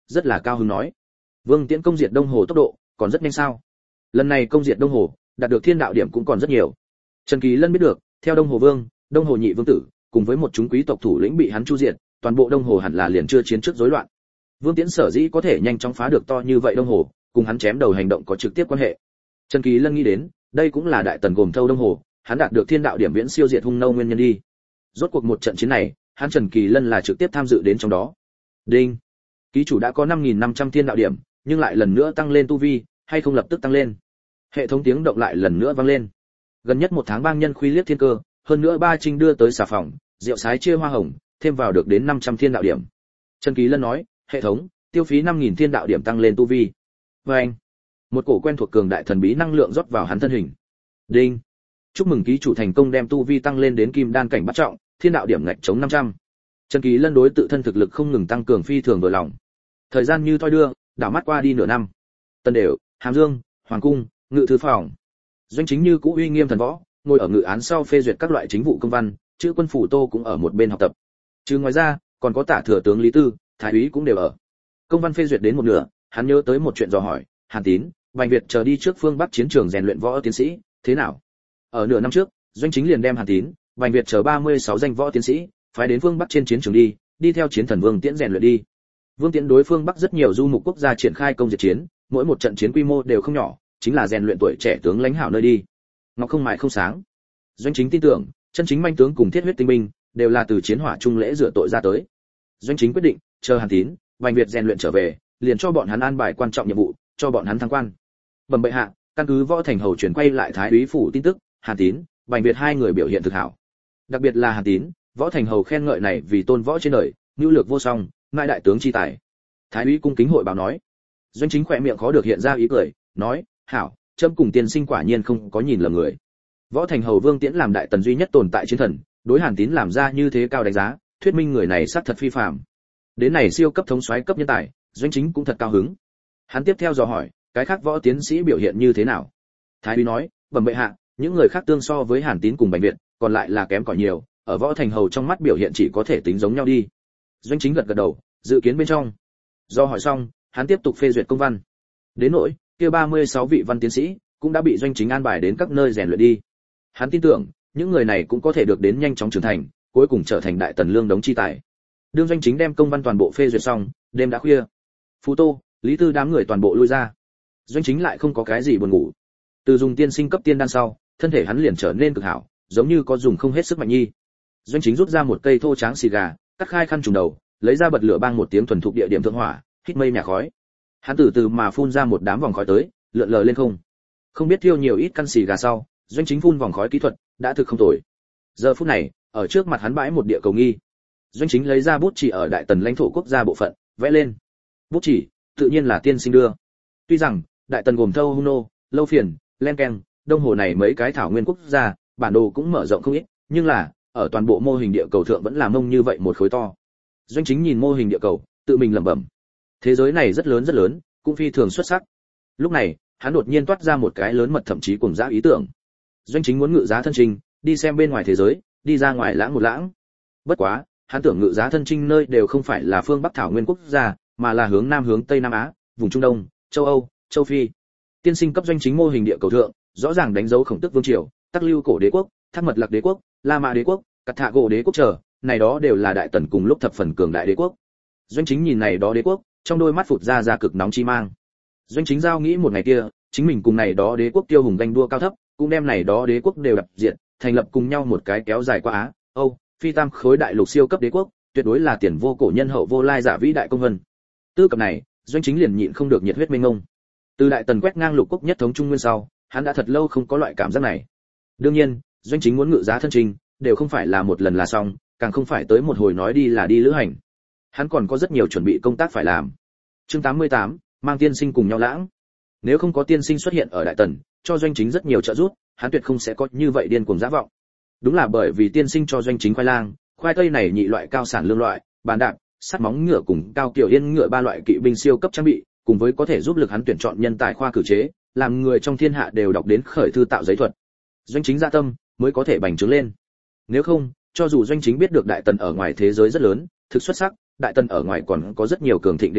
rất là cao hứng nói: Vương Tiễn công diệt Đông Hồ tốc độ còn rất nhanh sao? Lần này công diệt Đông Hồ, đạt được thiên đạo điểm cũng còn rất nhiều. Trần Kỳ Lân biết được, theo Đông Hồ Vương, Đông Hồ nhị vương tử, cùng với một chúng quý tộc thủ lĩnh bị hắn chu diệt, toàn bộ Đông Hồ hẳn là liền chưa chiến trước rối loạn. Vương Tiễn sở dĩ có thể nhanh chóng phá được to như vậy Đông Hồ, cùng hắn chém đầu hành động có trực tiếp quan hệ. Trần Kỳ Lân nghĩ đến, đây cũng là đại tần gồm thâu Đông Hồ, hắn đạt được thiên đạo điểm viễn siêu diệt hung nô nguyên nhân đi. Rốt cuộc một trận chiến này, hắn Trần Kỳ Lân là trực tiếp tham dự đến trong đó. Đinh. Ký chủ đã có 5500 thiên đạo điểm, nhưng lại lần nữa tăng lên tu vi, hay không lập tức tăng lên. Hệ thống tiếng động lại lần nữa vang lên. Gần nhất một tháng bang nhân khuy liếc thiên cơ, hơn nữa ba trinh đưa tới xà phòng, rượu sái chia hoa hồng, thêm vào được đến 500 thiên đạo điểm. Trần Kỳ Lân nói: "Hệ thống, tiêu phí 5000 thiên đạo điểm tăng lên tu vi." Và anh, một cổ quen thuộc cường đại thần bí năng lượng rót vào hắn thân hình. Đinh. Chúc mừng ký chủ thành công đem tu vi tăng lên đến kim đan cảnh bát trọng, thiên đạo điểm ngạch chống 500. Trần Kỳ Lân đối tự thân thực lực không ngừng tăng cường phi thường vừa lòng. Thời gian như thoi đưa, đảo mắt qua đi nửa năm. Tân Đều, Hàm Dương, Hoàng cung, Ngự thư phòng. Doanh Chính như cũ uy nghiêm thần võ, ngồi ở ngự án sau phê duyệt các loại chính vụ công văn, chữ quân phủ Tô cũng ở một bên học tập. Chứ ngoài ra, còn có Tả thừa tướng Lý Tư, thái úy cũng đều ở. Công văn phê duyệt đến một nửa, hắn nhớ tới một chuyện dò hỏi: Hàn Tín, Bành Việt chờ đi trước phương Bắc chiến trường rèn luyện võ tiến sĩ, thế nào? Ở nửa năm trước, Doanh Chính liền đem Hàn Tín, Bành Việt chờ 36 danh võ tiến sĩ phái đến phương Bắc trên chiến trường đi theo chiến thần Vương Tiễn rèn luyện đi. Vương Tiễn đối phương Bắc rất nhiều du mục quốc gia triển khai công diệt chiến, mỗi một trận chiến quy mô đều không nhỏ, chính là rèn luyện tuổi trẻ tướng lãnh hảo nơi đi. Ngọc không mài không sáng. Doanh Chính tin tưởng, chân chính manh tướng cùng thiết huyết tinh binh đều là từ chiến hỏa trung lễ rửa tội ra tới. Doanh Chính quyết định, chờ Hàn Tín, Bành Việt rèn luyện trở về, liền cho bọn hắn an bài quan trọng nhiệm vụ, cho bọn hắn thăng quan. Bẩm bệ hạ, căn cứ Võ Thành Hầu chuyển quay lại thái úy phủ tin tức, Hàn Tín, Bành Việt hai người biểu hiện thực hảo. Đặc biệt là Hàn Tín, Võ Thành Hầu khen ngợi này vì tôn võ trên đời, nhu lược vô song, ngại đại tướng chi tài. Thái úy cung kính hội báo nói. Doanh Chính khỏe miệng khó được hiện ra ý cười, nói: "Hảo, trẫm cùng tiên sinh quả nhiên không có nhìn lầm người." Võ Thành Hầu Vương Tiễn làm đại tần duy nhất tồn tại chiến thần, đối Hàn Tín làm ra như thế cao đánh giá, thuyết minh người này xác thật phi phàm. Đến này siêu cấp thống soái cấp nhân tài, Doanh Chính cũng thật cao hứng. Hắn tiếp theo dò hỏi: "Cái khác võ tiến sĩ biểu hiện như thế nào?" Thái úy nói: "Bẩm bệ hạ, những người khác tương so với Hàn Tín cùng Bành Việt, còn lại là kém cỏi nhiều, ở Võ Thành Hầu trong mắt biểu hiện chỉ có thể tính giống nhau đi." Doanh Chính gật gật đầu, dự kiến bên trong. Do hỏi xong, hắn tiếp tục phê duyệt công văn. Đến nỗi kia 36 vị văn tiến sĩ cũng đã bị Doanh Chính an bài đến các nơi rèn luyện đi. Hắn tin tưởng, những người này cũng có thể được đến nhanh chóng trưởng thành, cuối cùng trở thành đại tần lương đống chi tài. Đương Doanh Chính đem công văn toàn bộ phê duyệt xong, đêm đã khuya. Phú Tô, Lý Tư đám người toàn bộ lui ra. Doanh Chính lại không có cái gì buồn ngủ. Từ dùng tiên sinh cấp tiên đan sau, thân thể hắn liền trở nên cực hảo, giống như có dùng không hết sức mạnh nhi. Doanh Chính rút ra một cây thô tráng xì gà, cắt khai khăn trùm đầu, lấy ra bật lửa bang một tiếng thuần thục địa điểm thượng hỏa, hít mây nhà khói. Hắn từ từ mà phun ra một đám vòng khói tới, lượn lờ lên không. Không biết thiêu nhiều ít căn xì gà sau, Doanh Chính phun vòng khói kỹ thuật đã thực không tồi. Giờ phút này, ở trước mặt hắn bãi một địa cầu nghi. Doanh Chính lấy ra bút chỉ ở đại tần lãnh thổ quốc gia bộ phận, vẽ lên. Bút chỉ, tự nhiên là tiên sinh đưa. Tuy rằng, đại tần gồm thâu Hung nô, Lâu Phiền, Len Keng, Đông Hồ này mấy cái thảo nguyên quốc gia, bản đồ cũng mở rộng không ít, nhưng là, ở toàn bộ mô hình địa cầu thượng vẫn là mông như vậy một khối to. Doanh Chính nhìn mô hình địa cầu, tự mình lẩm bẩm. Thế giới này rất lớn, cũng phi thường xuất sắc. Lúc này, hắn đột nhiên toát ra một cái lớn mật thậm chí cuồng dã ý tưởng. Doanh Chính muốn ngự giá thân trình, đi xem bên ngoài thế giới, đi ra ngoài lãng một lãng. Bất quá, hắn tưởng ngự giá thân trinh nơi đều không phải là phương Bắc thảo nguyên quốc gia, mà là hướng Nam hướng Tây Nam Á, vùng Trung Đông, châu Âu, châu Phi. Tiên sinh cấp Doanh Chính mô hình địa cầu thượng, rõ ràng đánh dấu Khổng Tức vương triều, Tắc Lưu cổ đế quốc, Thác Mật Lạc đế quốc, La Mã đế quốc, Cát Thạ Gỗ đế quốc trở, này đó đều là đại tần cùng lúc thập phần cường đại đế quốc. Doanh Chính nhìn này đó đế quốc, trong đôi mắt phụt ra cực nóng chi mang. Doanh Chính giao nghĩ một ngày kia, chính mình cùng này đó đế quốc tiêu hùng ganh đua cao thấp, cũng đem này đó đế quốc đều đập diệt, thành lập cùng nhau một cái kéo dài qua Á, Âu, Phi tam khối đại lục siêu cấp đế quốc, tuyệt đối là tiền vô cổ nhân hậu vô lai giả vĩ đại công vân. Tư cập này, Doanh Chính liền nhịn không được nhiệt huyết mênh mông. Từ đại tần quét ngang lục quốc nhất thống trung nguyên sau, hắn đã thật lâu không có loại cảm giác này. Đương nhiên, Doanh Chính muốn ngự giá thân trình, đều không phải là một lần là xong, càng không phải tới một hồi nói đi là đi lữ hành. Hắn còn có rất nhiều chuẩn bị công tác phải làm. Chương 88, mang tiên sinh cùng nhau lãng. Nếu không có tiên sinh xuất hiện ở đại tần, cho Doanh Chính rất nhiều trợ giúp, hắn tuyệt không sẽ có như vậy điên cuồng dã vọng. Đúng là bởi vì tiên sinh cho Doanh Chính khoai lang, khoai tây này nhị loại cao sản lương loại, bàn đạp, sắt móng ngựa cùng cao kiểu yên ngựa ba loại kỵ binh siêu cấp trang bị, cùng với có thể giúp lực hắn tuyển chọn nhân tài khoa cử chế, làm người trong thiên hạ đều đọc đến khởi thư tạo giấy thuật. Doanh Chính dạ tâm mới có thể bành trướng lên. Nếu không, cho dù Doanh Chính biết được đại tần ở ngoài thế giới rất lớn, thực xuất sắc, đại tần ở ngoài còn có rất nhiều cường thịnh đế quốc,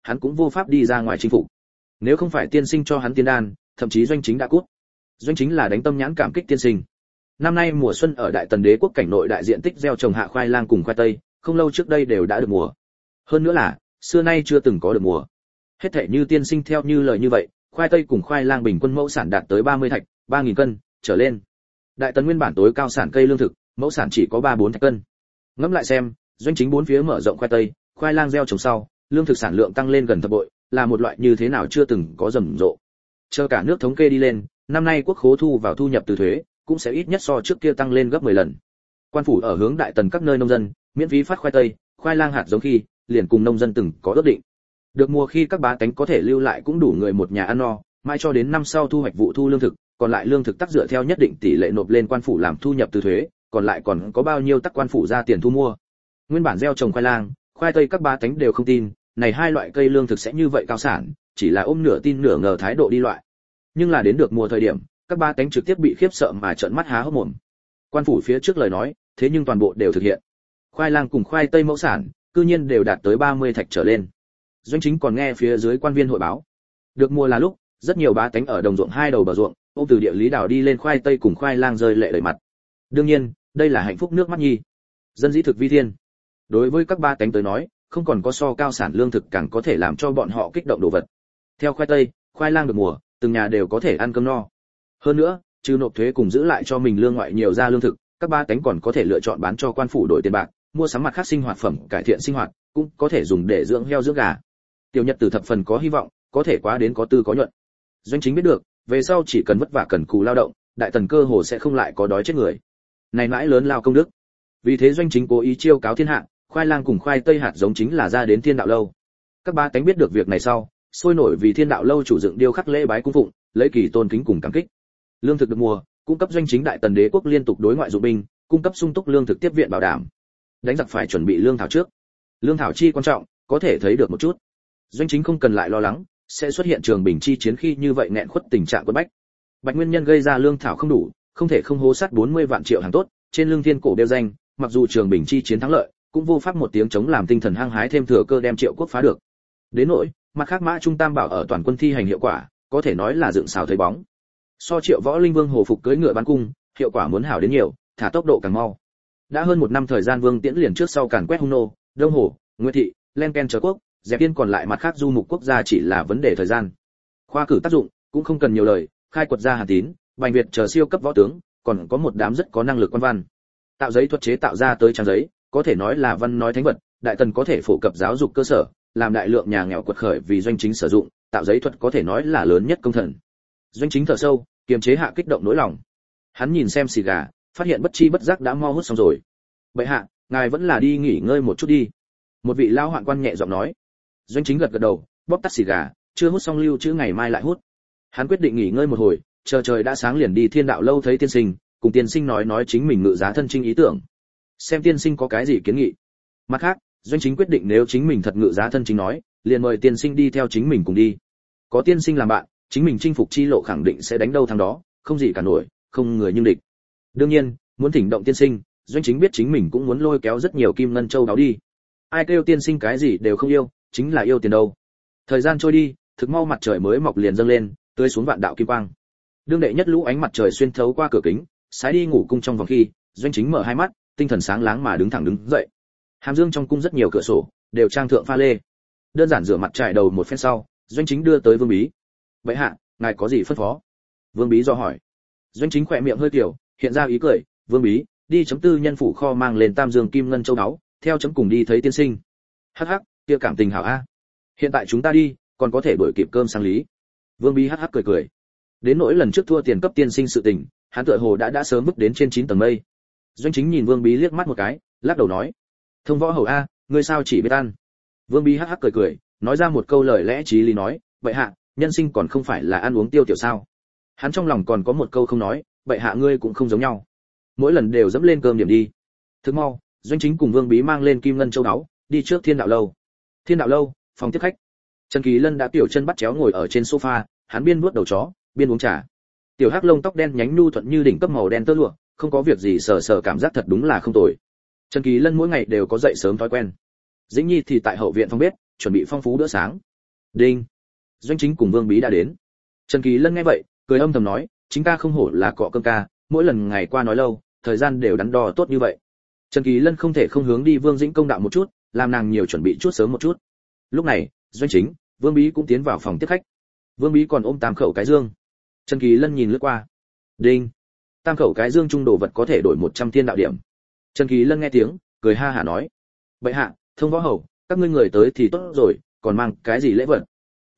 hắn cũng vô pháp đi ra ngoài chinh phục. Nếu không phải tiên sinh cho hắn tiên đan, thậm chí Doanh Chính đã cút. Doanh Chính là đánh tâm nhãn cảm kích tiên sinh. Năm nay mùa xuân ở Đại Tần Đế quốc cảnh nội đại diện tích gieo trồng hạ khoai lang cùng khoai tây, không lâu trước đây đều đã được mùa. Hơn nữa là, xưa nay chưa từng có được mùa. Hết thảy như tiên sinh theo như lời như vậy, khoai tây cùng khoai lang bình quân mẫu sản đạt tới 30 thạch, 3000 cân trở lên. Đại Tần nguyên bản tối cao sản cây lương thực, mẫu sản chỉ có 3-4 thạch cân. Ngẫm lại xem, Doanh Chính bốn phía mở rộng khoai tây, khoai lang gieo trồng sau, lương thực sản lượng tăng lên gần thập bội, là một loại như thế nào chưa từng có rầm rộ. Chờ cả nước thống kê đi lên, năm nay quốc khố thu vào thu nhập từ thuế, cũng sẽ ít nhất so trước kia tăng lên gấp 10 lần. Quan phủ ở hướng Đại Tần các nơi nông dân, miễn phí phát khoai tây, khoai lang hạt giống khi, liền cùng nông dân từng có ước định. Được mùa khi các bá tánh có thể lưu lại cũng đủ người một nhà ăn no, mãi cho đến năm sau thu hoạch vụ thu lương thực, còn lại lương thực tác dựa theo nhất định tỷ lệ nộp lên quan phủ làm thu nhập từ thuế, còn lại còn có bao nhiêu tắc quan phủ ra tiền thu mua. Nguyên bản gieo trồng khoai lang, khoai tây các bá tánh đều không tin, này hai loại cây lương thực sẽ như vậy cao sản, chỉ là ôm nửa tin nửa ngờ thái độ đi loại. Nhưng là đến được mùa thời điểm, các bá tánh trực tiếp bị khiếp sợ mà trợn mắt há hốc mồm. Quan phủ phía trước lời nói, thế nhưng toàn bộ đều thực hiện. Khoai lang cùng khoai tây mẫu sản, cư nhiên đều đạt tới 30 thạch trở lên. Doanh Chính còn nghe phía dưới quan viên hội báo. Được mùa là lúc, rất nhiều bá tánh ở đồng ruộng hai đầu bờ ruộng, ôm từ địa lý đảo đi lên khoai tây cùng khoai lang rơi lệ đầy mặt. Đương nhiên, đây là hạnh phúc nước mắt nhi. Dân dĩ thực vi thiên. Đối với các bá tánh tới nói, không còn có so cao sản lương thực càng có thể làm cho bọn họ kích động đồ vật. Theo khoai tây, khoai lang được mùa, từng nhà đều có thể ăn cơm no. Hơn nữa, trừ nộp thuế cùng giữ lại cho mình lương ngoại nhiều ra lương thực, các bá tánh còn có thể lựa chọn bán cho quan phủ đổi tiền bạc, mua sắm mặt khác sinh hoạt phẩm, cải thiện sinh hoạt, cũng có thể dùng để dưỡng heo dưỡng gà. Tiểu nhật tử thập phần có hy vọng, có thể quá đến có tư có nhuận. Doanh Chính biết được, về sau chỉ cần vất vả cần cù lao động, Đại Tần cơ hồ sẽ không lại có đói chết người. Này mãi lớn lao công đức. Vì thế Doanh Chính cố ý chiêu cáo thiên hạ, khoai lang cùng khoai tây hạt giống chính là ra đến Thiên Đạo lâu. Các bá tánh biết được việc này sau, sôi nổi vì Thiên Đạo lâu chủ dựng điêu khắc lễ bái cung phụng, lấy kỳ tôn kính cùng cảm kích. Lương thực được mùa, cung cấp Doanh Chính Đại Tần Đế quốc liên tục đối ngoại dụng binh, cung cấp sung túc lương thực tiếp viện bảo đảm. Đánh giặc phải chuẩn bị lương thảo trước. Lương thảo chi quan trọng, có thể thấy được một chút. Doanh Chính không cần lại lo lắng sẽ xuất hiện trường bình chi chiến khi như vậy nghẹn khuất tình trạng quân bách. Bạch nguyên nhân gây ra lương thảo không đủ, không thể không hố sát 40 vạn triệu hàng tốt, trên lương thiên cổ đeo danh, mặc dù trường bình chi chiến thắng lợi, cũng vô pháp một tiếng chống làm tinh thần hăng hái thêm thừa cơ đem Triệu quốc phá được. Đến nỗi, mặt khác Mã Trung Tam bảo ở toàn quân thi hành hiệu quả, có thể nói là dựng xào thấy bóng. So Triệu Võ Linh Vương Hồ phục cưỡi ngựa bắn cung, hiệu quả muốn hảo đến nhiều, thả tốc độ càng mau. Đã hơn một năm thời gian Vương Tiễn liền trước sau càn quét Hung nô, Đông Hồ, Nguyên Thị, Len Ken chờ quốc, dẹp yên còn lại mặt khác du mục quốc gia chỉ là vấn đề thời gian. Khoa cử tác dụng, cũng không cần nhiều lời, khai quật ra Hàn Tín, Bành Việt chờ siêu cấp võ tướng, còn có một đám rất có năng lực quan văn. Tạo giấy thuật chế tạo ra tới trang giấy, có thể nói là văn nói thánh vật, Đại Tần có thể phổ cập giáo dục cơ sở, làm đại lượng nhà nghèo quật khởi vì Doanh Chính sử dụng, tạo giấy thuật có thể nói là lớn nhất công thần. Doanh Chính thở sâu, kiềm chế hạ kích động nỗi lòng. Hắn nhìn xem xì gà, phát hiện bất chi bất giác đã mo hút xong rồi. Bệ hạ, ngài vẫn là đi nghỉ ngơi một chút đi. Một vị lão hoạn quan nhẹ giọng nói. Doanh Chính gật gật đầu, bóp tắt xì gà, chưa hút xong lưu trữ ngày mai lại hút. Hắn quyết định nghỉ ngơi một hồi, chờ trời đã sáng liền đi Thiên Đạo lâu thấy tiên sinh, cùng tiên sinh nói chính mình ngự giá thân chinh ý tưởng. Xem tiên sinh có cái gì kiến nghị. Mặt khác, Doanh Chính quyết định nếu chính mình thật ngự giá thân chinh nói, liền mời tiên sinh đi theo chính mình cùng đi. Có tiên sinh làm bạn, chính mình chinh phục chi lộ khẳng định sẽ đánh đâu thắng đó, không gì cả nổi, không người nhưng địch. Đương nhiên, muốn thỉnh động tiên sinh, Doanh Chính biết chính mình cũng muốn lôi kéo rất nhiều kim ngân châu đáo đi. Ai kêu tiên sinh cái gì đều không yêu, chính là yêu tiền đâu. Thời gian trôi đi, thực mau mặt trời mới mọc liền dâng lên, tưới xuống vạn đạo kim quang. Đương đệ nhất lũ ánh mặt trời xuyên thấu qua cửa kính, sái đi ngủ cung trong vòng khi, Doanh Chính mở hai mắt, tinh thần sáng láng mà đứng thẳng đứng dậy. Hàm Dương trong cung rất nhiều cửa sổ, đều trang thượng pha lê. Đơn giản rửa mặt trải đầu một phen sau, Doanh Chính đưa tới Vương Bí. "Bệ hạ, ngài có gì phân phó?" Vương Bí do hỏi. Doanh Chính khỏe miệng hơi tiểu, hiện ra ý cười, "Vương Bí, đi chấm tư nhân phủ kho mang lên Tam Dương kim ngân châu báu, theo chấm cùng đi thấy tiên sinh." "Hắc hắc, kia cảm tình hảo a. Hiện tại chúng ta đi, còn có thể đuổi kịp cơm sáng lý." Vương Bí hắc hắc cười cười. Đến nỗi lần trước thua tiền cấp tiên sinh sự tình, hắn tựa hồ đã sớm bước đến trên 9 tầng mây. Doanh Chính nhìn Vương Bí liếc mắt một cái, lắc đầu nói: "Thông võ hầu a, ngươi sao chỉ biết ăn?" Vương Bí hắc hắc cười cười, nói ra một câu lời lẽ chí lý nói: "Bệ hạ, nhân sinh còn không phải là ăn uống tiêu tiểu sao?" Hắn trong lòng còn có một câu không nói: "Bệ hạ ngươi cũng không giống nhau, mỗi lần đều dẫm lên cơm điểm đi." Thức mau, Doanh Chính cùng Vương Bí mang lên kim ngân châu báu, đi trước Thiên Đạo lâu. Thiên Đạo lâu, phòng tiếp khách. Trần Kỳ Lân đã tiểu chân bắt chéo ngồi ở trên sofa, hắn biên nuốt đầu chó, biên uống trà. Tiểu Hắc lông tóc đen nhánh nhu thuận như đỉnh cấp màu đen tơ lụa, không có việc gì sờ cảm giác thật đúng là không tồi. Trần Kỳ Lân mỗi ngày đều có dậy sớm thói quen. Dĩnh Nhi thì tại hậu viện phòng bếp, chuẩn bị phong phú bữa sáng. Đinh. Doanh Chính cùng Vương Bí đã đến. Trần Kỳ Lân nghe vậy, cười âm thầm nói, chính ta không hổ là cọ cơm ca, mỗi lần ngày qua nói lâu, thời gian đều đắn đo tốt như vậy. Trần Kỳ Lân không thể không hướng đi Vương Dĩnh công đạo một chút, làm nàng nhiều chuẩn bị chút sớm một chút. Lúc này, Doanh Chính, Vương Bí cũng tiến vào phòng tiếp khách. Vương Bí còn ôm tam khẩu cái dương. Trần Kỳ Lân nhìn lướt qua. Đinh. Tam khẩu cái dương trung đồ vật có thể đổi 100 thiên đạo điểm. Trần Kỳ Lân nghe tiếng, cười ha hả nói: "Bệ hạ, thông võ hầu, các ngươi người tới thì tốt rồi, còn mang cái gì lễ vật?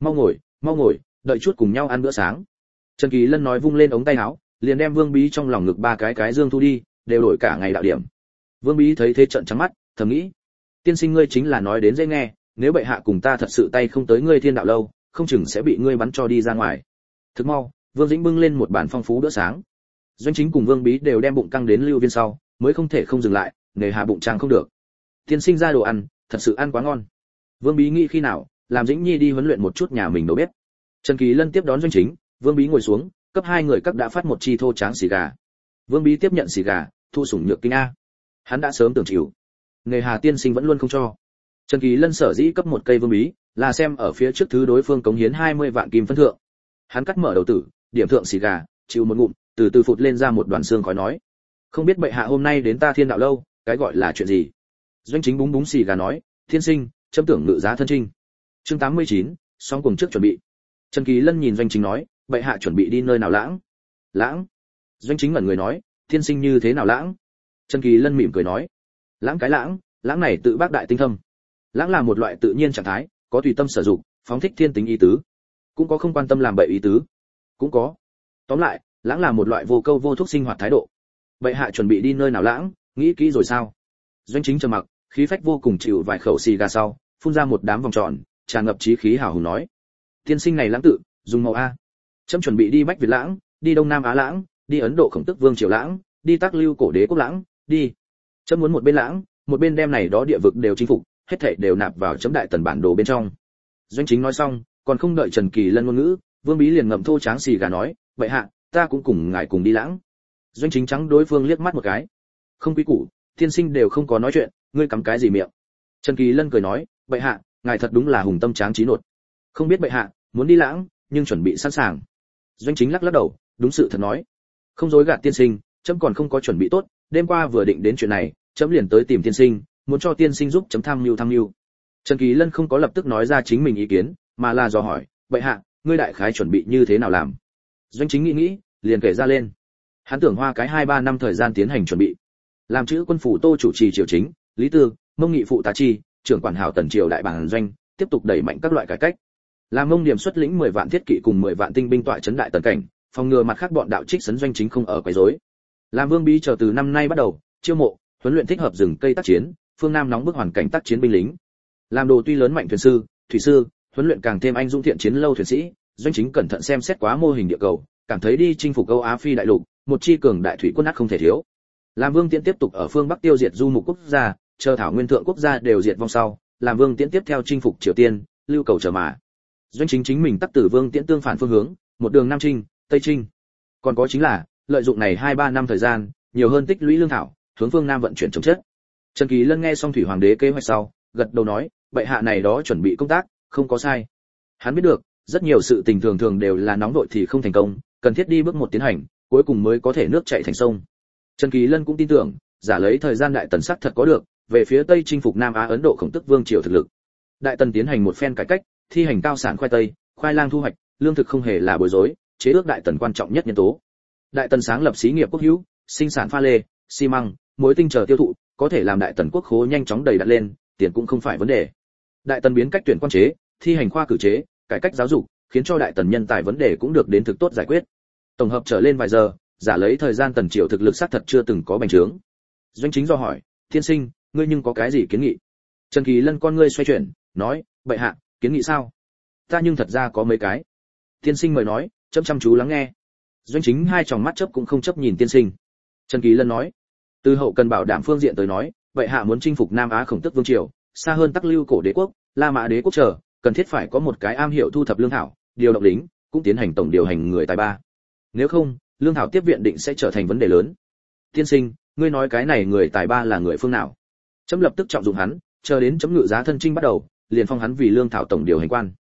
Mau ngồi, đợi chút cùng nhau ăn bữa sáng." Trần Kỳ Lân nói vung lên ống tay áo, liền đem Vương Bí trong lòng ngực ba cái dương thu đi, đều đổi cả ngày đạo điểm. Vương Bí thấy thế trợn trắng mắt, thầm nghĩ: "Tiên sinh ngươi chính là nói đến dễ nghe, nếu bệ hạ cùng ta thật sự tay không tới ngươi Thiên Đạo lâu, không chừng sẽ bị ngươi bắn cho đi ra ngoài." Thức mau, Vương Dĩnh bưng lên một bàn phong phú bữa sáng. Doanh Chính cùng Vương Bí đều đem bụng căng đến lưu viên sau, mới không thể không dừng lại, nề hà bụng trang không được. Tiên sinh ra đồ ăn, thật sự ăn quá ngon. Vương Bí nghĩ khi nào, làm Dĩnh Nhi đi huấn luyện một chút nhà mình đầu bếp. Trần Kỳ Lân tiếp đón Doanh Chính, Vương Bí ngồi xuống, cấp hai người các đã phát một chi thô tráng xì gà. Vương Bí tiếp nhận xì gà, thu sủng nhược kinh a. Hắn đã sớm tưởng chịu. Nề hà tiên sinh vẫn luôn không cho. Trần Kỳ Lân sở dĩ cấp một cây Vương Bí, là xem ở phía trước thứ đối phương cống hiến 20 vạn kim phân thượng. Hắn cắt mở đầu tử, điểm thượng xì gà, chịu một ngụm, từ từ phụt lên ra một đoàn xương khói nói: "Không biết bệ hạ hôm nay đến ta Thiên Đạo lâu, cái gọi là chuyện gì?" Doanh Chính búng búng xì gà nói: "Thiên sinh, chấm tưởng ngự giá thân trinh." Chương 89, song cùng trước chuẩn bị. Trần Kỳ Lân nhìn Doanh Chính nói: "Bệ hạ chuẩn bị đi nơi nào lãng?" "Lãng?" Doanh Chính ngẩn người nói: "Thiên sinh như thế nào lãng?" Trần Kỳ Lân mỉm cười nói: "Lãng cái lãng, lãng này tự bác đại tinh thâm. Lãng là một loại tự nhiên trạng thái, có tùy tâm sở dụng, phóng thích thiên tính ý tứ, cũng có không quan tâm làm bậy ý tứ, cũng có. Tóm lại, lãng là một loại vô câu vô thúc sinh hoạt thái độ. Bệ hạ chuẩn bị đi nơi nào lãng, nghĩ kỹ rồi sao?" Doanh Chính trầm mặc, khí phách vô cùng, chịu vài khẩu xì gà sau, phun ra một đám vòng tròn, tràn ngập chí khí hào hùng nói: "Tiên sinh này lãng tự, dùng màu a. Chấm chuẩn bị đi Bách Việt lãng, đi Đông Nam Á lãng, đi Ấn Độ Khổng Tức Vương triều lãng, đi Tác Lưu Cổ Đế quốc lãng, đi. Chấm muốn một bên lãng, một bên đem này đó địa vực đều chinh phục, hết thảy đều nạp vào chấm đại tần bản đồ bên trong." Doanh Chính nói xong, còn không đợi Trần Kỳ Lân ngôn ngữ, Vương Bí liền ngậm thô tráng xì gà nói: "Bệ hạ, ta cũng cùng ngài cùng đi lãng." Doanh Chính trắng đối phương liếc mắt một cái: "Không quý củ, tiên sinh đều không có nói chuyện, ngươi cắm cái gì miệng?" Trần Kỳ Lân cười nói: "Bệ hạ, ngài thật đúng là hùng tâm tráng trí nột. Không biết bệ hạ muốn đi lãng, nhưng chuẩn bị sẵn sàng." Doanh Chính lắc lắc đầu, đúng sự thật nói: "Không dối gạt tiên sinh, chấm còn không có chuẩn bị tốt, đêm qua vừa định đến chuyện này, chấm liền tới tìm tiên sinh, muốn cho tiên sinh giúp chấm tham mưu." Trần Kỳ Lân không có lập tức nói ra chính mình ý kiến, mà là dò hỏi: "Bệ hạ, ngươi đại khái chuẩn bị như thế nào làm?" Doanh Chính nghĩ, liền kể ra lên. Hắn tưởng hoa cái 2-3 năm thời gian tiến hành chuẩn bị. Làm chữ quân phủ Tô chủ trì triều chính, Lý Tư, Mông Nghị phụ tá chi, trưởng quản hảo tần triều đại bản doanh, tiếp tục đẩy mạnh các loại cải cách. Làm Mông Điểm xuất lĩnh 10 vạn thiết kỵ cùng 10 vạn tinh binh tọa trấn đại tần cảnh, phòng ngừa mặt khác bọn đạo trích sấn Doanh Chính không ở quấy rối. Làm Vương Bí chờ từ năm nay bắt đầu, chiêu mộ, huấn luyện thích hợp rừng cây tác chiến, phương Nam nóng bức hoàn cảnh tác chiến binh lính. Làm đồ tuy lớn mạnh thuyền sư, thủy sư, huấn luyện càng thêm anh dũng thiện chiến lâu thuyền sĩ. Doanh Chính cẩn thận xem xét quá mô hình địa cầu, cảm thấy đi chinh phục Âu Á Phi đại lục, một chi cường đại thủy quân ắt không thể thiếu. Làm Vương Tiễn tiếp tục ở phương Bắc tiêu diệt du mục quốc gia, chờ thảo nguyên thượng quốc gia đều diệt vong sau, làm Vương Tiễn tiếp theo chinh phục Triều Tiên, lưu cầu chờ mà. Doanh Chính chính mình tắc tử Vương Tiễn tương phản phương hướng, một đường Nam Trinh, Tây Trinh. Còn có chính là, lợi dụng này 2-3 năm thời gian, nhiều hơn tích lũy lương thảo, hướng phương Nam vận chuyển chống chất. Trần Kỳ Lân nghe xong thủy hoàng đế kế hoạch sau, gật đầu nói: "Bệ hạ này đó chuẩn bị công tác, không có sai." Hắn biết được, rất nhiều sự tình thường đều là nóng vội thì không thành công, cần thiết đi bước một tiến hành, cuối cùng mới có thể nước chảy thành sông. Trần Kỳ Lân cũng tin tưởng, giả lấy thời gian đại tần sắc thật có được, về phía Tây chinh phục Nam Á Ấn Độ Khổng Tức Vương triều thực lực. Đại tần tiến hành một phen cải cách, thi hành cao sản khoai tây, khoai lang thu hoạch, lương thực không hề là bối rối, chế ước đại tần quan trọng nhất nhân tố. Đại tần sáng lập xí nghiệp quốc hữu, sinh sản pha lê, xi măng, muối tinh chờ tiêu thụ, có thể làm đại tần quốc khố nhanh chóng đầy đặn lên, tiền cũng không phải vấn đề. Đại tần biến cách tuyển quan chế, thi hành khoa cử chế, cải cách giáo dục, khiến cho đại tần nhân tài vấn đề cũng được đến thực tốt giải quyết. Tổng hợp trở lên vài giờ, giả lấy thời gian tần triều thực lực xác thật chưa từng có bành trướng. Doanh Chính do hỏi: "Thiên sinh, ngươi nhưng có cái gì kiến nghị?" Trần Kỳ Lân con ngươi xoay chuyển, nói: "Bệ hạ, kiến nghị sao? Ta nhưng thật ra có mấy cái." Tiên sinh mời nói, chăm chăm chú lắng nghe. Doanh Chính hai tròng mắt chớp cũng không chớp nhìn tiên sinh. Trần Kỳ Lân nói: "Từ hậu cần bảo đảm phương diện tới nói, bệ hạ muốn chinh phục Nam Á Khổng Tức Vương triều, xa hơn Tắc Lưu Cổ Đế quốc, La Mã Đế quốc chờ, cần thiết phải có một cái am hiểu thu thập lương thảo, điều động lính, cũng tiến hành tổng điều hành người tài ba. Nếu không, lương thảo tiếp viện định sẽ trở thành vấn đề lớn." Tiên sinh, ngươi nói cái này người tài ba là người phương nào? Chấm lập tức trọng dụng hắn, chờ đến chấm ngự giá thân trinh bắt đầu, liền phong hắn vì lương thảo tổng điều hành quan.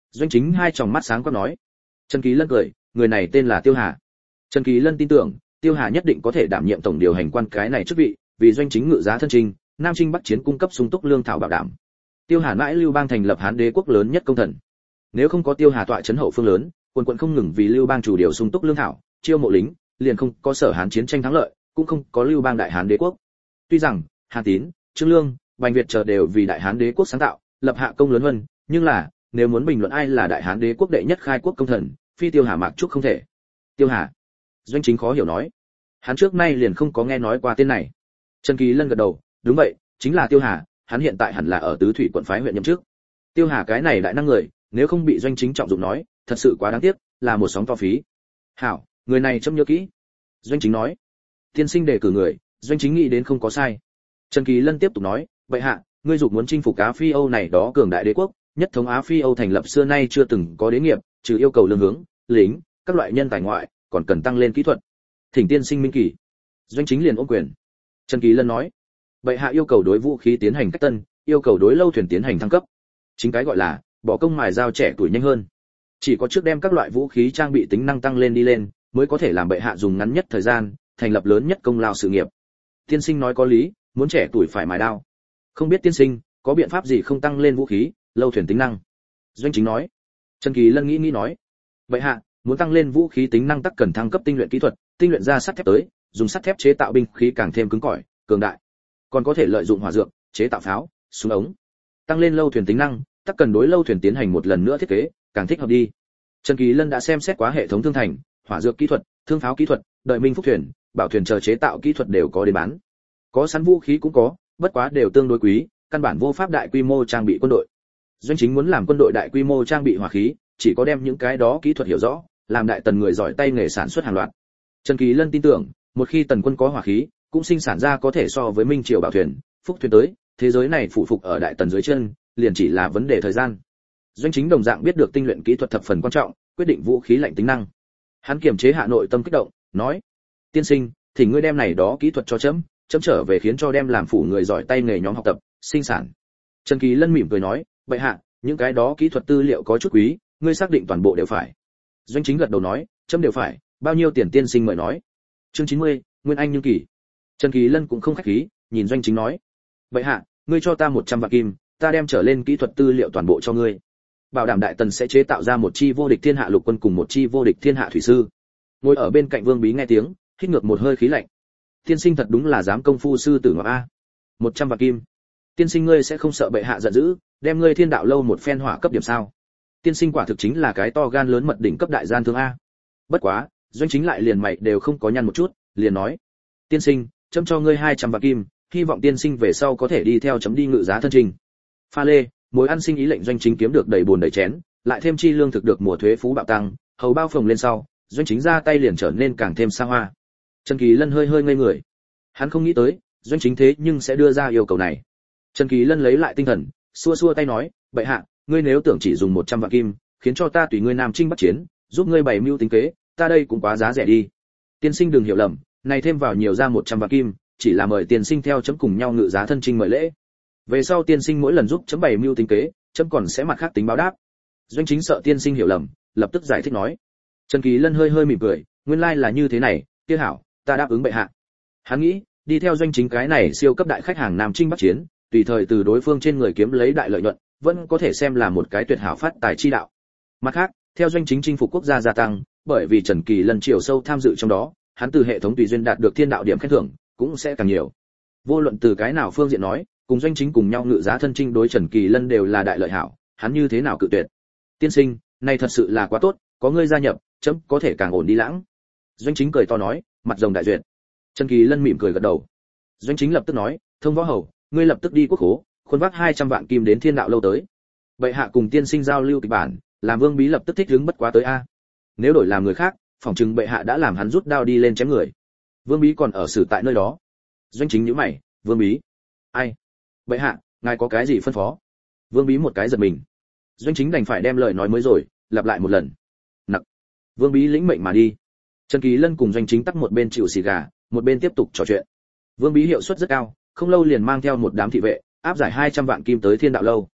Doanh Chính hai tròng mắt sáng quắc nói. Trần Kỳ Lân cười, người này tên là Tiêu Hà. Trần Kỳ Lân tin tưởng, Tiêu Hà nhất định có thể đảm nhiệm tổng điều hành quan cái này chức vị, vì Doanh Chính ngự giá thân trình, Nam Trinh Bắc chiến cung cấp sung túc lương thảo bảo đảm. Tiêu Hà mãi Lưu Bang thành lập Hán Đế quốc lớn nhất công thần. Nếu không có Tiêu Hà tọa trấn hậu phương lớn, quân quận không ngừng vì Lưu Bang chủ điều sung túc lương thảo, chiêu mộ lính, liền không có Sở Hán chiến tranh thắng lợi, cũng không có Lưu Bang đại Hán Đế quốc. Tuy rằng Hàn Tín, Trương Lương, Bành Việt chờ đều vì đại Hán Đế quốc sáng tạo, lập hạ công lớn hơn, nhưng là, nếu muốn bình luận ai là đại Hán Đế quốc đệ nhất khai quốc công thần, phi Tiêu Hà Mạc Trúc không thể. Tiêu Hà? Doanh Chính khó hiểu nói. Hắn trước nay liền không có nghe nói qua tên này. Trần Kỳ Lân gật đầu, đúng vậy, chính là Tiêu Hà, hắn hiện tại hẳn là ở Tứ Thủy quận phái huyện nhậm chức. Tiêu Hà cái này đại năng người, nếu không bị Doanh Chính trọng dụng nói, thật sự quá đáng tiếc, là một sóng to phí. Hảo, người này chấm nhớ kỹ. Doanh Chính nói. Tiên sinh đề cử người, Doanh Chính nghĩ đến không có sai. Trần Kỳ Lân tiếp tục nói, vậy hạ, ngươi dục muốn chinh phục Á Phi Âu này đó cường đại đế quốc, nhất thống Á Phi Âu thành lập xưa nay chưa từng có đế nghiệp, trừ yêu cầu lương hướng, lính, các loại nhân tài ngoại, còn cần tăng lên kỹ thuật. Thỉnh tiên sinh minh kỳ. Doanh Chính liền ôm quyền. Trần Kỳ Lân nói, vậy hạ yêu cầu đối vũ khí tiến hành cách tân, yêu cầu đối lâu thuyền tiến hành thăng cấp. Chính cái gọi là bỏ công mài dao trẻ tuổi nhanh hơn. Chỉ có trước đem các loại vũ khí trang bị tính năng tăng lên đi lên, mới có thể làm bệ hạ dùng ngắn nhất thời gian, thành lập lớn nhất công lao sự nghiệp. Tiên sinh nói có lý, muốn trẻ tuổi phải mài đao. Không biết tiên sinh có biện pháp gì không tăng lên vũ khí, lâu thuyền tính năng? Doanh Chính nói. Trần Kỳ Lân nghĩ nói, bệ hạ muốn tăng lên vũ khí tính năng tắc cần thăng cấp tinh luyện kỹ thuật, tinh luyện ra sắt thép tới, dùng sắt thép chế tạo binh khí càng thêm cứng cỏi, cường đại. Còn có thể lợi dụng hỏa dược, chế tạo pháo, súng ống. Tăng lên lâu thuyền tính năng, tắc cần đối lâu thuyền tiến hành một lần nữa thiết kế, càng thích hợp đi. Trần Kỳ Lân đã xem xét quá hệ thống thương thành, hỏa dược kỹ thuật, thương pháo kỹ thuật, đợi minh phúc thuyền, bảo thuyền chờ chế tạo kỹ thuật đều có để bán. Có sẵn vũ khí cũng có, bất quá đều tương đối quý, căn bản vô pháp đại quy mô trang bị quân đội. Doanh Chính muốn làm quân đội đại quy mô trang bị hỏa khí, chỉ có đem những cái đó kỹ thuật hiểu rõ, làm đại tần người giỏi tay nghề sản xuất hàng loạt. Trần Kỳ Lân tin tưởng, một khi tần quân có hỏa khí, cũng sinh sản ra có thể so với minh triều bảo thuyền, phúc thuyền tới, thế giới này phụ phục ở đại tần dưới chân, liền chỉ là vấn đề thời gian. Doanh Chính đồng dạng biết được tinh luyện kỹ thuật thập phần quan trọng, quyết định vũ khí lạnh tính năng. Hắn kiềm chế hạ nội tâm kích động, nói: "Tiên sinh, thì ngươi đem này đó kỹ thuật cho chấm trở về khiến cho đem làm phủ người giỏi tay nghề nhóm học tập, sinh sản." Trần Kỳ Lân mỉm cười nói: "Bệ hạ, những cái đó kỹ thuật tư liệu có chút quý, ngươi xác định toàn bộ đều phải?" Doanh Chính gật đầu nói: "Chấm đều phải, bao nhiêu tiền tiên sinh mời nói." Chương 90, Nguyên Anh Nhưng Kỳ. Trần Kỳ Lân cũng không khách khí, nhìn Doanh Chính nói: "Bệ hạ, ngươi cho ta 100 vạn kim, ta đem trở lên kỹ thuật tư liệu toàn bộ cho ngươi. Bảo đảm đại tần sẽ chế tạo ra một chi vô địch thiên hạ lục quân cùng một chi vô địch thiên hạ thủy sư." Ngồi ở bên cạnh Vương Bí nghe tiếng, hít ngược một hơi khí lạnh. Tiên sinh thật đúng là dám công phu sư tử ngọc a. 100 vạn kim. Tiên sinh ngươi sẽ không sợ bệ hạ giận dữ, đem ngươi Thiên Đạo lâu một phen hỏa cấp điểm sao? Tiên sinh quả thực chính là cái to gan lớn mật đỉnh cấp đại gian thương a. Bất quá, Doanh Chính lại liền mày đều không có nhăn một chút, liền nói: "Tiên sinh, chấm cho ngươi 200 vạn kim, hy vọng tiên sinh về sau có thể đi theo chấm đi ngự giá thân trình." Pha lê, mối ăn sinh ý lệnh Doanh Chính kiếm được đầy buồn đầy chén, lại thêm chi lương thực được mùa thuế phú bạo tăng, hầu bao phồng lên sau, Doanh Chính ra tay liền trở nên càng thêm xa hoa. Trần Kỳ Lân hơi hơi ngây người. Hắn không nghĩ tới, Doanh Chính thế nhưng sẽ đưa ra yêu cầu này. Trần Kỳ Lân lấy lại tinh thần, xua xua tay nói: "Bệ hạ, ngươi nếu tưởng chỉ dùng 100 vạn kim, khiến cho ta tùy ngươi Nam Trinh Bắc chiến, giúp ngươi bày mưu tính kế, ta đây cũng quá giá rẻ đi. Tiên sinh đừng hiểu lầm, này thêm vào nhiều ra 100 vạn kim, chỉ là mời tiên sinh theo chấm cùng nhau ngự giá thân trinh mời lễ. Về sau tiên sinh mỗi lần giúp chấm bày mưu tính kế, chấm còn sẽ mặt khác tính báo đáp." Doanh Chính sợ tiên sinh hiểu lầm, lập tức giải thích nói. Trần Kỳ Lân hơi hơi mỉm cười, nguyên lai là như thế này, kia hảo, ta đáp ứng bệ hạ. Hắn nghĩ, đi theo Doanh Chính cái này siêu cấp đại khách hàng Nam Trinh Bắc chiến, tùy thời từ đối phương trên người kiếm lấy đại lợi nhuận, vẫn có thể xem là một cái tuyệt hảo phát tài chi đạo. Mặt khác, theo Doanh Chính chinh phục quốc gia gia tăng, bởi vì Trần Kỳ Lân chiều sâu tham dự trong đó, hắn từ hệ thống tùy duyên đạt được thiên đạo điểm khen thưởng, cũng sẽ càng nhiều. Vô luận từ cái nào phương diện nói, cùng Doanh Chính cùng nhau ngự giá thân trinh đối Trần Kỳ Lân đều là đại lợi hảo, hắn như thế nào cự tuyệt. Tiên sinh, này thật sự là quá tốt, có ngươi gia nhập, chấm có thể càng ổn đi lãng. Doanh Chính cười to nói, mặt rồng đại duyệt. Trần Kỳ Lân mỉm cười gật đầu. Doanh Chính lập tức nói, thông võ hầu, ngươi lập tức đi quốc khố, khuôn vác 200 vạn kim đến Thiên Đạo lâu tới. Bệ hạ cùng tiên sinh giao lưu kịch bản, làm Vương Bí lập tức thích hứng bất quá tới a. Nếu đổi làm người khác, phỏng chừng bệ hạ đã làm hắn rút đao đi lên chém người. Vương Bí còn ở xử tại nơi đó. Doanh Chính nhíu mày, Vương Bí, ai? Bệ hạ, ngài có cái gì phân phó? Vương Bí một cái giật mình. Doanh Chính đành phải đem lời nói mới rồi, lặp lại một lần. Nặc. Vương Bí lĩnh mệnh mà đi. Trần Kỳ Lân cùng Doanh Chính tắc một bên chịu xì gà, một bên tiếp tục trò chuyện. Vương Bí hiệu suất rất cao, không lâu liền mang theo một đám thị vệ, áp giải 200 vạn kim tới Thiên Đạo lâu.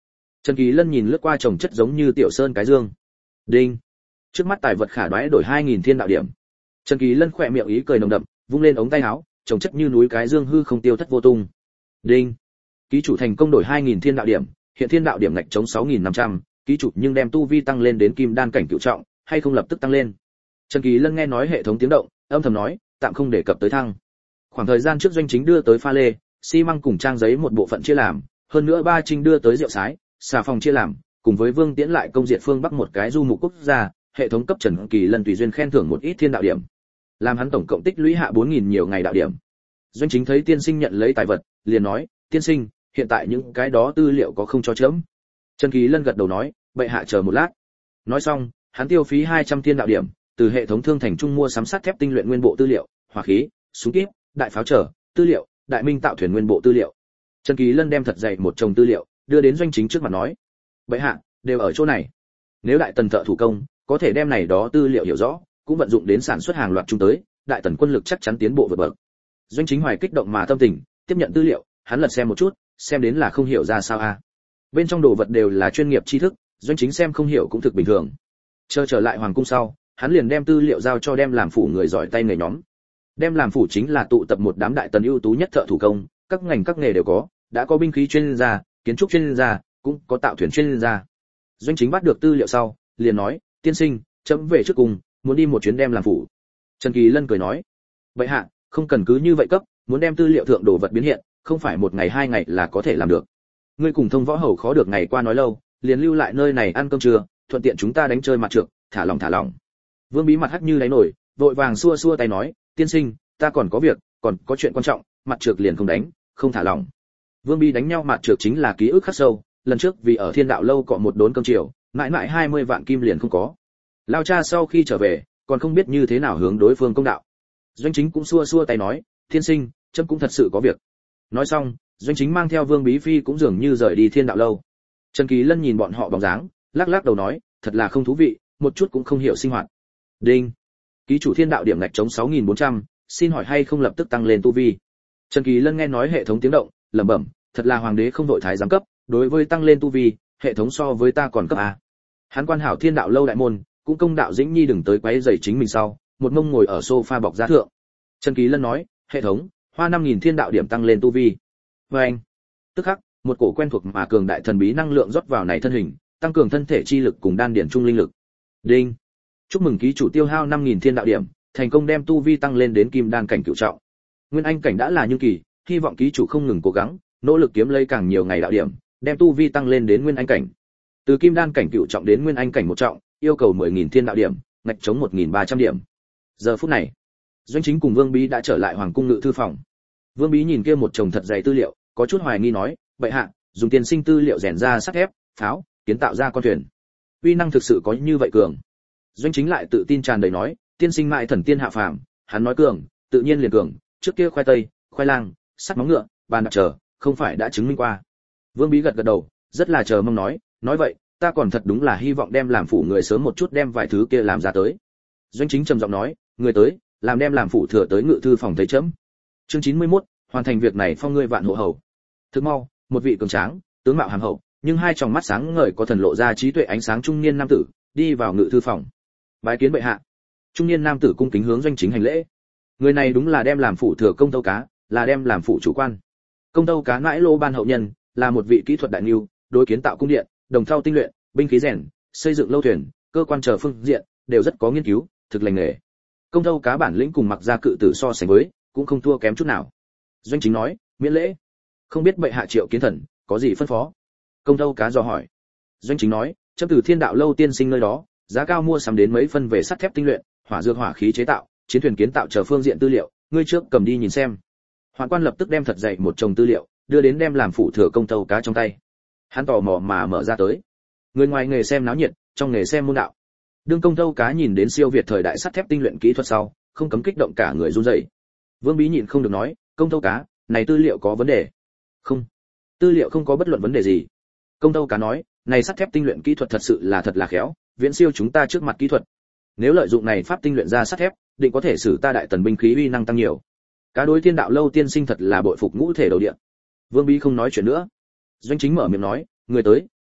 Trần Kỳ Lân nhìn lướt qua chồng chất giống như tiểu sơn cái dương. Đinh. Trước mắt tài vật khả đoái đổi 2000 thiên đạo điểm. Trần Kỳ Lân khỏe miệng ý cười nồng đậm, vung lên ống tay áo, chồng chất như núi cái dương hư không tiêu thất vô tung. Đinh. Ký chủ thành công đổi 2000 thiên đạo điểm, hiện thiên đạo điểm ngạch chống 6500, ký chủ nhưng đem tu vi tăng lên đến kim đan cảnh cửu trọng, hay không lập tức tăng lên. Trần Kỳ Lân nghe nói hệ thống tiếng động, âm thầm nói, tạm không đề cập tới thăng. Khoảng thời gian trước doanh chính đưa tới pha lê, xi măng cùng trang giấy một bộ phận chia làm, hơn nữa ba trinh đưa tới rượu sái, xà phòng chia làm, cùng với Vương Tiễn lại công diệt phương Bắc một cái du mục quốc gia, hệ thống cấp Trần Kỳ Lân tùy duyên khen thưởng một ít thiên đạo điểm. Làm hắn tổng cộng tích lũy hạ 4000 nhiều ngày đạo điểm. Doanh chính thấy tiên sinh nhận lấy tài vật, liền nói, tiên sinh, hiện tại những cái đó tư liệu có không cho chấm. Trần Kỳ Lân gật đầu nói, bệ hạ chờ một lát. Nói xong, hắn tiêu phí 200 thiên đạo điểm, từ hệ thống thương thành trung mua sắm sắt thép tinh luyện nguyên bộ tư liệu, hỏa khí, súng kíp, đại pháo trở, tư liệu, đại minh tạo thuyền nguyên bộ tư liệu. Trần Kỳ Lân đem thật dày một chồng tư liệu, đưa đến doanh chính trước mặt nói, bệ hạ, đều ở chỗ này. Nếu đại tần thợ thủ công, có thể đem này đó tư liệu hiểu rõ, cũng vận dụng đến sản xuất hàng loạt chung tới, đại tần quân lực chắc chắn tiến bộ vượt bậc. Doanh chính hoài kích động mà tâm tình, tiếp nhận tư liệu, hắn lật xem một chút, xem đến là không hiểu ra sao a. Bên trong đồ vật đều là chuyên nghiệp tri thức, doanh chính xem không hiểu cũng thực bình thường. Chờ trở lại hoàng cung sau, hắn liền đem tư liệu giao cho đem làm phủ người giỏi tay nghề nhóm. Đem làm phủ chính là tụ tập một đám đại tần ưu tú nhất thợ thủ công, các ngành các nghề đều có, đã có binh khí chuyên gia, kiến trúc chuyên gia, cũng có tạo thuyền chuyên gia. Doanh chính bắt được tư liệu sau, liền nói, tiên sinh, chấm về trước cùng, muốn đi một chuyến đem làm phủ. Trần Kỳ Lân cười nói, vậy hạ, không cần cứ như vậy cấp, muốn đem tư liệu thượng đồ vật biến hiện, không phải một ngày hai ngày là có thể làm được. Ngươi cùng thông võ hầu khó được ngày qua nói lâu, liền lưu lại nơi này ăn cơm trưa, thuận tiện chúng ta đánh chơi mặt trược, thả lỏng thả lỏng. Vương Bí mặt hắt như đáy nổi, vội vàng xua xua tay nói, tiên sinh, ta còn có việc, còn có chuyện quan trọng, mặt trược liền không đánh, không thả lỏng. Vương Bí đánh nhau mặt trược chính là ký ức khắc sâu, lần trước vì ở Thiên Đạo lâu cọ một đốn cơm chiều, mãi mãi 20 vạn kim liền không có. Lao cha sau khi trở về, còn không biết như thế nào hướng đối phương công đạo. Doanh chính cũng xua xua tay nói, tiên sinh, trẫm cũng thật sự có việc. Nói xong, doanh chính mang theo Vương Bí Phi cũng dường như rời đi Thiên Đạo lâu. Trần Kỳ Lân nhìn bọn họ bóng dáng, lắc lắc đầu nói, thật là không thú vị, một chút cũng không hiểu sinh hoạt. Đinh. Ký chủ Thiên Đạo điểm ngạch chống 6400, xin hỏi hay không lập tức tăng lên tu vi. Trần Kỳ Lân nghe nói hệ thống tiếng động, lẩm bẩm, thật là hoàng đế không đội thái giám cấp, đối với tăng lên tu vi, hệ thống so với ta còn cấp a. Hắn quan hảo Thiên Đạo lâu đại môn, cũng công đạo Dĩnh Nhi đừng tới quấy rầy chính mình sau, một mông ngồi ở sofa bọc giá thượng. Trần Kỳ Lân nói, hệ thống, hoa 5000 thiên đạo điểm tăng lên tu vi. Và anh, tức khắc, một cổ quen thuộc mà cường đại thần bí năng lượng rót vào này thân hình, tăng cường thân thể chi lực cùng đan điển trung linh lực. Đinh. Chúc mừng ký chủ tiêu hao 5000 thiên đạo điểm, thành công đem tu vi tăng lên đến kim đan cảnh cửu trọng. Nguyên anh cảnh đã là như kỳ, hy vọng ký chủ không ngừng cố gắng, nỗ lực kiếm lấy càng nhiều ngày đạo điểm, đem tu vi tăng lên đến nguyên anh cảnh. Từ kim đan cảnh cửu trọng đến nguyên anh cảnh một trọng, yêu cầu 10000 thiên đạo điểm, ngạch chống 1300 điểm. Giờ phút này, Doanh Chính cùng Vương Bí đã trở lại hoàng cung ngự thư phòng. Vương Bí nhìn kia một chồng thật dày tư liệu, có chút hoài nghi nói, "Bệ hạ, dùng tiên sinh tư liệu rèn ra sắt thép, pháo, kiến tạo ra con thuyền, uy năng thực sự có như vậy cường?" Doanh Chính lại tự tin tràn đầy nói, "Tiên sinh mại thần tiên hạ phàm, hắn nói cường, tự nhiên liền cường, trước kia khoai tây, khoai lang, sắt móng ngựa, bàn đạp chờ, không phải đã chứng minh qua." Vương Bí gật gật đầu, rất là chờ mong nói vậy, ta còn thật đúng là hy vọng đem làm phủ người sớm một chút đem vài thứ kia làm ra tới. Doanh Chính trầm giọng nói, người tới, làm đem làm phủ thừa tới ngự thư phòng thấy chấm. Chương 91, hoàn thành việc này phong ngươi vạn hộ hầu. Thức mau, một vị cường tráng, tướng mạo hàm hậu, nhưng hai tròng mắt sáng ngời có thần lộ ra trí tuệ ánh sáng trung niên nam tử, đi vào ngự thư phòng. Bái kiến bệ hạ. Trung niên nam tử cung kính hướng Doanh Chính hành lễ. Người này đúng là đem làm phủ thừa công tâu cá, là đem làm phủ chủ quan. Công tâu cá mãi lô ban hậu nhân, là một vị kỹ thuật đại nhu, đối kiến tạo cung điện, đồng thau tinh luyện, binh khí rèn, xây dựng lâu thuyền, cơ quan chờ phương diện đều rất có nghiên cứu, thực lành nghề. Công tâu cá bản lĩnh cùng Mặc Gia cự tử so sánh với, cũng không thua kém chút nào. Doanh Chính nói, miễn lễ. Không biết bệ hạ Triệu Kiến Thần có gì phân phó? Công tâu cá dò hỏi. Doanh Chính nói, chấp từ Thiên Đạo lâu tiên sinh nơi đó, giá cao mua sắm đến mấy phân về sắt thép tinh luyện, hỏa dược hỏa khí chế tạo, chiến thuyền kiến tạo chờ phương diện tư liệu, ngươi trước cầm đi nhìn xem. Hoàn quan lập tức đem thật dày một chồng tư liệu, đưa đến đem làm phủ thừa công tâu cá trong tay. Hắn tò mò mà mở ra tới. Người ngoài nghề xem náo nhiệt, trong nghề xem môn đạo. Đương công tâu cá nhìn đến siêu việt thời đại sắt thép tinh luyện kỹ thuật sau, không cấm kích động cả người run rẩy. Vương Bí nhịn không được nói, công tâu cá, này tư liệu có vấn đề? Không, tư liệu không có bất luận vấn đề gì. Công tâu cá nói, này sắt thép tinh luyện kỹ thuật thật là khéo, viễn siêu chúng ta trước mặt kỹ thuật. Nếu lợi dụng này pháp tinh luyện ra sắt thép, định có thể sử ta đại tần binh khí uy năng tăng nhiều. Cá đối Thiên Đạo lâu tiên sinh thật là bội phục ngũ thể đầu địa. Vương Bí không nói chuyện nữa. Doanh Chính mở miệng nói, người tới,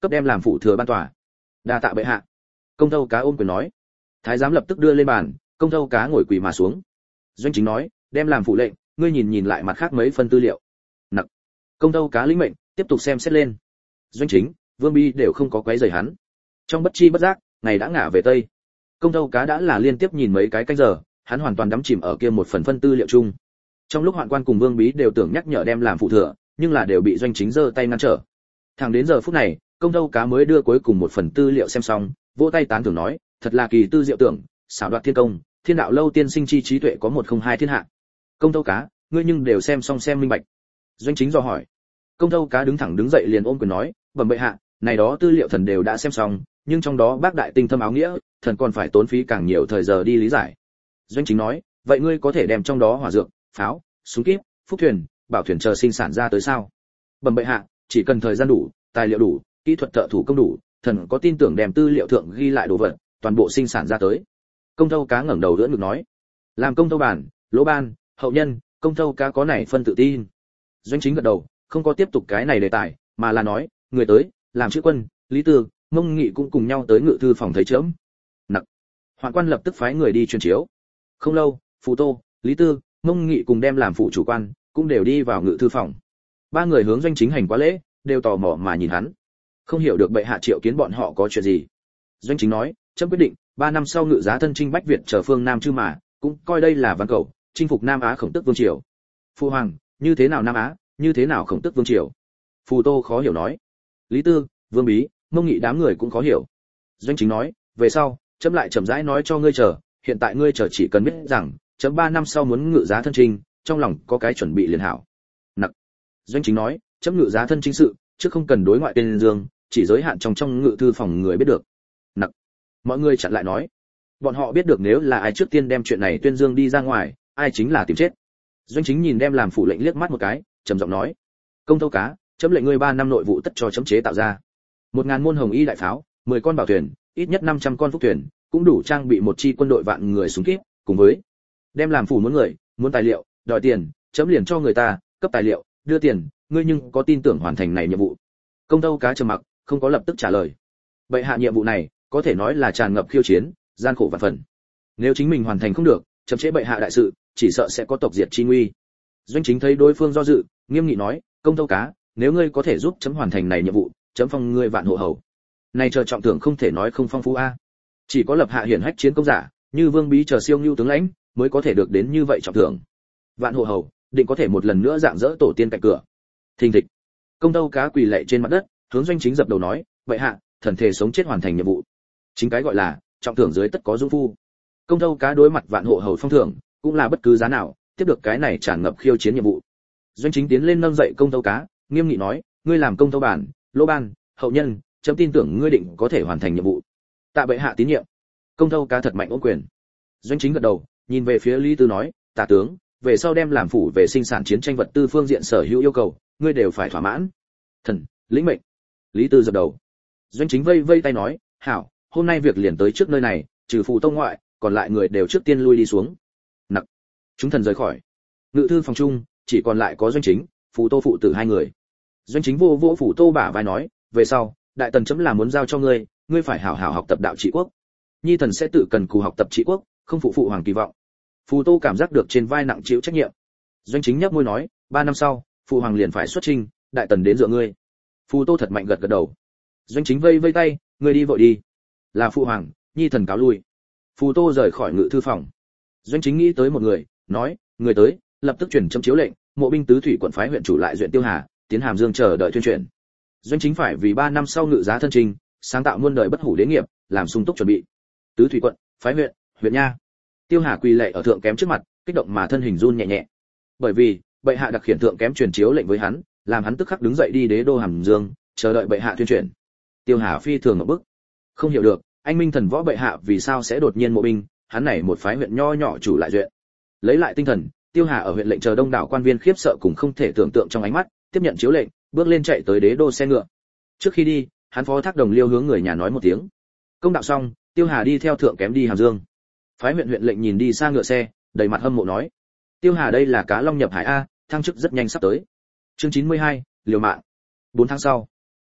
cấp đem làm phụ thừa ban tòa. Đa tạ bệ hạ. Công Thâu Cá ôm quyền nói. Thái giám lập tức đưa lên bàn, Công Thâu Cá ngồi quỳ mà xuống. Doanh Chính nói, đem làm phụ lệnh, ngươi nhìn nhìn lại mặt khác mấy phần tư liệu. Nặc. Công Thâu Cá lĩnh mệnh, tiếp tục xem xét lên. Doanh Chính, Vương Bi đều không có quấy rầy hắn. Trong bất chi bất giác, ngày đã ngả về tây. Công Thâu Cá đã là liên tiếp nhìn mấy cái canh giờ, hắn hoàn toàn đắm chìm ở kia một phần phân tư liệu chung. Trong lúc Hoạn Quan cùng Vương Bí đều tưởng nhắc nhở đem làm phụ thừa, nhưng là đều bị Doanh Chính giơ tay ngăn trở. Thẳng đến giờ phút này, Công Thâu Cá mới đưa cuối cùng một phần tư liệu xem xong, vỗ tay tán thưởng nói, thật là kỳ tư diệu tưởng, xảo đoạt thiên công, thiên đạo lâu tiên sinh chi trí tuệ có một không hai thiên hạ. Công Thâu Cá, ngươi nhưng đều xem xong xem minh bạch. Doanh Chính do hỏi. Công Thâu Cá đứng thẳng đứng dậy liền ôm quyền nói, bẩm bệ hạ, này đó tư liệu thần đều đã xem xong, nhưng trong đó bác đại tinh thâm áo nghĩa, thần còn phải tốn phí càng nhiều thời giờ đi lý giải. Doanh Chính nói, vậy ngươi có thể đem trong đó hỏa dược, pháo, súng kíp, phúc thuyền, bảo thuyền chờ sinh sản ra tới sao? Bẩm bệ hạ, chỉ cần thời gian đủ, tài liệu đủ, kỹ thuật thợ thủ công đủ, thần có tin tưởng đem tư liệu thượng ghi lại đồ vật, toàn bộ sinh sản ra tới. Công Thâu Cá ngẩng đầu đỡ ngực nói, làm Công Thâu Bản, Lỗ Ban, hậu nhân, Công Thâu Cá có này phân tự tin. Doanh Chính gật đầu, không có tiếp tục cái này đề tài, mà là nói, người tới, làm chữ quân, Lý Tư, Mông Nghị cũng cùng nhau tới ngự thư phòng thấy chớm. Nặc. Hoạn Quan lập tức phái người đi truyền chiếu. Không lâu, Phù Tô, Lý Tư, Mông Nghị cùng đem làm phụ chủ quan, cũng đều đi vào ngự thư phòng. Ba người hướng Doanh Chính hành quá lễ, đều tò mò mà nhìn hắn. Không hiểu được bệ hạ triệu kiến bọn họ có chuyện gì. Doanh Chính nói, chấm quyết định, 3 năm sau ngự giá thân chinh Bách Việt trở phương Nam chư mà, cũng coi đây là văn cầu, chinh phục Nam Á Khổng Tước vương triều. Phu hoàng, như thế nào Nam Á, như thế nào Khổng Tước vương triều? Phù Tô khó hiểu nói. Lý Tư, Vương Bí, Mông Nghị đám người cũng khó hiểu. Doanh Chính nói, về sau, chấm lại chậm rãi nói cho ngươi chờ, hiện tại ngươi chờ chỉ cần biết rằng, chấm 3 năm sau muốn ngự giá thân chinh, trong lòng có cái chuẩn bị liền hảo. Nặc. Doanh Chính nói, chấm ngự giá thân chinh sự, chứ không cần đối ngoại tên dương, chỉ giới hạn trong ngự thư phòng người biết được. Nặc. Mọi người chặn lại nói, bọn họ biết được nếu là ai trước tiên đem chuyện này tuyên dương đi ra ngoài, ai chính là tìm chết. Doanh Chính nhìn đem làm phủ lệnh liếc mắt một cái, trầm giọng nói, Công Thâu Cá, chấm lệnh ngươi 3 năm nội vụ tất cho chấm chế tạo ra 1000 môn hồng y đại pháo, 10 con bảo thuyền, ít nhất 500 con phúc thuyền, cũng đủ trang bị một chi quân đội vạn người súng kíp, cùng với đem làm phủ muốn người, muốn tài liệu, đòi tiền, chấm liền cho người ta, cấp tài liệu, đưa tiền, ngươi nhưng có tin tưởng hoàn thành này nhiệm vụ. Công Thâu Cá trầm mặc, không có lập tức trả lời. Bệ hạ nhiệm vụ này, có thể nói là tràn ngập khiêu chiến, gian khổ vạn phần. Nếu chính mình hoàn thành không được, chậm trễ bệ hạ đại sự, chỉ sợ sẽ có tộc diệt chi nguy. Doanh Chính thấy đối phương do dự, nghiêm nghị nói, Công Thâu Cá, nếu ngươi có thể giúp chấm hoàn thành này nhiệm vụ, chấm phong ngươi vạn hộ hầu. Này chờ trọng thưởng không thể nói không phong phú a. Chỉ có lập hạ hiển hách chiến công giả, như Vương Bí chờ siêu nhu tướng lãnh, mới có thể được đến như vậy trọng thưởng. Vạn hộ hầu, định có thể một lần nữa dạng dỡ tổ tiên cạnh cửa. Thình thịch. Công Thâu Cá quỳ lạy trên mặt đất, hướng Doanh Chính dập đầu nói, vậy hạ, thần thể sống chết hoàn thành nhiệm vụ. Chính cái gọi là trọng thưởng dưới tất có dũng phu. Công Thâu Cá đối mặt vạn hộ hầu phong thưởng, cũng là bất cứ giá nào, tiếp được cái này tràn ngập khiêu chiến nhiệm vụ. Doanh Chính tiến lên nâng dậy Công Thâu Cá, nghiêm nghị nói, ngươi làm Công Thâu Bản, Lỗ Ban, hậu nhân, chấm tin tưởng ngươi định có thể hoàn thành nhiệm vụ. Tạ bệ hạ tín nhiệm. Công Thâu Cá thật mạnh ôm quyền. Doanh Chính gật đầu, nhìn về phía Lý Tư nói, Tả tướng, về sau đem làm phủ về sinh sản chiến tranh vật tư phương diện sở hữu yêu cầu, ngươi đều phải thỏa mãn. Thần, lĩnh mệnh. Lý Tư dập đầu. Doanh Chính vây vây tay nói, hảo, hôm nay việc liền tới trước nơi này, trừ phụ tông ngoại, còn lại người đều trước tiên lui đi xuống. Nặc. Chúng thần rời khỏi. Ngự thư phòng chung, chỉ còn lại có Doanh Chính, Phù Tô phụ tử 2 người. Doanh Chính vô vô Phù Tô bả vai nói, về sau, đại tần chấm là muốn giao cho ngươi, ngươi phải hảo hảo học tập đạo trị quốc. Nhi thần sẽ tự cần cù học tập trị quốc, không phụ phụ hoàng kỳ vọng. Phù Tô cảm giác được trên vai nặng chịu trách nhiệm. Doanh Chính nhếch môi nói, 3 năm sau, phụ hoàng liền phải xuất chinh, đại tần đến dựa ngươi. Phù Tô thật mạnh gật gật đầu. Doanh Chính vây vây tay, ngươi đi vội đi. Là phụ hoàng, nhi thần cáo lui. Phù Tô rời khỏi ngự thư phòng. Doanh Chính nghĩ tới một người, nói, người tới, lập tức chuyển chấm chiếu lệnh, mộ binh tứ thủy quận phái huyện chủ lại duyện Tiêu Hà, tiến Hàm Dương chờ đợi tuyên truyền. Doanh Chính phải vì 3 năm sau ngự giá thân trình, sáng tạo muôn đời bất hủ đế nghiệp, làm sung túc chuẩn bị. Tứ thủy quận, phái huyện, huyện nha. Tiêu Hà quỳ lạy ở thượng kém trước mặt, kích động mà thân hình run nhẹ nhẹ. Bởi vì, bệ hạ đặc khiển thượng kém truyền chiếu lệnh với hắn, làm hắn tức khắc đứng dậy đi đế đô Hàm Dương, chờ đợi bệ hạ tuyên truyền. Tiêu Hà phi thường ngộp bức, không hiểu được, anh minh thần võ bệ hạ vì sao sẽ đột nhiên mộ binh, hắn này một phái huyện nho nhỏ chủ lại duyện. Lấy lại tinh thần, Tiêu Hà ở huyện lệnh chờ đông đảo quan viên khiếp sợ cùng không thể tưởng tượng trong ánh mắt, tiếp nhận chiếu lệnh, bước lên chạy tới đế đô xe ngựa. Trước khi đi, hắn phó thác đồng liêu hướng người nhà nói một tiếng. Công đạo xong, Tiêu Hà đi theo thượng kém đi Hàm Dương. Phái huyện huyện lệnh nhìn đi xa ngựa xe, đầy mặt hâm mộ nói: Tiêu Hà đây là cá long nhập hải a, thăng chức rất nhanh sắp tới. Chương 92, liều mạng. 4 tháng sau,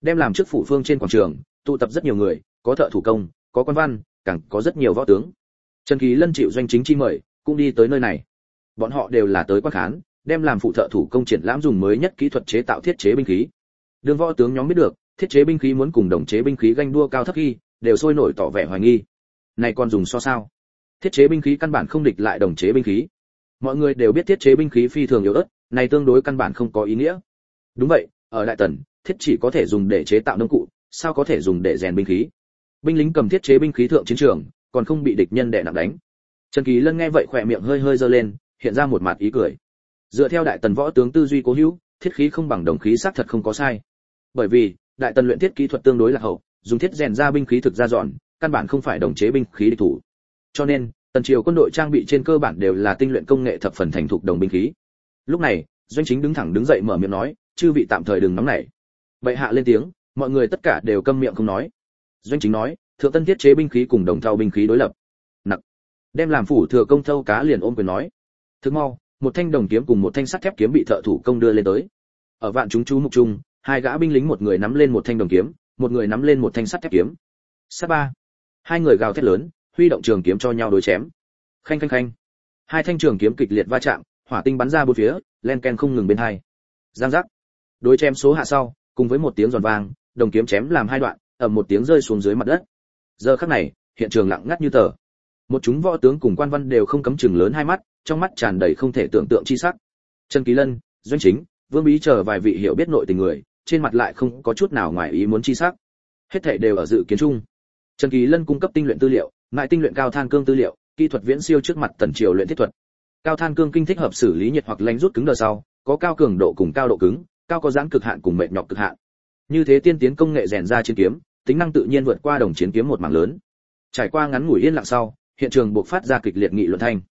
đem làm trước phủ phương trên quảng trường tụ tập rất nhiều người, có thợ thủ công, có quan văn, càng có rất nhiều võ tướng. Trần Kỳ Lân chịu Doanh Chính chi mời, cũng đi tới nơi này. Bọn họ đều là tới quan khán, đem làm phụ thợ thủ công triển lãm dùng mới nhất kỹ thuật chế tạo thiết chế binh khí. Đường võ tướng nhóm biết được, thiết chế binh khí muốn cùng đồng chế binh khí ganh đua cao thấp khi, đều sôi nổi tỏ vẻ hoài nghi. Này còn dùng so sao? Thiết chế binh khí căn bản không địch lại đồng chế binh khí. Mọi người đều biết thiết chế binh khí phi thường yếu ớt, này tương đối căn bản không có ý nghĩa. Đúng vậy, ở Đại Tần, thiết chỉ có thể dùng để chế tạo nông cụ, sao có thể dùng để rèn binh khí? Binh lính cầm thiết chế binh khí thượng chiến trường, còn không bị địch nhân đè nặng đánh. Trần Kỳ Lân nghe vậy khỏe miệng hơi hơi giơ lên, hiện ra một mặt ý cười. Dựa theo Đại Tần võ tướng tư duy cố hữu, thiết khí không bằng đồng khí xác thật không có sai. Bởi vì, Đại Tần luyện thiết kỹ thuật tương đối là hậu, dùng thiết rèn ra binh khí thực ra dọn, căn bản không phải đồng chế binh khí địch thủ. Cho nên, Tần triều quân đội trang bị trên cơ bản đều là tinh luyện công nghệ thập phần thành thục đồng binh khí. Lúc này, Doanh Chính đứng thẳng đứng dậy mở miệng nói, chư vị tạm thời đừng nóng nảy. Bệ hạ lên tiếng, mọi người tất cả đều câm miệng không nói. Doanh Chính nói, thượng tân thiết chế binh khí cùng đồng thau binh khí đối lập. Nặc. Đem làm phủ thừa công thâu cá liền ôm quyền nói. Thức mau, một thanh đồng kiếm cùng một thanh sắt thép kiếm bị thợ thủ công đưa lên tới. Ở vạn chúng chú mục chung, hai gã binh lính một người nắm lên một thanh đồng kiếm, một người nắm lên một thanh sắt thép kiếm. Sát ba. Hai người gào thét lớn, huy động trường kiếm cho nhau đối chém. Khanh khanh khanh. Hai thanh trường kiếm kịch liệt va chạm, hỏa tinh bắn ra bốn phía, len ken không ngừng bên hai. Giang giác. Đối chém số hạ sau, cùng với một tiếng giòn vang, đồng kiếm chém làm hai đoạn, ầm một tiếng rơi xuống dưới mặt đất. Giờ khắc này, hiện trường lặng ngắt như tờ. Một chúng võ tướng cùng quan văn đều không cấm chừng lớn hai mắt, trong mắt tràn đầy không thể tưởng tượng chi sắc. Trần Kỳ Lân, Doanh Chính, Vương Bí chờ vài vị hiểu biết nội tình người, trên mặt lại không có chút nào ngoài ý muốn chi sắc. Hết thảy đều ở dự kiến chung. Trần Kỳ Lân cung cấp tinh luyện tư liệu, ngại tinh luyện cao than cương tư liệu, kỹ thuật viễn siêu trước mặt Tần triều luyện thiết thuật. Cao than cương kinh thích hợp xử lý nhiệt hoặc lạnh rút cứng đờ sau, có cao cường độ cùng cao độ cứng, cao có giãn cực hạn cùng mệt nhọc cực hạn. Như thế tiên tiến công nghệ rèn ra chiến kiếm, tính năng tự nhiên vượt qua đồng chiến kiếm một mảng lớn. Trải qua ngắn ngủi yên lặng sau, hiện trường bộc phát ra kịch liệt nghị luận thanh.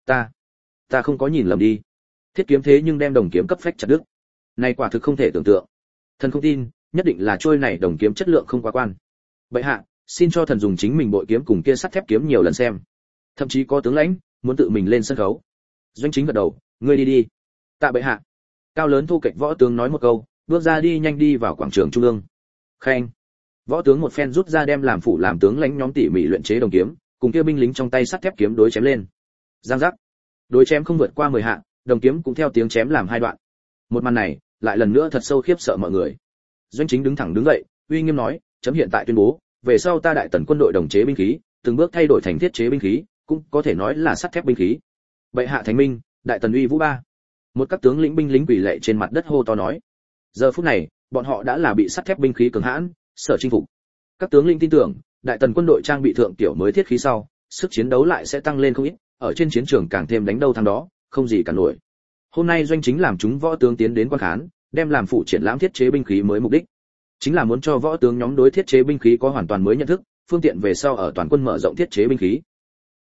Ta không có nhìn lầm đi. Thiết kiếm thế nhưng đem đồng kiếm cấp phách chặt đứt. Này quả thực không thể tưởng tượng. Thần không tin, nhất định là trôi này đồng kiếm chất lượng không quá quan. Bệ hạ, xin cho thần dùng chính mình bội kiếm cùng kia sắt thép kiếm nhiều lần xem. Thậm chí có tướng lãnh muốn tự mình lên sân khấu. Doanh Chính gật đầu, ngươi đi đi. Tạ bệ hạ. Cao lớn thu kệch võ tướng nói một câu, bước ra đi nhanh đi vào quảng trường trung ương. Khen. Võ tướng một phen rút ra đem làm phủ làm tướng lãnh nhóm tỉ mỉ luyện chế đồng kiếm, cùng kia binh lính trong tay sắt thép kiếm đối chém lên. Giang giác. Đối chém không vượt qua 10 hạ, đồng kiếm cũng theo tiếng chém làm hai đoạn. Một màn này, lại lần nữa thật sâu khiếp sợ mọi người. Doanh Chính đứng thẳng đứng dậy, uy nghiêm nói, chấm hiện tại tuyên bố, về sau ta Đại Tần quân đội đồng chế binh khí, từng bước thay đổi thành thiết chế binh khí, cũng có thể nói là sắt thép binh khí. Bệ hạ thánh minh, Đại Tần uy vũ ba. Một các tướng lĩnh binh lính quỳ lạy trên mặt đất hô to nói. Giờ phút này, bọn họ đã là bị sắt thép binh khí cường hãn, sở chinh phục. Các tướng lĩnh tin tưởng, Đại Tần quân đội trang bị thượng tiểu mới thiết khí sau, sức chiến đấu lại sẽ tăng lên không ít, ở trên chiến trường càng thêm đánh đâu thắng đó, không gì cả nổi. Hôm nay Doanh Chính làm chúng võ tướng tiến đến quan khán, đem làm phụ triển lãm thiết chế binh khí mới mục đích, chính là muốn cho võ tướng nhóm đối thiết chế binh khí có hoàn toàn mới nhận thức, phương tiện về sau ở toàn quân mở rộng thiết chế binh khí.